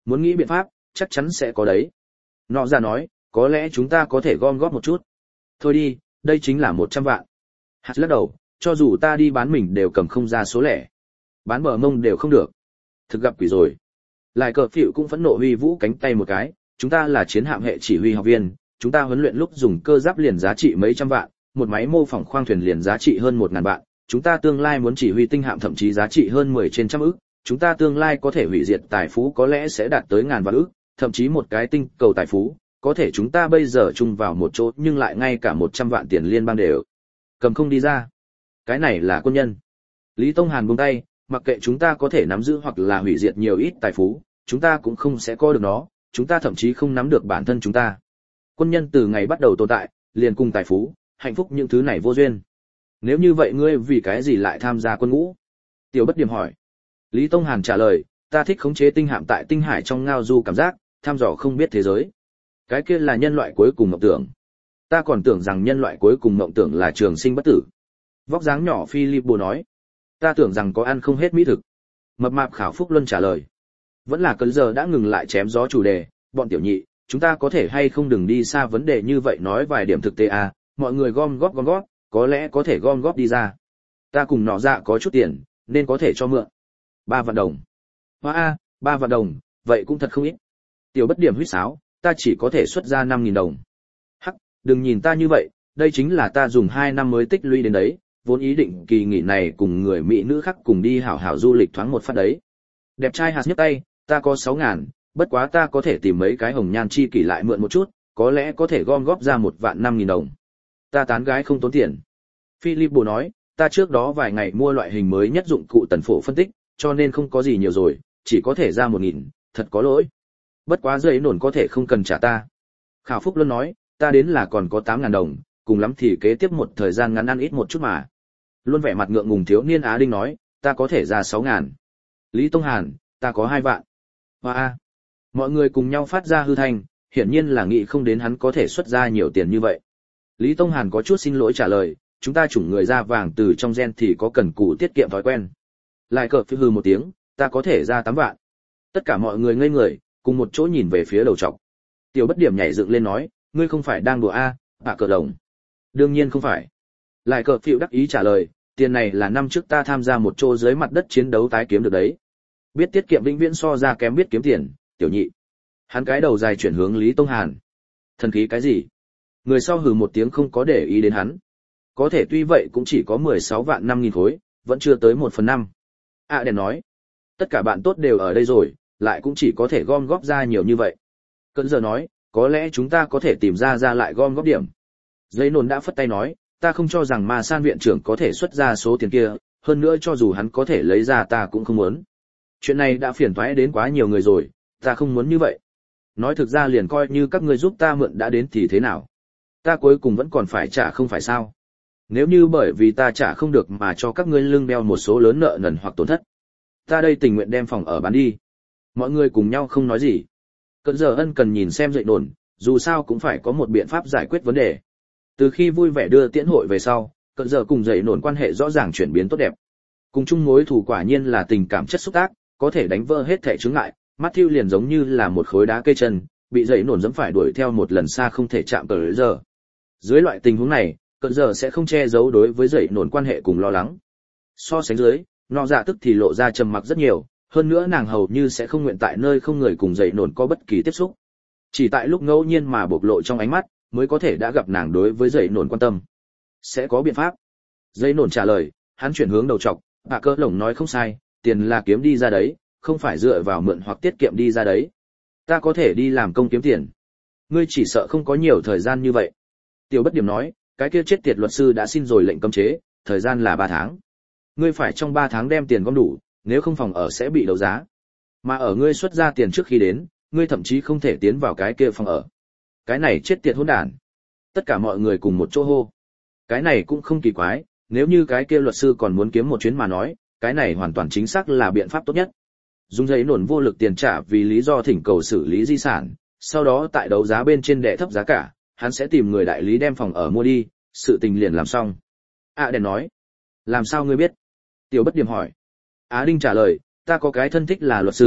muốn nghĩ biện pháp, chắc chắn sẽ có đấy. Nọ ra nói, có lẽ chúng ta có thể gom góp một chút. Thôi đi, đây chính là 100 vạn. Hạt lắc đầu, cho dù ta đi bán mình đều cầm không ra số lẻ. Bán bờ mông đều không được. Thực gặp quỷ rồi. Lại cờ phịu cũng phẫn nộ huy vũ cánh tay một cái, chúng ta là chiến hạm hệ chỉ huy học viên, chúng ta huấn luyện lúc dùng cơ giáp liền giá trị mấy trăm vạn, một máy mô phỏng khoang thuyền liền giá trị hơn 1000 vạn, chúng ta tương lai muốn chỉ huy tinh hạm thậm chí giá trị hơn 10 trên trăm ức, chúng ta tương lai có thể hủy diệt tài phú có lẽ sẽ đạt tới ngàn vạn ức, thậm chí một cái tinh cầu tài phú, có thể chúng ta bây giờ chung vào một chỗ nhưng lại ngay cả 100 vạn tiền liên bang đều cầm không đi ra. Cái này là quân nhân. Lý Tông Hàn buông tay, mặc kệ chúng ta có thể nắm giữ hoặc là hủy diệt nhiều ít tài phú, chúng ta cũng không sẽ có được nó, chúng ta thậm chí không nắm được bản thân chúng ta. Quân nhân từ ngày bắt đầu tồn tại, liền cùng tài phú, hạnh phúc những thứ này vô duyên. Nếu như vậy ngươi vì cái gì lại tham gia quân ngũ? Tiểu Bất Điểm hỏi. Lý Tông Hàn trả lời, ta thích khống chế tinh hạm tại tinh hải trong ngao du cảm giác, tham dò không biết thế giới. Cái kia là nhân loại cuối cùng mộng tưởng. Ta còn tưởng rằng nhân loại cuối cùng mộng tưởng là trường sinh bất tử. Vóc dáng nhỏ Philippo nói. Ta tưởng rằng có ăn không hết mỹ thực. Mập mạp Khảo Phúc Luân trả lời. Vẫn là cơn giờ đã ngừng lại chém gió chủ đề, bọn tiểu nhị, chúng ta có thể hay không đừng đi xa vấn đề như vậy nói vài điểm thực tế à, mọi người gom góp, có lẽ có thể gom góp đi ra. Ta cùng nọ dạ có chút tiền, nên có thể cho mượn. 3 vạn đồng. Hóa a, 3 vạn đồng, vậy cũng thật không ít. Tiểu Bất Điểm huýt sáo, ta chỉ có thể xuất ra 5.000 đồng. Hắc, đừng nhìn ta như vậy, đây chính là ta dùng 2 năm mới tích lũy đến đấy, vốn ý định kỳ nghỉ này cùng người mỹ nữ khác cùng đi hảo hảo du lịch thoáng một phát đấy. Đẹp trai hạt nhấc tay, ta có 6.000, bất quá ta có thể tìm mấy cái hồng nhan chi kỷ lại mượn một chút, có lẽ có thể gom góp ra 1.500.000 đồng. Ta tán gái không tốn tiền. Philippo nói, ta trước đó vài ngày mua loại hình mới nhất dụng cụ tần phổ phân tích, cho nên không có gì nhiều rồi, chỉ có thể ra 1.000, thật có lỗi. Bất quá giấy nổn có thể không cần trả ta. Khảo Phúc Luân nói, ta đến là còn có 8.000 đồng, cùng lắm thì kế tiếp một thời gian ngắn ăn ít một chút mà. Luôn vẻ mặt ngượng ngùng thiếu niên Á Đinh nói, ta có thể ra 6.000. Lý Tông Hàn, ta có 2 vạn. Hoa. Mọi người cùng nhau phát ra hư thanh, hiển nhiên là nghĩ không đến hắn có thể xuất ra nhiều tiền như vậy. Lý Tông Hàn có chút xin lỗi trả lời, chúng ta chủng người da vàng từ trong gen thì có cần cù tiết kiệm thói quen. Lại cờ phi hư một tiếng, ta có thể ra 8 vạn. Tất cả mọi người ngây người, cùng một chỗ nhìn về phía đầu trọc. Tiểu Bất Điểm nhảy dựng lên nói, ngươi không phải đang đùa a, bà cờ đồng. Đương nhiên không phải. Lại cờ phiêu đắc ý trả lời, tiền này là năm trước ta tham gia một chỗ dưới mặt đất chiến đấu tái kiếm được đấy. Biết tiết kiệm vĩnh viễn so ra kém biết kiếm tiền, tiểu nhị. Hắn cái đầu dài chuyển hướng Lý Tông Hàn. Thần khí cái gì? Người sau hừ một tiếng không có để ý đến hắn. Có thể tuy vậy cũng chỉ có 16 vạn 5.000 khối, vẫn chưa tới 1/5. Đèn nói, tất cả bạn tốt đều ở đây rồi, lại cũng chỉ có thể gom góp ra nhiều như vậy. Cận giờ nói, có lẽ chúng ta có thể tìm ra lại gom góp điểm. Giấy nôn đã phất tay nói, ta không cho rằng Ma San viện trưởng có thể xuất ra số tiền kia, hơn nữa cho dù hắn có thể lấy ra ta cũng không muốn. Chuyện này đã phiền toái đến quá nhiều người rồi, ta không muốn như vậy. Nói thực ra liền coi như các ngươi giúp ta mượn đã đến thì thế nào. Ta cuối cùng vẫn còn phải trả không phải sao. Nếu như bởi vì ta trả không được mà cho các ngươi lưng đeo một số lớn nợ nần hoặc tổn thất, ta đây tình nguyện đem phòng ở bán đi. Mọi người cùng nhau không nói gì. Cận giờ ân cần nhìn xem dậy đồn, dù sao cũng phải có một biện pháp giải quyết vấn đề. Từ khi vui vẻ đưa tiễn hội về sau, cận giờ cùng dậy nổn quan hệ rõ ràng chuyển biến tốt đẹp. Cùng chung mối thù quả nhiên là tình cảm chất xúc tác, có thể đánh vỡ hết thảy chướng ngại. Matthew liền giống như là một khối đá cây chân, bị dậy nổn dẫm phải đuổi theo một lần xa không thể chạm cận giờ. Dưới loại tình huống này, cận giờ sẽ không che giấu đối với dậy nổn quan hệ cùng lo lắng. So sánh dưới, nọ dạ tức thì lộ ra trầm mặc rất nhiều, hơn nữa nàng hầu như sẽ không nguyện tại nơi không người cùng dậy nổn có bất kỳ tiếp xúc. Chỉ tại lúc ngẫu nhiên mà bộc lộ trong ánh mắt, mới có thể đã gặp nàng đối với dậy nổn quan tâm. Sẽ có biện pháp. Dậy nổn trả lời, hắn chuyển hướng đầu trọc, bà cơ lổng nói không sai, tiền là kiếm đi ra đấy, không phải dựa vào mượn hoặc tiết kiệm đi ra đấy. Ta có thể đi làm công kiếm tiền. Ngươi chỉ sợ không có nhiều thời gian như vậy. Tiểu Bất Điểm nói, cái kia chết tiệt luật sư đã xin rồi lệnh cấm chế, thời gian là 3 tháng. Ngươi phải trong 3 tháng đem tiền gom đủ, nếu không phòng ở sẽ bị đấu giá. Mà ở ngươi xuất ra tiền trước khi đến, ngươi thậm chí không thể tiến vào cái kia phòng ở. Cái này chết tiệt hỗn đản. Tất cả mọi người cùng một chỗ hô. Cái này cũng không kỳ quái, nếu như cái kia luật sư còn muốn kiếm một chuyến mà nói, cái này hoàn toàn chính xác là biện pháp tốt nhất. Dùng giấy nổn vô lực tiền trả vì lý do thỉnh cầu xử lý di sản, sau đó tại đấu giá bên trên đẻ thấp giá cả, hắn sẽ tìm người đại lý đem phòng ở mua đi, sự tình liền làm xong. Đèn nói, làm sao ngươi biết? Tiểu Bất Điểm hỏi. Á Đinh trả lời, ta có cái thân thích là luật sư,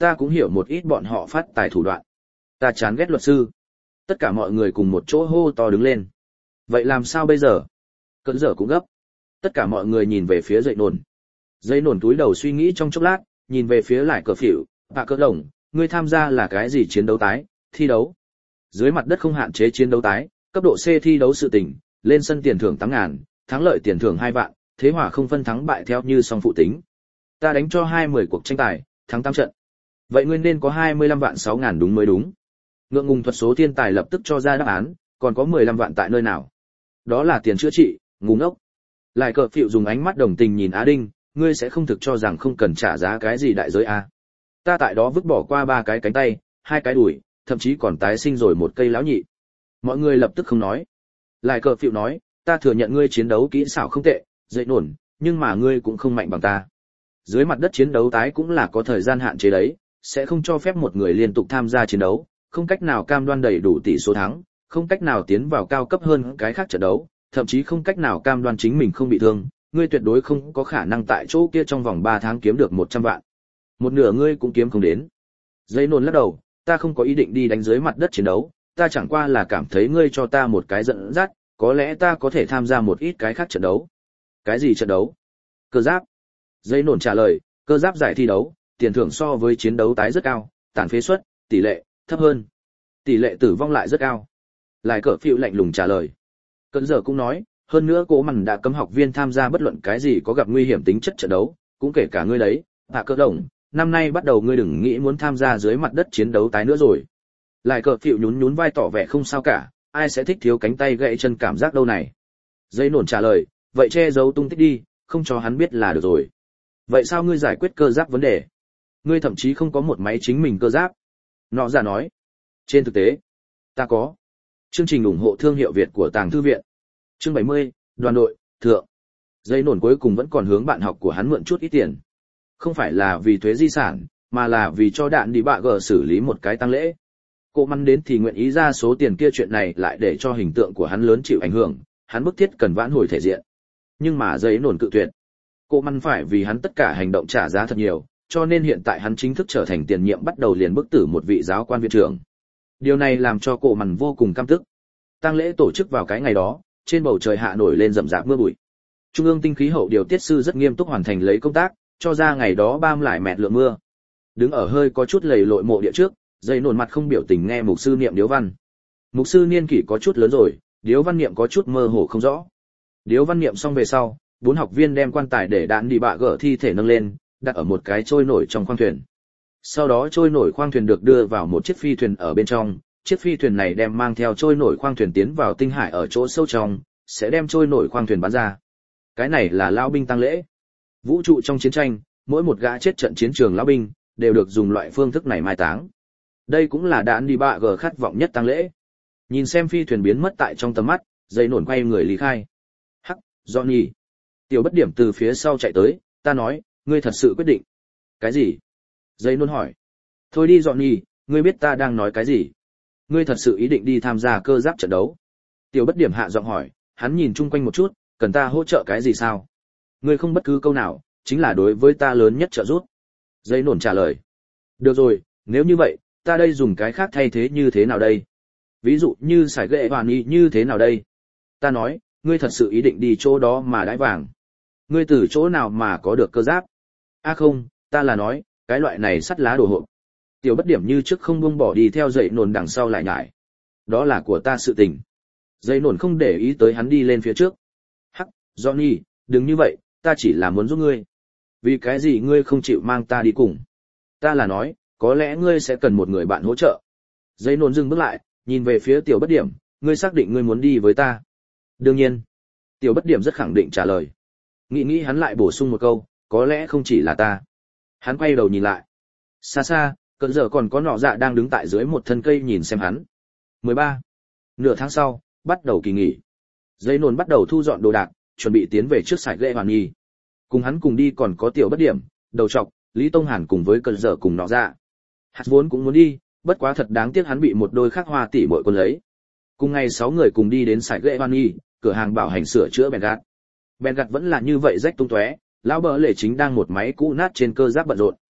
ta cũng hiểu một ít bọn họ phát tài thủ đoạn. Ta chán ghét luật sư. Tất cả mọi người cùng một chỗ hô to đứng lên. Vậy làm sao bây giờ? Cơn giờ cũng gấp. Tất cả mọi người nhìn về phía dậy nổn. Dậy nổn túi đầu suy nghĩ trong chốc lát, nhìn về phía lại cờ phỉu. Bà cờ đồng, ngươi tham gia là cái gì chiến đấu tái, thi đấu? Dưới mặt đất không hạn chế chiến đấu tái, cấp độ C thi đấu sự tình, lên sân tiền thưởng 8.000, thắng lợi tiền thưởng 2 vạn, thế hòa không phân thắng bại theo như song phụ tính. Ta đánh cho 20 cuộc tranh tài, thắng 8 trận. Vậy ngươi nên có 25 vạn 6.000 đúng mới đúng. Ngượng ngùng thuật số thiên tài lập tức cho ra đáp án, còn có 15 vạn tại nơi nào? Đó là tiền chữa trị, ngu ngốc. Lại cờ phịu dùng ánh mắt đồng tình nhìn Á Đinh, ngươi sẽ không thực cho rằng không cần trả giá cái gì đại giới à? Ta tại đó vứt bỏ qua 3 cái cánh tay, 2 cái đùi, thậm chí còn tái sinh rồi một cây lão nhị. Mọi người lập tức không nói. Lại cờ phịu nói, ta thừa nhận ngươi chiến đấu kỹ xảo không tệ, dậy nổn, nhưng mà ngươi cũng không mạnh bằng ta. Dưới mặt đất chiến đấu tái cũng là có thời gian hạn chế đấy, sẽ không cho phép một người liên tục tham gia chiến đấu, không cách nào cam đoan đầy đủ tỷ số thắng, không cách nào tiến vào cao cấp hơn cái khác trận đấu, thậm chí không cách nào cam đoan chính mình không bị thương, ngươi tuyệt đối không có khả năng tại chỗ kia trong vòng 3 tháng kiếm được 100 vạn. Một nửa ngươi cũng kiếm không đến. Dây nôn lắc đầu, ta không có ý định đi đánh dưới mặt đất chiến đấu, ta chẳng qua là cảm thấy ngươi cho ta một cái dẫn dắt, có lẽ ta có thể tham gia một ít cái khác trận đấu. Cái gì trận đấu? Cơ giáp. Dây nôn trả lời, cơ giáp giải thi đấu, tiền thưởng so với chiến đấu tái rất cao, tàn phế suất, tỷ lệ, thấp hơn. Tỷ lệ tử vong lại rất cao. Lại cờ phiêu lạnh lùng trả lời. Cơn giờ cũng nói, hơn nữa cố mằn đã cấm học viên tham gia bất luận cái gì có gặp nguy hiểm tính chất trận đấu, cũng kể cả ngươi đấy, hạ cơ đồng, năm nay bắt đầu ngươi đừng nghĩ muốn tham gia dưới mặt đất chiến đấu tái nữa rồi. Lại cờ phiêu nhún nhún vai tỏ vẻ không sao cả, ai sẽ thích thiếu cánh tay gãy chân cảm giác đâu này. Dây nổn trả lời, vậy che giấu tung tích đi, không cho hắn biết là được rồi. Vậy sao ngươi giải quyết cơ giáp vấn đề? Ngươi thậm chí không có một máy chính mình cơ giáp. Nọ giả nói. Trên thực tế, ta có. Chương trình ủng hộ thương hiệu Việt của Tàng Thư Viện. Chương 70, đoàn đội, thượng. Dây nổn cuối cùng vẫn còn hướng bạn học của hắn mượn chút ít tiền. Không phải là vì thuế di sản, mà là vì cho đạn đi bạ gờ xử lý một cái tang lễ. Cô mắn đến thì nguyện ý ra số tiền kia, chuyện này lại để cho hình tượng của hắn lớn chịu ảnh hưởng, hắn bức thiết cần vãn hồi thể diện. Nhưng mà dây nổn cự tuyệt. Cô mắn phải vì hắn tất cả hành động trả giá thật nhiều, cho nên hiện tại hắn chính thức trở thành tiền nhiệm, bắt đầu liền bức tử một vị giáo quan viện trưởng. Điều này làm cho cô mắn vô cùng căm tức. Tang lễ tổ chức vào cái ngày đó, trên bầu trời hạ nổi lên rậm rạp mưa bụi. Trung ương tinh khí hậu điều tiết sư rất nghiêm túc hoàn thành lấy công tác, cho ra ngày đó bam lại mẹt lượng mưa. Đứng ở hơi có chút lầy lội mộ địa trước, dây nổn mặt không biểu tình nghe mục sư niệm điếu văn. Mục sư niên kỷ có chút lớn rồi, điếu văn niệm có chút mơ hồ không rõ. Điếu văn niệm xong về sau, 4 học viên đem quan tài để đạn đi bạ gỡ thi thể nâng lên, đặt ở một cái trôi nổi trong khoang thuyền. Sau đó trôi nổi khoang thuyền được đưa vào một chiếc phi thuyền ở bên trong, chiếc phi thuyền này đem mang theo trôi nổi khoang thuyền tiến vào tinh hải ở chỗ sâu trong, sẽ đem trôi nổi khoang thuyền bắn ra. Cái này là lão binh tang lễ. Vũ trụ trong chiến tranh, mỗi một gã chết trận chiến trường lão binh đều được dùng loại phương thức này mai táng. Đây cũng là đạn đi bạ gờ khát vọng nhất tang lễ. Nhìn xem phi thuyền biến mất tại trong tầm mắt, dây nổn quay người lý khai. Hắc, Johnny. Tiểu bất điểm từ phía sau chạy tới, ta nói, ngươi thật sự quyết định. Cái gì? Dây nổn hỏi. Thôi đi Johnny, ngươi biết ta đang nói cái gì? Ngươi thật sự ý định đi tham gia cơ giáp trận đấu? Tiểu bất điểm hạ giọng hỏi, hắn nhìn chung quanh một chút, cần ta hỗ trợ cái gì sao? Ngươi không bất cứ câu nào, chính là đối với ta lớn nhất trợ giúp. Dây nổn trả lời. Được rồi, nếu như vậy, ta đây dùng cái khác thay thế như thế nào đây? Ví dụ như sải ghệ hoàn y như thế nào đây? Ta nói, ngươi thật sự ý định đi chỗ đó mà đãi vàng. Ngươi từ chỗ nào mà có được cơ giáp? Không, ta là nói, cái loại này sắt lá đồ hộp. Tiểu bất điểm như trước không buông bỏ đi theo dậy nổn đằng sau lại nhải. Đó là của ta sự tình. Dậy nổn không để ý tới hắn đi lên phía trước. Hắc, Johnny, đừng như vậy, ta chỉ là muốn giúp ngươi. Vì cái gì ngươi không chịu mang ta đi cùng? Ta là nói, có lẽ ngươi sẽ cần một người bạn hỗ trợ. Dậy nổn dừng bước lại, nhìn về phía tiểu bất điểm, ngươi xác định ngươi muốn đi với ta? Đương nhiên. Tiểu bất điểm rất khẳng định trả lời. Nghĩ hắn lại bổ sung một câu, có lẽ không chỉ là ta. Hắn quay đầu nhìn lại. Xa xa, cận giờ còn có nọ dạ đang đứng tại dưới một thân cây nhìn xem hắn. 13. Nửa tháng sau, bắt đầu kỳ nghỉ. Dây nồn bắt đầu thu dọn đồ đạc, chuẩn bị tiến về trước sải ghệ hoàn nhi. Cùng hắn cùng đi còn có tiểu bất điểm, đầu trọc, Lý Tông Hàn cùng với cận giờ cùng nọ dạ. Hạt vốn cũng muốn đi, bất quá thật đáng tiếc hắn bị một đôi khắc hoa tỷ muội quân lấy. Cùng ngày 6 người cùng đi đến sải ghệ hoàn nhi, cửa hàng bảo hành sửa chữa bèn gạt. Bèn gạt vẫn là như vậy rách tung tóe, lão bờ lệ chính đang một máy cũ nát trên cơ giáp bận rộn.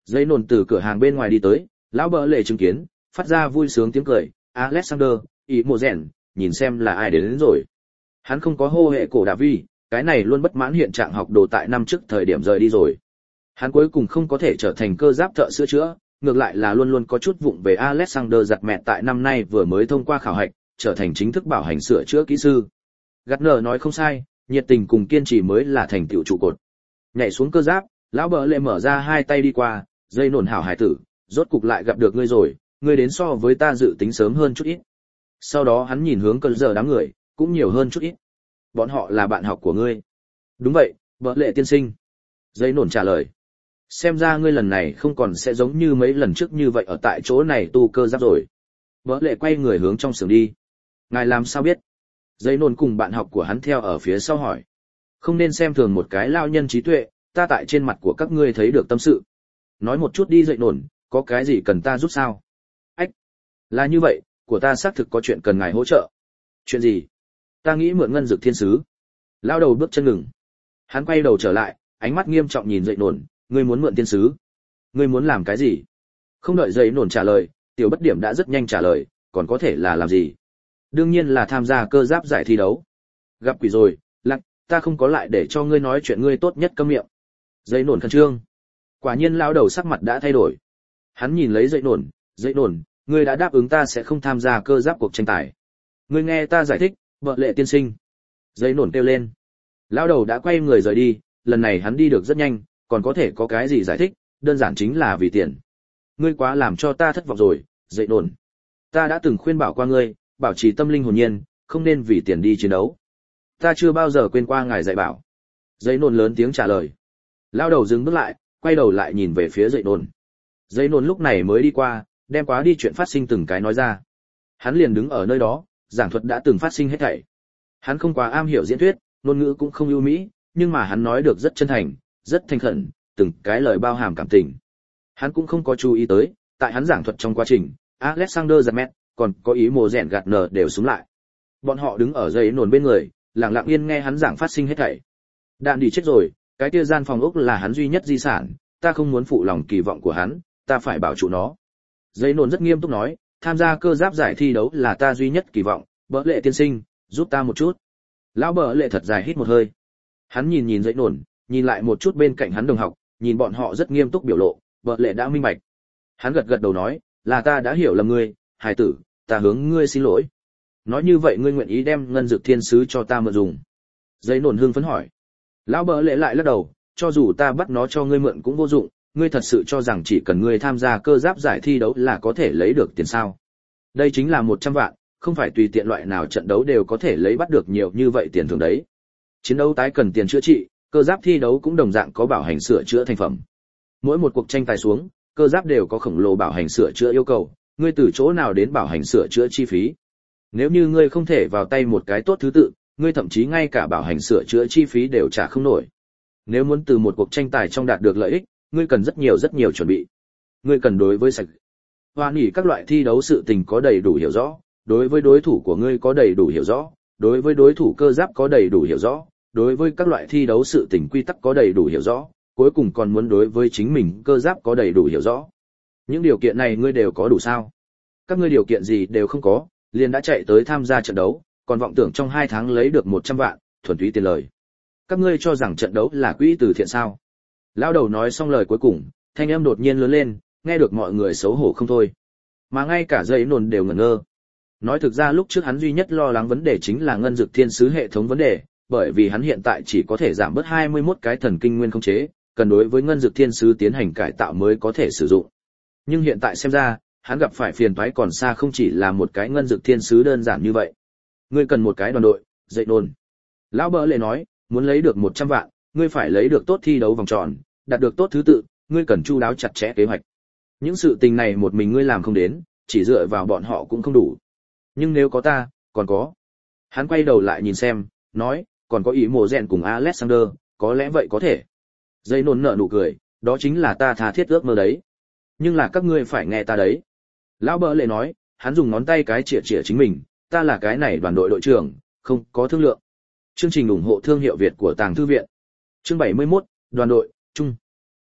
Giấy nổn từ cửa hàng bên ngoài đi tới, lão bợ lệ chứng kiến, phát ra vui sướng tiếng cười, Alexander, ý mùa rèn, nhìn xem là ai đến rồi. Hắn không có hô hệ cổ đà vi, cái này luôn bất mãn hiện trạng học đồ tại năm trước thời điểm rời đi rồi. Hắn cuối cùng không có thể trở thành cơ giáp thợ sửa chữa, ngược lại là luôn luôn có chút vụng về Alexander giặt mẹ tại năm nay vừa mới thông qua khảo hạch, trở thành chính thức bảo hành sửa chữa kỹ sư. Gardner nói không sai, nhiệt tình cùng kiên trì mới là thành tựu trụ cột. Nhảy xuống cơ giáp, lão bợ lệ mở ra hai tay đi qua, dây nổn hảo hải tử, rốt cục lại gặp được ngươi rồi, ngươi đến so với ta dự tính sớm hơn chút ít. Sau đó hắn nhìn hướng cơn giờ đám người, cũng nhiều hơn chút ít. Bọn họ là bạn học của ngươi. Đúng vậy, bợ lệ tiên sinh. Dây nổn trả lời. Xem ra ngươi lần này không còn sẽ giống như mấy lần trước như vậy ở tại chỗ này tu cơ giáp rồi. Bợ lệ quay người hướng trong xưởng đi. Ngài làm sao biết? Dây nổn cùng bạn học của hắn theo ở phía sau hỏi. Không nên xem thường một cái lao nhân trí tuệ, ta tại trên mặt của các ngươi thấy được tâm sự. Nói một chút đi dậy nổn, có cái gì cần ta giúp sao? Ách, là như vậy, của ta xác thực có chuyện cần ngài hỗ trợ. Chuyện gì? Ta nghĩ mượn ngân dược thiên sứ. Lao đầu bước chân ngừng. Hắn quay đầu trở lại, ánh mắt nghiêm trọng nhìn dậy nổn, ngươi muốn mượn thiên sứ? Ngươi muốn làm cái gì? Không đợi dậy nổn trả lời, tiểu bất điểm đã rất nhanh trả lời, còn có thể là làm gì? Đương nhiên là tham gia cơ giáp giải thi đấu. Gặp quỷ rồi, lặng, ta không có lại để cho ngươi nói chuyện ngươi tốt nhất câm miệng. Dậy nổn khẩn trương. Quả nhiên lão đầu sắc mặt đã thay đổi. Hắn nhìn lấy dậy nổn, ngươi đã đáp ứng ta sẽ không tham gia cơ giáp cuộc tranh tài. Ngươi nghe ta giải thích, vợ lệ tiên sinh. Dậy nổn kêu lên. Lão đầu đã quay người rời đi, lần này hắn đi được rất nhanh, còn có thể có cái gì giải thích, đơn giản chính là vì tiền. Ngươi quá làm cho ta thất vọng rồi, dậy nổn. Ta đã từng khuyên bảo qua ngươi, bảo trì tâm linh hồn nhiên, không nên vì tiền đi chiến đấu. Ta chưa bao giờ quên qua ngài dạy bảo. Dậy nổn lớn tiếng trả lời. Lão đầu dừng bước lại, quay đầu lại nhìn về phía dậy nổn. Dậy nổn lúc này mới đi qua, đem quá đi chuyện phát sinh từng cái nói ra. Hắn liền đứng ở nơi đó, giảng thuật đã từng phát sinh hết thảy. Hắn không quá am hiểu diễn thuyết, ngôn ngữ cũng không ưu mỹ, nhưng mà hắn nói được rất chân thành, rất thành khẩn, từng cái lời bao hàm cảm tình. Hắn cũng không có chú ý tới, tại hắn giảng thuật trong quá trình, Alexander Zamet, còn có ý mồ rèn gạt nở đều xuống lại. Bọn họ đứng ở dậy nổn bên người, lặng lặng yên nghe hắn giảng phát sinh hết thảy. Đạn đi chết rồi, cái kia gian phòng ốc là hắn duy nhất di sản, ta không muốn phụ lòng kỳ vọng của hắn, ta phải bảo trụ nó. Dậy nổn rất nghiêm túc nói, tham gia cơ giáp giải thi đấu là ta duy nhất kỳ vọng, bỡ lệ tiên sinh, giúp ta một chút. Lão bỡ lệ thật dài hít một hơi. Hắn nhìn dậy nổn, nhìn lại một chút bên cạnh hắn đồng học, nhìn bọn họ rất nghiêm túc biểu lộ, bỡ lệ đã minh bạch. Hắn gật gật đầu nói, là ta đã hiểu lầm ngươi, hài tử, ta hướng ngươi xin lỗi. Nói như vậy ngươi nguyện ý đem ngân dược thiên sứ cho ta mượn dùng. Dậy nổn hưng phấn hỏi. Lão bỡ lệ lại lắc đầu, cho dù ta bắt nó cho ngươi mượn cũng vô dụng, ngươi thật sự cho rằng chỉ cần ngươi tham gia cơ giáp giải thi đấu là có thể lấy được tiền sao? Đây chính là 100 vạn, không phải tùy tiện loại nào trận đấu đều có thể lấy bắt được nhiều như vậy tiền thưởng đấy. Chiến đấu tái cần tiền chữa trị, cơ giáp thi đấu cũng đồng dạng có bảo hành sửa chữa thành phẩm. Mỗi một cuộc tranh tài xuống, cơ giáp đều có khổng lồ bảo hành sửa chữa yêu cầu, ngươi từ chỗ nào đến bảo hành sửa chữa chi phí? Nếu như ngươi không thể vào tay một cái tốt thứ tự, ngươi thậm chí ngay cả bảo hành sửa chữa chi phí đều trả không nổi. Nếu muốn từ một cuộc tranh tài trong đạt được lợi ích, ngươi cần rất nhiều chuẩn bị. Ngươi cần đối với sạch hoa nghỉ các loại thi đấu sự tình có đầy đủ hiểu rõ, đối với đối thủ của ngươi có đầy đủ hiểu rõ, đối với đối thủ cơ giáp có đầy đủ hiểu rõ, đối với các loại thi đấu sự tình quy tắc có đầy đủ hiểu rõ, cuối cùng còn muốn đối với chính mình cơ giáp có đầy đủ hiểu rõ. Những điều kiện này ngươi đều có đủ sao? Các ngươi điều kiện gì đều không có, liền đã chạy tới tham gia trận đấu, còn vọng tưởng trong 2 tháng lấy được 100 vạn, thuần túy tiền lời. Các ngươi cho rằng trận đấu là quỹ từ thiện sao? Lão đầu nói xong lời cuối cùng, thanh âm đột nhiên lớn lên, nghe được mọi người xấu hổ không thôi. Mà ngay cả dậy nổn đều ngẩn ngơ. Nói thực ra lúc trước hắn duy nhất lo lắng vấn đề chính là ngân dược thiên sứ hệ thống vấn đề, bởi vì hắn hiện tại chỉ có thể giảm bớt 21 cái thần kinh nguyên khống chế, cần đối với ngân dược thiên sứ tiến hành cải tạo mới có thể sử dụng. Nhưng hiện tại xem ra, hắn gặp phải phiền toái còn xa không chỉ là một cái ngân dược thiên sứ đơn giản như vậy. Ngươi cần một cái đoàn đội, dậy nổn. Lão bỡ lệ nói, muốn lấy được 100 vạn, ngươi phải lấy được tốt thi đấu vòng tròn, đạt được tốt thứ tự, ngươi cần chu đáo chặt chẽ kế hoạch. Những sự tình này một mình ngươi làm không đến, chỉ dựa vào bọn họ cũng không đủ. Nhưng nếu có ta, còn có. Hắn quay đầu lại nhìn xem, nói, còn có ý mồ rèn cùng Alexander, có lẽ vậy có thể. Dây nôn nở nụ cười, đó chính là ta tha thiết ước mơ đấy. Nhưng là các ngươi phải nghe ta đấy. Lão bỡ lệ nói, hắn dùng ngón tay cái chĩa chính mình, ta là cái này đoàn đội đội trưởng, không có thương lượng. Chương trình ủng hộ thương hiệu Việt của Tàng Thư Viện. Chương 71, đoàn đội, chung.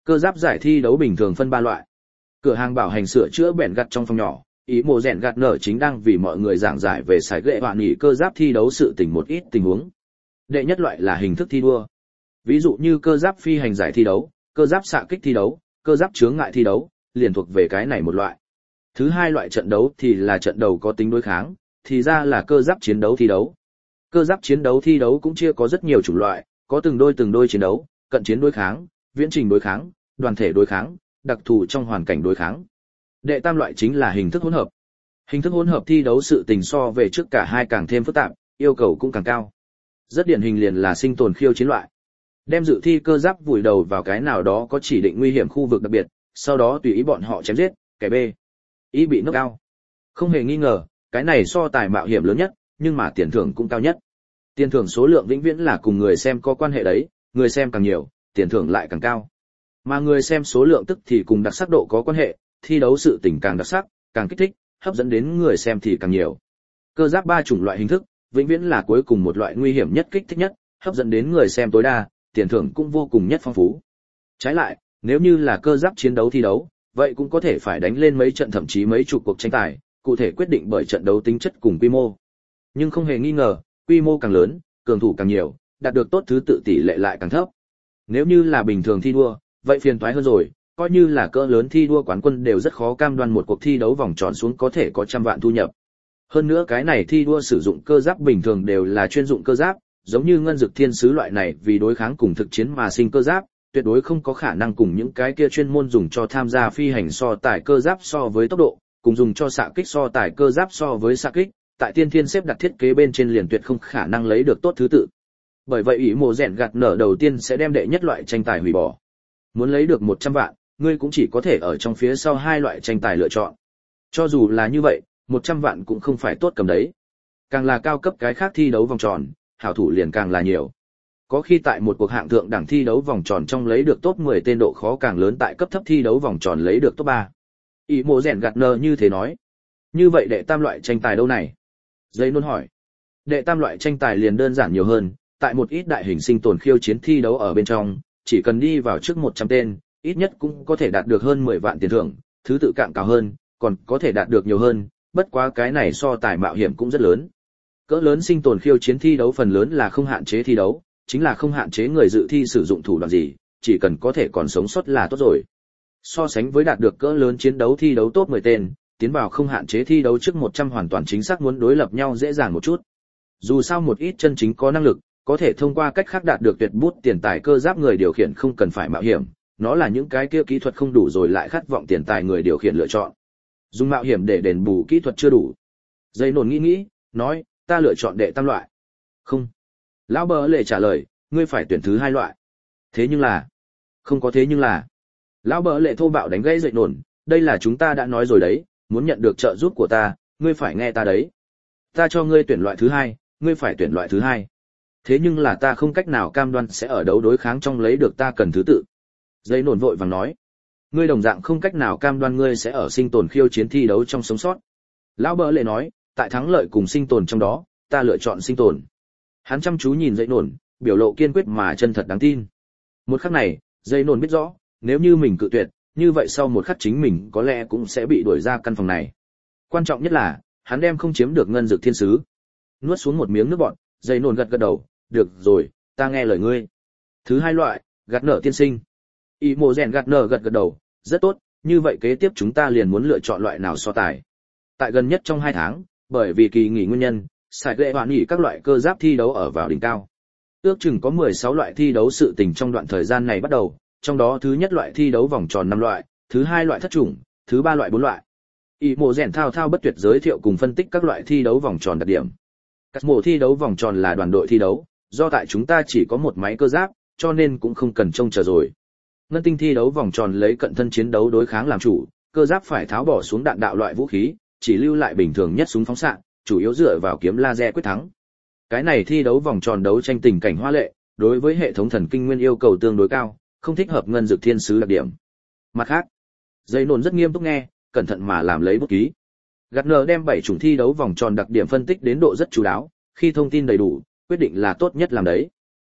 Cơ giáp giải thi đấu bình thường phân 3 loại. Cửa hàng bảo hành sửa chữa bèn gặt trong phòng nhỏ, ý mộ rèn gặt nở chính đang vì mọi người giảng giải về sải ghệ hoạn nghỉ cơ giáp thi đấu sự tình một ít tình huống. Đệ nhất loại là hình thức thi đua. Ví dụ như cơ giáp phi hành giải thi đấu, cơ giáp xạ kích thi đấu, cơ giáp chướng ngại thi đấu, liền thuộc về cái này một loại. Thứ hai loại trận đấu thì là trận đấu có tính đối kháng, thì ra là cơ giáp chiến đấu thi đấu. Cơ giáp chiến đấu thi đấu cũng chia có rất nhiều chủng loại, có từng đôi chiến đấu, cận chiến đối kháng, viễn trình đối kháng, đoàn thể đối kháng, đặc thù trong hoàn cảnh đối kháng. Đệ tam loại chính là hình thức hỗn hợp. Hình thức hỗn hợp thi đấu sự tình so về trước cả hai càng thêm phức tạp, yêu cầu cũng càng cao. Rất điển hình liền là sinh tồn khiêu chiến loại. Đem dự thi cơ giáp vùi đầu vào cái nào đó có chỉ định nguy hiểm khu vực đặc biệt, sau đó tùy ý bọn họ chém giết, kẻ B. Ý bị knock out. Không hề nghi ngờ, cái này so tài mạo hiểm lớn nhất, nhưng mà tiền thưởng cũng cao nhất. Tiền thưởng số lượng vĩnh viễn là cùng người xem có quan hệ đấy, người xem càng nhiều, tiền thưởng lại càng cao. Mà người xem số lượng tức thì cùng đặc sắc độ có quan hệ, thi đấu sự tình càng đặc sắc, càng kích thích, hấp dẫn đến người xem thì càng nhiều. Cơ giáp 3 chủng loại hình thức, vĩnh viễn là cuối cùng một loại nguy hiểm nhất, kích thích nhất, hấp dẫn đến người xem tối đa, tiền thưởng cũng vô cùng nhất phong phú. Trái lại, nếu như là cơ giáp chiến đấu thi đấu, vậy cũng có thể phải đánh lên mấy trận thậm chí mấy chục cuộc tranh tài, cụ thể quyết định bởi trận đấu tính chất cùng quy mô. Nhưng không hề nghi ngờ, quy mô càng lớn, cường thủ càng nhiều, đạt được tốt thứ tự tỷ lệ lại càng thấp. Nếu như là bình thường thi đua, vậy phiền toái hơn rồi, coi như là cỡ lớn thi đua quán quân đều rất khó cam đoan một cuộc thi đấu vòng tròn xuống có thể có trăm vạn thu nhập. Hơn nữa cái này thi đua sử dụng cơ giáp bình thường đều là chuyên dụng cơ giáp, giống như ngân dực thiên sứ loại này vì đối kháng cùng thực chiến mà sinh cơ giáp, tuyệt đối không có khả năng cùng những cái kia chuyên môn dùng cho tham gia phi hành so tài cơ giáp so với tốc độ, cùng dùng cho xạ kích so tài cơ giáp so với xạ kích, tại tiên thiên xếp đặt thiết kế bên trên liền tuyệt không khả năng lấy được tốt thứ tự. Bởi vậy ý mộ rèn gặt nở đầu tiên sẽ đem đệ nhất loại tranh tài hủy bỏ. Muốn lấy được 100 vạn, ngươi cũng chỉ có thể ở trong phía sau hai loại tranh tài lựa chọn. Cho dù là như vậy, 100 vạn cũng không phải tốt cầm đấy. Càng là cao cấp cái khác thi đấu vòng tròn, hảo thủ liền càng là nhiều. Có khi tại một cuộc hạng thượng đẳng thi đấu vòng tròn trong lấy được top 10 tên độ khó càng lớn tại cấp thấp thi đấu vòng tròn lấy được top 3. Ý mộ rèn gặt nở như thế nói. Như vậy đệ tam loại tranh tài đâu này? Dây nôn hỏi. Đệ tam loại tranh tài liền đơn giản nhiều hơn, tại một ít đại hình sinh tồn khiêu chiến thi đấu ở bên trong, chỉ cần đi vào trước 100 tên, ít nhất cũng có thể đạt được hơn 10 vạn tiền thưởng, thứ tự cạn cao hơn, còn có thể đạt được nhiều hơn, bất quá cái này so tài mạo hiểm cũng rất lớn. Cỡ lớn sinh tồn khiêu chiến thi đấu phần lớn là không hạn chế thi đấu, chính là không hạn chế người dự thi sử dụng thủ đoạn gì, chỉ cần có thể còn sống sót là tốt rồi. So sánh với đạt được cỡ lớn chiến đấu thi đấu top 10 tên, tiến vào không hạn chế thi đấu trước 100 hoàn toàn chính xác muốn đối lập nhau dễ dàng một chút. Dù sao một ít chân chính có năng lực, có thể thông qua cách khác đạt được tuyệt bút tiền tài cơ giáp người điều khiển không cần phải mạo hiểm, nó là những cái kia kỹ thuật không đủ rồi lại khát vọng tiền tài người điều khiển lựa chọn. Dùng mạo hiểm để đền bù kỹ thuật chưa đủ. Dây nổn nghĩ, nói, ta lựa chọn đệ tam loại. Không. Lão bờ lệ trả lời, ngươi phải tuyển thứ hai loại. Thế nhưng là. Không có thế nhưng là. Lão bờ lệ thô bạo đánh gãy dậy nổn, đây là chúng ta đã nói rồi đấy, muốn nhận được trợ giúp của ta, ngươi phải nghe ta đấy. Ta cho ngươi tuyển loại thứ hai, ngươi phải tuyển loại thứ hai. Thế nhưng là ta không cách nào cam đoan sẽ ở đấu đối kháng trong lấy được ta cần thứ tự. Dây nổn vội vàng nói. Ngươi đồng dạng không cách nào cam đoan ngươi sẽ ở sinh tồn khiêu chiến thi đấu trong sống sót. Lão bờ lệ nói, tại thắng lợi cùng sinh tồn trong đó, ta lựa chọn sinh tồn. Hắn chăm chú nhìn dây nổn, biểu lộ kiên quyết mà chân thật đáng tin. Một khắc này, dây nổn biết rõ, nếu như mình cự tuyệt, như vậy sau một khắc chính mình có lẽ cũng sẽ bị đuổi ra căn phòng này. Quan trọng nhất là, hắn đem không chiếm được ngân dược thiên sứ. Nuốt xuống một miếng nước bọt, dây nổn gật gật đầu, được rồi, ta nghe lời ngươi. Thứ hai loại, gạt nở tiên sinh. Ý mộ rèn gạt nở gật gật đầu, rất tốt, như vậy kế tiếp chúng ta liền muốn lựa chọn loại nào so tài. Tại gần nhất trong 2 tháng, bởi vì kỳ nghỉ nguyên nhân, sải lệ hoạn nghỉ các loại cơ giáp thi đấu ở vào đỉnh cao. Ước chừng có 16 loại thi đấu sự tình trong đoạn thời gian này bắt đầu, trong đó thứ nhất loại thi đấu vòng tròn 5 loại, thứ hai loại thất chủng, thứ ba loại 4 loại. Ý mộ rèn thao bất tuyệt giới thiệu cùng phân tích các loại thi đấu vòng tròn đặc điểm. Các mộ thi đấu vòng tròn là đoàn đội thi đấu, do tại chúng ta chỉ có một máy cơ giáp, cho nên cũng không cần trông chờ rồi. Ngân tinh thi đấu vòng tròn lấy cận thân chiến đấu đối kháng làm chủ, cơ giáp phải tháo bỏ xuống đạn đạo loại vũ khí, chỉ lưu lại bình thường nhất súng phóng xạ, chủ yếu dựa vào kiếm laser quyết thắng. Cái này thi đấu vòng tròn đấu tranh tình cảnh hoa lệ, đối với hệ thống thần kinh nguyên yêu cầu tương đối cao, không thích hợp ngân dược thiên sứ đặc điểm. Mặt khác, dây nổn rất nghiêm túc nghe, cẩn thận mà làm lấy bút ký. Gardner đem 7 chủng thi đấu vòng tròn đặc điểm phân tích đến độ rất chú đáo, khi thông tin đầy đủ, quyết định là tốt nhất làm đấy.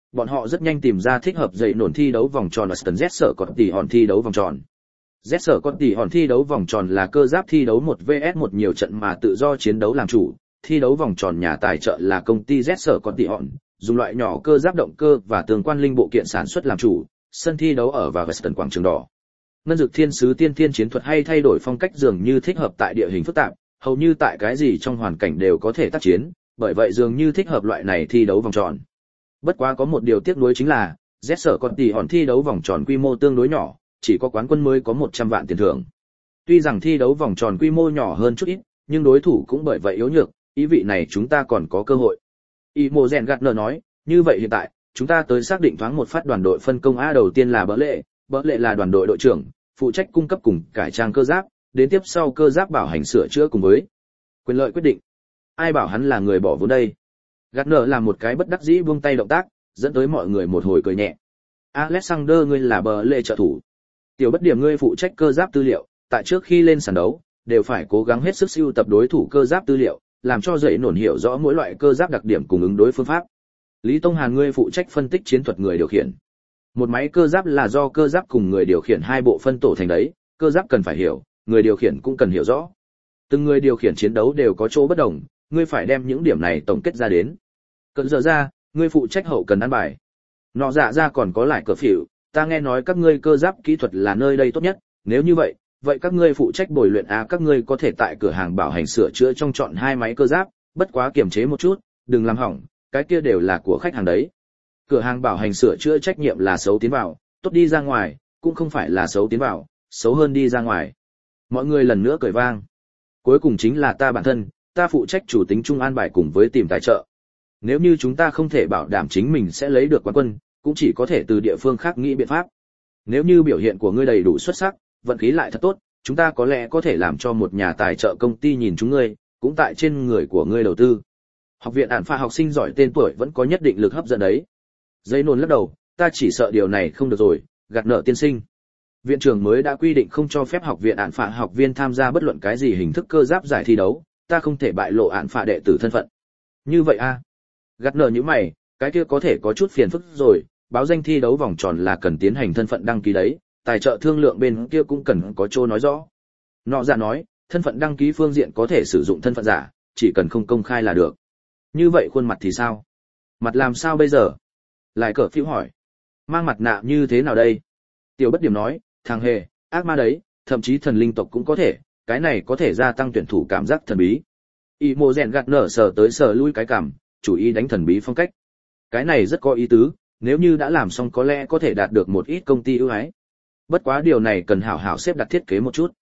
Bọn họ rất nhanh tìm ra thích hợp dậy nổn thi đấu vòng tròn ở Ston Z sở còn tỷ hòn thi đấu vòng tròn. Z sở còn tỷ hòn thi đấu vòng tròn là cơ giáp thi đấu 1 vs 1 nhiều trận mà tự do chiến đấu làm chủ, thi đấu vòng tròn nhà tài trợ là công ty Z sở còn tỷ hòn, dùng loại nhỏ cơ giáp động cơ và tương quan linh bộ kiện sản xuất làm chủ, sân thi đấu ở vào Western quảng trường đỏ. Ngân dược thiên sứ tiên thiên chiến thuật hay thay đổi phong cách dường như thích hợp tại địa hình phức tạp, hầu như tại cái gì trong hoàn cảnh đều có thể tác chiến, bởi vậy dường như thích hợp loại này thi đấu vòng tròn. Bất quá có một điều tiếc nuối chính là, Z sở còn tỷ hòn thi đấu vòng tròn quy mô tương đối nhỏ, chỉ có quán quân mới có 100 vạn tiền thưởng. Tuy rằng thi đấu vòng tròn quy mô nhỏ hơn chút ít, nhưng đối thủ cũng bởi vậy yếu nhược, ý vị này chúng ta còn có cơ hội. Imogen Gardner nói, như vậy hiện tại, chúng ta tới xác định thoáng một phát đoàn đội phân công A đầu tiên là Bỡ lệ là đoàn đội đội trưởng, phụ trách cung cấp cùng cải trang cơ giáp, đến tiếp sau cơ giáp bảo hành sửa chữa cùng với quyền lợi quyết định. Ai bảo hắn là người bỏ vốn đây? Gardner làm một cái bất đắc dĩ buông tay động tác, dẫn tới mọi người một hồi cười nhẹ. Alexander ngươi là Bỡ lệ trợ thủ. Tiểu Bất Điểm ngươi phụ trách cơ giáp tư liệu, tại trước khi lên sàn đấu, đều phải cố gắng hết sức sưu tập đối thủ cơ giáp tư liệu, làm cho dậy nổn hiểu rõ mỗi loại cơ giáp đặc điểm cùng ứng đối phương pháp. Lý Tông Hàn ngươi phụ trách phân tích chiến thuật người điều khiển. Một máy cơ giáp là do cơ giáp cùng người điều khiển hai bộ phân tổ thành đấy, cơ giáp cần phải hiểu, người điều khiển cũng cần hiểu rõ. Từng người điều khiển chiến đấu đều có chỗ bất đồng, ngươi phải đem những điểm này tổng kết ra đến. Cận giờ ra, ngươi phụ trách hậu cần ăn bài. Nọ dạ ra còn có lại cờ phỉu, ta nghe nói các ngươi cơ giáp kỹ thuật là nơi đây tốt nhất, nếu như vậy các ngươi phụ trách bồi luyện các ngươi có thể tại cửa hàng bảo hành sửa chữa trong chọn 2 máy cơ giáp, bất quá kiềm chế một chút, đừng làm hỏng, cái kia đều là của khách hàng đấy. Cửa hàng bảo hành sửa chữa trách nhiệm là xấu tiến vào, tốt đi ra ngoài, cũng không phải là xấu tiến vào, xấu hơn đi ra ngoài. Mọi người lần nữa cười vang. Cuối cùng chính là ta bản thân, ta phụ trách chủ tính trung an bài cùng với tìm tài trợ. Nếu như chúng ta không thể bảo đảm chính mình sẽ lấy được quán quân, cũng chỉ có thể từ địa phương khác nghĩ biện pháp. Nếu như biểu hiện của ngươi đầy đủ xuất sắc, vận khí lại thật tốt, chúng ta có lẽ có thể làm cho một nhà tài trợ công ty nhìn chúng ngươi, cũng tại trên người của ngươi đầu tư. Học viện Ản Phạ học sinh giỏi tên tuổi vẫn có nhất định lực hấp dẫn đấy. Dây nôn lắc đầu, ta chỉ sợ điều này không được rồi, gạt nợ tiên sinh. Viện trưởng mới đã quy định không cho phép học viện Ản Phạ học viên tham gia bất luận cái gì hình thức cơ giáp giải thi đấu, ta không thể bại lộ Ản Phạ đệ tử thân phận. Như vậy a? Gạt nợ như mày, cái kia có thể có chút phiền phức rồi, báo danh thi đấu vòng tròn là cần tiến hành thân phận đăng ký đấy, tài trợ thương lượng bên kia cũng cần có chỗ nói rõ. Nọ giả nói, thân phận đăng ký phương diện có thể sử dụng thân phận giả, chỉ cần không công khai là được. Như vậy khuôn mặt thì sao? Mặt làm sao bây giờ? Lại cờ phiếu hỏi. Mang mặt nạ như thế nào đây? Tiểu Bất Điểm nói, thằng hề, ác ma đấy, thậm chí thần linh tộc cũng có thể, cái này có thể gia tăng tuyển thủ cảm giác thần bí. Imogen gạt nở sờ tới sờ lui cái cảm, chủ ý đánh thần bí phong cách. Cái này rất có ý tứ, nếu như đã làm xong có lẽ có thể đạt được một ít công ty ưu ái. Bất quá điều này cần hảo hảo xếp đặt thiết kế một chút.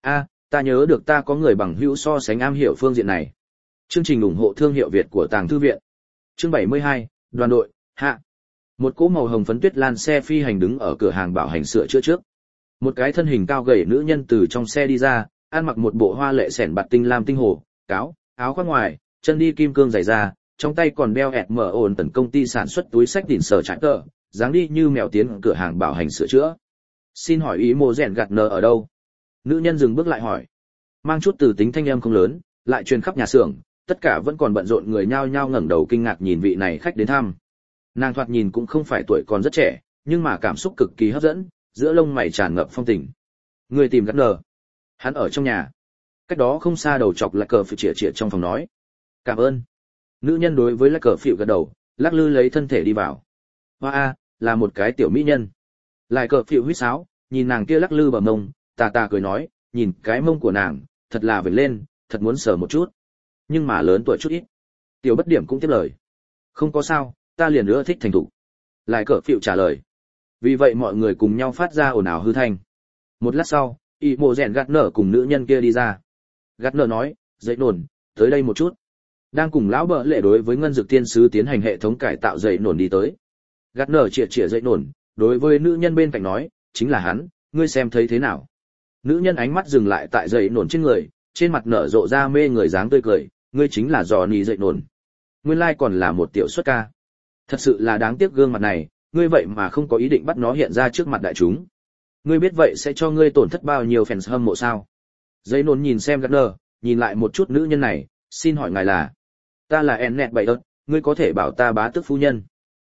Ta nhớ được ta có người bằng hữu so sánh am hiểu phương diện này. Chương trình ủng hộ thương hiệu Việt của Tàng Thư viện. Chương 72, đoàn đội, hạ. Một cỗ màu hồng phấn tuyết lan xe phi hành đứng ở cửa hàng bảo hành sửa chữa trước. Một cái thân hình cao gầy nữ nhân từ trong xe đi ra, ăn mặc một bộ hoa lệ xẻn bạt tinh lam tinh hồ, cáo, áo khoác ngoài, chân đi kim cương giày da, trong tay còn đeo ẹt mở ổn tần công ty sản xuất túi sách đỉnh sở trại tờ, dáng đi như mèo tiến cửa hàng bảo hành sửa chữa. Xin hỏi ý mô rèn gạt nờ ở đâu? Nữ nhân dừng bước lại hỏi. Mang chút từ tính thanh âm không lớn, lại truyền khắp nhà xưởng, tất cả vẫn còn bận rộn người nhao nhao ngẩng đầu kinh ngạc nhìn vị này khách đến thăm. Nàng thoạt nhìn cũng không phải tuổi còn rất trẻ, nhưng mà cảm xúc cực kỳ hấp dẫn, giữa lông mày tràn ngập phong tình. Người tìm gạt nờ. Hắn ở trong nhà. Cách đó không xa đầu chọc lại cờ phịu chĩa trong phòng nói. Cảm ơn. Nữ nhân đối với lại cờ phịu gật đầu, lắc lư lấy thân thể đi vào. Hoa là một cái tiểu mỹ nhân. Lại cờ phịu huýt sáo, nhìn nàng kia lắc lư bờ mông, tà cười nói, nhìn cái mông của nàng, thật là vểnh lên, thật muốn sờ một chút. Nhưng mà lớn tuổi chút ít. Tiểu Bất Điểm cũng tiếp lời. Không có sao, ta liền nữa thích thành thục. Lại cờ phịu trả lời. Vì vậy mọi người cùng nhau phát ra ồn ào hư thanh. Một lát sau, y mộ rèn gạt nở cùng nữ nhân kia đi ra. Gạt nở nói, dậy nổn, tới đây một chút. Đang cùng lão Bỡ lệ đối với ngân dược tiên sứ tiến hành hệ thống cải tạo dậy nổn đi tới. Gạt nở chĩa dậy nổn, đối với nữ nhân bên cạnh nói, chính là hắn, ngươi xem thấy thế nào? Nữ nhân ánh mắt dừng lại tại dậy nổn trên người, trên mặt nở rộ ra mê người dáng tươi cười, ngươi chính là Johnny dậy nổn. Nguyên lai còn là một tiểu xuất ca. Thật sự là đáng tiếc gương mặt này, ngươi vậy mà không có ý định bắt nó hiện ra trước mặt đại chúng. Ngươi biết vậy sẽ cho ngươi tổn thất bao nhiêu fans hâm mộ sao? Dậy nổn nhìn xem Gardner, nhìn lại một chút nữ nhân này, xin hỏi ngài là? Ta là Ennet Bảy Ớt, ngươi có thể bảo ta bá tước phu nhân.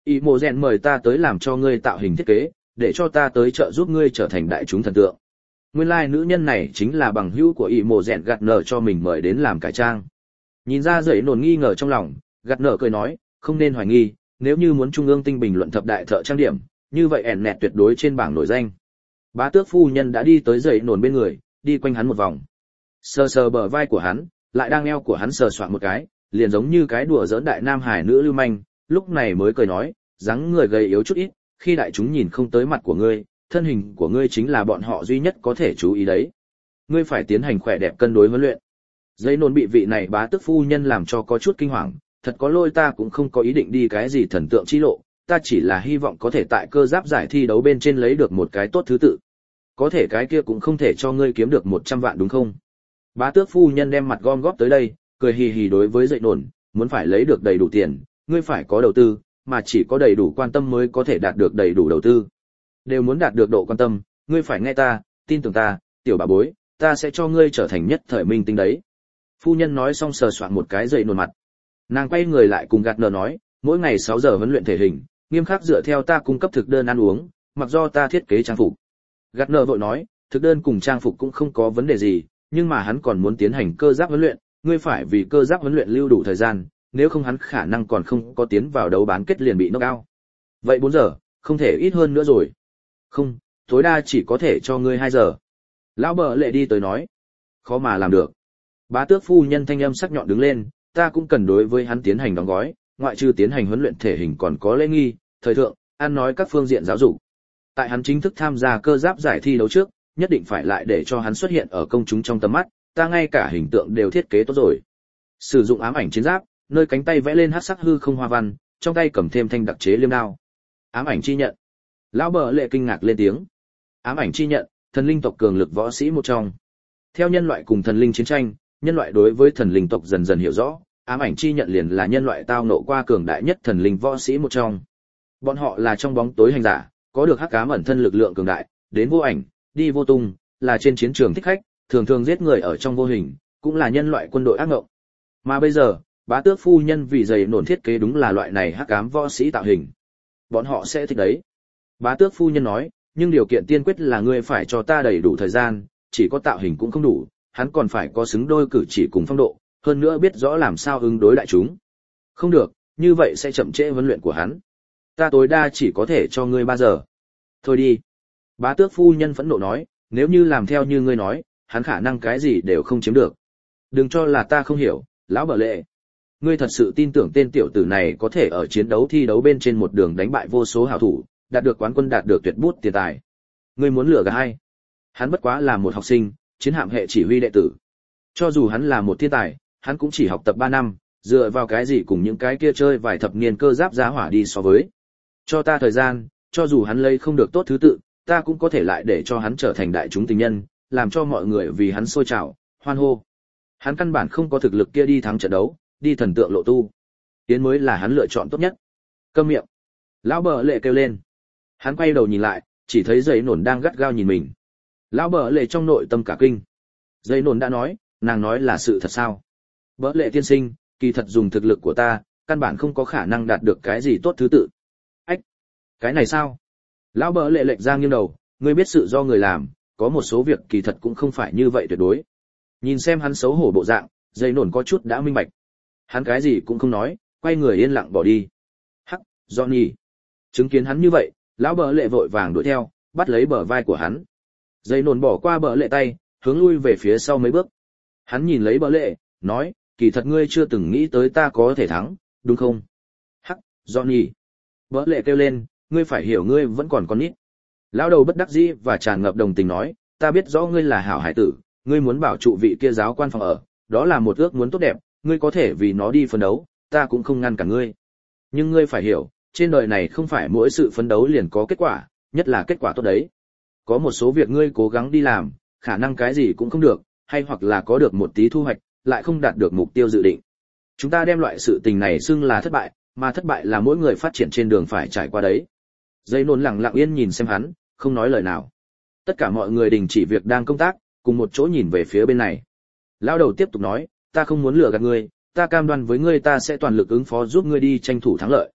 Ý mộ rèn mời ta tới làm cho ngươi tạo hình thiết kế, để cho ta tới trợ giúp ngươi trở thành đại chúng thần tượng. Nguyên lai nữ nhân này chính là bằng hữu của ý mộ rèn gạt nở cho mình mời đến làm cải trang. Nhìn ra dậy nổn nghi ngờ trong lòng, gạt nở cười nói, không nên hoài nghi, nếu như muốn trung ương tinh bình luận thập đại thợ trang điểm, như vậy ẻn nẹt tuyệt đối trên bảng nổi danh. Bá tước phu nhân đã đi tới dậy nổn bên người, đi quanh hắn một vòng. Sờ sờ bờ vai của hắn, lại đang eo của hắn sờ soạn một cái, liền giống như cái đùa giỡn đại nam hải nữ lưu manh, lúc này mới cười nói, dáng người gầy yếu chút ít, khi đại chúng nhìn không tới mặt của ngươi, thân hình của ngươi chính là bọn họ duy nhất có thể chú ý đấy. Ngươi phải tiến hành khỏe đẹp cân đối huấn luyện. Dây nôn bị vị này bá tước phu nhân làm cho có chút kinh hoàng, thật có lỗi, ta cũng không có ý định đi cái gì thần tượng chi lộ, ta chỉ là hy vọng có thể tại cơ giáp giải thi đấu bên trên lấy được một cái tốt thứ tự. Có thể cái kia cũng không thể cho ngươi kiếm được 100 vạn đúng không? Bá tước phu nhân đem mặt gom góp tới đây, cười hì hì đối với dậy nổn, muốn phải lấy được đầy đủ tiền, ngươi phải có đầu tư, mà chỉ có đầy đủ quan tâm mới có thể đạt được đầy đủ đầu tư. Đều muốn đạt được độ quan tâm, ngươi phải nghe ta, tin tưởng ta, tiểu bà bối, ta sẽ cho ngươi trở thành nhất thời minh tinh đấy. Phu nhân nói xong sờ soạn một cái dậy nổn mặt. Nàng quay người lại cùng gạt nở nói, mỗi ngày 6 giờ huấn luyện thể hình, nghiêm khắc dựa theo ta cung cấp thực đơn ăn uống, mặc do ta thiết kế trang phục. Gạt nở vội nói, thực đơn cùng trang phục cũng không có vấn đề gì, nhưng mà hắn còn muốn tiến hành cơ giáp huấn luyện, ngươi phải vì cơ giáp huấn luyện lưu đủ thời gian, nếu không hắn khả năng còn không có tiến vào đấu bán kết liền bị knock out. Vậy 4 giờ, không thể ít hơn nữa rồi. Không, tối đa chỉ có thể cho ngươi 2 giờ. Lão bờ lệ đi tới nói, khó mà làm được. Bá tước phu nhân thanh âm sắc nhọn đứng lên, ta cũng cần đối với hắn tiến hành đóng gói, ngoại trừ tiến hành huấn luyện thể hình còn có lễ nghi, thời thượng, ăn nói các phương diện giáo dục. Tại hắn chính thức tham gia cơ giáp giải thi đấu trước, nhất định phải lại để cho hắn xuất hiện ở công chúng trong tầm mắt, ta ngay cả hình tượng đều thiết kế tốt rồi. Sử dụng ám ảnh chiến giáp, nơi cánh tay vẽ lên hắc sắc hư không hoa văn, trong tay cầm thêm thanh đặc chế liêm đao. Ám ảnh chi nhận. Lão bờ lệ kinh ngạc lên tiếng. Ám ảnh chi nhận, thần linh tộc cường lực võ sĩ một trong. Theo nhân loại cùng thần linh chiến tranh, nhân loại đối với thần linh tộc dần dần hiểu rõ, ám ảnh chi nhận liền là nhân loại tao nộ qua cường đại nhất thần linh võ sĩ một trong. Bọn họ là trong bóng tối hành giả, có được hắc ám ẩn thân lực lượng cường đại, đến vô ảnh, đi vô tung, là trên chiến trường thích khách, thường thường giết người ở trong vô hình, cũng là nhân loại quân đội ác ngộng. Mà bây giờ, bá tước phu nhân vì giày nổn thiết kế đúng là loại này hắc ám võ sĩ tạo hình. Bọn họ sẽ thích đấy. Bá tước phu nhân nói, nhưng điều kiện tiên quyết là ngươi phải cho ta đầy đủ thời gian, chỉ có tạo hình cũng không đủ, hắn còn phải có xứng đôi cử chỉ cùng phong độ, hơn nữa biết rõ làm sao ứng đối đại chúng. Không được, như vậy sẽ chậm trễ huấn luyện của hắn. Ta tối đa chỉ có thể cho ngươi 3 giờ. Thôi đi. Bá tước phu nhân phẫn nộ nói, nếu như làm theo như ngươi nói, hắn khả năng cái gì đều không chiếm được. Đừng cho là ta không hiểu, lão bờ lệ. Ngươi thật sự tin tưởng tên tiểu tử này có thể ở chiến đấu thi đấu bên trên một đường đánh bại vô số hảo thủ, đạt được quán quân, đạt được tuyệt bút tiền tài. Ngươi muốn lừa gạt ai? Hắn bất quá là một học sinh, chiến hạm hệ chỉ huy đệ tử. Cho dù hắn là một thiên tài, hắn cũng chỉ học tập 3 năm, dựa vào cái gì cùng những cái kia chơi vài thập niên cơ giáp giá hỏa đi so với. Cho ta thời gian, cho dù hắn lấy không được tốt thứ tự, ta cũng có thể lại để cho hắn trở thành đại chúng tình nhân, làm cho mọi người vì hắn sôi trào, hoan hô. Hắn căn bản không có thực lực kia đi thắng trận đấu, đi thần tượng lộ tu. Tiến mới là hắn lựa chọn tốt nhất. Câm miệng. Lão bờ lệ kêu lên. Hắn quay đầu nhìn lại, chỉ thấy giấy nổn đang gắt gao nhìn mình. Lão bờ lệ trong nội tâm cả kinh. Giấy nổn đã nói, nàng nói là sự thật sao? Bờ lệ tiên sinh, kỳ thật dùng thực lực của ta, căn bản không có khả năng đạt được cái gì tốt thứ tự. Ách! Cái này sao? Lão bờ lệ lệch ra nghiêng đầu, ngươi biết sự do người làm, có một số việc kỳ thật cũng không phải như vậy tuyệt đối. Nhìn xem hắn xấu hổ bộ dạng, dây nổn có chút đã minh bạch. Hắn cái gì cũng không nói, quay người yên lặng bỏ đi. Hắc, Johnny. Chứng kiến hắn như vậy, lão bờ lệ vội vàng đuổi theo, bắt lấy bờ vai của hắn. Dây nổn bỏ qua bờ lệ tay, hướng lui về phía sau mấy bước. Hắn nhìn lấy bờ lệ, nói, kỳ thật ngươi chưa từng nghĩ tới ta có thể thắng, đúng không? Hắc, Johnny. Bờ lệ kêu lên, ngươi phải hiểu ngươi vẫn còn con nít. Lão đầu bất đắc dĩ và tràn ngập đồng tình nói, ta biết rõ ngươi là hảo hải tử, ngươi muốn bảo trụ vị kia giáo quan phòng ở, đó là một ước muốn tốt đẹp, ngươi có thể vì nó đi phấn đấu, ta cũng không ngăn cản ngươi. Nhưng ngươi phải hiểu, trên đời này không phải mỗi sự phấn đấu liền có kết quả, nhất là kết quả tốt đấy. Có một số việc ngươi cố gắng đi làm, khả năng cái gì cũng không được, hay hoặc là có được một tí thu hoạch, lại không đạt được mục tiêu dự định. Chúng ta đem loại sự tình này xưng là thất bại, mà thất bại là mỗi người phát triển trên đường phải trải qua đấy. Dây nôn lặng lặng yên nhìn xem hắn, không nói lời nào. Tất cả mọi người đình chỉ việc đang công tác, cùng một chỗ nhìn về phía bên này. Lão đầu tiếp tục nói, ta không muốn lừa gạt ngươi, ta cam đoan với ngươi ta sẽ toàn lực ứng phó giúp ngươi đi tranh thủ thắng lợi.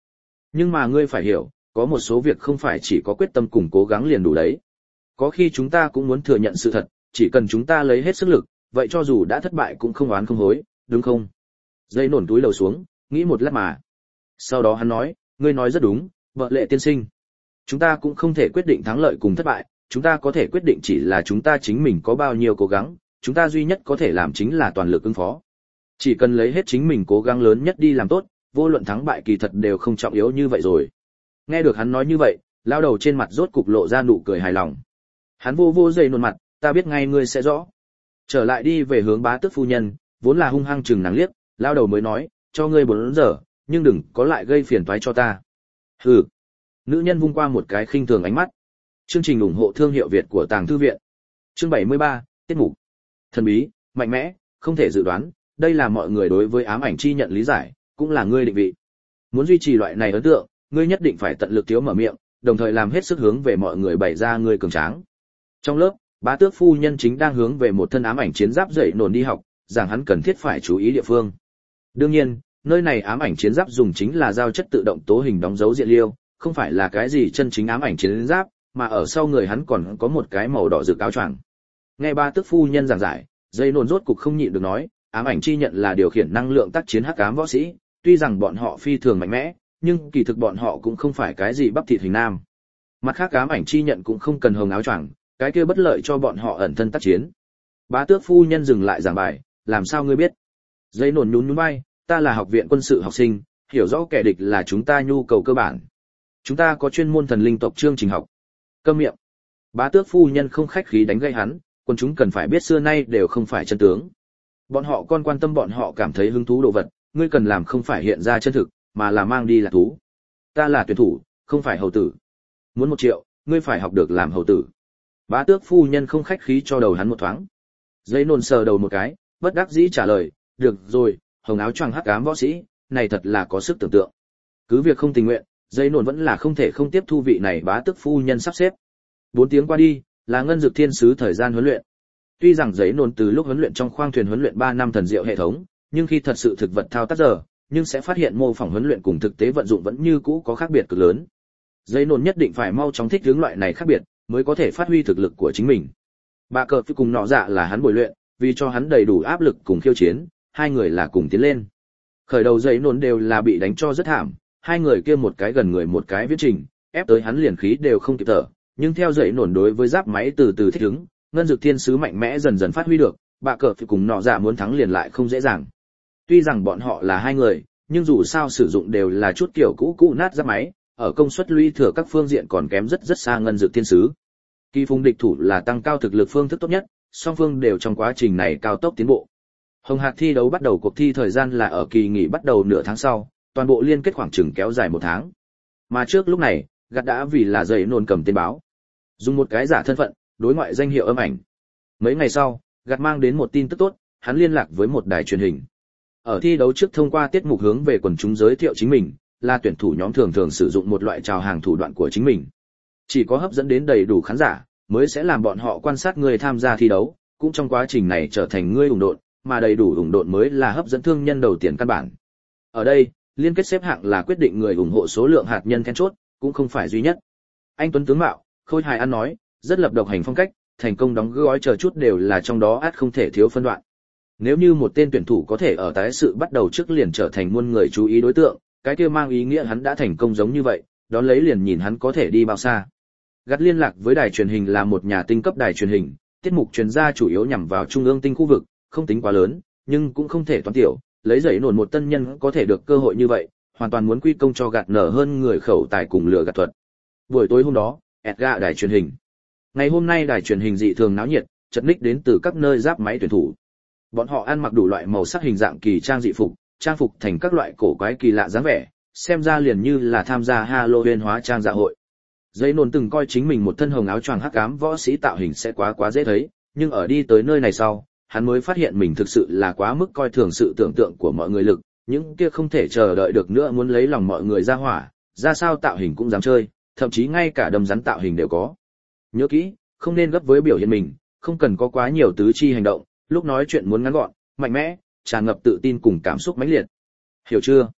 Nhưng mà ngươi phải hiểu, có một số việc không phải chỉ có quyết tâm cùng cố gắng liền đủ đấy. Có khi chúng ta cũng muốn thừa nhận sự thật, chỉ cần chúng ta lấy hết sức lực, vậy cho dù đã thất bại cũng không oán không hối, đúng không? Dây nổn túi lầu xuống, nghĩ một lát mà. Sau đó hắn nói, ngươi nói rất đúng, vợ Lệ tiên sinh. Chúng ta cũng không thể quyết định thắng lợi cùng thất bại, chúng ta có thể quyết định chỉ là chúng ta chính mình có bao nhiêu cố gắng, chúng ta duy nhất có thể làm chính là toàn lực ứng phó. Chỉ cần lấy hết chính mình cố gắng lớn nhất đi làm tốt, vô luận thắng bại kỳ thật đều không trọng yếu như vậy rồi. Nghe được hắn nói như vậy, lao đầu trên mặt rốt cục lộ ra nụ cười hài lòng. Hắn vô vô dây nôn mặt, ta biết ngay ngươi sẽ rõ. Trở lại đi về hướng bá tước phu nhân, vốn là hung hăng chừng nàng liếc, lao đầu mới nói, cho ngươi 4 giờ, nhưng đừng có lại gây phiền toái cho ta. Hừ. Nữ nhân vung qua một cái khinh thường ánh mắt. Chương trình ủng hộ thương hiệu Việt của Tàng Thư viện. Chương 73, tiết mục. Thần bí, mạnh mẽ, không thể dự đoán, đây là mọi người đối với ám ảnh chi nhận lý giải, cũng là ngươi định vị. Muốn duy trì loại này ấn tượng, ngươi nhất định phải tận lực thiếu mở miệng, đồng thời làm hết sức hướng về mọi người bày ra ngươi cường tráng. Trong lớp, bá tước phu nhân chính đang hướng về một thân ám ảnh chiến giáp dậy nổn đi học, rằng hắn cần thiết phải chú ý địa phương. Đương nhiên, nơi này ám ảnh chiến giáp dùng chính là giao chất tự động tố hình đóng dấu diện liêu, không phải là cái gì chân chính ám ảnh chiến giáp, mà ở sau người hắn còn có một cái màu đỏ rực áo choàng. Nghe bá tước phu nhân giảng giải, dây nổn rốt cục không nhịn được nói, ám ảnh chi nhận là điều khiển năng lượng tác chiến hắc ám võ sĩ, tuy rằng bọn họ phi thường mạnh mẽ, nhưng kỳ thực bọn họ cũng không phải cái gì bắp thịt hình nam. Mặt khác ám ảnh chi nhận cũng không cần hồng áo choàng, cái kia bất lợi cho bọn họ ẩn thân tác chiến. Bá tước phu nhân dừng lại giảng bài, làm sao ngươi biết? Dây nổn nhún nhún vai, ta là học viện quân sự học sinh, hiểu rõ kẻ địch là chúng ta nhu cầu cơ bản. Chúng ta có chuyên môn thần linh tộc chương trình học. Câm miệng. Bá tước phu nhân không khách khí đánh gây hắn, quân chúng cần phải biết xưa nay đều không phải chân tướng. Bọn họ còn quan tâm bọn họ cảm thấy hứng thú đồ vật, ngươi cần làm không phải hiện ra chân thực, mà là mang đi là thú. Ta là tuyển thủ, không phải hầu tử. Muốn 1 triệu, ngươi phải học được làm hầu tử. Bá tước phu nhân không khách khí cho đầu hắn một thoáng. Dây nôn sờ đầu một cái, bất đắc dĩ trả lời, được rồi, hồng áo choàng hắc ám võ sĩ, này thật là có sức tưởng tượng. Cứ việc không tình nguyện, dây nôn vẫn là không thể không tiếp thu vị này bá tước phu nhân sắp xếp. 4 tiếng qua đi, là ngân dược thiên sứ thời gian huấn luyện. Tuy rằng giấy nôn từ lúc huấn luyện trong khoang thuyền huấn luyện 3 năm thần diệu hệ thống, nhưng khi thật sự thực vật thao tác giờ, nhưng sẽ phát hiện mô phỏng huấn luyện cùng thực tế vận dụng vẫn như cũ có khác biệt cực lớn. Giấy nôn nhất định phải mau chóng thích ứng loại này khác biệt, mới có thể phát huy thực lực của chính mình. Bà cờ phi cùng nọ dạ là hắn bồi luyện, vì cho hắn đầy đủ áp lực cùng khiêu chiến, hai người là cùng tiến lên. Khởi đầu giấy nôn đều là bị đánh cho rất thảm, hai người kia một cái gần người một cái viết trình, ép tới hắn liền khí đều không kịp thở, nhưng theo giấy nôn đối với giáp máy từ từ thích ứng, ngân dược thiên sứ mạnh mẽ dần dần phát huy được, bà cờ phi cùng nọ dạ muốn thắng liền lại không dễ dàng. Tuy rằng bọn họ là hai người, nhưng dù sao sử dụng đều là chút kiểu cũ nát giáp máy, ở công suất lũy thừa các phương diện còn kém rất xa ngân dược thiên sứ. Kỳ phùng địch thủ là tăng cao thực lực phương thức tốt nhất, song phương đều trong quá trình này cao tốc tiến bộ. Hồng Hạc thi đấu bắt đầu cuộc thi thời gian là ở kỳ nghỉ bắt đầu nửa tháng sau, toàn bộ liên kết khoảng chừng kéo dài 1 tháng. Mà trước lúc này, gạt đã vì là dậy nôn cầm tên báo, dùng một cái giả thân phận, đối ngoại danh hiệu âm ảnh. Mấy ngày sau, gạt mang đến một tin tức tốt, hắn liên lạc với một đài truyền hình. Ở thi đấu trước thông qua tiết mục hướng về quần chúng giới thiệu chính mình, là tuyển thủ nhóm thường sử dụng một loại chào hàng thủ đoạn của chính mình. Chỉ có hấp dẫn đến đầy đủ khán giả, mới sẽ làm bọn họ quan sát người tham gia thi đấu, cũng trong quá trình này trở thành người ủng độn, mà đầy đủ ủng độn mới là hấp dẫn thương nhân đầu tiên căn bản. Ở đây, liên kết xếp hạng là quyết định người ủng hộ số lượng hạt nhân then chốt, cũng không phải duy nhất. Anh tuấn tướng mạo, khôi hài ăn nói, rất lập độc hành phong cách, thành công đóng gói chờ chút đều là trong đó ắt không thể thiếu phân đoạn. Nếu như một tên tuyển thủ có thể ở tái sự bắt đầu trước liền trở thành muôn người chú ý đối tượng, cái kia mang ý nghĩa hắn đã thành công giống như vậy, đón lấy liền nhìn hắn có thể đi bao xa. Gắt liên lạc với đài truyền hình là một nhà tinh cấp đài truyền hình, tiết mục truyền ra chủ yếu nhằm vào trung ương tinh khu vực, không tính quá lớn, nhưng cũng không thể toán tiểu, lấy giấy nổn một tân nhân có thể được cơ hội như vậy, hoàn toàn muốn quy công cho gạt nở hơn người khẩu tài cùng lừa gạt thuật. Buổi tối hôm đó, Edgar đài truyền hình. Ngày hôm nay đài truyền hình dị thường náo nhiệt, chật ních đến từ các nơi giáp máy tuyển thủ. Bọn họ ăn mặc đủ loại màu sắc hình dạng kỳ trang dị phục, trang phục thành các loại cổ quái kỳ lạ dáng vẻ, xem ra liền như là tham gia Halloween hóa trang dạ hội. Giấy nôn từng coi chính mình một thân hồng áo choàng hắc ám võ sĩ tạo hình sẽ quá dễ thấy, nhưng ở đi tới nơi này sau, hắn mới phát hiện mình thực sự là quá mức coi thường sự tưởng tượng của mọi người lực, những kia không thể chờ đợi được nữa muốn lấy lòng mọi người ra hỏa, ra sao tạo hình cũng dám chơi, thậm chí ngay cả đầm rắn tạo hình đều có. Nhớ kỹ, không nên gấp với biểu hiện mình, không cần có quá nhiều tứ chi hành động, lúc nói chuyện muốn ngắn gọn, mạnh mẽ, tràn ngập tự tin cùng cảm xúc mãnh liệt. Hiểu chưa?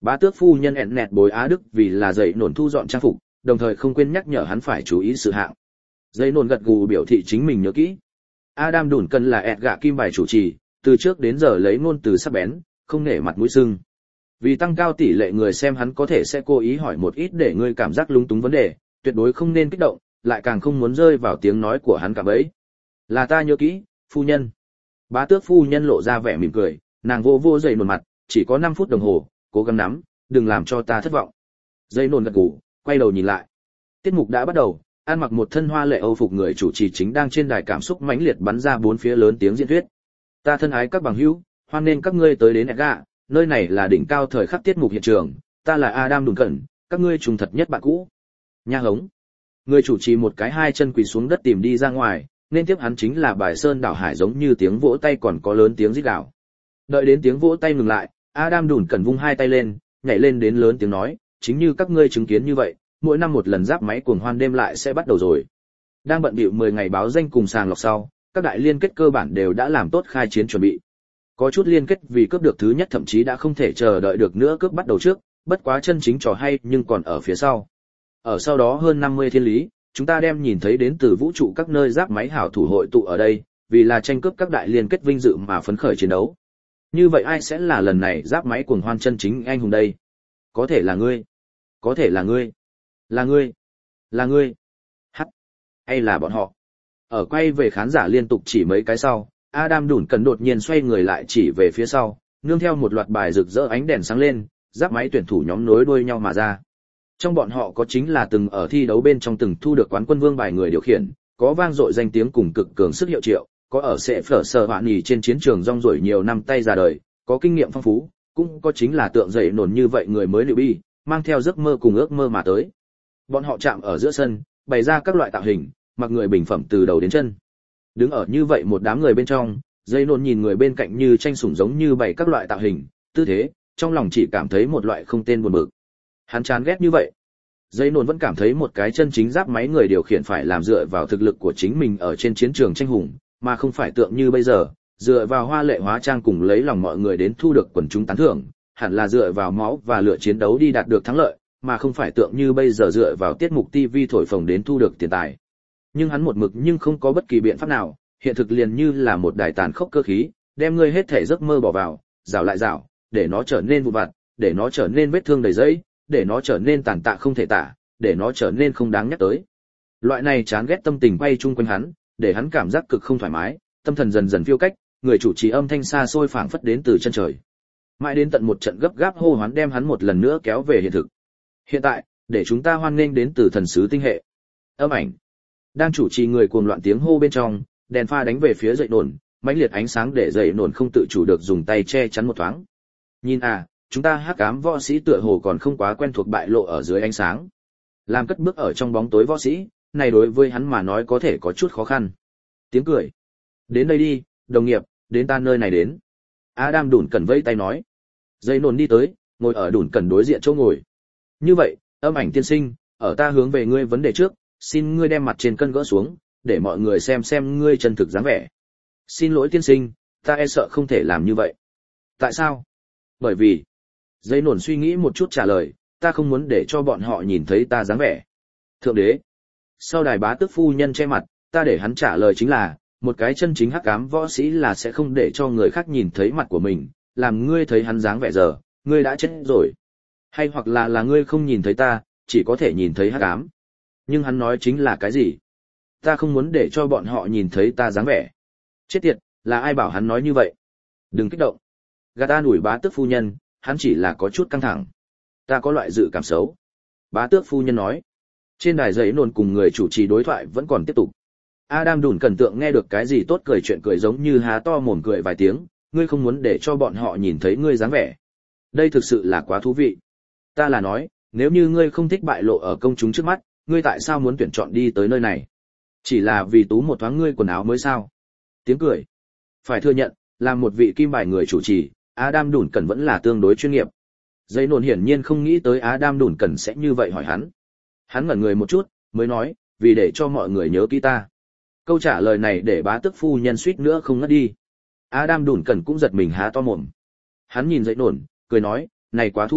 Bá tước phu nhân ẹn nẹt bối Á Đức vì là dậy nổn thu dọn trang phục, đồng thời không quên nhắc nhở hắn phải chú ý sự hạng. Dậy nổn gật gù biểu thị chính mình nhớ kỹ. Adam Đủn Cần là ẹt gạ kim bài chủ trì, từ trước đến giờ lấy ngôn từ sắc bén, không nể mặt mũi sưng. Vì tăng cao tỷ lệ người xem hắn có thể sẽ cố ý hỏi một ít để ngươi cảm giác lung túng vấn đề, tuyệt đối không nên kích động, lại càng không muốn rơi vào tiếng nói của hắn cả bấy. Là ta nhớ kỹ, phu nhân. Bá tước phu nhân lộ ra vẻ mỉm cười, nàng vô vô dậy nổn mặt, chỉ có 5 phút đồng hồ, cố gắng nắm, đừng làm cho ta thất vọng. Dậy nổn gật gù, quay đầu nhìn lại. Tiết mục đã bắt đầu, ăn mặc một thân hoa lệ Âu phục người chủ trì chính đang trên đài cảm xúc mãnh liệt bắn ra bốn phía lớn tiếng diễn thuyết. Ta thân ái các bằng hữu, hoan nên các ngươi tới đến Edga, nơi này là đỉnh cao thời khắc tiết mục hiện trường, ta là Adam Đủn Cẩn, các ngươi trùng thật nhất bạn cũ. Nha hống. Người chủ trì một cái hai chân quỳ xuống đất tìm đi ra ngoài, nên tiếp hắn chính là bài sơn đảo hải giống như tiếng vỗ tay còn có lớn tiếng rít gào. Đợi đến tiếng vỗ tay ngừng lại, Adam Đủn Cẩn vung hai tay lên, nhảy lên đến lớn tiếng nói, chính như các ngươi chứng kiến như vậy, mỗi năm một lần giáp máy cuồng hoan đêm lại sẽ bắt đầu rồi. Đang bận bịu 10 ngày báo danh cùng sàng lọc sau, các đại liên kết cơ bản đều đã làm tốt khai chiến chuẩn bị. Có chút liên kết vì cướp được thứ nhất thậm chí đã không thể chờ đợi được nữa cướp bắt đầu trước, bất quá chân chính trò hay nhưng còn ở phía sau. Ở sau đó hơn 50 thiên lý, chúng ta đem nhìn thấy đến từ vũ trụ các nơi giáp máy hảo thủ hội tụ ở đây, vì là tranh cướp các đại liên kết vinh dự mà phấn khởi chiến đấu. Như vậy ai sẽ là lần này giáp máy cuồng hoan chân chính anh hùng đây? Có thể là ngươi, có thể là ngươi, là ngươi, là ngươi, hay là bọn họ? Ở quay về khán giả liên tục chỉ mấy cái sau, Adam Đủn Cẩn đột nhiên xoay người lại chỉ về phía sau, nương theo một loạt bài rực rỡ ánh đèn sáng lên, giáp máy tuyển thủ nhóm nối đuôi nhau mà ra. Trong bọn họ có chính là từng ở thi đấu bên trong từng thu được quán quân vương bài người điều khiển, có vang dội danh tiếng cùng cực cường sức hiệu triệu, có ở sẽ phở sở hoạn nhì trên chiến trường rong ruổi nhiều năm tay ra đời, có kinh nghiệm phong phú, cũng có chính là tượng dậy nổn như vậy người mới liệu bi, mang theo giấc mơ cùng ước mơ mà tới. Bọn họ chạm ở giữa sân, bày ra các loại tạo hình, mặc người bình phẩm từ đầu đến chân. Đứng ở như vậy một đám người bên trong, dây nôn nhìn người bên cạnh như tranh sủng giống như bày các loại tạo hình, tư thế, trong lòng chỉ cảm thấy một loại không tên buồn bực. Hắn chán ghét như vậy. Dây nôn vẫn cảm thấy một cái chân chính giáp máy người điều khiển phải làm dựa vào thực lực của chính mình ở trên chiến trường tranh hùng, mà không phải tượng như bây giờ, dựa vào hoa lệ hóa trang cùng lấy lòng mọi người đến thu được quần chúng tán thưởng, hẳn là dựa vào máu và lửa chiến đấu đi đạt được thắng lợi, mà không phải tượng như bây giờ dựa vào tiết mục TV thổi phồng đến thu được tiền tài. Nhưng hắn một mực nhưng không có bất kỳ biện pháp nào, hiện thực liền như là một đài tàn khốc cơ khí, đem ngươi hết thể giấc mơ bỏ vào, rào lại rào, để nó trở nên vụn vặt, để nó trở nên vết thương đầy dẫy, để nó trở nên tàn tạ không thể tả, để nó trở nên không đáng nhắc tới. Loại này chán ghét tâm tình quay chung quanh hắn, để hắn cảm giác cực không thoải mái, tâm thần dần dần phiêu cách, người chủ trì âm thanh xa xôi phảng phất đến từ chân trời. Mãi đến tận một trận gấp gáp hô hoán đem hắn một lần nữa kéo về hiện thực. Hiện tại, để chúng ta hoan nghênh đến từ thần sứ tinh hệ. Âm ảnh. Đang chủ trì người cuồng loạn tiếng hô bên trong, đèn pha đánh về phía dậy nổn, mãnh liệt ánh sáng để dậy nổn không tự chủ được dùng tay che chắn một thoáng. Nhìn à, chúng ta hắc ám võ sĩ tựa hồ còn không quá quen thuộc bại lộ ở dưới ánh sáng. Làm cất bước ở trong bóng tối võ sĩ, này đối với hắn mà nói có thể có chút khó khăn. Tiếng cười. Đến đây đi, đồng nghiệp, đến ta nơi này đến. Adam Đủn Cẩn vẫy tay nói. Dậy nổn đi tới, ngồi ở Đủn Cẩn đối diện chỗ ngồi. Như vậy, âm ảnh tiên sinh, ở ta hướng về ngươi vấn đề trước, xin ngươi đem mặt trên cân gỡ xuống, để mọi người xem ngươi chân thực dáng vẻ. Xin lỗi tiên sinh, ta e sợ không thể làm như vậy. Tại sao? Bởi vì, dây nổn suy nghĩ một chút trả lời, ta không muốn để cho bọn họ nhìn thấy ta dáng vẻ. Thượng đế. Sau đài bá tước phu nhân che mặt, ta để hắn trả lời chính là, một cái chân chính hắc ám võ sĩ là sẽ không để cho người khác nhìn thấy mặt của mình, làm ngươi thấy hắn dáng vẻ giờ, ngươi đã chết rồi. Hay hoặc là ngươi không nhìn thấy ta, chỉ có thể nhìn thấy hắc ám. Nhưng hắn nói chính là cái gì? Ta không muốn để cho bọn họ nhìn thấy ta dáng vẻ. Chết tiệt, là ai bảo hắn nói như vậy? Đừng kích động. Gạt ta đuổi bá tước phu nhân, hắn chỉ là có chút căng thẳng. Ta có loại dự cảm xấu. Bá tước phu nhân nói. Trên đài giấy nôn cùng người chủ trì đối thoại vẫn còn tiếp tục. Adam Đủn Cẩn tượng nghe được cái gì tốt cười chuyện cười giống như há to mồm cười vài tiếng, ngươi không muốn để cho bọn họ nhìn thấy ngươi dáng vẻ. Đây thực sự là quá thú vị. Ta là nói, nếu như ngươi không thích bại lộ ở công chúng trước mắt, ngươi tại sao muốn tuyển chọn đi tới nơi này? Chỉ là vì tú một thoáng ngươi quần áo mới sao? Tiếng cười. Phải thừa nhận, làm một vị kim bài người chủ trì, Adam Đủn Cẩn vẫn là tương đối chuyên nghiệp. Dây nôn hiển nhiên không nghĩ tới Adam Đủn Cẩn sẽ như vậy hỏi hắn. Hắn ngẩn người một chút, mới nói, vì để cho mọi người nhớ kỹ ta. Câu trả lời này để bá tước phu nhân suýt nữa không ngất đi. Adam Đủn Cẩn cũng giật mình há to mồm. Hắn nhìn dây nôn, cười nói, này quá thú vị,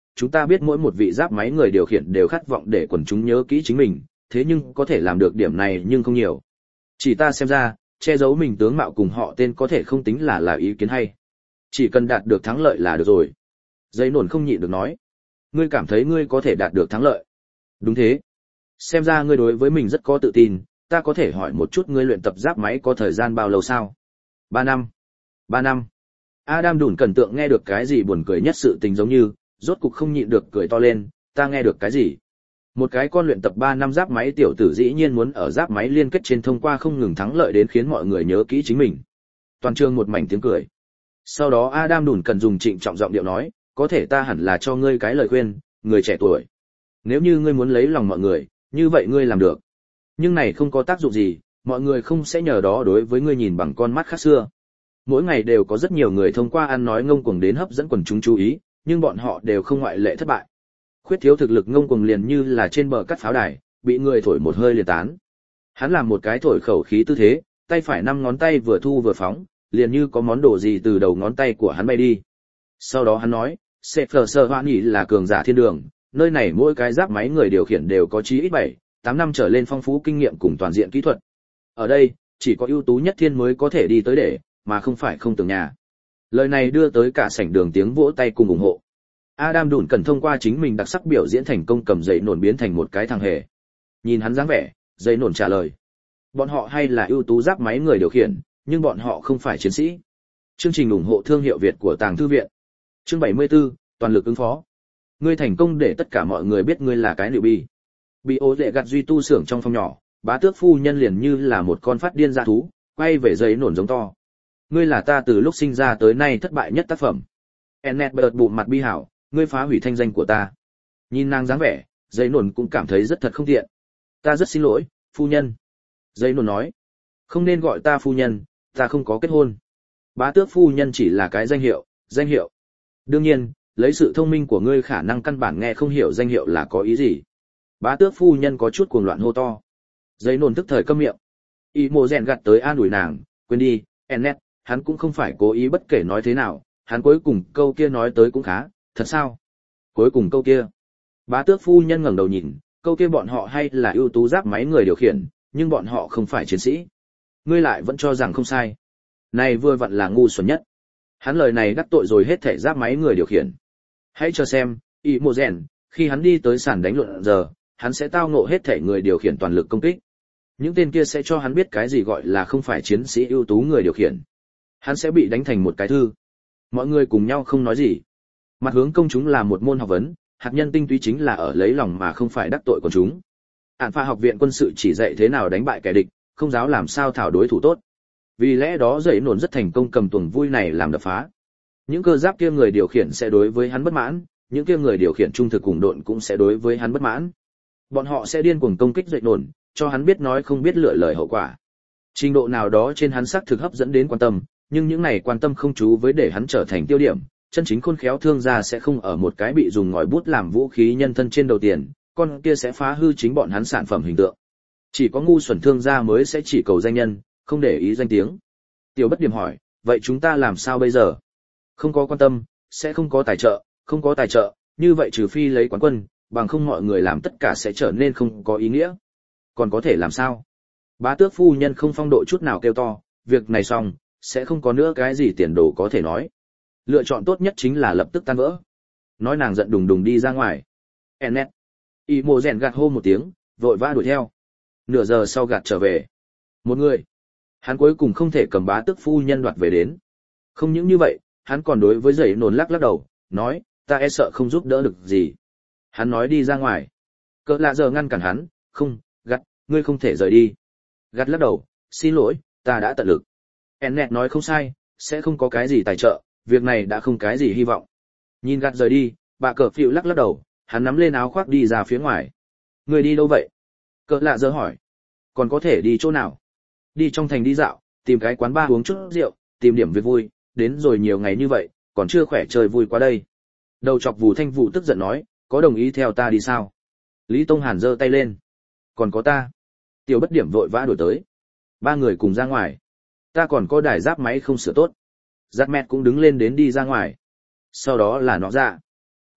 chúng ta biết mỗi một vị giáp máy người điều khiển đều khát vọng để quần chúng nhớ kỹ chính mình, thế nhưng có thể làm được điểm này nhưng không nhiều. Chỉ ta xem ra, che giấu mình tướng mạo cùng họ tên có thể không tính là ý kiến hay. Chỉ cần đạt được thắng lợi là được rồi. Dây nổn không nhịn được nói. Ngươi cảm thấy ngươi có thể đạt được thắng lợi? Đúng thế. Xem ra ngươi đối với mình rất có tự tin, ta có thể hỏi một chút ngươi luyện tập giáp máy có thời gian bao lâu sao? 3 năm. 3 năm. Adam Đủn cẩn tượng nghe được cái gì buồn cười nhất sự tình giống như, rốt cục không nhịn được cười to lên, ta nghe được cái gì? Một cái con luyện tập 3 năm giáp máy tiểu tử dĩ nhiên muốn ở giáp máy liên kết trên thông qua không ngừng thắng lợi đến khiến mọi người nhớ kỹ chính mình. Toàn trường một mảnh tiếng cười. Sau đó Adam Đủn cần dùng trịnh trọng giọng điệu nói, có thể ta hẳn là cho ngươi cái lời khuyên, người trẻ tuổi. Nếu như ngươi muốn lấy lòng mọi người, như vậy ngươi làm được. Nhưng này không có tác dụng gì, mọi người không sẽ nhờ đó đối với ngươi nhìn bằng con mắt khác xưa. Mỗi ngày đều có rất nhiều người thông qua ăn nói ngông cuồng đến hấp dẫn quần chúng chú ý, nhưng bọn họ đều không ngoại lệ thất bại. Khuyết thiếu thực lực ngông cuồng liền như là trên bờ cắt pháo đài, bị người thổi một hơi liền tán. Hắn làm một cái thổi khẩu khí tư thế, tay phải 5 ngón tay vừa thu vừa phóng, liền như có món đồ gì từ đầu ngón tay của hắn bay đi. Sau đó hắn nói, Sefler Hoan Nghị là cường giả thiên đường, nơi này mỗi cái giáp máy người điều khiển đều có chí ít 7-8 năm trở lên phong phú kinh nghiệm cùng toàn diện kỹ thuật. Ở đây, chỉ có ưu tú nhất thiên mới có thể đi tới để, mà không phải không tưởng nhà. Lời này đưa tới cả sảnh đường tiếng vỗ tay cùng ủng hộ. Adam Đủn cần thông qua chính mình đặc sắc biểu diễn thành công cầm giấy nổn biến thành một cái thằng hề. Nhìn hắn dáng vẻ, giấy nổn trả lời. Bọn họ hay là ưu tú giáp máy người điều khiển, nhưng bọn họ không phải chiến sĩ. Chương trình ủng hộ thương hiệu Việt của Tàng Thư viện. Chương 74, toàn lực ứng phó. Ngươi thành công để tất cả mọi người biết ngươi là cái nữ bi. Bị ố lệ gặt duy tu xưởng trong phòng nhỏ, bá tước phu nhân liền như là một con phát điên dã thú, quay về giấy nổn giống to. Ngươi là ta từ lúc sinh ra tới nay thất bại nhất tác phẩm. Ennet bật bụng mặt bi hảo, ngươi phá hủy thanh danh của ta. Nhìn nàng dáng vẻ, giấy nổn cũng cảm thấy rất thật không tiện. Ta rất xin lỗi, phu nhân. Giấy nổn nói, không nên gọi ta phu nhân, ta không có kết hôn. Bá tước phu nhân chỉ là cái danh hiệu, danh hiệu. Đương nhiên, lấy sự thông minh của ngươi khả năng căn bản nghe không hiểu danh hiệu là có ý gì. Bá tước phu nhân có chút cuồng loạn hô to. Giấy nổn tức thời câm miệng. Y mồ rèn gặt tới an ủi nàng, quên đi, Ennet, hắn cũng không phải cố ý bất kể nói thế nào, hắn cuối cùng câu kia nói tới cũng khá, thật sao? Cuối cùng câu kia. Bá tước phu nhân ngẩng đầu nhìn, câu kia bọn họ hay là ưu tú giáp máy người điều khiển, nhưng bọn họ không phải chiến sĩ. Ngươi lại vẫn cho rằng không sai. Này vừa vặn là ngu xuẩn nhất. Hắn lời này đắc tội rồi hết thảy giáp máy người điều khiển. Hãy cho xem, Y mồ rèn, khi hắn đi tới sàn đánh luận giờ, hắn sẽ tao ngộ hết thảy người điều khiển toàn lực công kích. Những tên kia sẽ cho hắn biết cái gì gọi là không phải chiến sĩ ưu tú người điều khiển. Hắn sẽ bị đánh thành một cái thư. Mọi người cùng nhau không nói gì. Mặt hướng công chúng là một môn học vấn, hạt nhân tinh túy chính là ở lấy lòng mà không phải đắc tội của chúng. Ản pha học viện quân sự chỉ dạy thế nào đánh bại kẻ địch, không giáo làm sao thảo đối thủ tốt. Vì lẽ đó giấy nổn rất thành công cầm tuồng vui này làm đập phá. Những cơ giáp kia người điều khiển sẽ đối với hắn bất mãn, những kia người điều khiển trung thực cùng độn cũng sẽ đối với hắn bất mãn. Bọn họ sẽ điên cuồng công kích giấy nổn, cho hắn biết nói không biết lựa lời hậu quả. Trình độ nào đó trên hắn sắc thực hấp dẫn đến quan tâm, nhưng những này quan tâm không chú với để hắn trở thành tiêu điểm, chân chính khôn khéo thương gia sẽ không ở một cái bị dùng ngòi bút làm vũ khí nhân thân trên đầu tiền, con kia sẽ phá hư chính bọn hắn sản phẩm hình tượng. Chỉ có ngu xuẩn thương gia mới sẽ chỉ cầu danh nhân, không để ý danh tiếng. Tiểu Bất Điểm hỏi, vậy chúng ta làm sao bây giờ? Không có quan tâm, sẽ không có tài trợ, không có tài trợ, như vậy trừ phi lấy quán quân, bằng không mọi người làm tất cả sẽ trở nên không có ý nghĩa. Còn có thể làm sao? Bá tước phu nhân không phong độ chút nào kêu to, việc này xong, sẽ không có nữa cái gì tiền đồ có thể nói. Lựa chọn tốt nhất chính là lập tức tan vỡ. Nói nàng giận đùng đùng đi ra ngoài. Ennet. Y mồ rèn gạt hô một tiếng, vội vã đuổi theo. Nửa giờ sau gạt trở về. Một người. Hắn cuối cùng không thể cầm bá tước phu nhân đoạt về đến. Không những như vậy, hắn còn đối với giấy nổn lắc lắc đầu, nói, ta e sợ không giúp đỡ được gì. Hắn nói đi ra ngoài. Cỡ lạ giờ ngăn cản hắn, không, gạt, ngươi không thể rời đi. Gạt lắc đầu, xin lỗi, ta đã tận lực. Ennet nói không sai, sẽ không có cái gì tài trợ, việc này đã không cái gì hy vọng. Nhìn gạt rời đi, bà cờ phịu lắc lắc đầu, hắn nắm lên áo khoác đi ra phía ngoài. Người đi đâu vậy? Cỡ lạ giờ hỏi. Còn có thể đi chỗ nào? Đi trong thành đi dạo, tìm cái quán bar uống chút rượu, tìm điểm việc vui, đến rồi nhiều ngày như vậy, còn chưa khỏe chơi vui qua đây. Đầu chọc Vù Thanh Vũ tức giận nói, có đồng ý theo ta đi sao? Lý Tông Hàn giơ tay lên. Còn có ta. Tiểu Bất Điểm vội vã đuổi tới. 3 người cùng ra ngoài. Ta còn có đài giáp máy không sửa tốt. Giáp mẹt cũng đứng lên đến đi ra ngoài. Sau đó là nó ra.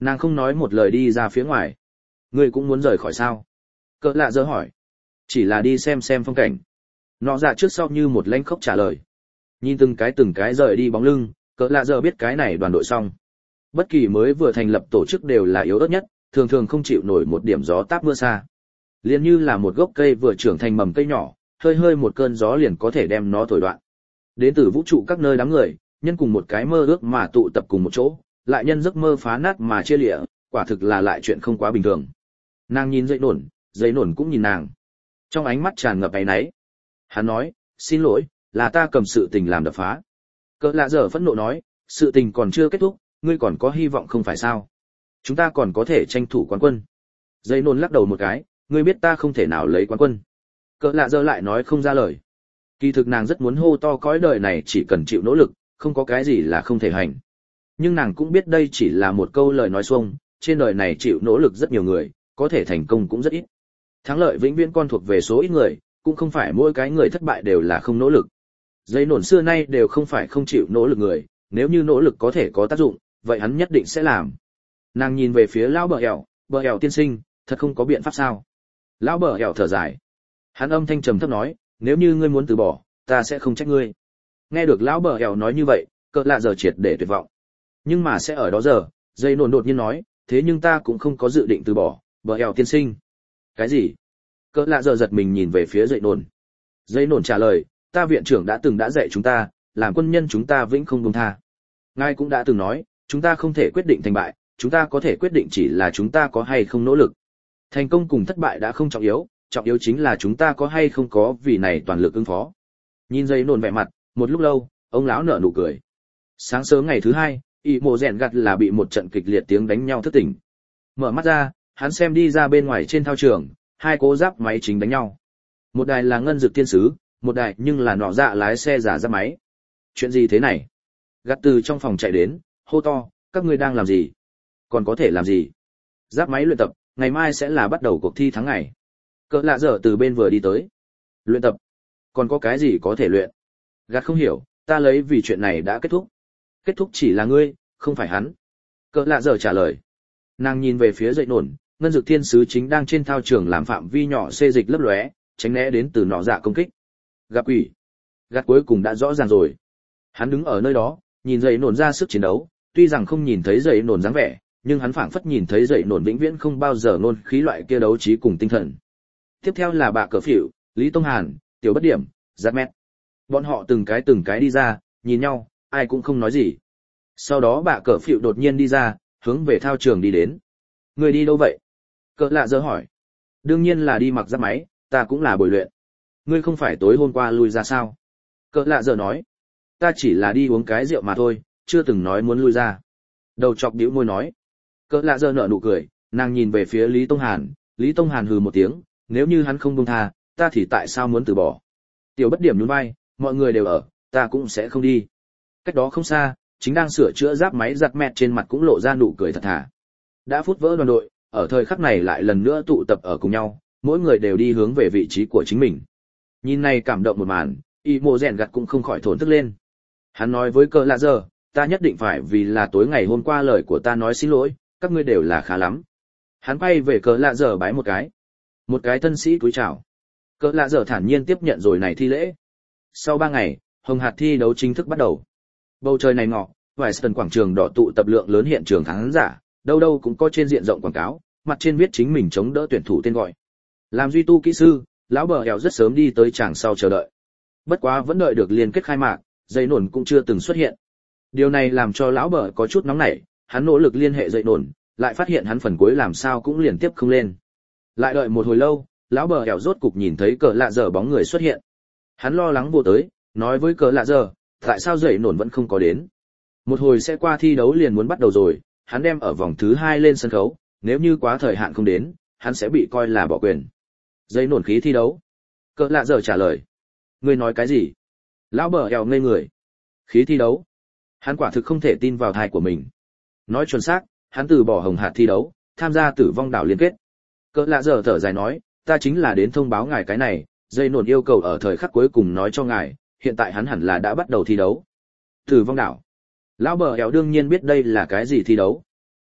Nàng không nói một lời đi ra phía ngoài. Ngươi cũng muốn rời khỏi sao? Cỡ lạ giờ hỏi. Chỉ là đi xem phong cảnh. Nọ dạ trước sau như một lãnh khốc trả lời. Nhìn từng cái rời đi bóng lưng, cỡ lạ giờ biết cái này đoàn đội xong. Bất kỳ mới vừa thành lập tổ chức đều là yếu ớt nhất, thường thường không chịu nổi một điểm gió táp mưa xa. Liền như là một gốc cây vừa trưởng thành mầm cây nhỏ, hơi một cơn gió liền có thể đem nó thổi đoạn. Đến từ vũ trụ các nơi đám người, nhân cùng một cái mơ ước mà tụ tập cùng một chỗ, lại nhân giấc mơ phá nát mà chia lìa, quả thực là lại chuyện không quá bình thường. Nàng nhìn dậy nổn cũng nhìn nàng. Trong ánh mắt tràn ngập áy náy. Hắn nói, xin lỗi, là ta cầm sự tình làm đập phá. Cỡ lạ giờ phẫn nộ nói, sự tình còn chưa kết thúc, ngươi còn có hy vọng không phải sao? Chúng ta còn có thể tranh thủ quán quân. Dậy nổn lắc đầu một cái, ngươi biết ta không thể nào lấy quán quân. Cỡ lạ giờ lại nói không ra lời. Kỳ thực nàng rất muốn hô to cõi đời này chỉ cần chịu nỗ lực, không có cái gì là không thể hành. Nhưng nàng cũng biết đây chỉ là một câu lời nói xuông, trên đời này chịu nỗ lực rất nhiều người, có thể thành công cũng rất ít. Thắng lợi vĩnh viễn con thuộc về số ít người, cũng không phải mỗi cái người thất bại đều là không nỗ lực. Dây nổn xưa nay đều không phải không chịu nỗ lực người, nếu như nỗ lực có thể có tác dụng, vậy hắn nhất định sẽ làm. Nàng nhìn về phía lão bờ ẻo tiên sinh, thật không có biện pháp sao? Lão bờ ẻo thở dài. Hắn âm thanh trầm thấp nói, nếu như ngươi muốn từ bỏ, ta sẽ không trách ngươi. Nghe được lão bờ ẻo nói như vậy, cỡ lạ giờ triệt để tuyệt vọng. Nhưng mà sẽ ở đó giờ, dây nổn đột nhiên nói, thế nhưng ta cũng không có dự định từ bỏ, bờ ẻo tiên sinh. Cái gì? Cỡ lạ giờ giật mình nhìn về phía dây nổn. Dây nổn trả lời, ta viện trưởng đã dạy chúng ta, làm quân nhân chúng ta vĩnh không buông tha. Ngài cũng đã từng nói, chúng ta không thể quyết định thành bại, chúng ta có thể quyết định chỉ là chúng ta có hay không nỗ lực. Thành công cùng thất bại đã không trọng yếu chính là chúng ta có hay không có vì này toàn lực ứng phó. Nhìn dây nổn vẻ mặt, một lúc lâu, ông lão nở nụ cười. Sáng sớm ngày thứ hai, y mộ rèn gặt là bị một trận kịch liệt tiếng đánh nhau thức tỉnh. Mở mắt ra, hắn xem đi ra bên ngoài trên thao trường, hai cố giáp máy chính đánh nhau. Một đài là ngân dực thiên sứ, một đài nhưng là nọ dạ lái xe giả giáp máy. Chuyện gì thế này? Gặt từ trong phòng chạy đến, hô to, các ngươi đang làm gì? Còn có thể làm gì? Giáp máy luyện tập, ngày mai sẽ là bắt đầu cuộc thi tháng ngày. Cỡ lạ dở từ bên vừa đi tới. Luyện tập? Còn có cái gì có thể luyện? Gặt không hiểu, ta lấy vì chuyện này đã kết thúc. Kết thúc chỉ là ngươi, không phải hắn. Cỡ lạ dở trả lời. Nàng nhìn về phía dậy nổn, ngân dực thiên sứ chính đang trên thao trường làm phạm vi nhỏ xê dịch lấp lóe, tránh né đến từ nọ dạ công kích. Gặp quỷ. Gặt cuối cùng đã rõ ràng rồi. Hắn đứng ở nơi đó, nhìn dậy nổn ra sức chiến đấu, tuy rằng không nhìn thấy dậy nổn dáng vẻ, nhưng hắn phảng phất nhìn thấy dậy nổn vĩnh viễn không bao giờ nôn khí loại kia đấu trí cùng tinh thần. Tiếp theo là bà Cờ Phỉu, Lý Tông Hàn, Tiểu Bất Điểm, Giáp Mét. Bọn họ từng cái đi ra, nhìn nhau, ai cũng không nói gì. Sau đó bà Cờ Phỉu đột nhiên đi ra, hướng về thao trường đi đến. Người đi đâu vậy? Cỡ lạ giờ hỏi. Đương nhiên là đi mặc giáp máy, ta cũng là bồi luyện. Ngươi không phải tối hôm qua lui ra sao? Cỡ lạ giờ nói. Ta chỉ là đi uống cái rượu mà thôi, chưa từng nói muốn lui ra. Đầu chọc bĩu môi nói. Cỡ lạ giờ nở nụ cười, nàng nhìn về phía Lý Tông Hàn hừ một tiếng, nếu như hắn không buông tha, ta thì tại sao muốn từ bỏ? Tiểu Bất Điểm nhún vai, mọi người đều ở, ta cũng sẽ không đi. Cách đó không xa, chính đang sửa chữa giáp máy giặt mẹt trên mặt cũng lộ ra nụ cười thật thà. Đã phút vỡ đoàn đội, ở thời khắc này lại lần nữa tụ tập ở cùng nhau, mỗi người đều đi hướng về vị trí của chính mình. Nhìn này cảm động một màn, y mộ rèn gặt cũng không khỏi thổn thức lên. Hắn nói với Cỡ lạ giờ, ta nhất định phải vì là tối ngày hôm qua lời của ta nói xin lỗi, các ngươi đều là khá lắm. Hắn quay về Cỡ lạ giờ bái một cái thân sĩ cúi chào. Cỡ lạ giờ thản nhiên tiếp nhận rồi này thi lễ. Sau 3 ngày, hồng hạt thi đấu chính thức bắt đầu. Bầu trời này ngọ, vài sân quảng trường đỏ tụ tập lượng lớn hiện trường khán giả, đâu đâu cũng có trên diện rộng quảng cáo, mặt trên viết chính mình chống đỡ tuyển thủ tên gọi. Làm duy tu kỹ sư, lão bờ ẻo rất sớm đi tới tràng sau chờ đợi. Bất quá vẫn đợi được liên kết khai mạc, dây nổn cũng chưa từng xuất hiện. Điều này làm cho lão bờ có chút nóng nảy, hắn nỗ lực liên hệ dây nổn, lại phát hiện hắn phần cuối làm sao cũng liên tiếp không lên. Lại đợi một hồi lâu, lão bờ ẻo rốt cục nhìn thấy Cỡ lạ giờ bóng người xuất hiện. Hắn lo lắng vô tới, nói với Cỡ lạ giờ, tại sao dậy nổn vẫn không có đến? Một hồi sẽ qua thi đấu liền muốn bắt đầu rồi, hắn đem ở vòng thứ 2 lên sân khấu, nếu như quá thời hạn không đến, hắn sẽ bị coi là bỏ quyền. Dây nổn khí thi đấu. Cỡ lạ giờ trả lời. Ngươi nói cái gì? Lão bờ eo ngây người. Khí thi đấu. Hắn quả thực không thể tin vào tai của mình. Nói chuẩn xác, hắn từ bỏ hồng hạt thi đấu, tham gia tử vong đảo liên kết. Cỡ lạ giờ thở dài nói, ta chính là đến thông báo ngài cái này, dây nổn yêu cầu ở thời khắc cuối cùng nói cho ngài, hiện tại hắn hẳn là đã bắt đầu thi đấu. Tử vong đảo. Lão bờ eo đương nhiên biết đây là cái gì thi đấu.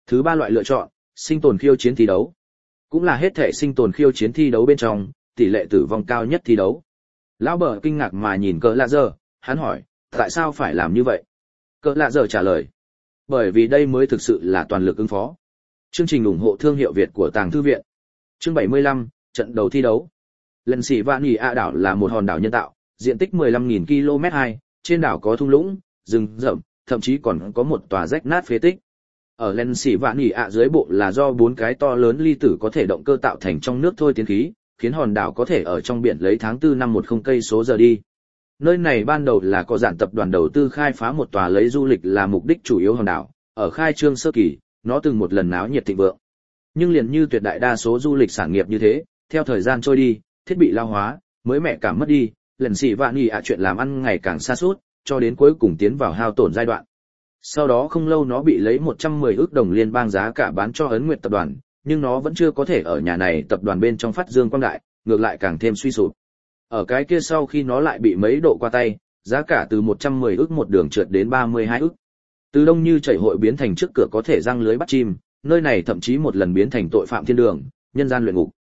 Thứ ba loại lựa chọn, sinh tồn khiêu chiến thi đấu. Cũng là hết thể sinh tồn khiêu chiến thi đấu bên trong, tỷ lệ tử vong cao nhất thi đấu. Lão Bờ kinh ngạc mà nhìn Cờ Lạ Giờ, hắn hỏi, tại sao phải làm như vậy? Cờ Lạ Giờ trả lời, bởi vì đây mới thực sự là toàn lực ứng phó. Chương trình ủng hộ thương hiệu Việt của Tàng Thư viện. Chương 75, trận đầu thi đấu. Lần xỉ Vạn Nhì ạ đảo là một hòn đảo nhân tạo, diện tích 15.000 km2, trên đảo có thung lũng, rừng rậm, thậm chí còn có một tòa rách nát phế tích. Ở Lần xỉ Vạn Nhì ạ dưới bộ là do 4 cái to lớn ly tử có thể động cơ tạo thành trong nước thôi tiến khí, khiến hòn đảo có thể ở trong biển lấy tháng 4 năm 10 cây số giờ đi. Nơi này ban đầu là có dạn tập đoàn đầu tư khai phá một tòa lấy du lịch là mục đích chủ yếu hòn đảo, ở khai trương sơ kỳ, nó từng một lần náo nhiệt thịnh vượng. Nhưng liền như tuyệt đại đa số du lịch sản nghiệp như thế, theo thời gian trôi đi, thiết bị lao hóa, mới mẻ cảm mất đi, Lần xỉ Vạn Nhì ạ chuyện làm ăn ngày càng sa sút, cho đến cuối cùng tiến vào hao tổn giai đoạn. Sau đó không lâu nó bị lấy 110 ức đồng liên bang giá cả bán cho Ấn Nguyệt tập đoàn, nhưng nó vẫn chưa có thể ở nhà này tập đoàn bên trong phát dương quang đại, ngược lại càng thêm suy sụp. Ở cái kia sau khi nó lại bị mấy độ qua tay, giá cả từ 110 ức một đường trượt đến 32 ức. Từ đông như chảy hội biến thành trước cửa có thể răng lưới bắt chim, nơi này thậm chí một lần biến thành tội phạm thiên đường, nhân gian luyện ngục.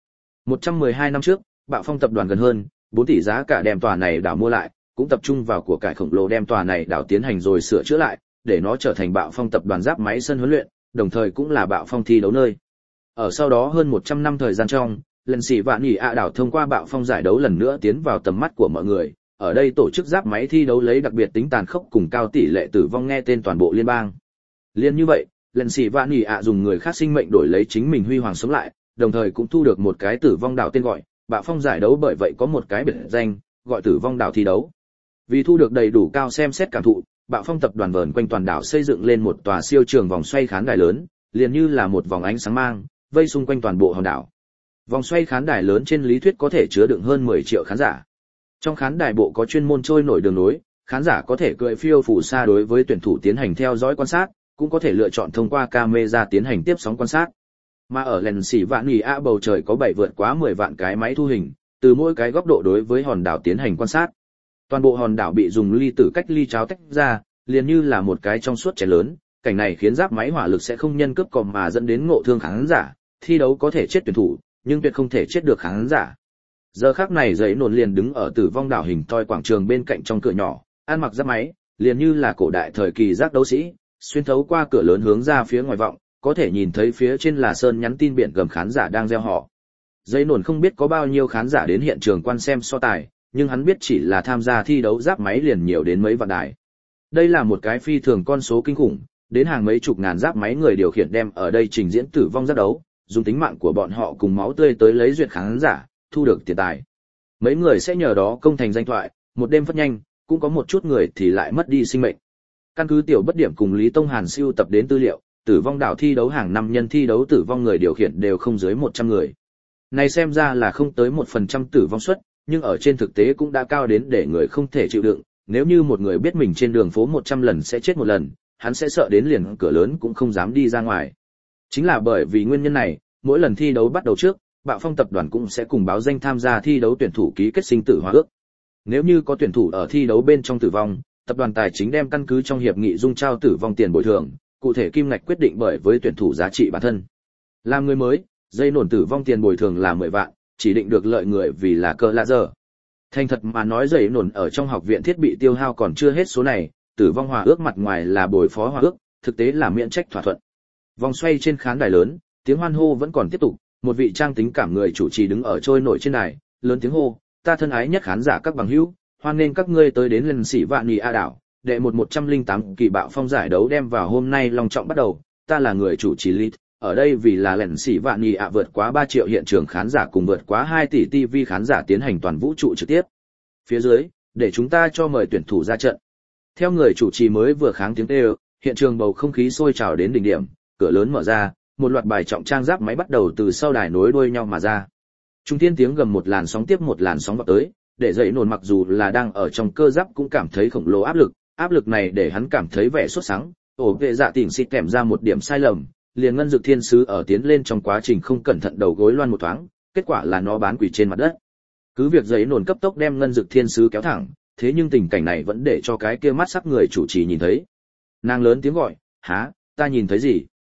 112 năm trước, Bạo Phong tập đoàn gần hơn 4 tỷ giá cả đem tòa này đảo mua lại, cũng tập trung vào của cải khổng lồ đem tòa này đảo tiến hành rồi sửa chữa lại, để nó trở thành Bạo Phong tập đoàn giáp máy sân huấn luyện, đồng thời cũng là Bạo Phong thi đấu nơi. Ở sau đó hơn 100 năm thời gian trong, Lần xỉ Vạn Nhì ạ đảo thông qua Bạo Phong giải đấu lần nữa tiến vào tầm mắt của mọi người, ở đây tổ chức giáp máy thi đấu lấy đặc biệt tính tàn khốc cùng cao tỷ lệ tử vong nghe tên toàn bộ liên bang. Liên như vậy, Lần xỉ Vạn Nhì ạ dùng người khác sinh mệnh đổi lấy chính mình huy hoàng sống lại, đồng thời cũng thu được một cái tử vong đảo tên gọi, Bạo Phong giải đấu bởi vậy có một cái biệt danh, gọi tử vong đảo thi đấu. Vì thu được đầy đủ cao xem xét cảm thụ, Bạo Phong tập đoàn vờn quanh toàn đảo xây dựng lên một tòa siêu trường vòng xoay khán đài lớn, liền như là một vòng ánh sáng mang, vây xung quanh toàn bộ hòn đảo. Vòng xoay khán đài lớn trên lý thuyết có thể chứa đựng hơn 10 triệu khán giả. Trong khán đài bộ có chuyên môn trôi nổi đường nối, khán giả có thể cưỡi phiêu phù xa đối với tuyển thủ tiến hành theo dõi quan sát, cũng có thể lựa chọn thông qua camera tiến hành tiếp sóng quan sát. Mà ở Lần xỉ Vạn Nhì ạ bầu trời có 7 vượt quá 10 vạn cái máy thu hình, từ mỗi cái góc độ đối với hòn đảo tiến hành quan sát. Toàn bộ hòn đảo bị dùng ly tử cách ly cháo tách ra, liền như là một cái trong suốt chén lớn, cảnh này khiến giáp máy hỏa lực sẽ không nhân cướp còm mà dẫn đến ngộ thương khán giả, thi đấu có thể chết tuyển thủ, nhưng tuyệt không thể chết được khán giả. Giờ khắc này Giấy Nổn liền đứng ở tử vong đảo hình toi quảng trường bên cạnh trong cửa nhỏ, ăn mặc giáp máy, liền như là cổ đại thời kỳ giác đấu sĩ, xuyên thấu qua cửa lớn hướng ra phía ngoài vọng, có thể nhìn thấy phía trên là sơn nhắn tin biển gầm khán giả đang reo hò. Giấy Nổn không biết có bao nhiêu khán giả đến hiện trường quan xem so tài, nhưng hắn biết chỉ là tham gia thi đấu giáp máy liền nhiều đến mấy vạn đài. Đây là một cái phi thường con số kinh khủng, đến hàng mấy chục ngàn giáp máy người điều khiển đem ở đây trình diễn tử vong giác đấu, dùng tính mạng của bọn họ cùng máu tươi tới lấy duyệt khán giả, thu được tiền tài. Mấy người sẽ nhờ đó công thành danh thoại, một đêm phất nhanh, cũng có một chút người thì lại mất đi sinh mệnh. Căn cứ Tiểu Bất Điểm cùng Lý Tông Hàn siêu tập đến tư liệu, tử vong đảo thi đấu hàng năm nhân thi đấu tử vong người điều khiển đều không dưới 100 người. Này xem ra là không tới 1% tử vong suất, nhưng ở trên thực tế cũng đã cao đến để người không thể chịu đựng. Nếu như một người biết mình trên đường phố 100 lần sẽ chết một lần, hắn sẽ sợ đến liền cửa lớn cũng không dám đi ra ngoài. Chính là bởi vì nguyên nhân này, mỗi lần thi đấu bắt đầu trước, Bạo Phong tập đoàn cũng sẽ cùng báo danh tham gia thi đấu tuyển thủ ký kết sinh tử hòa ước. Nếu như có tuyển thủ ở thi đấu bên trong tử vong, tập đoàn tài chính đem căn cứ trong hiệp nghị dung trao tử vong tiền bồi thường, cụ thể kim ngạch quyết định bởi với tuyển thủ giá trị bản thân. Làm người mới, Giấy Nổn tử vong tiền bồi thường là 10 vạn, chỉ định được lợi người vì là Cờ Lạ Giờ. Thành thật mà nói Giấy Nổn ở trong học viện thiết bị tiêu hao còn chưa hết số này, tử vong hòa ước mặt ngoài là bồi phó hòa ước, thực tế là miễn trách thỏa thuận. Vòng xoay trên khán đài lớn, tiếng hoan hô vẫn còn tiếp tục, một vị trang tính cảm người chủ trì đứng ở trôi nổi trên đài, lớn tiếng hô, ta thân ái nhất khán giả các bằng hữu, hoan nghênh các ngươi tới đến Lần xỉ Vạn Nhì ạ đảo, đệ 108 kỳ Bạo Phong giải đấu đem vào hôm nay long trọng bắt đầu, ta là người chủ trì Lít, ở đây vì là Lần xỉ Vạn Nhì ạ vượt quá 3 triệu hiện trường khán giả cùng vượt quá 2 tỷ TV khán giả tiến hành toàn vũ trụ trực tiếp. Phía dưới, để chúng ta cho mời tuyển thủ ra trận. Theo người chủ trì mới vừa kháng tiếng kêu, hiện trường bầu không khí sôi trào đến đỉnh điểm, cửa lớn mở ra, một loạt bài trọng trang giáp máy bắt đầu từ sau đài nối đuôi nhau mà ra. Trung thiên tiếng gầm một làn sóng tiếp một làn sóng vọt tới, để Giấy Nổn mặc dù là đang ở trong cơ giáp cũng cảm thấy khổng lồ áp lực này để hắn cảm thấy vẻ sốt sắng. Ổ vệ dạ tỉnh xịt kèm ra một điểm sai lầm, liền ngân dực thiên sứ ở tiến lên trong quá trình không cẩn thận đầu gối loan một thoáng, kết quả là nó bán quỳ trên mặt đất. Cứ việc Giấy Nổn cấp tốc đem ngân dực thiên sứ kéo thẳng, thế nhưng tình cảnh này vẫn để cho cái kia mắt sắc người chủ trì nhìn thấy. Nàng lớn tiếng gọi, há, ta nhìn thấy gì?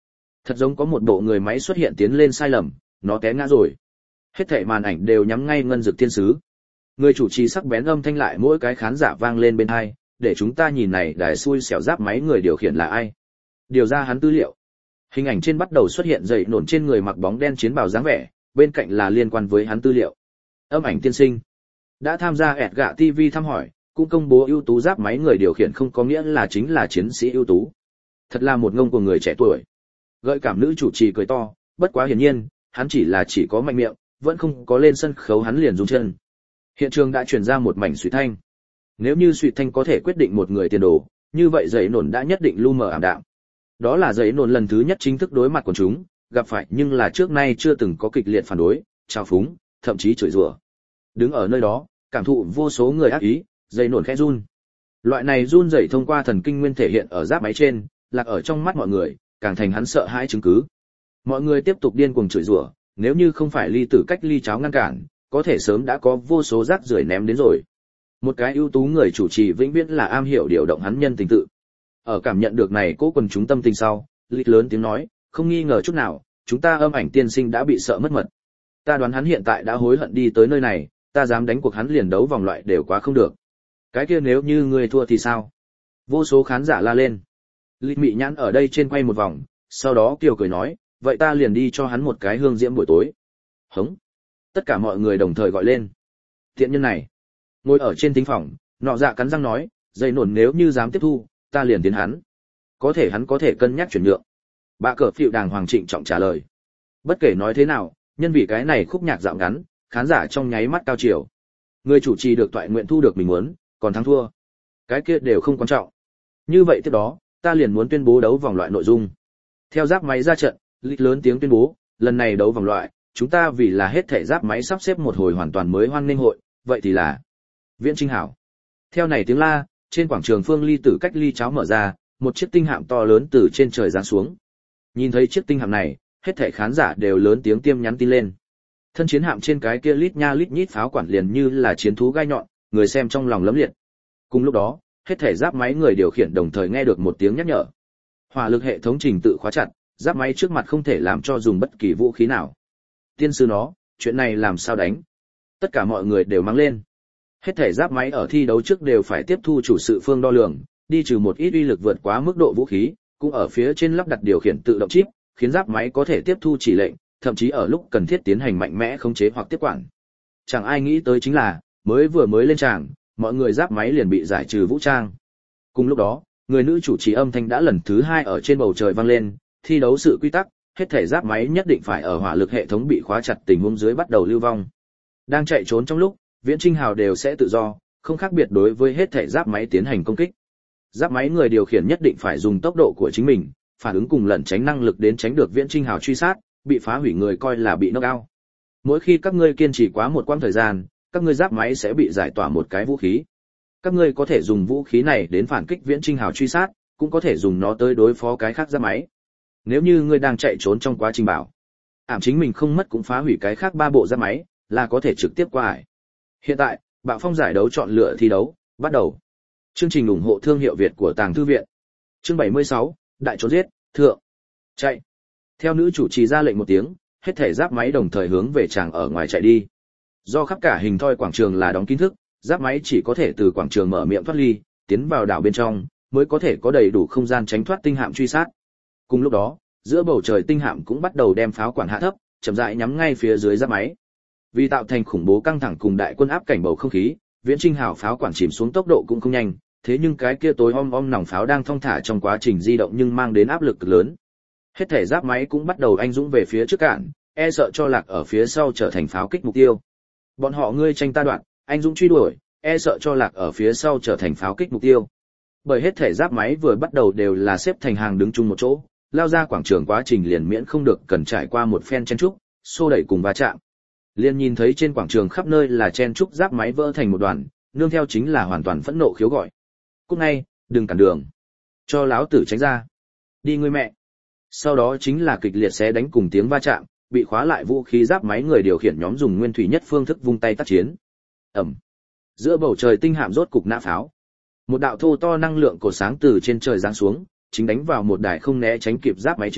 Thật giống có một bộ người máy xuất hiện tiến lên sai lầm, nó té ngã rồi. Hết thảy màn ảnh đều nhắm ngay Ngân Dực Thiên Sứ. Người chủ trì sắc bén âm thanh lại mỗi cái khán giả vang lên bên tai, để chúng ta nhìn này đài xui xẻo giáp máy người điều khiển là ai. Điều ra hắn tư liệu. Hình ảnh trên bắt đầu xuất hiện dậy nổn trên người mặc bóng đen chiến bào dáng vẻ, bên cạnh là liên quan với hắn tư liệu. Âm ảnh tiên sinh đã tham gia Edga TV thăm hỏi, cũng công bố ưu tú giáp máy người điều khiển không có nghĩa là chính là chiến sĩ ưu tú. Thật là một ngông của người trẻ tuổi. Gợi cảm nữ chủ trì cười to, bất quá hiển nhiên, hắn chỉ có mạnh miệng, vẫn không có lên sân khấu hắn liền rung chân. Hiện trường đã truyền ra một mảnh suy thanh. Nếu như suy thanh có thể quyết định một người tiền đồ, như vậy giấy nổn đã nhất định lu mờ ảm đạm. Đó là giấy nổn lần thứ nhất chính thức đối mặt quần chúng, gặp phải nhưng là trước nay chưa từng có kịch liệt phản đối, trào phúng, thậm chí chửi rủa. Đứng ở nơi đó, cảm thụ vô số người ác ý, giấy nổn khẽ run. Loại này run rẩy thông qua thần kinh nguyên thể hiện ở giáp máy trên, lạc ở trong mắt mọi người, càng thành hắn sợ hãi chứng cứ. Mọi người tiếp tục điên cuồng chửi rủa, nếu như không phải ly tử cách ly cháo ngăn cản, có thể sớm đã có vô số rác rưởi ném đến rồi. Một cái ưu tú người chủ trì vĩnh viễn là am hiểu điều động hắn nhân tình tự. Ở cảm nhận được này cố quần chúng tâm tình sau, Lịch lớn tiếng nói, không nghi ngờ chút nào, chúng ta âm ảnh tiên sinh đã bị sợ mất mật. Ta đoán hắn hiện tại đã hối hận đi tới nơi này, ta dám đánh cuộc hắn liền đấu vòng loại đều quá không được. Cái kia nếu như người thua thì sao? Vô số khán giả la lên. Lịch mị nhãn ở đây trên quay một vòng, sau đó kiều cười nói, vậy ta liền đi cho hắn một cái hương diễm buổi tối. Hống. Tất cả mọi người đồng thời gọi lên. Tiện nhân này. Ngồi ở trên thính phòng, nọ dạ cắn răng nói, dây nổn nếu như dám tiếp thu, ta liền tiến hắn. Có thể hắn có thể cân nhắc chuyển nhượng. Bạ cờ phịu đàng hoàng trịnh trọng trả lời. Bất kể nói thế nào, nhân vì cái này khúc nhạc dạo ngắn, khán giả trong nháy mắt cao chiều. Người chủ trì được toại nguyện thu được mình muốn, còn thắng thua. Cái kia đều không quan trọng. Như vậy tiếp đó, ta liền muốn tuyên bố đấu vòng loại nội dung. Theo giáp máy ra trận, Lịch lớn tiếng tuyên bố, lần này đấu vòng loại, chúng ta vì là hết thể giáp máy sắp xếp một hồi hoàn toàn mới hoan nghênh hội, vậy thì là Viễn Trinh Hảo. Theo này tiếng la, trên quảng trường phương ly tử cách ly cháo mở ra, một chiếc tinh hạm to lớn từ trên trời giáng xuống. Nhìn thấy chiếc tinh hạm này, hết thảy khán giả đều lớn tiếng tiêm nhắn tin lên. Thân chiến hạm trên cái kia lít nha lít nhít pháo quản liền như là chiến thú gai nhọn, người xem trong lòng lấm liệt. Cùng lúc đó, hết thảy giáp máy người điều khiển đồng thời nghe được một tiếng nhắc nhở. Hỏa lực hệ thống trình tự khóa chặt, giáp máy trước mặt không thể làm cho dùng bất kỳ vũ khí nào. Tiên sư nó, chuyện này làm sao đánh? Tất cả mọi người đều mang lên. Hết thảy giáp máy ở thi đấu trước đều phải tiếp thu chủ sự phương đo lường, đi trừ một ít uy lực vượt quá mức độ vũ khí, cũng ở phía trên lắp đặt điều khiển tự động chip, khiến giáp máy có thể tiếp thu chỉ lệnh, thậm chí ở lúc cần thiết tiến hành mạnh mẽ khống chế hoặc tiếp quản. Chẳng ai nghĩ tới chính là, mới lên tràng, mọi người giáp máy liền bị giải trừ vũ trang. Cùng lúc đó, người nữ chủ trì âm thanh đã lần thứ 2 ở trên bầu trời vang lên, thi đấu sự quy tắc, hết thể giáp máy nhất định phải ở hỏa lực hệ thống bị khóa chặt tình huống dưới bắt đầu lưu vong. Đang chạy trốn trong lúc, Viễn Trinh Hào đều sẽ tự do, không khác biệt đối với hết thể giáp máy tiến hành công kích. Giáp máy người điều khiển nhất định phải dùng tốc độ của chính mình, phản ứng cùng lẩn tránh năng lực đến tránh được Viễn Trinh Hào truy sát, bị phá hủy người coi là bị knock out. Mỗi khi các ngươi kiên trì quá một quãng thời gian, các ngươi giáp máy sẽ bị giải tỏa một cái vũ khí. Các ngươi có thể dùng vũ khí này đến phản kích Viễn Trinh Hào truy sát, cũng có thể dùng nó tới đối phó cái khác giáp máy. Nếu như ngươi đang chạy trốn trong quá trình bảo ảm chính mình không mất cũng phá hủy cái khác 3 bộ giáp máy, là có thể trực tiếp qua ải. Hiện tại, Bạo Phong giải đấu chọn lựa thi đấu, bắt đầu. Chương trình ủng hộ thương hiệu Việt của Tàng Thư viện. Chương 76, Đại trốn giết, thượng. Chạy. Theo nữ chủ trì ra lệnh một tiếng, hết thể giáp máy đồng thời hướng về tràng ở ngoài chạy đi. Do khắp cả hình thoi quảng trường là đóng kín thức, giáp máy chỉ có thể từ quảng trường mở miệng thoát ly, tiến vào đảo bên trong, mới có thể có đầy đủ không gian tránh thoát tinh hạm truy sát. Cùng lúc đó, giữa bầu trời tinh hạm cũng bắt đầu đem pháo quản hạ thấp, chậm rãi nhắm ngay phía dưới giáp máy. Vì tạo thành khủng bố căng thẳng cùng đại quân áp cảnh bầu không khí, Viễn Trinh Hào pháo quản chìm xuống tốc độ cũng không nhanh, thế nhưng cái kia tối om nòng pháo đang thong thả trong quá trình di động nhưng mang đến áp lực cực lớn. Hết thể giáp máy cũng bắt đầu anh dũng về phía trước cản, e sợ cho lạc ở phía sau trở thành pháo kích mục tiêu. Bọn họ ngươi tranh ta đoạn, anh dũng truy đuổi, e sợ cho lạc ở phía sau trở thành pháo kích mục tiêu. Bởi hết thể giáp máy vừa bắt đầu đều là xếp thành hàng đứng chung một chỗ, lao ra quảng trường quá trình liền miễn không được cần trải qua một phen chen trúc, xô đẩy cùng va chạm. Liền nhìn thấy trên quảng trường khắp nơi là chen trúc giáp máy vỡ thành một đoàn, nương theo chính là hoàn toàn phẫn nộ khiếu gọi. Cút ngay, đừng cản đường. Cho láo tử tránh ra. Đi ngươi mẹ. Sau đó chính là kịch liệt xé đánh cùng tiếng va chạm, bị khóa lại vũ khí giáp máy người điều khiển nhóm dùng nguyên thủy nhất phương thức vung tay tác chiến. Ầm. Giữa bầu trời tinh hạm rốt cục nã pháo. Một đạo thô to năng lượng cột sáng từ trên trời giáng xuống, chính đánh vào một đài không né tránh kịp giáp máy trên,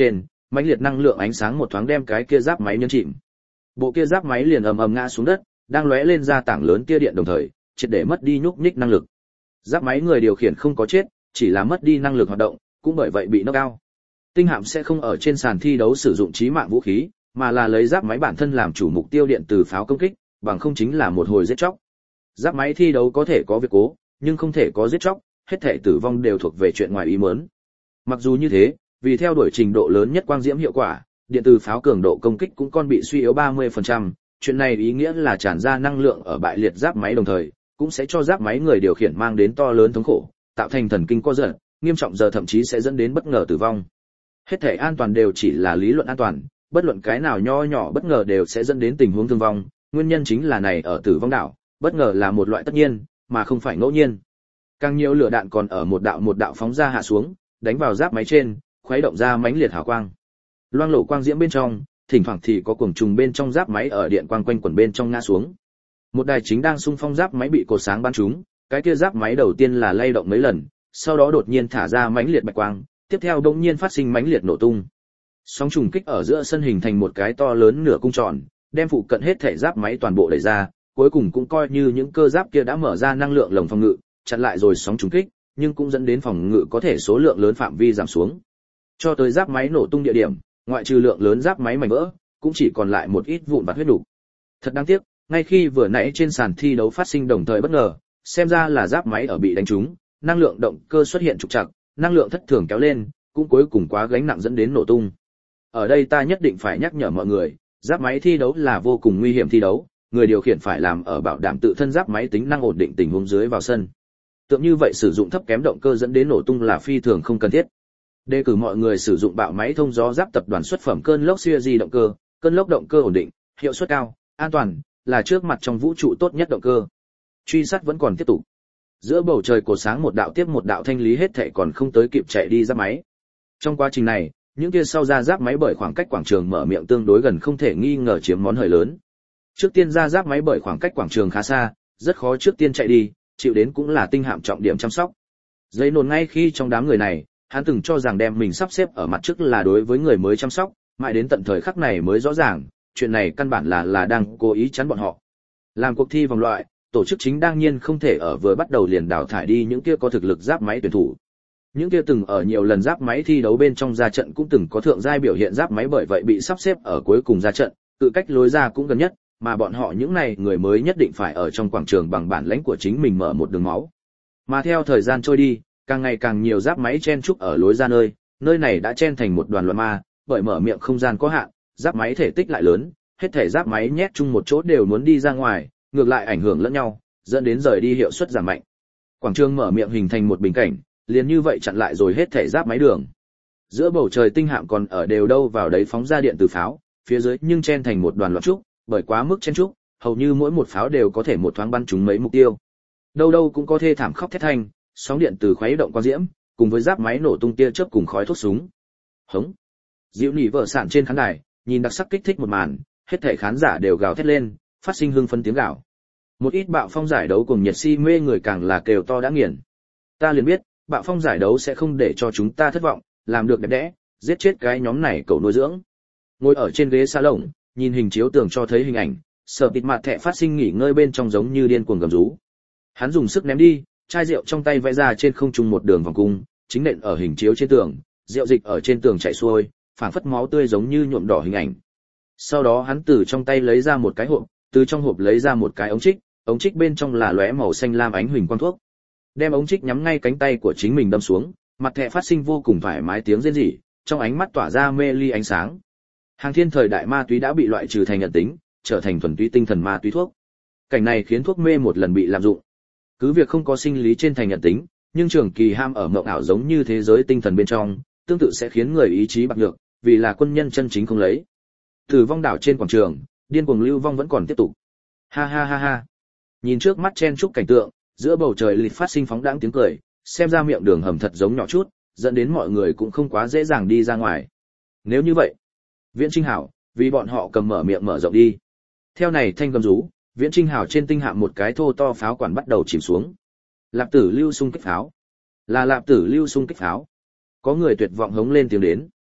mãnh liệt năng lượng ánh sáng một thoáng đem cái kia giáp máy nhấn chìm. Bộ kia giáp máy liền ầm ầm ngã xuống đất, đang lóe lên ra tảng lớn tia điện đồng thời, triệt để mất đi nhúc nhích năng lực. Giáp máy người điều khiển không có chết, chỉ là mất đi năng lực hoạt động, cũng bởi vậy bị knock out. Tinh hạm sẽ không ở trên sàn thi đấu sử dụng chí mạng vũ khí, mà là lấy giáp máy bản thân làm chủ mục tiêu điện từ pháo công kích, bằng không chính là một hồi giết chóc. Giáp máy thi đấu có thể có việc cố, nhưng không thể có giết chóc, hết thể tử vong đều thuộc về chuyện ngoài ý muốn. Mặc dù như thế, vì theo đuổi trình độ lớn nhất quang diễm hiệu quả, điện từ pháo cường độ công kích cũng còn bị suy yếu 30%, chuyện này ý nghĩa là tràn ra năng lượng ở bại liệt giáp máy đồng thời, cũng sẽ cho giáp máy người điều khiển mang đến to lớn thống khổ, tạo thành thần kinh co giật, nghiêm trọng giờ thậm chí sẽ dẫn đến bất ngờ tử vong. Hết thể an toàn đều chỉ là lý luận an toàn, bất luận cái nào nho nhỏ bất ngờ đều sẽ dẫn đến tình huống thương vong, nguyên nhân chính là này ở tử vong đảo, bất ngờ là một loại tất nhiên, mà không phải ngẫu nhiên. Càng nhiều lửa đạn còn ở một đạo phóng ra hạ xuống, đánh vào giáp máy trên, khuấy động ra mãnh liệt hào quang. Loang lổ quang diễm bên trong, thỉnh thoảng thì có cuồng trùng bên trong giáp máy ở điện quang quanh quẩn bên trong ngã xuống. Một đài chính đang xung phong giáp máy bị cột sáng bắn trúng, cái kia giáp máy đầu tiên là lay động mấy lần, sau đó đột nhiên thả ra mãnh liệt bạch quang, tiếp theo đột nhiên phát sinh mãnh liệt nổ tung. Sóng trùng kích ở giữa sân hình thành một cái to lớn nửa cung tròn, đem phụ cận hết thể giáp máy toàn bộ đẩy ra, cuối cùng cũng coi như những cơ giáp kia đã mở ra năng lượng lồng phòng ngự, chặn lại rồi sóng trùng kích, nhưng cũng dẫn đến phòng ngự có thể số lượng lớn phạm vi giảm xuống. Cho tới giáp máy nổ tung địa điểm, ngoại trừ lượng lớn giáp máy mảnh vỡ, cũng chỉ còn lại một ít vụn vặt huyết đủ. Thật đáng tiếc, ngay khi vừa nãy trên sàn thi đấu phát sinh đồng thời bất ngờ, xem ra là giáp máy ở bị đánh trúng, năng lượng động cơ xuất hiện trục trặc, năng lượng thất thường kéo lên, cũng cuối cùng quá gánh nặng dẫn đến nổ tung. Ở đây ta nhất định phải nhắc nhở mọi người, giáp máy thi đấu là vô cùng nguy hiểm thi đấu, người điều khiển phải làm ở bảo đảm tự thân giáp máy tính năng ổn định tình huống dưới vào sân. Tượng như vậy sử dụng thấp kém động cơ dẫn đến nổ tung là phi thường không cần thiết. Đề cử mọi người sử dụng bạo máy thông gió giáp tập đoàn xuất phẩm cơn lốc Series động cơ, cơn lốc động cơ ổn định, hiệu suất cao, an toàn, là trước mặt trong vũ trụ tốt nhất động cơ. Truy sát vẫn còn tiếp tục. Giữa bầu trời cột sáng một đạo tiếp một đạo thanh lý hết thảy còn không tới kịp chạy đi giáp máy. Trong quá trình này, những kia sau ra giáp máy bởi khoảng cách quảng trường mở miệng tương đối gần không thể nghi ngờ chiếm món hời lớn. Trước tiên ra giáp máy bởi khoảng cách quảng trường khá xa, rất khó trước tiên chạy đi, chịu đến cũng là tinh hạm trọng điểm chăm sóc. Giấy nôn ngay khi trong đám người này, hắn từng cho rằng đem mình sắp xếp ở mặt trước là đối với người mới chăm sóc, mãi đến tận thời khắc này mới rõ ràng, chuyện này căn bản là đang cố ý chắn bọn họ. Làm cuộc thi vòng loại, tổ chức chính đương nhiên không thể ở vừa bắt đầu liền đào thải đi những kia có thực lực giáp máy tuyển thủ. Những kia từng ở nhiều lần giáp máy thi đấu bên trong ra trận cũng từng có thượng giai biểu hiện giáp máy bởi vậy bị sắp xếp ở cuối cùng ra trận, tự cách lối ra cũng gần nhất, mà bọn họ những này người mới nhất định phải ở trong quảng trường bằng bản lãnh của chính mình mở một đường máu. Mà theo thời gian trôi đi, càng ngày càng nhiều giáp máy chen chúc ở lối ra nơi này đã chen thành một đoàn loạn ma, bởi mở miệng không gian có hạn, giáp máy thể tích lại lớn, hết thể giáp máy nhét chung một chỗ đều muốn đi ra ngoài, ngược lại ảnh hưởng lẫn nhau, dẫn đến rời đi hiệu suất giảm mạnh. Quảng trường mở miệng hình thành một bình cảnh, liền như vậy chặn lại rồi hết thể giáp máy đường. Giữa bầu trời tinh hạm còn ở đều đâu vào đấy phóng ra điện từ pháo, phía dưới nhưng chen thành một đoàn loạn trúc, bởi quá mức chen trúc, hầu như mỗi một pháo đều có thể một thoáng bắn trúng mấy mục tiêu. Đâu đâu cũng có thê thảm khóc thét thanh, sóng điện từ khuấy động quang diễm, cùng với giáp máy nổ tung tia chớp cùng khói thuốc súng. Hống. Diệu Nỉ vợ sạn trên khán đài, nhìn đặc sắc kích thích một màn, hết thảy khán giả đều gào thét lên, phát sinh hưng phấn tiếng gào. Một ít bạo phong giải đấu cùng nhiệt si mê người càng là kêu to đã nghiền. Ta liền biết, bạo phong giải đấu sẽ không để cho chúng ta thất vọng, làm được đẹp đẽ, giết chết cái nhóm này cậu nuôi dưỡng. Ngồi ở trên ghế salon, nhìn hình chiếu tường cho thấy hình ảnh, Sở Tịt Mạt Thẻ phát sinh nghỉ ngơi bên trong giống như điên cuồng gầm rú. Hắn dùng sức ném đi, chai rượu trong tay vẽ ra trên không trung một đường vòng cung, chính nện ở hình chiếu trên tường, rượu dịch ở trên tường chảy xuôi, phảng phất máu tươi giống như nhuộm đỏ hình ảnh. Sau đó hắn từ trong tay lấy ra một cái hộp, từ trong hộp lấy ra một cái ống trích bên trong là lóe màu xanh lam ánh huỳnh quang thuốc. Đem ống trích nhắm ngay cánh tay của chính mình đâm xuống, mặt Thẻ phát sinh vô cùng thoải mái tiếng rên rỉ, trong ánh mắt tỏa ra mê ly ánh sáng. Hàng thiên thời đại ma túy đã bị loại trừ thành nhận tính, trở thành thuần túy tinh thần ma túy thuốc. Cảnh này khiến thuốc mê một lần bị lạm dụng. Cứ việc không có sinh lý trên thành nhận tính, nhưng trường kỳ ham ở mộng ảo giống như thế giới tinh thần bên trong, tương tự sẽ khiến người ý chí bạc nhược, vì là quân nhân chân chính không lấy. Tử vong đảo trên quảng trường, điên cuồng lưu vong vẫn còn tiếp tục. Ha ha ha ha. Nhìn trước mắt chen chúc cảnh tượng, giữa bầu trời lịt phát sinh phóng đãng tiếng cười, xem ra miệng đường hầm thật giống nhỏ chút, dẫn đến mọi người cũng không quá dễ dàng đi ra ngoài. Nếu như vậy, Viễn Trinh Hảo, vì bọn họ cầm mở miệng mở rộng đi. Theo này thanh gầm rú, Viễn Trinh Hảo trên tinh hạm một cái thô to pháo quản bắt đầu chìm xuống. Lạp tử lưu xung kích pháo. Là lạp tử lưu xung kích pháo. Có người tuyệt vọng hống lên tiếng đến.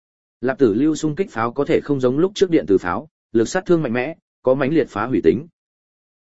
Lạp tử lưu xung kích pháo có thể không giống lúc trước điện từ pháo, lực sát thương mạnh mẽ, có mãnh liệt phá hủy tính,